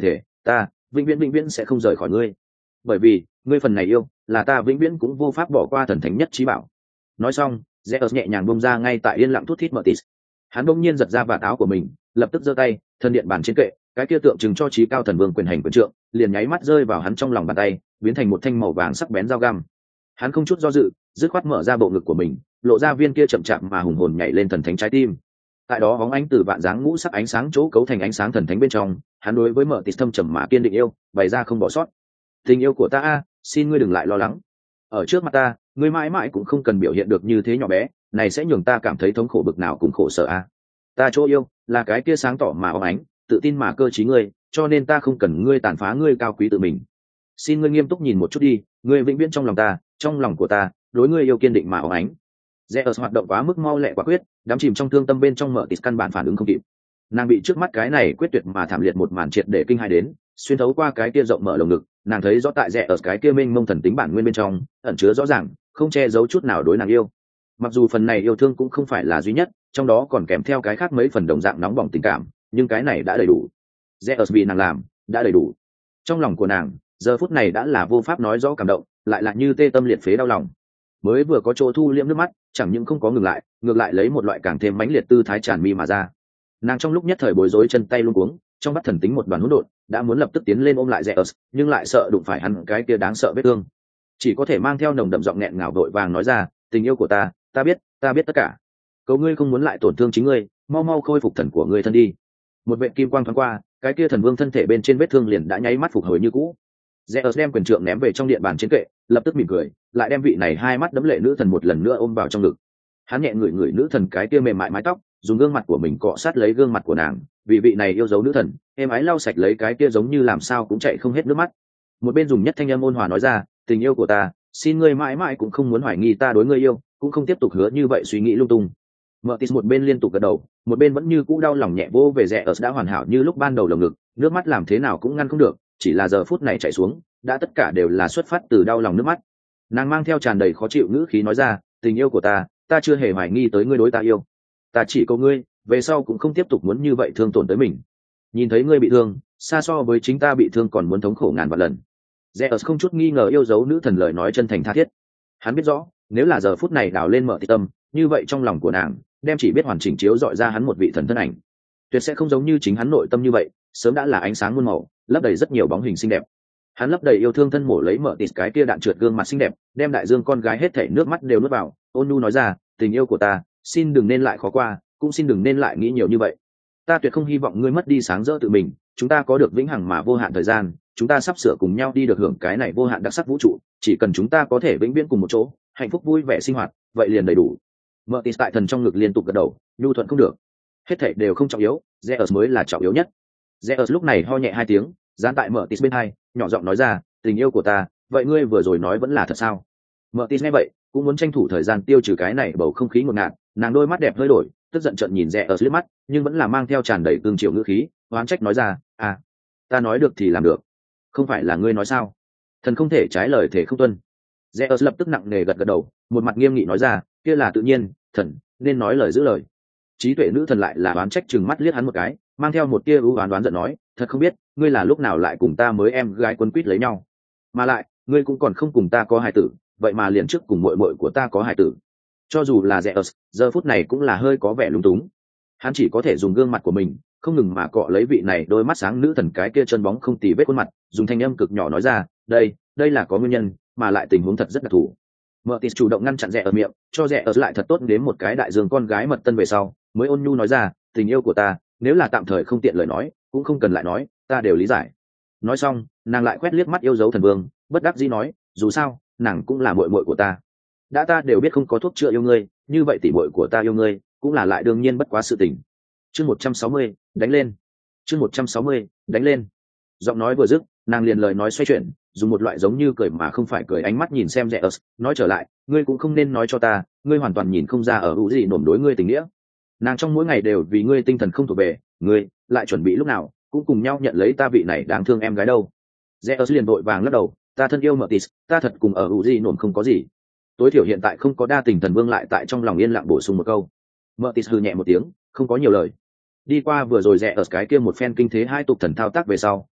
ta vĩnh viễn vĩnh viễn sẽ không rời khỏi ngươi, bởi vì ngươi phần này yêu là ta vĩnh viễn cũng vô pháp bỏ qua thần thánh nhất trí bảo. Nói xong, Zeus nhẹ nhàng bông ra ngay tại yên lặng thút thít Mertis. Hắn bỗng nhiên giật ra vạt áo của mình, lập tức giơ tay, thần điện bàn trên kệ, cái kia tượng trưng cho trí cao thần vương quyền hành quyền trượng, liền nháy mắt rơi vào hắn trong lòng bàn tay, biến thành một thanh màu vàng sắc bén dao găm. Hắn không chút do dự, dứt khoát mở ra bộ ngực của mình, lộ ra viên kia chậm chạp mà hùng hồn nhảy lên thần thánh trái tim. Tại đó bóng ánh từ vạn dáng ngũ sắc ánh sáng chỗ cấu thành ánh sáng thần thánh bên trong, hắn đối với Mertis thâm trầm mà kiên định yêu, bày ra không bỏ sót. Tình yêu của ta a, xin ngươi đừng lại lo lắng. Ở trước mặt ta, ngươi mãi mãi cũng không cần biểu hiện được như thế nhỏ bé, này sẽ nhường ta cảm thấy thống khổ bực nào cùng khổ sở a. Ta chỗ yêu là cái kia sáng tỏ mà óng ánh, tự tin mà cơ trí ngươi, cho nên ta không cần ngươi tàn phá ngươi cao quý tự mình. Xin ngươi nghiêm túc nhìn một chút đi, ngươi vĩnh viễn trong lòng ta, trong lòng của ta, đối ngươi yêu kiên định mà óng ánh. Zeus hoạt động quá mức mau lẹ quả quyết, đắm chìm trong thương tâm bên trong Mertis căn bản phản ứng không kịp. Nàng bị trước mắt cái này quyết tuyệt mà thảm liệt một màn triệt để kinh hãi đến, xuyên thấu qua cái kia rộng mở lồng ngực, nàng thấy rõ tại Zeus cái kia mênh mông thần tính bản nguyên bên trong, ẩn chứa rõ ràng, không che giấu chút nào đối nàng yêu. Mặc dù phần này yêu thương cũng không phải là duy nhất, trong đó còn kèm theo cái khác mấy phần đồng dạng nóng bỏng tình cảm, nhưng cái này đã đầy đủ. Zeus vì nàng làm, đã đầy đủ. Trong lòng của nàng, giờ phút này đã là vô pháp nói rõ cảm động, lại là như tê tâm liệt phế đau lòng. Mới vừa có chỗ thu liễm nước mắt, chẳng những không có ngừng lại, ngược lại lấy một loại càng thêm mãnh liệt tư thái tràn mi mà ra. Nàng trong lúc nhất thời bối rối chân tay luống cuống, trong mắt thần tính một đoàn hỗn độn, đã muốn lập tức tiến lên ôm lại Zeus, nhưng lại sợ đụng phải hắn cái kia đáng sợ vết thương, chỉ có thể mang theo nồng đậm giọng nghẹn ngào vội vàng nói ra, tình yêu của ta, ta biết, ta biết tất cả. Cầu ngươi không muốn lại tổn thương chính ngươi, mau mau khôi phục thần của ngươi thân đi. Một vệt kim quang thoáng qua, cái kia thần vương thân thể bên trên vết thương liền đã nháy mắt phục hồi như cũ. Zeus đem quyền trượng ném về trong điện bàn trên kệ, lập tức mỉm cười, lại đem vị này hai mắt đẫm lệ nữ thần một lần nữa ôm vào trong ngực. Hắn nhẹ ngửi ngửi nữ thần cái kia mềm mại mái tóc, dùng gương mặt của mình cọ sát lấy gương mặt của nàng, vì vị này yêu dấu nữ thần, êm ái lau sạch lấy cái kia giống như làm sao cũng chạy không hết nước mắt. Một bên dùng nhất thanh âm ôn hòa nói ra, tình yêu của ta, xin ngươi mãi mãi cũng không muốn hoài nghi ta đối ngươi yêu, cũng không tiếp tục hứa như vậy suy nghĩ lung tung. Mertis một bên liên tục gật đầu, một bên vẫn như cũ đau lòng nhẹ vô về Zeus đã hoàn hảo như lúc ban đầu lồng ngực, nước mắt làm thế nào cũng ngăn không được, chỉ là giờ phút này chảy xuống, đã tất cả đều là xuất phát từ đau lòng nước mắt. Nàng mang theo tràn đầy khó chịu ngữ khí nói ra, tình yêu của ta, ta chưa hề hoài nghi tới ngươi đối ta yêu, ta chỉ cầu ngươi về sau cũng không tiếp tục muốn như vậy thương tổn tới mình. Nhìn thấy ngươi bị thương, xa so với chính ta bị thương còn muốn thống khổ ngàn vạn lần. Zeus không chút nghi ngờ yêu dấu nữ thần lời nói chân thành tha thiết. Hắn biết rõ, nếu là giờ phút này đào lên mở tâm, như vậy trong lòng của nàng đem chỉ biết hoàn chỉnh chiếu dọi ra hắn một vị thần thân ảnh, tuyệt sẽ không giống như chính hắn nội tâm như vậy, sớm đã là ánh sáng muôn màu, lấp đầy rất nhiều bóng hình xinh đẹp. Hắn lấp đầy yêu thương thân mổ lấy mở tịt cái kia đạn trượt gương mặt xinh đẹp, đem đại dương con gái hết thảy nước mắt đều nuốt vào, ôn nhu nói ra, tình yêu của ta, xin đừng nên lại khó qua, cũng xin đừng nên lại nghĩ nhiều như vậy. Ta tuyệt không hy vọng ngươi mất đi sáng rỡ tự mình, chúng ta có được vĩnh hằng mà vô hạn thời gian, chúng ta sắp sửa cùng nhau đi được hưởng cái này vô hạn đặc sắc vũ trụ, chỉ cần chúng ta có thể vĩnh viễn cùng một chỗ, hạnh phúc vui vẻ sinh hoạt, vậy liền đầy đủ. Mở tịt tại thần trong ngực liên tục gật đầu, nhu thuận không được, hết thảy đều không trọng yếu, Zeus mới là trọng yếu nhất. Zeus lúc này ho nhẹ hai tiếng, dán tại Mertis bên hai, nhỏ giọng nói ra, tình yêu của ta, vậy ngươi vừa rồi nói vẫn là thật sao? Mertis nghe vậy, cũng muốn tranh thủ thời gian tiêu trừ cái này bầu không khí ngột ngạt, nàng đôi mắt đẹp hơi đổi, tức giận trợn nhìn Zeus liếc mắt, nhưng vẫn là mang theo tràn đầy cương chiều ngữ khí, oán trách nói ra, à, ta nói được thì làm được, không phải là ngươi nói sao? Thần không thể trái lời thể không tuân. Zeus lập tức nặng nề gật gật đầu, một mặt nghiêm nghị nói ra, kia là tự nhiên, thần nên nói lời giữ lời. Trí tuệ nữ thần lại là oán trách chừng mắt liếc hắn một cái, mang theo một tia ưu oán đoán giận nói, thật không biết ngươi là lúc nào lại cùng ta mới em gái quấn quýt lấy nhau, mà lại ngươi cũng còn không cùng ta có hài tử, vậy mà liền trước cùng muội muội của ta có hài tử. Cho dù là Zeus, giờ phút này cũng là hơi có vẻ lúng túng, hắn chỉ có thể dùng gương mặt của mình không ngừng mà cọ lấy vị này đôi mắt sáng nữ thần cái kia chân bóng không tì vết khuôn mặt, dùng thanh âm cực nhỏ nói ra, đây đây là có nguyên nhân, mà lại tình huống thật rất đặc thù. Mertis chủ động ngăn chặn Zeus miệng, cho Zeus lại thật tốt đến một cái đại dương con gái mật tân về sau, mới ôn nhu nói ra, tình yêu của ta, nếu là tạm thời không tiện lời nói, cũng không cần lại nói, ta đều lý giải. Nói xong, nàng lại quét liếc mắt yêu dấu thần vương, bất đắc dĩ nói, dù sao, nàng cũng là muội muội của ta. Đã ta đều biết không có thuốc chữa yêu ngươi, như vậy tỷ muội của ta yêu ngươi, cũng là lại đương nhiên bất quá sự tình. Chương một trăm sáu mươi, đánh lên. Chương một trăm sáu mươi, đánh lên. Giọng nói vừa dứt, nàng liền lời nói xoay chuyển, dùng một loại giống như cười mà không phải cười ánh mắt nhìn xem Zeus, nói trở lại, ngươi cũng không nên nói cho ta, ngươi hoàn toàn nhìn không ra ở hữu gì nổm đối ngươi tình nghĩa. Nàng trong mỗi ngày đều vì ngươi tinh thần không thuộc về, ngươi lại chuẩn bị lúc nào cũng cùng nhau nhận lấy ta vị này đáng thương em gái đâu. Zeus liền vội vàng lắc đầu, ta thân yêu Mertis, ta thật cùng ở hữu gì nổm không có gì. Tối thiểu hiện tại không có đa tình thần vương lại tại trong lòng yên lặng bổ sung một câu. Mertis hừ nhẹ một tiếng, không có nhiều lời. Đi qua vừa rồi Zeus cái kia một phen kinh thế hai tục thần thao tác về sau,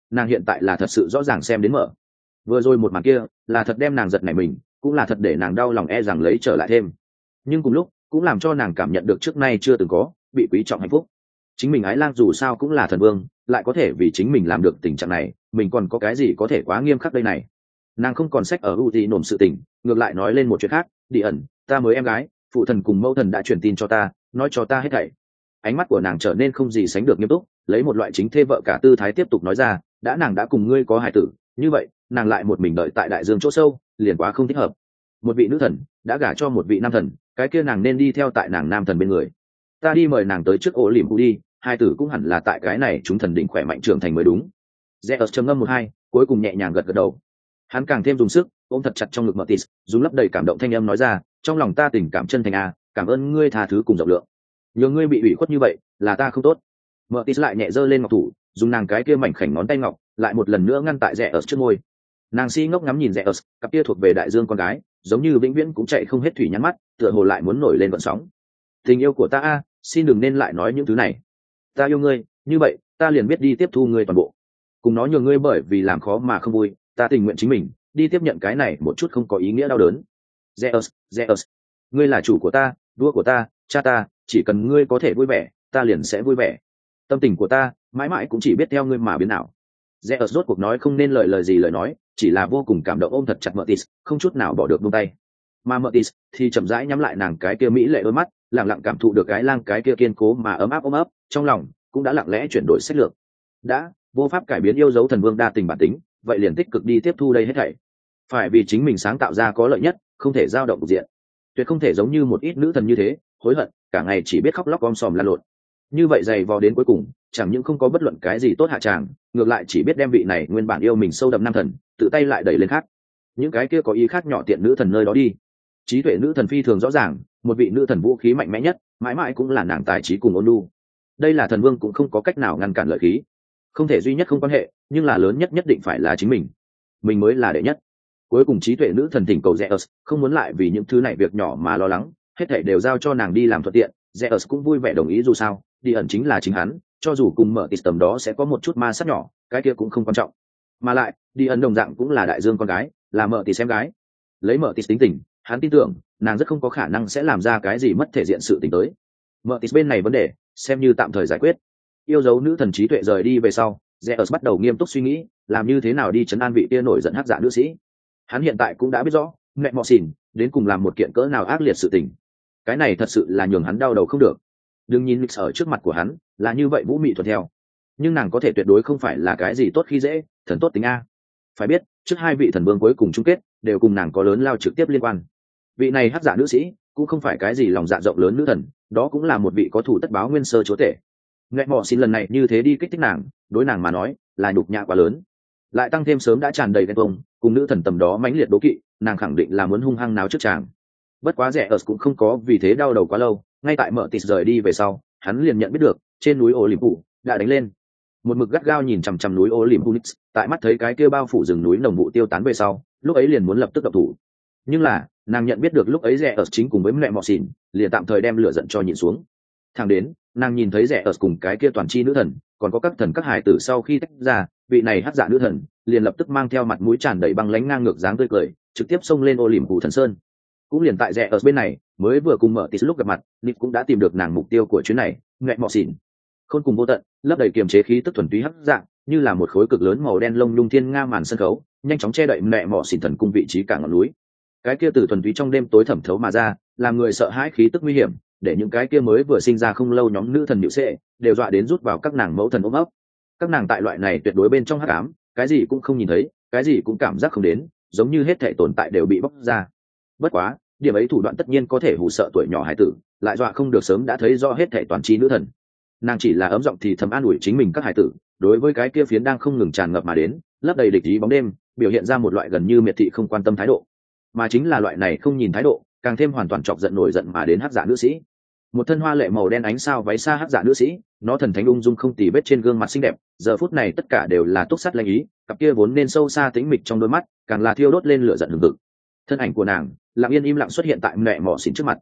nàng hiện tại là thật sự rõ ràng xem đến mở. Vừa rồi một màn kia là thật đem nàng giật nảy mình, cũng là thật để nàng đau lòng e rằng lấy trở lại thêm, nhưng cùng lúc cũng làm cho nàng cảm nhận được trước nay chưa từng có bị quý trọng hạnh phúc. Chính mình ái lang dù sao cũng là thần vương, lại có thể vì chính mình làm được tình trạng này, mình còn có cái gì có thể quá nghiêm khắc đây này. Nàng không còn sách ở ưu thị nổm sự tình, ngược lại nói lên một chuyện khác. Đi ẩn, ta mới em gái, phụ thần cùng mẫu thần đã truyền tin cho ta, nói cho ta hết thảy. Ánh mắt của nàng trở nên không gì sánh được nghiêm túc, lấy một loại chính thê vợ cả tư thái tiếp tục nói ra, đã nàng đã cùng ngươi có hài tử, như vậy nàng lại một mình đợi tại đại dương chỗ sâu, liền quá không thích hợp. Một vị nữ thần đã gả cho một vị nam thần, cái kia nàng nên đi theo tại nàng nam thần bên người. Ta đi mời nàng tới trước ổ liềm đi, hai tử cũng hẳn là tại cái này chúng thần đỉnh khỏe mạnh trưởng thành mới đúng. Zeus trầm ngâm một hai, cuối cùng nhẹ nhàng gật gật đầu. Hắn càng thêm dùng sức ôm thật chặt trong ngực Mertis, dùng lấp đầy cảm động thanh âm nói ra, trong lòng ta tình cảm chân thành à, cảm ơn ngươi tha thứ cùng rộng lượng. Nhờ ngươi bị ủy khuất như vậy, là ta không tốt. Mertis lại nhẹ giơ lên ngọc thủ, dùng nàng cái kia mảnh khảnh ngón tay ngọc, lại một lần nữa ngăn tại Zeus trước môi. Nàng si ngốc ngắm nhìn Zeus, cặp kia thuộc về đại dương con gái, giống như vĩnh viễn cũng chạy không hết thủy nhăn mắt, tựa hồ lại muốn nổi lên vận sóng. Tình yêu của ta a, xin đừng nên lại nói những thứ này. Ta yêu ngươi, như vậy, ta liền biết đi tiếp thu ngươi toàn bộ. Cùng nói nhường ngươi bởi vì làm khó mà không vui, ta tình nguyện chính mình đi tiếp nhận cái này một chút không có ý nghĩa đau đớn. Zeus, Zeus, ngươi là chủ của ta, vua của ta, cha ta, chỉ cần ngươi có thể vui vẻ, ta liền sẽ vui vẻ. Tâm tình của ta mãi mãi cũng chỉ biết theo ngươi mà biến nào. Zeus rốt cuộc nói không nên lời lời gì lời nói, chỉ là vô cùng cảm động ôm thật chặt Mertis, không chút nào bỏ được buông tay. Mà Mertis thì chậm rãi nhắm lại nàng cái kia mỹ lệ đôi mắt, lặng lặng cảm thụ được cái lang cái kia kiên cố mà ấm áp ôm ấp, trong lòng cũng đã lặng lẽ chuyển đổi sách lược. Đã vô pháp cải biến yêu dấu thần vương đa tình bản tính, vậy liền tích cực đi tiếp thu đây hết thảy. Phải vì chính mình sáng tạo ra có lợi nhất, không thể dao động cục diện. Tuyệt không thể giống như một ít nữ thần như thế, hối hận, cả ngày chỉ biết khóc lóc om sòm la lộn. Như vậy dày vò đến cuối cùng, chẳng những không có bất luận cái gì tốt hạ tràng, ngược lại chỉ biết đem vị này nguyên bản yêu mình sâu đậm nam thần, tự tay lại đẩy lên khác. Những cái kia có ý khác nhỏ tiện nữ thần nơi đó đi. Trí tuệ nữ thần phi thường rõ ràng, một vị nữ thần vũ khí mạnh mẽ nhất, mãi mãi cũng là nàng tài trí cùng ôn nhu. Đây là thần vương cũng không có cách nào ngăn cản lợi khí. Không thể duy nhất không quan hệ, nhưng là lớn nhất nhất định phải là chính mình. Mình mới là đệ nhất. Cuối cùng trí tuệ nữ thần thỉnh cầu Zeus, không muốn lại vì những thứ này việc nhỏ mà lo lắng, hết thảy đều giao cho nàng đi làm thuận tiện. Zeus cũng vui vẻ đồng ý dù sao, đi ẩn chính là chính hắn, cho dù cùng mở tít tầm đó sẽ có một chút ma sát nhỏ, cái kia cũng không quan trọng. Mà lại, đi ẩn đồng dạng cũng là đại dương con gái, là mở tít em gái. Lấy mở tít tính tình, hắn tin tưởng, nàng rất không có khả năng sẽ làm ra cái gì mất thể diện sự tình tới. Mở tít bên này vấn đề, xem như tạm thời giải quyết. Yêu dấu nữ thần trí tuệ rời đi về sau, Zeus bắt đầu nghiêm túc suy nghĩ, làm như thế nào đi trấn an vị kia nổi giận hắc dạ nữ sĩ. Hắn hiện tại cũng đã biết rõ, mẹ mọ xỉn đến cùng làm một kiện cỡ nào ác liệt sự tình. Cái này thật sự là nhường hắn đau đầu không được. Đừng nhìn Nix ở trước mặt của hắn là như vậy vũ mị thuận theo, nhưng nàng có thể tuyệt đối không phải là cái gì tốt khi dễ, thần tốt tính a. Phải biết, trước hai vị thần vương cuối cùng chung kết đều cùng nàng có lớn lao trực tiếp liên quan. Vị này hắc dạ nữ sĩ cũng không phải cái gì lòng dạ rộng lớn nữ thần, đó cũng là một vị có thủ tất báo nguyên sơ chúa tể. Ngẹ mọ xin lần này như thế đi kích thích nàng, đối nàng mà nói là nhục nhã quá lớn, lại tăng thêm sớm đã tràn đầy ghen tuông, cùng nữ thần tầm đó mãnh liệt đố kỵ, nàng khẳng định là muốn hung hăng náo trước chàng. Bất quá rẻ ở cũng không có vì thế đau đầu quá lâu, ngay tại mở tịt rời đi về sau, hắn liền nhận biết được trên núi Olympus đã đánh lên. Một mực gắt gao nhìn chằm chằm núi Olympus, tại mắt thấy cái kia bao phủ rừng núi nồng vụ tiêu tán về sau, lúc ấy liền muốn lập tức động thủ. Nhưng là, nàng nhận biết được lúc ấy rẻ ở chính cùng với mẹ mọ xỉn, liền tạm thời đem lửa giận cho nhịn xuống. Thẳng đến, nàng nhìn thấy rẻ ở cùng cái kia toàn chi nữ thần, còn có các thần các hải tử sau khi tách ra, vị này hắc dạ nữ thần liền lập tức mang theo mặt mũi tràn đầy băng lãnh ngang ngược dáng tươi cười, trực tiếp xông lên Olympus thần sơn. Cũng liền tại rẻ ở bên này, mới vừa cùng mở tít lúc gặp mặt, Nick cũng đã tìm được nàng mục tiêu của chuyến này, mẹ mọ xỉn. Khôn cùng vô tận, lấp đầy kiềm chế khí tức thuần túy hắc dạng, như là một khối cực lớn màu đen lông nhung thiên nga màn sân khấu, nhanh chóng che đậy mẹ mọ xỉn thần cung vị trí cả ngọn núi. Cái kia từ thuần túy trong đêm tối thẩm thấu mà ra, làm người sợ hãi khí tức nguy hiểm, để những cái kia mới vừa sinh ra không lâu nhóm nữ thần nhịu xệ đều dọa đến rút vào các nàng mẫu thần ôm ấp. Các nàng tại loại này tuyệt đối bên trong hắc ám, cái gì cũng không nhìn thấy, cái gì cũng cảm giác không đến, giống như hết thảy tồn tại đều bị bóc ra. Bất quá, điểm ấy thủ đoạn tất nhiên có thể hù sợ tuổi nhỏ hải tử, lại dọa không được sớm đã thấy rõ hết thảy toàn trí nữ thần. Nàng chỉ là ấm giọng thì thầm an ủi chính mình các hải tử, đối với cái kia phiến đang không ngừng tràn ngập mà đến, lấp đầy địch ý bóng đêm, biểu hiện ra một loại gần như miệt thị không quan tâm thái độ. Mà chính là loại này không nhìn thái độ, càng thêm hoàn toàn chọc giận nổi giận mà đến hắc dạ nữ sĩ. Một thân hoa lệ màu đen ánh sao váy xa hắc dạ nữ sĩ, nó thần thánh ung dung không tì vết trên gương mặt xinh đẹp, giờ phút này tất cả đều là túc sắt lanh ý, cặp kia vốn nên sâu xa tĩnh mịch trong đôi mắt, càng là thiêu đốt lên lửa giận hừng hực. Thân ảnh của nàng lặng yên im lặng xuất hiện tại mẹ mỏ xỉn trước mặt.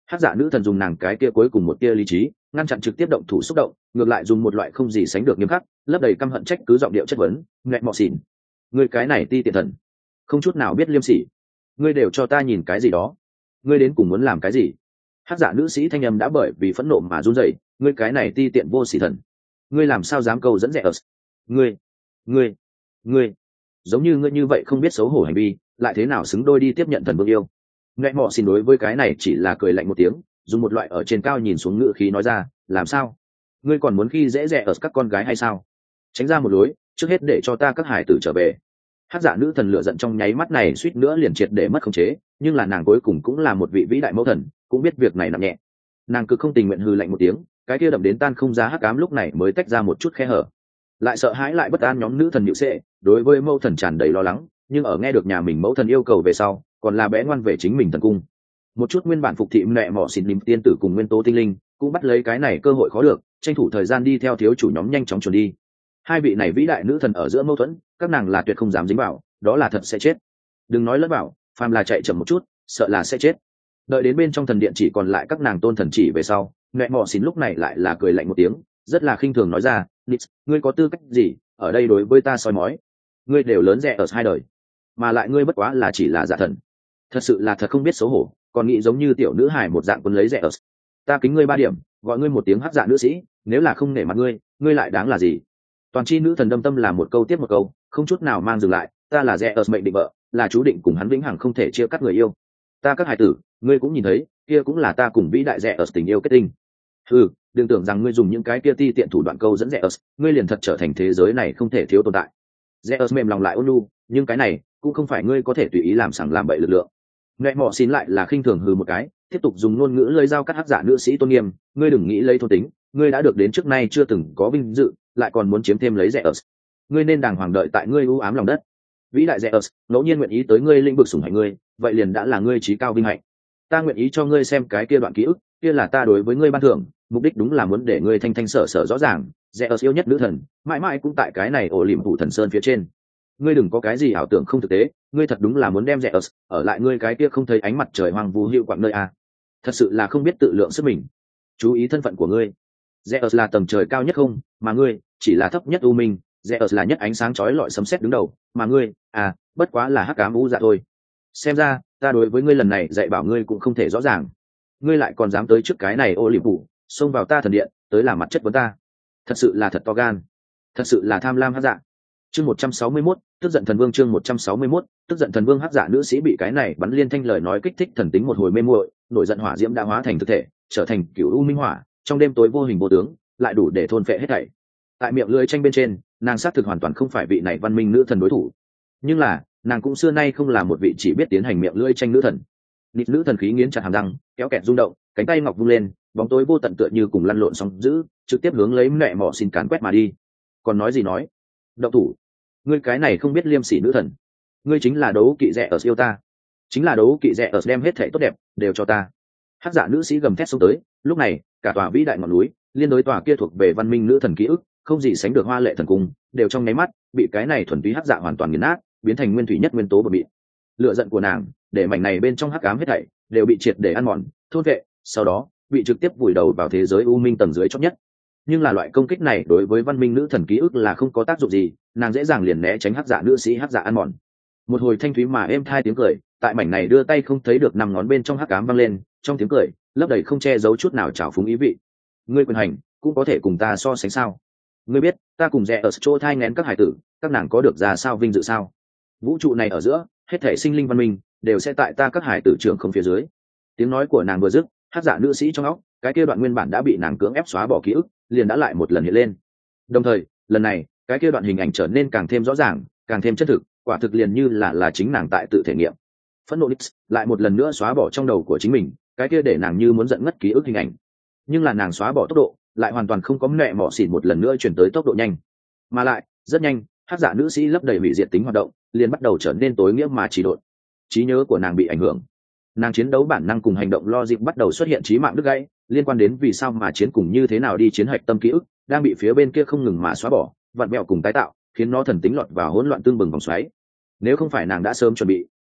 Hắc dạ nữ thần dùng nàng cái kia cuối cùng một tia lý trí ngăn chặn trực tiếp động thủ xúc động, ngược lại dùng một loại không gì sánh được nghiêm khắc lấp đầy căm hận trách cứ giọng điệu chất vấn. Ngẹt mọ xỉn, ngươi cái này ti tiện thần, không chút nào biết liêm sỉ, ngươi đều cho ta nhìn cái gì đó, ngươi đến cùng muốn làm cái gì? Hắc dạ nữ sĩ thanh âm đã bởi vì phẫn nộ mà run rẩy. Ngươi cái này ti tiện vô sỉ thần, ngươi làm sao dám câu dẫn rẻ ở? Ngươi, ngươi, ngươi, giống như ngươi như vậy không biết xấu hổ hành vi, lại thế nào xứng đôi đi tiếp nhận thần vương yêu? Ngẹt mọ xỉn đối với cái này chỉ là cười lạnh một tiếng, dùng một loại ở trên cao nhìn xuống ngữ khí nói ra, làm sao? Ngươi còn muốn khi dễ rẻ ở các con gái hay sao? Tránh ra một lối, trước hết để cho ta các hải tử trở về. Hắc dạ nữ thần lửa giận trong nháy mắt này suýt nữa liền triệt để mất khống chế, nhưng là nàng cuối cùng cũng là một vị vĩ đại mẫu thần, cũng biết việc này nặng nhẹ. Nàng cực không tình nguyện hừ lạnh một tiếng, cái kia đậm đến tan không giá hắc ám lúc này mới tách ra một chút khe hở. Lại sợ hãi lại bất an nhóm nữ thần nhịu xệ, đối với mẫu thần tràn đầy lo lắng, nhưng ở nghe được nhà mình mẫu thần yêu cầu về sau, còn là bé ngoan về chính mình thần cung. Một chút nguyên bản phục thị mẹ mỏ xịn lim tiên tử cùng nguyên tố tinh linh, cũng bắt lấy cái này cơ hội khó được, tranh thủ thời gian đi theo thiếu chủ nhóm nhanh chóng chuẩn đi. Hai vị này vĩ đại nữ thần ở giữa mâu thuẫn, các nàng là tuyệt không dám dính vào, đó là thật sẽ chết. Đừng nói lẫn vào, phàm là chạy chậm một chút, sợ là sẽ chết. Đợi đến bên trong thần điện chỉ còn lại các nàng tôn thần chỉ về sau, mẹ mỏ xịn lúc này lại là cười lạnh một tiếng, rất là khinh thường nói ra, Nix, ngươi có tư cách gì ở đây đối với ta soi mói? Ngươi đều lớn rẻ ở hai đời, mà lại ngươi bất quá là chỉ là giả thần, thật sự là thật không biết xấu hổ, còn nghĩ giống như tiểu nữ hài một dạng quân lấy rẻ ở. Ta kính ngươi ba điểm, gọi ngươi một tiếng hắc dạ nữ sĩ, nếu là không nể mặt ngươi, ngươi lại đáng là gì? Toàn chi nữ thần đâm tâm là một câu tiếp một câu, không chút nào mang dừng lại. Ta là rẻ ở mệnh định vợ, là chú định cùng hắn vĩnh hằng không thể chia cắt người yêu. Ta các hài tử, ngươi cũng nhìn thấy, kia cũng là ta cùng vĩ đại rẻ ở tình yêu kết tinh. Ừ, đừng tưởng rằng ngươi dùng những cái kia ti tiện thủ đoạn câu dẫn rẻ ở, ngươi liền thật trở thành thế giới này không thể thiếu tồn tại. Rẻ ở mềm lòng lại ôn nhu, nhưng cái này cũng không phải ngươi có thể tùy ý làm sằng làm bậy lực lượng. Ngẹ mọ xin lại là khinh thường hừ một cái, tiếp tục dùng ngôn ngữ lưỡi dao cắt hắc giả nữ sĩ tôn nghiêm, ngươi đừng nghĩ lấy thôn tính, ngươi đã được đến trước nay chưa từng có vinh dự, lại còn muốn chiếm thêm lấy rẻ ở. Ngươi nên đàng hoàng đợi tại ngươi u ám lòng đất. Vĩ đại rẻ ở, ngẫu nhiên nguyện ý tới ngươi lĩnh vực sủng hạnh ngươi, vậy liền đã là ngươi trí cao vinh hạnh. Ta nguyện ý cho ngươi xem cái kia đoạn ký ức, kia là ta đối với ngươi ban thưởng, mục đích đúng là muốn để ngươi thanh thanh sở sở rõ ràng, rẻ ở yêu nhất nữ thần, mãi mãi cũng tại cái này ổ liệm phủ thần sơn phía trên. Ngươi đừng có cái gì ảo tưởng không thực tế, ngươi thật đúng là muốn đem rẻ ở ở lại ngươi cái kia không thấy ánh mặt trời hoang vu hữu quặng nơi a. Thật sự là không biết tự lượng sức mình. Chú ý thân phận của ngươi. Rẻ ở là tầng trời cao nhất không, mà ngươi chỉ là thấp nhất u minh, rẻ ở là nhất ánh sáng chói lọi sấm sét đứng đầu, mà ngươi, à, bất quá là hắc ám u dạ thôi. Xem ra, ta đối với ngươi lần này dạy bảo ngươi cũng không thể rõ ràng. Ngươi lại còn dám tới trước cái này ô liệp phủ, xông vào ta thần điện, tới làm mặt chất vấn ta. Thật sự là thật to gan, thật sự là tham lam hắc dạ. Chương một trăm sáu mươi mốt, tức giận thần vương chương một trăm sáu mươi mốt, tức giận thần vương hắc giả nữ sĩ bị cái này bắn liên thanh lời nói kích thích thần tính một hồi mê muội, nổi giận hỏa diễm đã hóa thành thực thể, trở thành cửu u minh hỏa, trong đêm tối vô hình vô tướng, lại đủ để thôn phệ hết thảy. Tại miệng lưỡi tranh bên trên, nàng xác thực hoàn toàn không phải vị này văn minh nữ thần đối thủ. Nhưng là, nàng cũng xưa nay không là một vị chỉ biết tiến hành miệng lưỡi tranh nữ thần. Nịt nữ thần khí nghiến chặt hàm răng, kéo kẹt rung động, cánh tay ngọc vung lên, bóng tối vô tận tựa như cùng lăn lộn sóng dữ, trực tiếp hướng lấy mẹ mỏ xin cán quét mà đi. Còn nói gì nói? Động thủ! Ngươi cái này không biết liêm sỉ nữ thần, ngươi chính là đấu kỵ rẻ ở yêu ta, chính là đấu kỵ rẻ ở đem hết thảy tốt đẹp đều cho ta. Hắc giả nữ sĩ gầm thét xông tới, lúc này cả tòa vĩ đại ngọn núi liên đối tòa kia thuộc về văn minh nữ thần ký ức, không gì sánh được hoa lệ thần cung, đều trong nháy mắt bị cái này thuần túy hắc giả hoàn toàn nghiền nát, biến thành nguyên thủy nhất nguyên tố bờ bị. Lựa giận của nàng để mảnh này bên trong hắc ám hết thảy đều bị triệt để ăn mòn, thôn vệ, sau đó bị trực tiếp vùi đầu vào thế giới u minh tầng dưới chót nhất. Nhưng là loại công kích này đối với văn minh nữ thần ký ức là không có tác dụng gì, nàng dễ dàng liền né tránh hắc dạ nữ sĩ hắc dạ ăn mòn. Một hồi thanh thúy mà êm thai tiếng cười tại mảnh này đưa tay không thấy được năm ngón bên trong hắc ám vang lên, trong tiếng cười lấp đầy không che giấu chút nào trào phúng ý vị. Ngươi quyền hành cũng có thể cùng ta so sánh sao? Ngươi biết ta cùng rẻ ở chỗ thai nghén các hải tử, các nàng có được ra sao vinh dự sao? Vũ trụ này ở giữa hết thể sinh linh văn minh đều sẽ tại ta các hải tử trưởng không phía dưới. Tiếng nói của nàng vừa dứt, hắc dạ nữ sĩ trong óc cái kia đoạn nguyên bản đã bị nàng cưỡng ép xóa bỏ ký ức liền đã lại một lần hiện lên. Đồng thời lần này cái kia đoạn hình ảnh trở nên càng thêm rõ ràng, càng thêm chân thực, quả thực liền như là là chính nàng tại tự thể nghiệm. Phẫn nộ Nix lại một lần nữa xóa bỏ trong đầu của chính mình cái kia để nàng như muốn giận ngất ký ức hình ảnh, nhưng là nàng xóa bỏ tốc độ lại hoàn toàn không có mẹ mỏ xỉn một lần nữa chuyển tới tốc độ nhanh, mà lại rất nhanh hắc giả nữ sĩ lấp đầy hủy diệt tính hoạt động liền bắt đầu trở nên tối nghĩa mà trì độn. Trí nhớ của nàng bị ảnh hưởng, nàng chiến đấu bản năng cùng hành động logic bắt đầu xuất hiện trí mạng đứt gãy, liên quan đến vì sao mà chiến cùng như thế nào đi chiến hạch tâm ký ức đang bị phía bên kia không ngừng mà xóa bỏ, vặn vẹo cùng tái tạo, khiến nó thần tính lọt vào hỗn loạn tương bừng vòng xoáy. Nếu không phải nàng đã sớm chuẩn bị,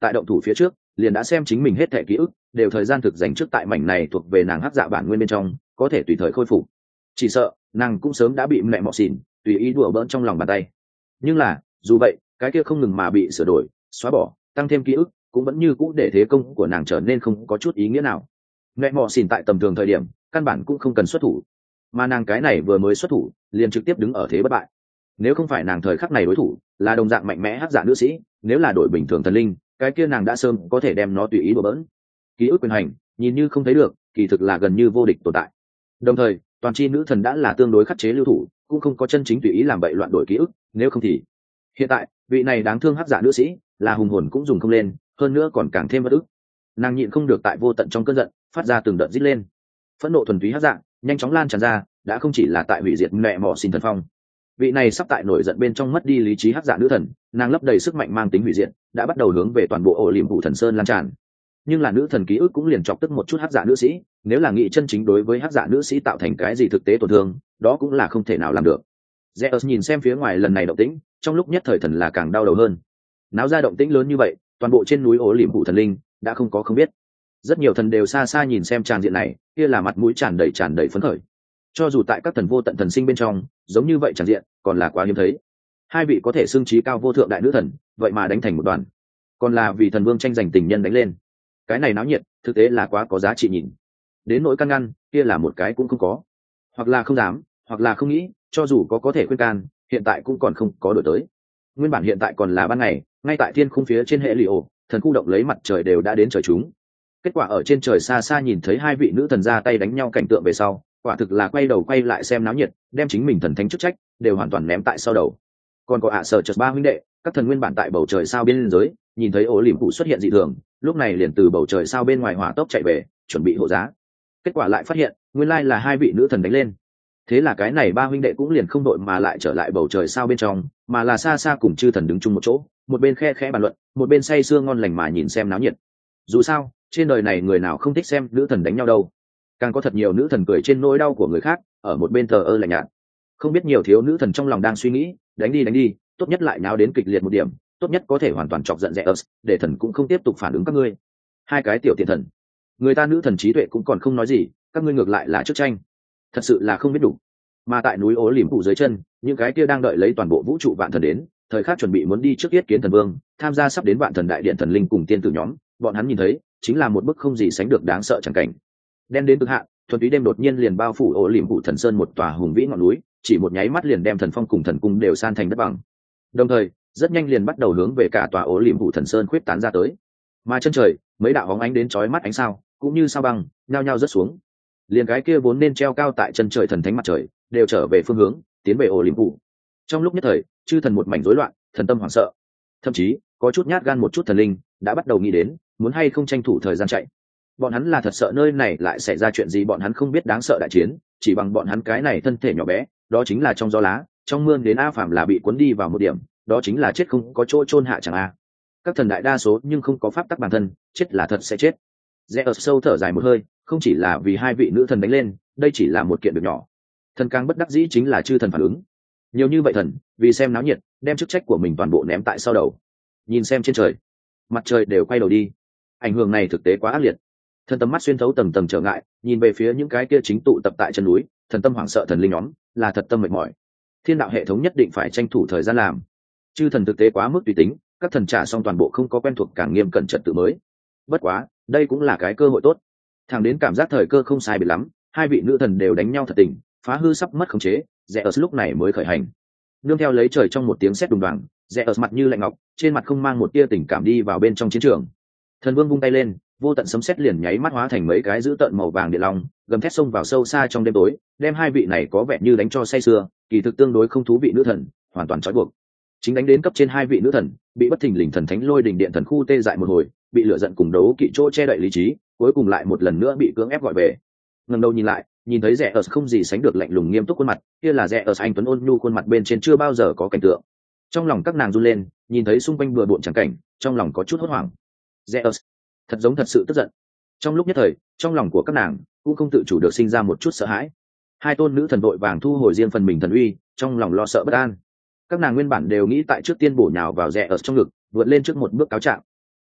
tại động thủ phía trước liền đã xem chính mình hết thẻ ký ức đều thời gian thực dành trước tại mảnh này thuộc về nàng hắc dạ bản nguyên bên trong có thể tùy thời khôi phục. Chỉ sợ nàng cũng sớm đã bị mẹ mọ xỉn tùy ý đùa bỡn trong lòng bàn tay. Nhưng là dù vậy cái kia không ngừng mà bị sửa đổi xóa bỏ tăng thêm ký ức cũng vẫn như cũ để thế công của nàng trở nên không có chút ý nghĩa nào. Mẹ mọ xỉn tại tầm thường thời điểm căn bản cũng không cần xuất thủ, mà nàng cái này vừa mới xuất thủ liền trực tiếp đứng ở thế bất bại. Nếu không phải nàng thời khắc này đối thủ là đồng dạng mạnh mẽ hắc dạ nữ sĩ, nếu là đội bình thường thần linh cái kia nàng đã sớm có thể đem nó tùy ý đùa bỡn. Ký ức quyền hành nhìn như không thấy được kỳ thực là gần như vô địch tồn tại. Đồng thời toàn chi nữ thần đã là tương đối khắc chế lưu thủ, cũng không có chân chính tùy ý làm bậy loạn đổi ký ức, nếu không thì hiện tại vị này đáng thương hắc giả nữ sĩ là hùng hồn cũng dùng không lên, hơn nữa còn càng thêm bất ức. Nàng nhịn không được tại vô tận trong cơn giận phát ra từng đợt rít lên, phẫn nộ thuần túy hắc dạ nhanh chóng lan tràn ra, đã không chỉ là tại hủy diệt mẹ mỏ xin thần phong. Vị này sắp tại nổi giận bên trong mất đi lý trí hắc dạ nữ thần, nàng lấp đầy sức mạnh mang tính hủy diệt đã bắt đầu hướng về toàn bộ ổ liềm phủ thần sơn lan tràn. Nhưng là nữ thần ký ức cũng liền chọc tức một chút hắc dạ nữ sĩ, nếu là nghị chân chính đối với hắc dạ nữ sĩ tạo thành cái gì thực tế tổn thương, đó cũng là không thể nào làm được. Zeus nhìn xem phía ngoài lần này động tĩnh, trong lúc nhất thời thần là càng đau đầu hơn. Náo ra động tĩnh lớn như vậy, toàn bộ trên núi ổ liềm phủ thần linh đã không có không biết. Rất nhiều thần đều xa xa nhìn xem tràn diện này, kia là mặt mũi tràn đầy tràn đầy phấn khởi. Cho dù tại các thần vô tận thần sinh bên trong, giống như vậy tràn diện còn là quá hiếm thấy. Hai vị có thể xưng trí cao vô thượng đại nữ thần, vậy mà đánh thành một đoàn, còn là vì thần vương tranh giành tình nhân đánh lên. Cái này náo nhiệt thực tế là quá có giá trị nhìn. Đến nỗi căn ngăn kia là một cái cũng không có, hoặc là không dám hoặc là không nghĩ, cho dù có có thể khuyên can hiện tại cũng còn không có đổi tới. Nguyên bản hiện tại còn là ban ngày, ngay tại thiên khung phía trên hệ lì ổ thần khu động lấy mặt trời đều đã đến trời chúng. Kết quả ở trên trời xa xa nhìn thấy hai vị nữ thần ra tay đánh nhau cảnh tượng về sau, quả thực là quay đầu quay lại xem náo nhiệt, đem chính mình thần thánh chức trách đều hoàn toàn ném tại sau đầu. Còn có ạ sở chợt ba huynh đệ, các thần nguyên bản tại bầu trời sao bên giới nhìn thấy ổ liềm phủ xuất hiện dị thường, lúc này liền từ bầu trời sao bên ngoài hỏa tốc chạy về chuẩn bị hộ giá. Kết quả lại phát hiện nguyên lai là hai vị nữ thần đánh lên. Thế là cái này ba huynh đệ cũng liền không đội mà lại trở lại bầu trời sao bên trong, mà là xa xa cùng chư thần đứng chung một chỗ, một bên khe khẽ bàn luận, một bên say sưa ngon lành mà nhìn xem náo nhiệt. Dù sao trên đời này người nào không thích xem nữ thần đánh nhau đâu, càng có thật nhiều nữ thần cười trên nỗi đau của người khác ở một bên thờ ơ lạnh nhạt. Không biết nhiều thiếu nữ thần trong lòng đang suy nghĩ, đánh đi đánh đi, tốt nhất lại náo đến kịch liệt một điểm, tốt nhất có thể hoàn toàn chọc giận rẽ ớt, để thần cũng không tiếp tục phản ứng các ngươi. Hai cái tiểu tiền thần, người ta nữ thần trí tuệ cũng còn không nói gì, các ngươi ngược lại là trước tranh, thật sự là không biết đủ. Mà tại núi ố liềm phủ dưới chân, những cái kia đang đợi lấy toàn bộ vũ trụ vạn thần đến, thời khắc chuẩn bị muốn đi trước yết kiến thần vương, tham gia sắp đến vạn thần đại điện thần linh cùng tiên tử nhóm, bọn hắn nhìn thấy chính là một bức không gì sánh được đáng sợ chẳng cảnh. Đen đến cực hạn, thuần túy đêm đột nhiên liền bao phủ ố liềm phủ thần sơn một tòa hùng vĩ ngọn núi, chỉ một nháy mắt liền đem thần phong cùng thần cung đều san thành đất bằng. Đồng thời rất nhanh liền bắt đầu hướng về cả tòa ố liềm phủ thần sơn khuyết tán ra tới. Mà chân trời mấy đạo bóng ánh đến chói mắt ánh sao cũng như sao băng nhao nhao rớt xuống, liền cái kia vốn nên treo cao tại chân trời thần thánh mặt trời đều trở về phương hướng tiến về ố liềm phủ. Trong lúc nhất thời chư thần một mảnh rối loạn, thần tâm hoảng sợ, thậm chí có chút nhát gan một chút thần linh đã bắt đầu nghĩ đến muốn hay không tranh thủ thời gian chạy. Bọn hắn là thật sợ nơi này lại xảy ra chuyện gì bọn hắn không biết đáng sợ đại chiến, chỉ bằng bọn hắn cái này thân thể nhỏ bé, đó chính là trong gió lá trong mưa đến a phàm là bị cuốn đi vào một điểm, đó chính là chết không có chỗ chôn hạ chẳng a. Các thần đại đa số nhưng không có pháp tắc bản thân, chết là thật sẽ chết. Zeus sâu thở dài một hơi, không chỉ là vì hai vị nữ thần đánh lên, đây chỉ là một kiện việc nhỏ. Thần càng bất đắc dĩ chính là chư thần phản ứng. Nhiều như vậy thần, vì xem náo nhiệt, đem chức trách của mình toàn bộ ném tại sau đầu. Nhìn xem trên trời, mặt trời đều quay đầu đi. Ảnh hưởng này thực tế quá ác liệt. Thần tầm mắt xuyên thấu tầng tầng trở ngại, nhìn về phía những cái kia chính tụ tập tại chân núi, thần tâm hoảng sợ thần linh nhóm, là thật tâm mệt mỏi. Thiên đạo hệ thống nhất định phải tranh thủ thời gian làm. Chư thần thực tế quá mức tùy tính, các thần trả xong toàn bộ không có quen thuộc càng nghiêm cẩn trật tự mới. Bất quá đây cũng là cái cơ hội tốt. Thẳng đến cảm giác thời cơ không sai biệt lắm, hai vị nữ thần đều đánh nhau thật tình, phá hư sắp mất khống chế, Zeus lúc này mới khởi hành. Nương theo lấy trời trong một tiếng sét đùng đoàng, Zeus mặt như lạnh ngọc, trên mặt không mang một tia tình cảm đi vào bên trong chiến trường. Thần vương vung tay lên, vô tận sấm sét liền nháy mắt hóa thành mấy cái dữ tợn màu vàng điện long, gầm thét xông vào sâu xa trong đêm tối, đem hai vị này có vẻ như đánh cho say sưa, kỳ thực tương đối không thú vị nữ thần hoàn toàn trói buộc. Chính đánh đến cấp trên hai vị nữ thần, bị bất thình lình thần thánh lôi đình điện thần khu tê dại một hồi, bị lửa giận cùng đấu kỵ chỗ che đậy lý trí, cuối cùng lại một lần nữa bị cưỡng ép gọi về. Ngẩng đầu nhìn lại, nhìn thấy rẽ ở không gì sánh được lạnh lùng nghiêm túc khuôn mặt, kia là rẽ ở anh tuấn ôn nhu khuôn mặt bên trên chưa bao giờ có cảnh tượng. Trong lòng các nàng run lên, nhìn thấy xung quanh bừa bộn chẳng cảnh, trong lòng có chút hốt hoảng. Rẽ ở thật giống thật sự tức giận. Trong lúc nhất thời, trong lòng của các nàng cũng không tự chủ được sinh ra một chút sợ hãi. Hai tôn nữ thần vội vàng thu hồi riêng phần mình thần uy, trong lòng lo sợ bất an. Các nàng nguyên bản đều nghĩ tại trước tiên bổ nhào vào rẽ ở trong ngực, vượt lên trước một bước cáo trạng.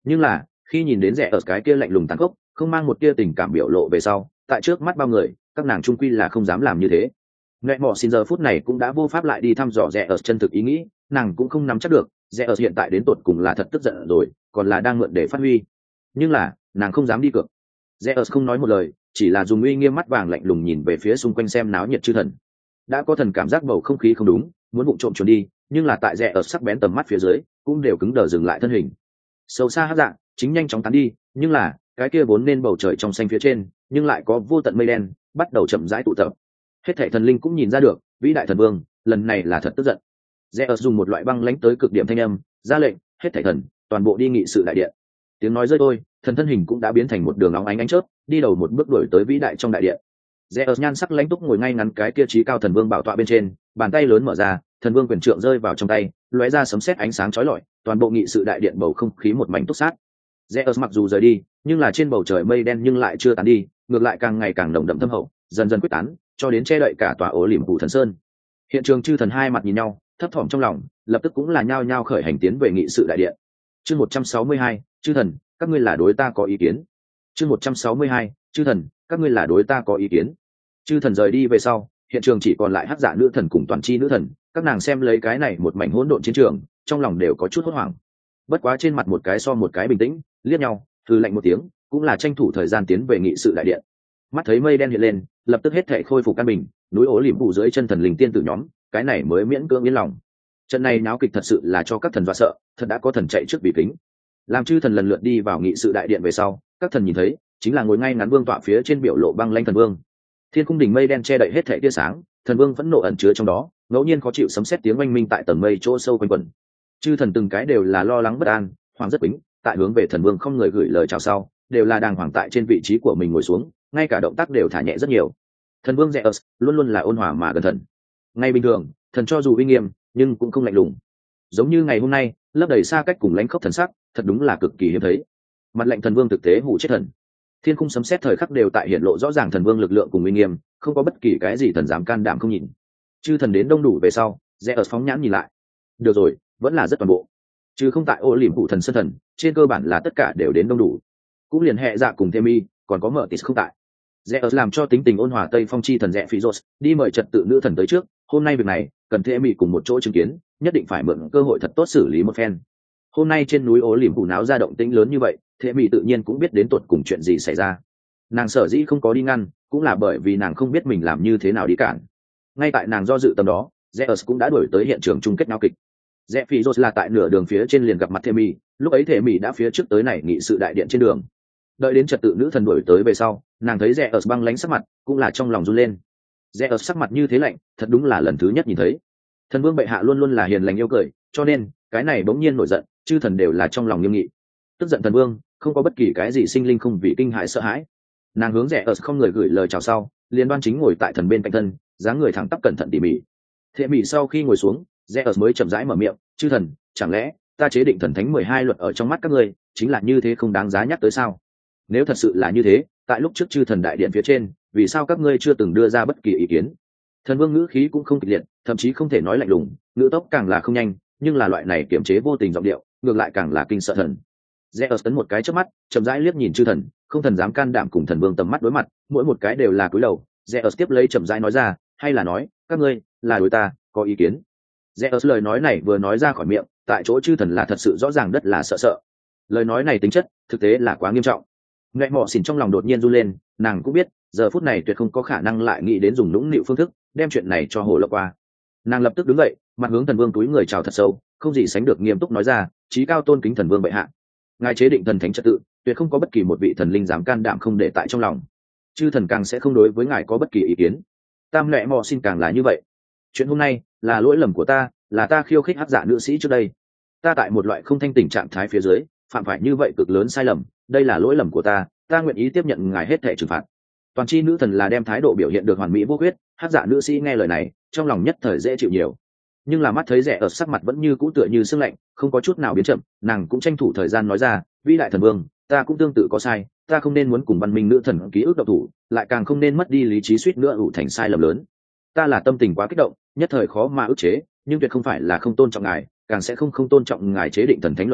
Nhưng là khi nhìn đến rẻ ở cái kia lạnh lùng tàn khốc, không mang một tia tình cảm biểu lộ về sau, tại trước mắt bao người, các nàng trung quy là không dám làm như thế. Mẹ mỏ xin giờ phút này cũng đã vô pháp lại đi thăm dò rẻ ở chân thực ý nghĩ, nàng cũng không nắm chắc được rẻ ở hiện tại đến tột cùng là thật tức giận rồi còn là đang mượn để phát huy. Nhưng là nàng không dám đi cược. rẻ ở không nói một lời, chỉ là dùng uy nghiêm mắt vàng lạnh lùng nhìn về phía xung quanh xem náo nhiệt chư thần. Đã có thần cảm giác bầu không khí không đúng, muốn vụng trộm trốn đi, nhưng là tại rẻ ở sắc bén tầm mắt phía dưới cũng đều cứng đờ dừng lại thân hình. Sâu xa hắc dạng chính nhanh chóng tán đi, nhưng là cái kia vốn nên bầu trời trong xanh phía trên nhưng lại có vô tận mây đen bắt đầu chậm rãi tụ tập. Hết thảy thần linh cũng nhìn ra được vĩ đại thần vương lần này là thật tức giận. Zeus dùng một loại băng lãnh tới cực điểm thanh âm ra lệnh, hết thảy thần toàn bộ đi nghị sự đại điện. Tiếng nói rơi thôi, thần thân hình cũng đã biến thành một đường óng ánh ánh chớp, đi đầu một bước đuổi tới vĩ đại trong đại điện. Zeus nhan sắc lãnh túc ngồi ngay ngắn cái kia trí cao thần vương bảo tọa bên trên, bàn tay lớn mở ra, thần vương quyền trượng rơi vào trong tay, lóe ra sấm sét ánh sáng chói lọi, toàn bộ nghị sự đại điện bầu không khí một mảnh túc sát. Zeus mặc dù rời đi, nhưng là trên bầu trời mây đen nhưng lại chưa tán đi, ngược lại càng ngày càng nồng đậm thâm hậu, dần dần quyết tán, cho đến che đậy cả tòa ổ liềm phủ thần sơn. Hiện trường chư thần hai mặt nhìn nhau, thấp thỏm trong lòng, lập tức cũng là nhao nhao khởi hành tiến về nghị sự đại điện. Chương một trăm sáu mươi hai, chư thần, các ngươi là đối ta có ý kiến. Chương một trăm sáu mươi hai, chư thần, các ngươi là đối ta có ý kiến. Chư thần rời đi về sau, hiện trường chỉ còn lại hắc dạ nữ thần cùng toàn chi nữ thần, các nàng xem lấy cái này một mảnh hỗn độn chiến trường, trong lòng đều có chút hốt hoảng. Bất quá trên mặt một cái so một cái bình tĩnh, liếc nhau, thư lạnh một tiếng, cũng là tranh thủ thời gian tiến về nghị sự đại điện. Mắt thấy mây đen hiện lên, lập tức hết thảy khôi phục căn bình, núi ố liềm phủ dưới chân thần linh tiên tử nhóm, cái này mới miễn cưỡng yên lòng. Trận này náo kịch thật sự là cho các thần dọa sợ, thật đã có thần chạy trước vì kính. Làm chư thần lần lượt đi vào nghị sự đại điện về sau, các thần nhìn thấy chính là ngồi ngay ngắn vương tọa phía trên biểu lộ băng lãnh thần vương. Thiên cung đỉnh mây đen che đậy hết thảy tia sáng, thần vương vẫn nộ ẩn chứa trong đó, ngẫu nhiên khó chịu sấm sét tiếng oanh minh tại tầng mây chỗ sâu quanh quẩn. Chư thần từng cái đều là lo lắng bất an, hoàng rất bính, tại hướng về thần vương không người gửi lời chào sau, đều là đàng hoàng tại trên vị trí của mình ngồi xuống, ngay cả động tác đều thả nhẹ rất nhiều. Thần vương Zeus luôn luôn là ôn hòa mà gần thần. Ngay bình thường, thần cho dù uy nghiêm, nhưng cũng không lạnh lùng. Giống như ngày hôm nay, lấp đầy xa cách cùng lãnh khốc thần sắc, thật đúng là cực kỳ hiếm thấy. Mặt lạnh thần vương thực tế hủ chết thần. Thiên cung sấm sét thời khắc đều tại hiện lộ rõ ràng thần vương lực lượng cùng uy nghiêm, không có bất kỳ cái gì thần dám can đảm không nhìn. Chư thần đến đông đủ về sau, Zeus phóng nhãn nhìn lại. Được rồi, vẫn là rất toàn bộ. Chứ không tại ô liềm phủ thần sơn thần, trên cơ bản là tất cả đều đến đông đủ. Cũng liền hệ dạ cùng Themi, còn có mở tis không tại. Zeus làm cho tính tình ôn hòa Tây Phong chi thần Rẽ Phi Rose đi mời trật tự nữ thần tới trước, hôm nay việc này cần Themi cùng một chỗ chứng kiến, nhất định phải mượn cơ hội thật tốt xử lý một phen. Hôm nay trên núi ố liềm phủ náo ra động tĩnh lớn như vậy, Themi tự nhiên cũng biết đến tột cùng chuyện gì xảy ra. Nàng sở dĩ không có đi ngăn, cũng là bởi vì nàng không biết mình làm như thế nào đi cản. Ngay tại nàng do dự tầm đó, Zeus cũng đã đuổi tới hiện trường chung kết náo kịch. Rẽ Phi Rose là tại nửa đường phía trên liền gặp mặt Themi, lúc ấy Themi đã phía trước tới này nghị sự đại điện trên đường. Đợi đến trật tự nữ thần đuổi tới về sau, nàng thấy Zeus băng lãnh sắc mặt, cũng là trong lòng run lên. Zeus sắc mặt như thế lạnh, thật đúng là lần thứ nhất nhìn thấy. Thần vương bệ hạ luôn luôn là hiền lành yêu cười, cho nên cái này bỗng nhiên nổi giận, chư thần đều là trong lòng nghiêm nghị. Tức giận thần vương, không có bất kỳ cái gì sinh linh không vì kinh hãi sợ hãi. Nàng hướng Zeus không người gửi lời chào sau, liền đoan chính ngồi tại thần bên cạnh thân, dáng người thẳng tắp cẩn thận tỉ mỉ. Thế mỉ sau khi ngồi xuống, Zeus mới chậm rãi mở miệng, chư thần, chẳng lẽ ta chế định thần thánh mười hai luật ở trong mắt các ngươi chính là như thế không đáng giá nhắc tới sao? Nếu thật sự là như thế, tại lúc trước chư thần đại điện phía trên, vì sao các ngươi chưa từng đưa ra bất kỳ ý kiến? Thần vương ngữ khí cũng không kịch liệt, thậm chí không thể nói lạnh lùng, ngữ tốc càng là không nhanh, nhưng là loại này kiềm chế vô tình giọng điệu, ngược lại càng là kinh sợ thần. Zeus tấn một cái chớp mắt, chậm rãi liếc nhìn chư thần, không thần dám can đảm cùng thần vương tầm mắt đối mặt, mỗi một cái đều là cúi đầu. Zeus tiếp lấy chậm rãi nói ra, hay là nói, các ngươi là đối ta có ý kiến? Zeus lời nói này vừa nói ra khỏi miệng, tại chỗ chư thần là thật sự rõ ràng đất là sợ sợ. Lời nói này tính chất, thực tế là quá nghiêm trọng. Ngẹ mọ xỉn trong lòng đột nhiên run lên, nàng cũng biết, giờ phút này tuyệt không có khả năng lại nghĩ đến dùng nũng nịu phương thức, đem chuyện này cho hồ lộ qua. Nàng lập tức đứng dậy, mặt hướng thần vương túi người chào thật sâu, không gì sánh được nghiêm túc nói ra, chí cao tôn kính thần vương bệ hạ. Ngài chế định thần thánh trật tự, tuyệt không có bất kỳ một vị thần linh dám can đảm không để tại trong lòng. Chư thần càng sẽ không đối với ngài có bất kỳ ý kiến. Tam Ngẹ mọ xỉn càng là như vậy. Chuyện hôm nay là lỗi lầm của ta, là ta khiêu khích hắc giả nữ sĩ trước đây. Ta tại một loại không thanh tỉnh trạng thái phía dưới, phạm phải như vậy cực lớn sai lầm, đây là lỗi lầm của ta, ta nguyện ý tiếp nhận ngài hết thảy trừng phạt. Toàn chi nữ thần là đem thái độ biểu hiện được hoàn mỹ vô khuyết, hắc giả nữ sĩ nghe lời này, trong lòng nhất thời dễ chịu nhiều. Nhưng là mắt thấy rẻ ở sắc mặt vẫn như cũ tựa như sương lạnh, không có chút nào biến chậm, nàng cũng tranh thủ thời gian nói ra, vĩ đại thần vương, ta cũng tương tự có sai, ta không nên muốn cùng văn minh nữ thần ký ức độc thủ, lại càng không nên mất đi lý trí suýt nữa ủ thành sai lầm lớn. Ta là tâm tình quá kích động, nhất thời khó mà ức chế, nhưng tuyệt không phải là không tôn trọng ngài, càng sẽ không không tôn trọng ngài chế định thần thánh luật pháp,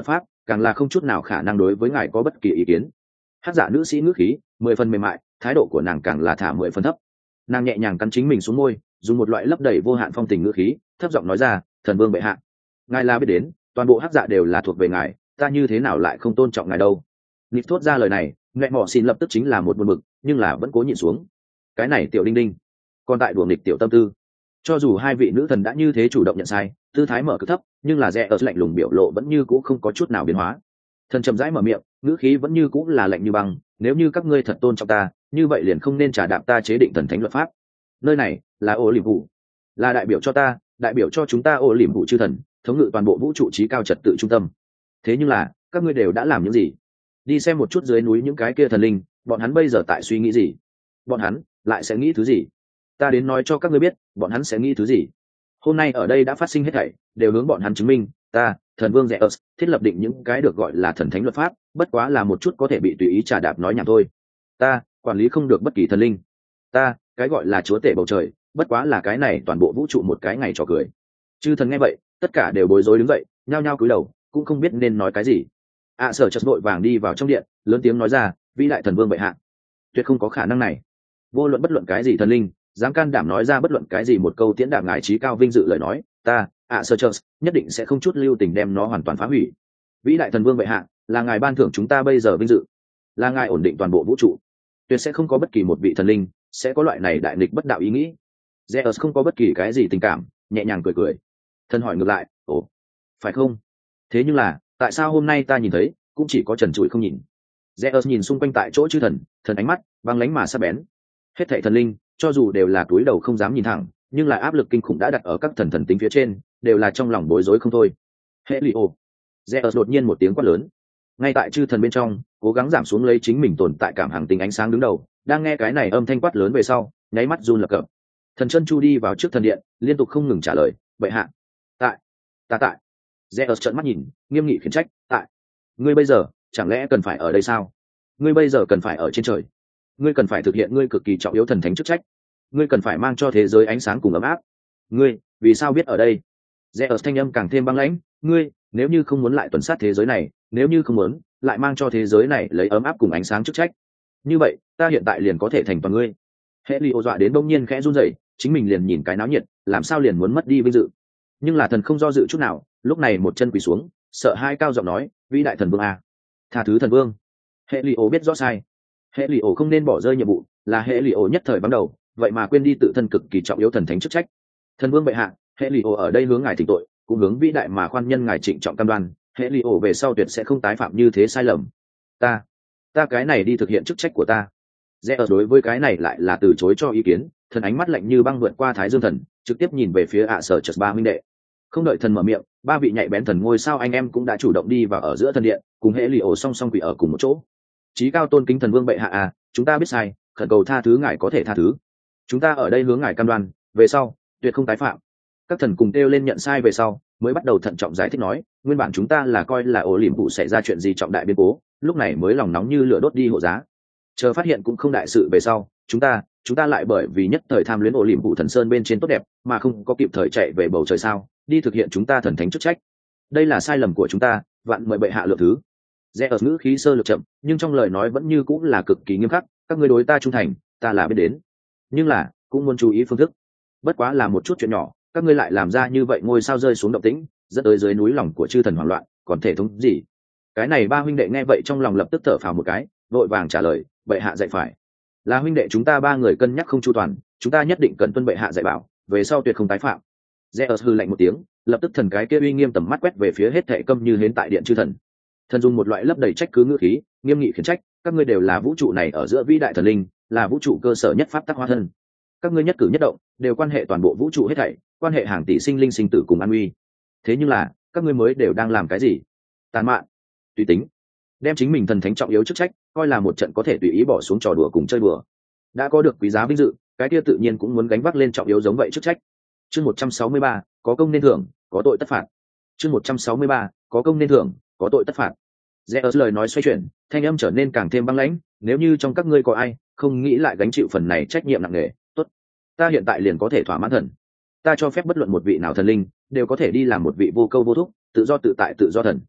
càng là không chút nào khả năng đối với ngài có bất kỳ ý kiến. Hắc dạ nữ sĩ ngữ khí mười phần mềm mại, thái độ của nàng càng là thả mười phần thấp. Nàng nhẹ nhàng cắn chính mình xuống môi, dùng một loại lấp đầy vô hạn phong tình ngữ khí thấp giọng nói ra, thần vương bệ hạ, ngài là biết đến toàn bộ hắc dạ đều là thuộc về ngài, ta như thế nào lại không tôn trọng ngài đâu. Nịp thốt ra lời này, mẹ mỏ xin lập tức chính là một buồn bực, nhưng là vẫn cố nhịn xuống. Cái này tiểu đinh đinh còn tại đùa nghịch tiểu tâm tư. Cho dù hai vị nữ thần đã như thế chủ động nhận sai, tư thái mở cực thấp, nhưng là rẽ ở lạnh lùng biểu lộ vẫn như cũ không có chút nào biến hóa. Thần chậm rãi mở miệng, ngữ khí vẫn như cũ là lạnh như băng, nếu như các ngươi thật tôn trọng ta, như vậy liền không nên trả đạp ta chế định thần thánh luật pháp. Nơi này là ô liềm vụ, là đại biểu cho ta, đại biểu cho chúng ta ô liềm vụ chư thần, thống ngự toàn bộ vũ trụ trí cao trật tự trung tâm. Thế nhưng là các ngươi đều đã làm những gì? Đi xem một chút dưới núi những cái kia thần linh, bọn hắn bây giờ tại suy nghĩ gì? Bọn hắn lại sẽ nghĩ thứ gì? Ta đến nói cho các ngươi biết, bọn hắn sẽ nghĩ thứ gì. Hôm nay ở đây đã phát sinh hết thảy, đều hướng bọn hắn chứng minh, ta, thần vương Zeus, thiết lập định những cái được gọi là thần thánh luật pháp, bất quá là một chút có thể bị tùy ý trà đạp nói nhảm thôi. Ta, quản lý không được bất kỳ thần linh. Ta, cái gọi là chúa tể bầu trời, bất quá là cái này toàn bộ vũ trụ một cái ngày trò cười. Chư thần nghe vậy, tất cả đều bối rối đứng dậy, nhao nhao cúi đầu, cũng không biết nên nói cái gì. À sở chợt vội vàng đi vào trong điện, lớn tiếng nói ra, vĩ đại thần vương bệ hạ, tuyệt không có khả năng này. Vô luận bất luận cái gì thần linh dám can đảm nói ra bất luận cái gì một câu tiễn đạp ngài trí cao vinh dự lời nói, ta ạ sơ chơ nhất định sẽ không chút lưu tình đem nó hoàn toàn phá hủy. Vĩ đại thần vương bệ hạ, là ngài ban thưởng chúng ta bây giờ vinh dự, là ngài ổn định toàn bộ vũ trụ, tuyệt sẽ không có bất kỳ một vị thần linh sẽ có loại này đại nghịch bất đạo ý nghĩ. Zeus không có bất kỳ cái gì tình cảm, nhẹ nhàng cười cười. Thần hỏi ngược lại, ồ, phải không? Thế nhưng là tại sao hôm nay ta nhìn thấy cũng chỉ có trần trụi không nhìn? Zeus nhìn xung quanh tại chỗ chư thần, thần ánh mắt băng lánh mà sắc bén. Hết thảy thần linh cho dù đều là túi đầu không dám nhìn thẳng, nhưng lại áp lực kinh khủng đã đặt ở các thần thần tính phía trên, đều là trong lòng bối rối không thôi. Helio, Zeus đột nhiên một tiếng quát lớn. Ngay tại chư thần bên trong, cố gắng giảm xuống lấy chính mình tồn tại cảm hàng tính ánh sáng đứng đầu, đang nghe cái này âm thanh quát lớn về sau, nháy mắt run lập cập. Thần chân chu đi vào trước thần điện, liên tục không ngừng trả lời, bệ hạ, tại, ta tại. Zeus trợn mắt nhìn, nghiêm nghị khiển trách, tại. Ngươi bây giờ chẳng lẽ cần phải ở đây sao? Ngươi bây giờ cần phải ở trên trời. Ngươi cần phải thực hiện ngươi cực kỳ trọng yếu thần thánh chức trách. Ngươi cần phải mang cho thế giới ánh sáng cùng ấm áp. Ngươi vì sao biết ở đây? Zeus thanh âm càng thêm băng lãnh, ngươi nếu như không muốn lại tuần sát thế giới này, nếu như không muốn lại mang cho thế giới này lấy ấm áp cùng ánh sáng chức trách, như vậy ta hiện tại liền có thể thành toàn ngươi. Helio dọa đến bỗng nhiên khẽ run rẩy, chính mình liền nhìn cái náo nhiệt, làm sao liền muốn mất đi vinh dự. Nhưng là thần không do dự chút nào, lúc này một chân quỳ xuống, sợ hai cao giọng nói, vĩ đại thần vương a, tha thứ thần vương. Helio biết rõ sai, Helio không nên bỏ rơi nhiệm vụ, là Helio nhất thời bắt đầu, vậy mà quên đi tự thân cực kỳ trọng yếu thần thánh chức trách. Thần vương bệ hạ, Helio ở đây hướng ngài thỉnh tội, cũng hướng vĩ đại mà khoan nhân ngài trịnh trọng cam đoan, Helio về sau tuyệt sẽ không tái phạm như thế sai lầm. Ta, ta cái này đi thực hiện chức trách của ta. Zeus đối với cái này lại là từ chối cho ý kiến, thần ánh mắt lạnh như băng vượt qua Thái Dương thần, trực tiếp nhìn về phía ạ sở chợt ba huynh đệ. Không đợi thần mở miệng, ba vị nhạy bén thần ngôi sao anh em cũng đã chủ động đi vào ở giữa thần điện, cùng Helio song song quỳ ở cùng một chỗ. Chí cao tôn kính thần vương bệ hạ à, chúng ta biết sai, khẩn cầu tha thứ ngài có thể tha thứ. Chúng ta ở đây hướng ngài cam đoan, về sau tuyệt không tái phạm. Các thần cùng kêu lên nhận sai về sau, mới bắt đầu thận trọng giải thích nói, nguyên bản chúng ta là coi là ổ liềm vụ xảy ra chuyện gì trọng đại biến cố, lúc này mới lòng nóng như lửa đốt đi hộ giá. Chờ phát hiện cũng không đại sự về sau, chúng ta chúng ta lại bởi vì nhất thời tham luyến ổ liềm vụ thần sơn bên trên tốt đẹp, mà không có kịp thời chạy về bầu trời sao, đi thực hiện chúng ta thần thánh chức trách. Đây là sai lầm của chúng ta, vạn mời bệ hạ lượng thứ. Zeus ngữ khí sơ lược chậm, nhưng trong lời nói vẫn như cũng là cực kỳ nghiêm khắc, các ngươi đối ta trung thành, ta là biết đến, nhưng là cũng muốn chú ý phương thức. Bất quá là một chút chuyện nhỏ, các ngươi lại làm ra như vậy ngôi sao rơi xuống động tĩnh, dẫn tới dưới núi lòng của chư thần hoảng loạn, còn thể thống gì? Cái này ba huynh đệ nghe vậy trong lòng lập tức thở phào một cái, vội vàng trả lời, bệ hạ dạy phải, là huynh đệ chúng ta ba người cân nhắc không chu toàn, chúng ta nhất định cần tuân bệ hạ dạy bảo, về sau tuyệt không tái phạm. Zeus hừ lạnh một tiếng, lập tức thần cái kia uy nghiêm tầm mắt quét về phía hết thệ câm như hến tại điện chư thần. Thần dùng một loại lấp đầy trách cứ ngữ khí, nghiêm nghị khiển trách, các ngươi đều là vũ trụ này ở giữa vĩ đại thần linh, là vũ trụ cơ sở nhất pháp tắc hóa thân. Các ngươi nhất cử nhất động đều quan hệ toàn bộ vũ trụ hết thảy, quan hệ hàng tỷ sinh linh sinh tử cùng an nguy. Thế nhưng là các ngươi mới đều đang làm cái gì? Tàn mạn, tùy tính, đem chính mình thần thánh trọng yếu chức trách coi là một trận có thể tùy ý bỏ xuống trò đùa cùng chơi đùa. Đã có được quý giá vinh dự, cái kia tự nhiên cũng muốn gánh vác lên trọng yếu giống vậy chức trách. Chương một trăm sáu mươi ba, có công nên thưởng, có tội tất phạt. Chương một trăm sáu mươi ba, có công nên thưởng, có tội tất phạt. Zeus lời nói xoay chuyển, thanh âm trở nên càng thêm băng lãnh, nếu như trong các ngươi có ai không nghĩ lại gánh chịu phần này trách nhiệm nặng nề, tốt, ta hiện tại liền có thể thỏa mãn thần. Ta cho phép bất luận một vị nào thần linh đều có thể đi làm một vị vô câu vô thúc, tự do tự tại tự do thần.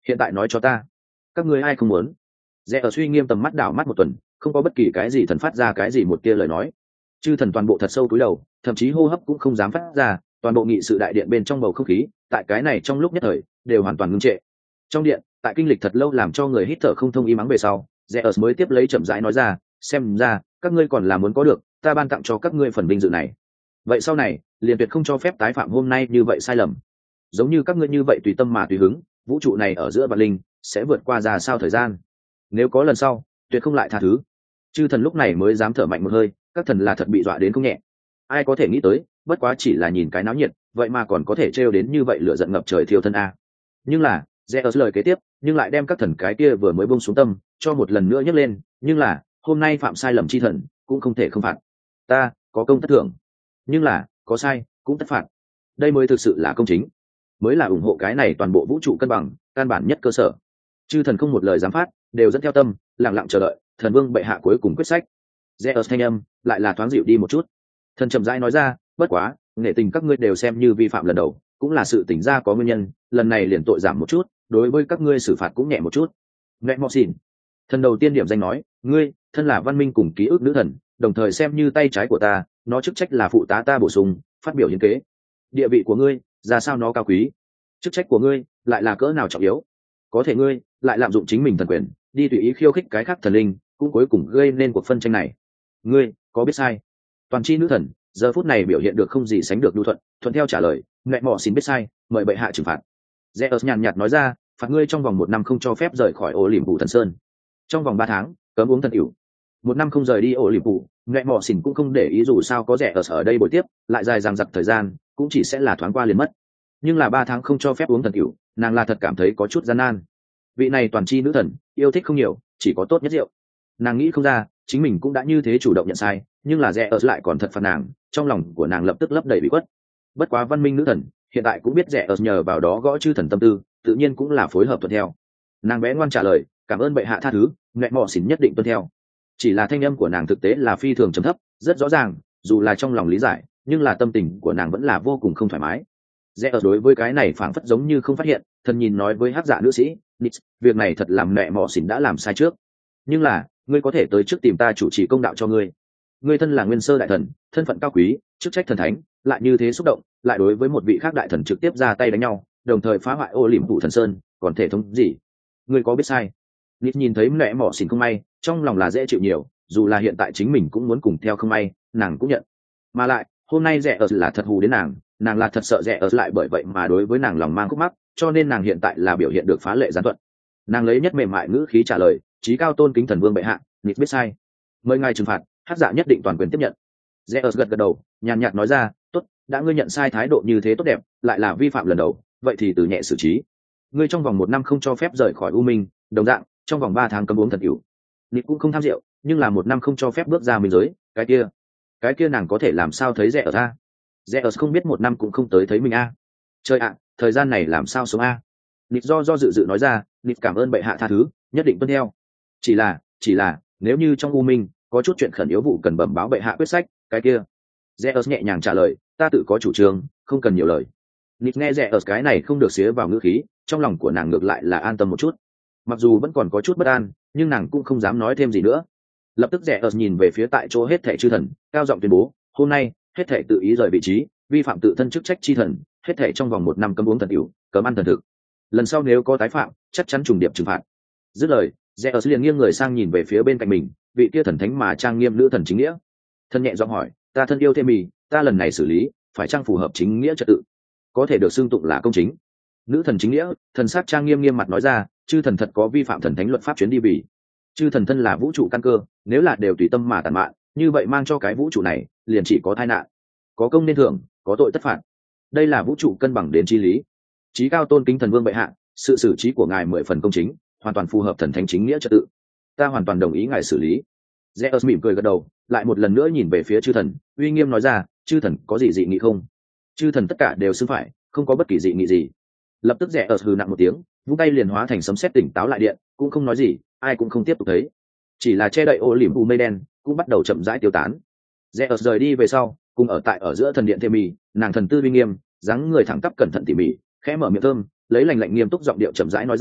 hiện tại nói cho ta, các ngươi ai không muốn? Rẽ ở suy nghiêm tầm mắt đảo mắt một tuần, không có bất kỳ cái gì thần phát ra cái gì một tia lời nói. Chư thần toàn bộ thật sâu cúi đầu, thậm chí hô hấp cũng không dám phát ra, toàn bộ nghị sự đại điện bên trong bầu không khí tại cái này trong lúc nhất thời đều hoàn toàn ngưng trệ. Trong điện, tại kinh lịch thật lâu làm cho người hít thở không thông, im ắng về sau, Zeus mới tiếp lấy chậm rãi nói ra, xem ra các ngươi còn là muốn có được, ta ban tặng cho các ngươi phần vinh dự này. Vậy sau này, liền tuyệt không cho phép tái phạm hôm nay như vậy sai lầm. Giống như các ngươi như vậy tùy tâm mà tùy hứng, vũ trụ này ở giữa vạn linh sẽ vượt qua ra sao thời gian. Nếu có lần sau, tuyệt không lại tha thứ. Chư thần lúc này mới dám thở mạnh một hơi, các thần là thật bị dọa đến không nhẹ. Ai có thể nghĩ tới, bất quá chỉ là nhìn cái náo nhiệt, vậy mà còn có thể trêu đến như vậy, lửa giận ngập trời thiêu thân a. Nhưng là, Zeus lời kế tiếp, nhưng lại đem các thần cái kia vừa mới buông xuống tâm, cho một lần nữa nhấc lên, nhưng là, hôm nay phạm sai lầm chi thần, cũng không thể không phạt. Ta, có công tất thưởng, nhưng là, có sai, cũng tất phạt. Đây mới thực sự là công chính, mới là ủng hộ cái này toàn bộ vũ trụ cân bằng, căn bản nhất cơ sở. Chư thần không một lời dám phát, đều dẫn theo tâm, lặng lặng chờ đợi, thần vương bệ hạ cuối cùng quyết sách. Zeus thanh âm lại là thoáng dịu đi một chút. Thần chậm rãi nói ra, bất quá, nghệ tình các ngươi đều xem như vi phạm lần đầu, cũng là sự tỉnh ra có nguyên nhân, lần này liền tội giảm một chút, đối với các ngươi xử phạt cũng nhẹ một chút. Mẹ mọ xỉn. Thần đầu tiên điểm danh nói, ngươi, thân là văn minh cùng ký ức nữ thần, đồng thời xem như tay trái của ta, nó chức trách là phụ tá ta bổ sung, phát biểu hiến kế. Địa vị của ngươi, ra sao nó cao quý, chức trách của ngươi lại là cỡ nào trọng yếu. Có thể ngươi lại lạm dụng chính mình thần quyền, đi tùy ý khiêu khích cái khác thần linh, cũng cuối cùng gây nên cuộc phân tranh này. Ngươi có biết sai? Toàn chi nữ thần giờ phút này biểu hiện được không gì sánh được nhu thuận, thuận theo trả lời, mẹ mọ xin biết sai, mời bệ hạ trừng phạt. Zeus nhàn nhạt nói ra, phạt ngươi trong vòng một năm không cho phép rời khỏi ổ liềm phủ thần sơn, trong vòng ba tháng cấm uống thần ỉu. Một năm không rời đi ổ liềm phủ, mẹ mọ xỉn cũng không để ý, dù sao có rẻ ở ở đây buổi tiếp lại dài dằng dặc thời gian, cũng chỉ sẽ là thoáng qua liền mất. Nhưng là ba tháng không cho phép uống thần ỉu, nàng là thật cảm thấy có chút gian nan. Vị này toàn chi nữ thần yêu thích không nhiều, chỉ có tốt nhất rượu. Nàng nghĩ không ra chính mình cũng đã như thế chủ động nhận sai, nhưng là rẻ ở lại còn thật phạt nàng, trong lòng của nàng lập tức lấp đầy bị khuất. Bất quá văn minh nữ thần hiện tại cũng biết rẻ ở nhờ vào đó gõ chư thần tâm tư, tự nhiên cũng là phối hợp tuân theo. Nàng bé ngoan trả lời, cảm ơn bệ hạ tha thứ, mẹ mọ xỉn nhất định tuân theo. Chỉ là thanh âm của nàng thực tế là phi thường trầm thấp, rất rõ ràng, dù là trong lòng lý giải, nhưng là tâm tình của nàng vẫn là vô cùng không thoải mái. Rẽ ở đối với cái này phảng phất giống như không phát hiện, thần nhìn nói với hắc dạ nữ sĩ, Nix, việc này thật làm mẹ mọ xỉn đã làm sai trước, nhưng là ngươi có thể tới trước tìm ta chủ trì công đạo cho ngươi. Ngươi thân là nguyên sơ đại thần, thân phận cao quý, chức trách thần thánh, lại như thế xúc động, lại đối với một vị khác đại thần trực tiếp ra tay đánh nhau, đồng thời phá hoại ô liềm phủ thần sơn, còn thể thống gì? Ngươi có biết sai? Nix nhìn thấy mẹ mọ xỉn không may, trong lòng là dễ chịu nhiều, dù là hiện tại chính mình cũng muốn cùng theo không may, nàng cũng nhận. Mà lại hôm nay rẻ ở là thật hù đến nàng, nàng là thật sợ rẻ ở lại bởi vậy mà đối với nàng lòng mang khúc mắc, cho nên nàng hiện tại là biểu hiện được phá lệ gián thuận. Nàng lấy nhất mềm mại ngữ khí trả lời, chí cao tôn kính thần vương bệ hạ, Nix biết sai, mời ngài trừng phạt, hắc dạ nhất định toàn quyền tiếp nhận. Rẻ ở gật gật đầu, nhàn nhạt nói ra, tốt, đã ngươi nhận sai thái độ như thế tốt đẹp, lại là vi phạm lần đầu, vậy thì từ nhẹ xử trí. Ngươi trong vòng một năm không cho phép rời khỏi u minh, đồng dạng trong vòng ba tháng cấm uống thần ỉu. Nix cũng không tham rượu, nhưng là một năm không cho phép bước ra minh giới, cái kia cái kia nàng có thể làm sao thấy rẻ ở ta? Rẻ ở không biết một năm cũng không tới thấy mình a. À. Trời ạ, thời gian này làm sao sống a? À? Nix do do dự dự nói ra, Nix cảm ơn bệ hạ tha thứ, nhất định tuân theo. Chỉ là, chỉ là, nếu như trong u minh có chút chuyện khẩn yếu vụ cần bẩm báo bệ hạ quyết sách, cái kia. Zeus nhẹ nhàng trả lời, ta tự có chủ trương, không cần nhiều lời. Nix nghe Zeus cái này không được xía vào ngữ khí, trong lòng của nàng ngược lại là an tâm một chút. Mặc dù vẫn còn có chút bất an, nhưng nàng cũng không dám nói thêm gì nữa. Lập tức Zeus nhìn về phía tại chỗ hết thảy chư thần, cao giọng tuyên bố, hôm nay hết thảy tự ý rời vị trí, vi phạm tự thân chức trách chi thần, hết thảy trong vòng một năm cấm uống thần ỉu, cấm ăn thần thực. Lần sau nếu có tái phạm, chắc chắn trùng điệp trừng phạt. Dứt lời, Zeus liền nghiêng người sang nhìn về phía bên cạnh mình, vị kia thần thánh mà trang nghiêm nữ thần chính nghĩa. Thân nhẹ giọng hỏi, ta thân yêu thêm mì, ta lần này xử lý phải trang phù hợp chính nghĩa trật tự, có thể được xưng tụng là công chính. Nữ thần chính nghĩa, thần sắc trang nghiêm nghiêm mặt nói ra, chư thần thật có vi phạm thần thánh luật pháp chuyến đi vì chư thần thân là vũ trụ căn cơ, nếu là đều tùy tâm mà tàn mạn, như vậy mang cho cái vũ trụ này liền chỉ có tai nạn, có công nên thưởng, có tội tất phạt. Đây là vũ trụ cân bằng đến chi lý. Chí cao tôn kính thần vương bệ hạ, sự xử trí của ngài mười phần công chính, hoàn toàn phù hợp thần thánh chính nghĩa trật tự, ta hoàn toàn đồng ý ngài xử lý. Zeus mỉm cười gật đầu, lại một lần nữa nhìn về phía chư thần, uy nghiêm nói ra, chư thần có gì dị nghị không? Chư thần tất cả đều xưng phải, không có bất kỳ dị nghị gì. Lập tức Zeus hừ nặng một tiếng, vung tay liền hóa thành sấm sét tỉnh táo lại điện, cũng không nói gì, ai cũng không tiếp tục thấy, chỉ là che đậy ô liềm u mây đen cũng bắt đầu chậm rãi tiêu tán. Zeus rời đi về sau, cùng ở tại ở giữa thần điện thêm mì, nàng thần tư uy nghiêm, dáng người thẳng tắp cẩn thận tỉ mỉ, khẽ mở miệng thơm, lấy lành lạnh nghiêm túc giọng điệu chậm rãi nói ra,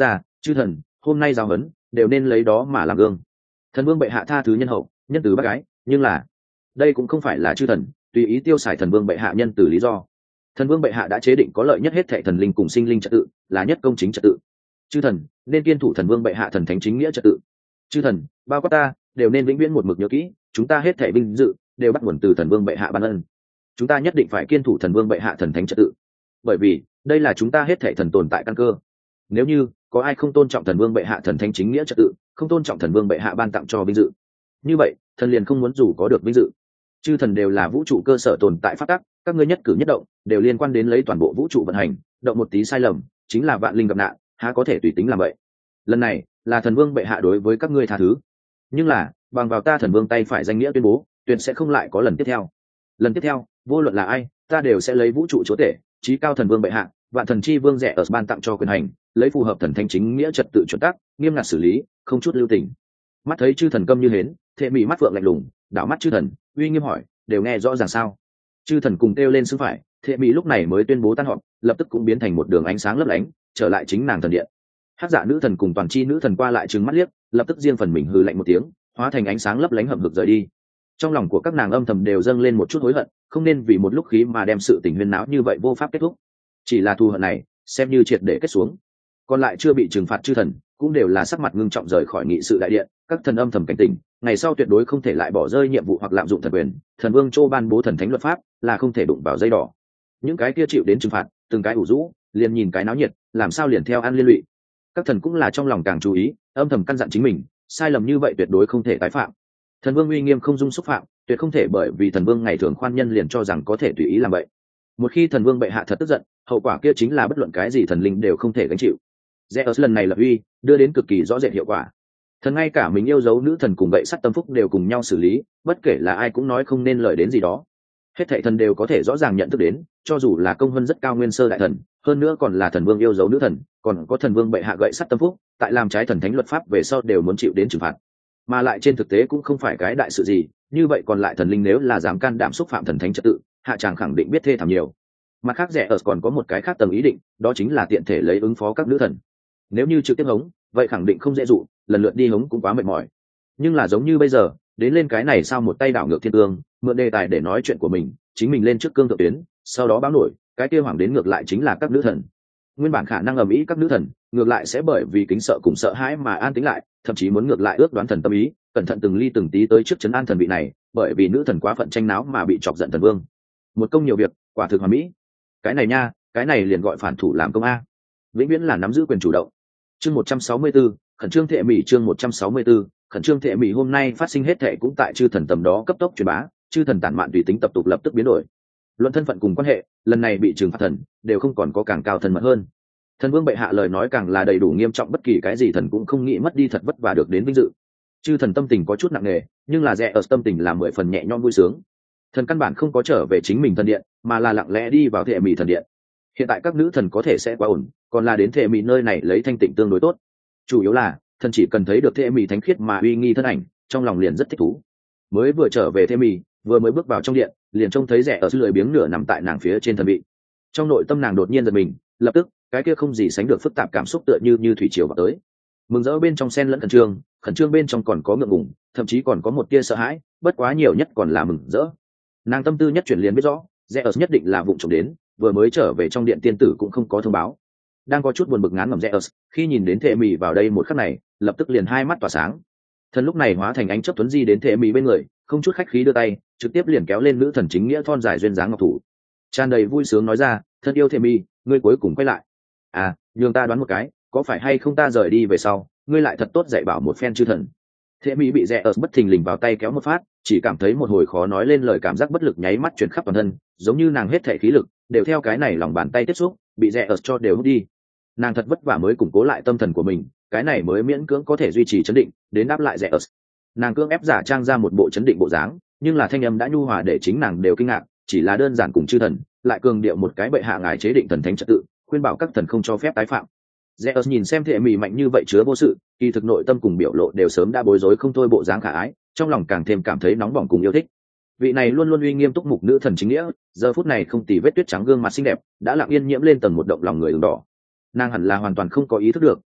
chư thần hôm nay giao hấn đều nên lấy đó mà làm gương. Thần vương bệ hạ tha thứ nhân hậu, nhân từ bác gái, nhưng là đây cũng không phải là chư thần tùy ý tiêu xài thần vương bệ hạ nhân từ lý do. Thần vương bệ hạ đã chế định có lợi nhất hết thệ thần linh cùng sinh linh trật tự, là nhất công chính trật tự. Chư thần nên kiên thủ thần vương bệ hạ thần thánh chính nghĩa trật tự. Chư thần bao quát ta đều nên vĩnh viễn một mực nhớ kỹ, chúng ta hết thệ vinh dự đều bắt nguồn từ thần vương bệ hạ ban ân. Chúng ta nhất định phải kiên thủ thần vương bệ hạ thần thánh trật tự, bởi vì đây là chúng ta hết thệ thần tồn tại căn cơ. Nếu như có ai không tôn trọng thần vương bệ hạ thần thánh chính nghĩa trật tự, không tôn trọng thần vương bệ hạ ban tặng cho vinh dự, như vậy thần liền không muốn dù có được vinh dự. Chư thần đều là vũ trụ cơ sở tồn tại pháp tắc, các ngươi nhất cử nhất động đều liên quan đến lấy toàn bộ vũ trụ vận hành, động một tí sai lầm chính là vạn linh gặp nạn, há có thể tùy tính làm vậy. Lần này là thần vương bệ hạ đối với các ngươi tha thứ, nhưng là bằng vào ta thần vương tay phải danh nghĩa tuyên bố, tuyệt sẽ không lại có lần tiếp theo. Lần tiếp theo vô luận là ai, ta đều sẽ lấy vũ trụ chúa tể trí cao thần vương bệ hạ vạn thần chi vương rẻ ở ban tặng cho quyền hành, lấy phù hợp thần thánh chính nghĩa trật tự chuẩn tắc, nghiêm ngặt xử lý, không chút lưu tình. Mắt thấy chư thần câm như hến, Thệ Mỹ mắt phượng lạnh lùng đảo mắt chư thần uy nghiêm hỏi, đều nghe rõ ràng sao? Chư thần cùng kêu lên xưng phải. Thệ Mỹ lúc này mới tuyên bố tan họp, lập tức cũng biến thành một đường ánh sáng lấp lánh, trở lại chính nàng thần điện. Hắc Dạ nữ thần cùng toàn chi nữ thần qua lại trừng mắt liếc, lập tức riêng phần mình hừ lạnh một tiếng, hóa thành ánh sáng lấp lánh hậm hực rời đi. Trong lòng của các nàng âm thầm đều dâng lên một chút hối hận, không nên vì một lúc khí mà đem sự tình huyên náo như vậy vô pháp kết thúc. Chỉ là thù hận này xem như triệt để kết xuống. Còn lại chưa bị trừng phạt chư thần cũng đều là sắc mặt ngưng trọng rời khỏi nghị sự đại điện. Các thần âm thầm cảnh tỉnh, ngày sau tuyệt đối không thể lại bỏ rơi nhiệm vụ hoặc lạm dụng thần quyền. Thần vương Châu ban bố thần thánh luật pháp là không thể đụng vào dây đỏ. Những cái kia chịu đến trừng phạt, từng cái ủ rũ, liền nhìn cái náo nhiệt, làm sao liền theo ăn liên lụy. Các thần cũng là trong lòng càng chú ý, âm thầm căn dặn chính mình, sai lầm như vậy tuyệt đối không thể tái phạm. Thần vương uy nghiêm không dung xúc phạm, tuyệt không thể bởi vì thần vương ngày thường khoan nhân liền cho rằng có thể tùy ý làm vậy. Một khi thần vương bệ hạ thật tức giận, hậu quả kia chính là bất luận cái gì thần linh đều không thể gánh chịu. Zeus lần này lập uy, đưa đến cực kỳ rõ rệt hiệu quả. Thần ngay cả mình yêu dấu nữ thần cùng gậy sắt tâm phúc đều cùng nhau xử lý, bất kể là ai cũng nói không nên lời đến gì đó. Hết thảy thần đều có thể rõ ràng nhận thức đến, cho dù là công vân rất cao nguyên sơ đại thần, hơn nữa còn là thần vương yêu dấu nữ thần, còn có thần vương bệ hạ gậy sắt tâm phúc, tại làm trái thần thánh luật pháp về sau đều muốn chịu đến trừng phạt. Mà lại trên thực tế cũng không phải cái đại sự gì, như vậy còn lại thần linh nếu là dám can đảm xúc phạm thần thánh trật tự, hạ tràng khẳng định biết thê thảm nhiều. Mặt khác rẻ ở còn có một cái khác tầng ý định, đó chính là tiện thể lấy ứng phó các nữ thần. Nếu như trực tiếp hống, vậy khẳng định không dễ dụ, lần lượt đi hống cũng quá mệt mỏi. Nhưng là giống như bây giờ, đến lên cái này sao một tay đảo ngược thiên cương, mượn đề tài để nói chuyện của mình, chính mình lên trước cương thượng tuyến, sau đó báo nổi, cái kia hoàng đến ngược lại chính là các nữ thần. Nguyên bản khả năng ầm ĩ các nữ thần, ngược lại sẽ bởi vì kính sợ cùng sợ hãi mà an tĩnh lại, thậm chí muốn ngược lại ước đoán thần tâm ý, cẩn thận từng ly từng tí tới trước trấn an thần vị này, bởi vì nữ thần quá phận tranh náo mà bị chọc giận thần vương. Một công nhiều việc, quả thực hoàn mỹ. Cái này nha, cái này liền gọi phản thủ làm công a. Vĩnh viễn là nắm giữ quyền chủ động. Chương một trăm sáu mươi tư, khẩn trương thệ mỹ chương một trăm sáu mươi tư, khẩn trương thệ mỹ hôm nay phát sinh hết thệ cũng tại chư thần tầm đó cấp tốc truyền bá, chư thần tản mạn tùy tính tập tục lập tức biến đổi. Luận thân phận cùng quan hệ, lần này bị trừng phạt thần, đều không còn có càng cao thân mật hơn. Thần vương bệ hạ lời nói càng là đầy đủ nghiêm trọng, bất kỳ cái gì thần cũng không nghĩ mất đi thật vất vả được đến vinh dự. Chư thần tâm tình có chút nặng nề, nhưng là rẻ ở tâm tình là mười phần nhẹ nhõm vui sướng. Thần căn bản không có trở về chính mình thần điện, mà là lặng lẽ đi vào thệ mỹ thần điện. Hiện tại các nữ thần có thể sẽ quá ổn, còn là đến thệ mỹ nơi này lấy thanh tịnh tương đối tốt. Chủ yếu là thần chỉ cần thấy được thệ mỹ thánh khiết mà uy nghi thân ảnh, trong lòng liền rất thích thú. Mới vừa trở về thệ mỹ, vừa mới bước vào trong điện, liền trông thấy rẻ ở lười biếng nửa nằm tại nàng phía trên thần vị. Trong nội tâm nàng đột nhiên giật mình, lập tức cái kia không gì sánh được phức tạp cảm xúc tựa như như thủy triều vào tới. Mừng rỡ bên trong xen lẫn khẩn trương, khẩn trương bên trong còn có ngượng ngùng, thậm chí còn có một tia sợ hãi, bất quá nhiều nhất còn là mừng rỡ. Nàng tâm tư nhất chuyển liền biết rõ, Zeus nhất định là vụng trộm đến, vừa mới trở về trong điện tiên tử cũng không có thông báo. Đang có chút buồn bực ngán ngẩm Zeus, khi nhìn đến Thệ Mỹ vào đây một khắc này, lập tức liền hai mắt tỏa sáng. Thần lúc này hóa thành ánh chớp tuấn di đến Thệ Mỹ bên người, không chút khách khí đưa tay, trực tiếp liền kéo lên nữ thần chính nghĩa thon dài duyên dáng ngọc thủ. Tràn đầy vui sướng nói ra, thân yêu Thệ Mỹ, ngươi cuối cùng quay lại. À, nhường ta đoán một cái, có phải hay không ta rời đi về sau, ngươi lại thật tốt dạy bảo một phen chư thần. Thệ Mỹ bị Zeus bất thình lình vào tay kéo một phát, chỉ cảm thấy một hồi khó nói lên lời cảm giác bất lực nháy mắt truyền khắp toàn thân, giống như nàng hết thể khí lực đều theo cái này lòng bàn tay tiếp xúc, bị Zeus cho đều hút đi. Nàng thật vất vả mới củng cố lại tâm thần của mình, cái này mới miễn cưỡng có thể duy trì chấn định, đến đáp lại Zeus. Nàng cưỡng ép giả trang ra một bộ chấn định bộ dáng, nhưng là thanh âm đã nhu hòa để chính nàng đều kinh ngạc, chỉ là đơn giản cùng chư thần, lại cường điệu một cái bệ hạ ngài chế định thần thánh trật tự, khuyên bảo các thần không cho phép tái phạm. Zeus nhìn xem Thệ Mỹ mạnh như vậy chứa vô sự, kỳ thực nội tâm cùng biểu lộ đều sớm đã bối rối không thôi bộ dáng khả ái, trong lòng càng thêm cảm thấy nóng bỏng cùng yêu thích. Vị này luôn luôn uy nghiêm túc mục nữ thần chính nghĩa, giờ phút này không tì vết tuyết trắng gương mặt xinh đẹp, đã lặng yên nhiễm lên tầng một động lòng người ửng đỏ. Nàng hẳn là hoàn toàn không có ý thức được,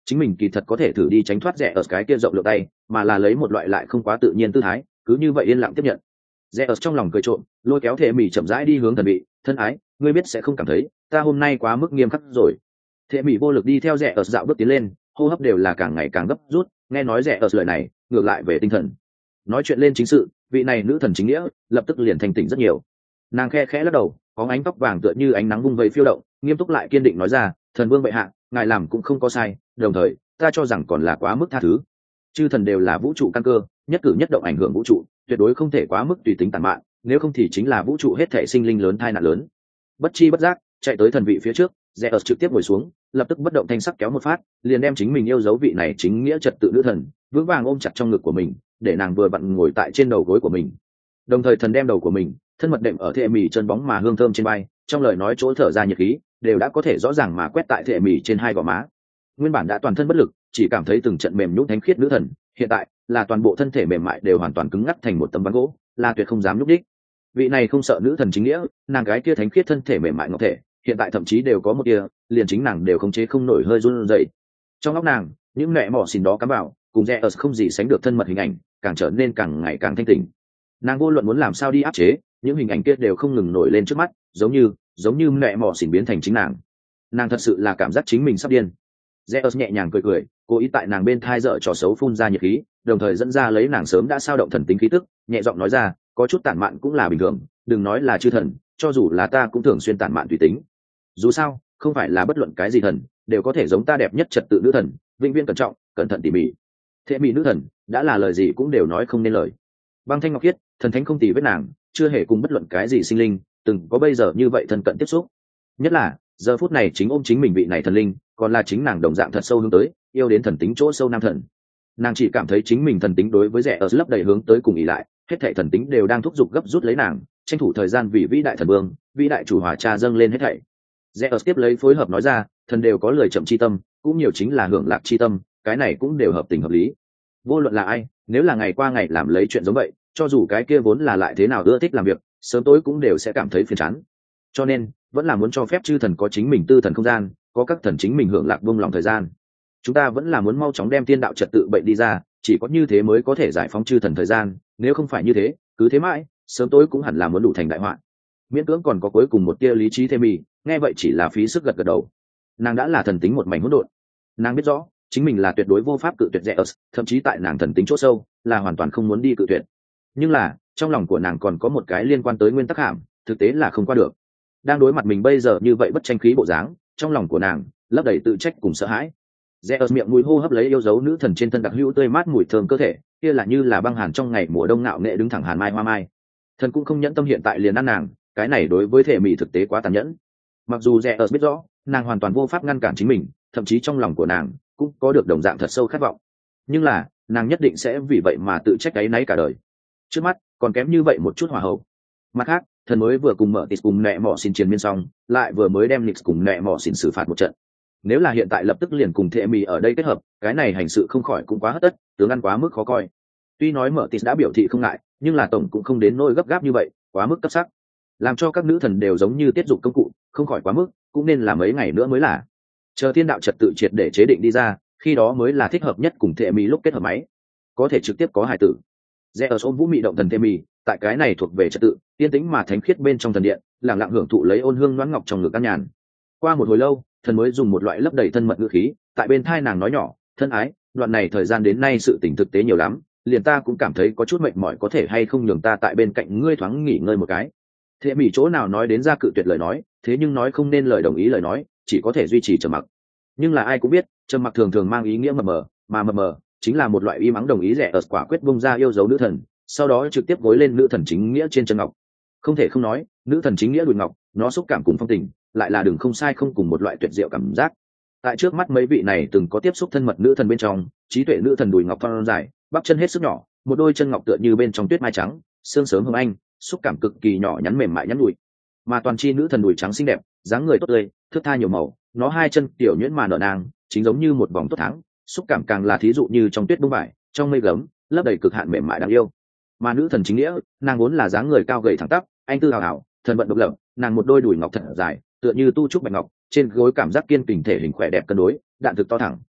chính mình kỳ thật có thể thử đi tránh thoát rẽ ở cái kia rộng lượng tay, mà là lấy một loại lại không quá tự nhiên tư thái, cứ như vậy yên lặng tiếp nhận. Rẽ ở trong lòng cười trộm, lôi kéo Thệ Mỹ chậm rãi đi hướng thần bị, thân ái, ngươi biết sẽ không cảm thấy, ta hôm nay quá mức nghiêm khắc rồi. Thệ Mỹ vô lực đi theo rẽ ở dạo bước tiến lên, hô hấp đều là càng ngày càng gấp rút, nghe nói rẽ ở lời này, ngược lại về tinh thần. Nói chuyện lên chính sự, vị này nữ thần chính nghĩa, lập tức liền thành tỉnh rất nhiều. Nàng khe khẽ lắc đầu, có ánh tóc vàng tựa như ánh nắng vung vẩy phiêu động, nghiêm túc lại kiên định nói ra, thần vương bệ hạ, ngài làm cũng không có sai, đồng thời, ta cho rằng còn là quá mức tha thứ. Chư thần đều là vũ trụ căn cơ, nhất cử nhất động ảnh hưởng vũ trụ, tuyệt đối không thể quá mức tùy tính tàn mạn, nếu không thì chính là vũ trụ hết thể sinh linh lớn tai nạn lớn. Bất chi bất giác, chạy tới thần vị phía trước, rẽ ở trực tiếp ngồi xuống, lập tức bất động thanh sắc kéo một phát, liền đem chính mình yêu dấu vị này chính nghĩa trật tự nữ thần vững vàng ôm chặt trong ngực của mình, để nàng vừa vặn ngồi tại trên đầu gối của mình. Đồng thời thần đem đầu của mình thân mật đệm ở Thệ Mỹ chân bóng mà hương thơm trên vai, trong lời nói chỗ thở ra nhiệt khí đều đã có thể rõ ràng mà quét tại Thệ Mỹ trên hai gò má. Nguyên bản đã toàn thân bất lực, chỉ cảm thấy từng trận mềm nhũn thánh khiết nữ thần, hiện tại là toàn bộ thân thể mềm mại đều hoàn toàn cứng ngắc thành một tấm ván gỗ, là tuyệt không dám nhúc đích. Vị này không sợ nữ thần chính nghĩa, nàng gái kia thánh khiết thân thể mềm mại ngọc thể, hiện tại thậm chí đều có một tia, liền chính nàng đều khống chế không nổi hơi run rẩy. Trong óc nàng, những mẹ mỏ xìn đó cắm vào, cùng rẽ ở không gì sánh được thân mật hình ảnh, càng trở nên càng ngày càng thanh tỉnh. Nàng vô luận muốn làm sao đi áp chế, những hình ảnh kia đều không ngừng nổi lên trước mắt, giống như giống như mẹ mỏ xỉn biến thành chính nàng. Nàng thật sự là cảm giác chính mình sắp điên. Zeus nhẹ nhàng cười cười, cố ý tại nàng bên thai dở trò xấu phun ra nhiệt khí, đồng thời dẫn ra lấy nàng sớm đã sao động thần tính khí tức, nhẹ giọng nói ra, có chút tản mạn cũng là bình thường, đừng nói là chư thần, cho dù là ta cũng thường xuyên tản mạn tùy tính. Dù sao, không phải là bất luận cái gì thần đều có thể giống ta đẹp nhất trật tự nữ thần, vĩnh viễn cẩn trọng, cẩn thận tỉ mỉ. Thế mỹ nữ thần, đã là lời gì cũng đều nói không nên lời. Băng thanh ngọc khiết, thần thánh không tì vết nàng, chưa hề cùng bất luận cái gì sinh linh từng có bây giờ như vậy thân cận tiếp xúc. Nhất là giờ phút này chính ôm chính mình vị này thần linh, còn là chính nàng đồng dạng thật sâu hướng tới, yêu đến thần tính chỗ sâu nam thần. Nàng chỉ cảm thấy chính mình thần tính đối với rẻ ở lấp đầy hướng tới cùng ỉ lại, hết thảy thần tính đều đang thúc giục gấp rút lấy nàng, tranh thủ thời gian vì vĩ đại thần vương, vĩ đại chủ hòa cha dâng lên hết thảy. Rẻ ở tiếp lấy phối hợp nói ra, thần đều có lời chậm chi tâm, cũng nhiều chính là hưởng lạc chi tâm, cái này cũng đều hợp tình hợp lý. Vô luận là ai, nếu là ngày qua ngày làm lấy chuyện giống vậy, cho dù cái kia vốn là lại thế nào ưa thích làm việc, sớm tối cũng đều sẽ cảm thấy phiền chán. Cho nên vẫn là muốn cho phép chư thần có chính mình tư thần không gian, có các thần chính mình hưởng lạc buông lòng thời gian. Chúng ta vẫn là muốn mau chóng đem tiên đạo trật tự bệnh đi ra, chỉ có như thế mới có thể giải phóng chư thần thời gian, nếu không phải như thế, cứ thế mãi, sớm tối cũng hẳn là muốn đủ thành đại họa. Miễn cưỡng còn có cuối cùng một tia lý trí thêm mì, nghe vậy chỉ là phí sức gật gật đầu. Nàng đã là thần tính một mảnh hỗn độn, nàng biết rõ chính mình là tuyệt đối vô pháp cự tuyệt rẻ ớt, thậm chí tại nàng thần tính chỗ sâu là hoàn toàn không muốn đi cự tuyệt. Nhưng là trong lòng của nàng còn có một cái liên quan tới nguyên tắc hàm, thực tế là không qua được. Đang đối mặt mình bây giờ như vậy bất tranh khí bộ dáng, trong lòng của nàng lấp đầy tự trách cùng sợ hãi. Rẽ ở miệng mũi hô hấp lấy yêu dấu nữ thần trên thân đặc hữu tươi mát mùi thơm cơ thể, kia là như là băng hàn trong ngày mùa đông ngạo nghệ đứng thẳng hàn mai hoa mai. Thần cũng không nhẫn tâm hiện tại liền ăn nàng, cái này đối với thể mỹ thực tế quá tàn nhẫn. Mặc dù Rẽ ở biết rõ, nàng hoàn toàn vô pháp ngăn cản chính mình, thậm chí trong lòng của nàng cũng có được đồng dạng thật sâu khát vọng. Nhưng là, nàng nhất định sẽ vì vậy mà tự trách áy náy cả đời. Trước mắt, còn kém như vậy một chút hòa hậu. Mặt khác, thần mới vừa cùng mở tịt cùng nẹ mỏ xin chiến miên xong, lại vừa mới đem nix cùng nẹ mỏ xin xử phạt một trận. Nếu là hiện tại lập tức liền cùng thệ mì ở đây kết hợp, cái này hành sự không khỏi cũng quá hất tất, tướng ăn quá mức khó coi. Tuy nói mở tịt đã biểu thị không ngại, nhưng là tổng cũng không đến nỗi gấp gáp như vậy, quá mức cấp sắc, làm cho các nữ thần đều giống như tiết dụng công cụ, không khỏi quá mức, cũng nên là mấy ngày nữa mới là. Chờ thiên đạo trật tự triệt để chế định đi ra, khi đó mới là thích hợp nhất cùng thệ mì lúc kết hợp máy, có thể trực tiếp có hài tử. Rẽ ở ôm vũ mị động thần thệ mì, tại cái này thuộc về trật tự, yên tĩnh mà thánh khiết bên trong thần điện, lặng lặng hưởng thụ lấy ôn hương loãng ngọc trong ngực căn nhàn. Qua một hồi lâu, thần mới dùng một loại lấp đầy thân mật ngữ khí, tại bên thai nàng nói nhỏ, thân ái, đoạn này thời gian đến nay sự tình thực tế nhiều lắm, liền ta cũng cảm thấy có chút mệt mỏi, có thể hay không nhường ta tại bên cạnh ngươi thoáng nghỉ ngơi một cái. Thệ mỉ chỗ nào nói đến ra cự tuyệt lời nói, thế nhưng nói không nên lời đồng ý lời nói, chỉ có thể duy trì trầm mặc. Nhưng là ai cũng biết, trầm mặc thường thường mang ý nghĩa mờ mờ, mà mờ mờ chính là một loại y mắng đồng ý rẻ ở quả quyết bung ra yêu dấu nữ thần, sau đó trực tiếp gối lên nữ thần chính nghĩa trên chân ngọc. Không thể không nói, nữ thần chính nghĩa đùi ngọc, nó xúc cảm cùng phong tình, lại là đừng không sai không cùng một loại tuyệt diệu cảm giác. Tại trước mắt mấy vị này từng có tiếp xúc thân mật nữ thần bên trong, trí tuệ nữ thần đùi ngọc thon dài, bắp chân hết sức nhỏ, một đôi chân ngọc tựa như bên trong tuyết mai trắng, xương sớm hồng anh, xúc cảm cực kỳ nhỏ nhắn mềm mại nhắn đùi. Mà toàn chi nữ thần đùi trắng xinh đẹp, dáng người tốt tươi, thước tha nhiều màu, nó hai chân tiểu nhuyễn mà nở nàng, chính giống như một vòng tốt tháng, xúc cảm càng là thí dụ như trong tuyết bông vải, trong mây gấm, lấp đầy cực hạn mềm mại đáng yêu. Mà nữ thần chính nghĩa, nàng vốn là dáng người cao gầy thẳng tắp, anh tư hào hào, thần vận độc lập, nàng một đôi đùi ngọc thật dài, tựa như tu trúc bạch ngọc, trên gối cảm giác kiên kình thể hình khỏe đẹp cân đối, đạn thực to thẳng.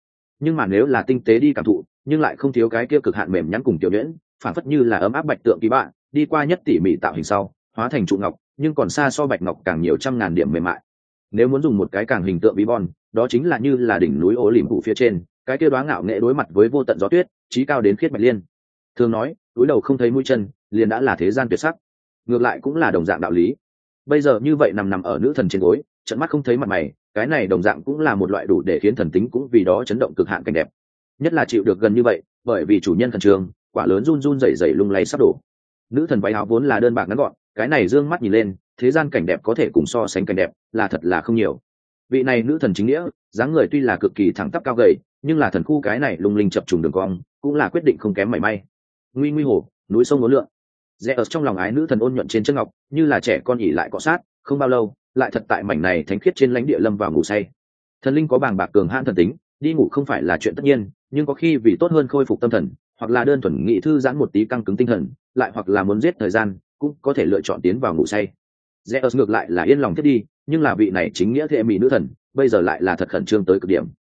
nhưng mà nếu là tinh tế đi cảm thụ nhưng lại không thiếu cái kia cực hạn mềm nhắn cùng tiểu nhuyễn, phản phất như là ấm áp bạch tượng kỳ bạ đi qua nhất tỉ mỉ tạo hình sau hóa thành trụ ngọc, nhưng còn xa so bạch ngọc càng nhiều trăm ngàn điểm mềm mại. Nếu muốn dùng một cái càng hình tượng bí bon, đó chính là như là đỉnh núi ố liềm phủ phía trên cái kia đoá ngạo nghệ đối mặt với vô tận gió tuyết, trí cao đến khiết bạch liên. Thường nói túi đầu không thấy mũi chân liền đã là thế gian tuyệt sắc, ngược lại cũng là đồng dạng đạo lý. Bây giờ như vậy nằm nằm ở nữ thần trên gối, trận mắt không thấy mặt mày, cái này đồng dạng cũng là một loại đủ để khiến thần tính cũng vì đó chấn động cực hạn cảnh đẹp. Nhất là chịu được gần như vậy, bởi vì chủ nhân khẩn trương, quả lớn run run rẩy rẩy lung lay sắp đổ. Nữ thần váy áo vốn là đơn bạc ngắn gọn, cái này dương mắt nhìn lên, thế gian cảnh đẹp có thể cùng so sánh cảnh đẹp, là thật là không nhiều. Vị này nữ thần chính nghĩa, dáng người tuy là cực kỳ thẳng tắp cao gầy, nhưng là thần khu cái này lung linh chập trùng đường cong, cũng là quyết định không kém mảy may. Nguy nguy hồ, núi sông ngố lượng. Rẽ ở trong lòng ái nữ thần ôn nhuận trên chân ngọc, như là trẻ con ỉ lại cọ sát, không bao lâu, lại thật tại mảnh này thánh khiết trên lãnh địa lâm vào ngủ say. Thần linh có bàng bạc cường hãn thần tính, đi ngủ không phải là chuyện tất nhiên, nhưng có khi vì tốt hơn khôi phục tâm thần, hoặc là đơn thuần nghị thư giãn một tí căng cứng tinh thần, lại hoặc là muốn giết thời gian, cũng có thể lựa chọn tiến vào ngủ say. Rẽ ở ngược lại là yên lòng thiết đi, nhưng là vị này chính nghĩa thệ mỹ nữ thần, bây giờ lại là thật khẩn trương tới cực điểm.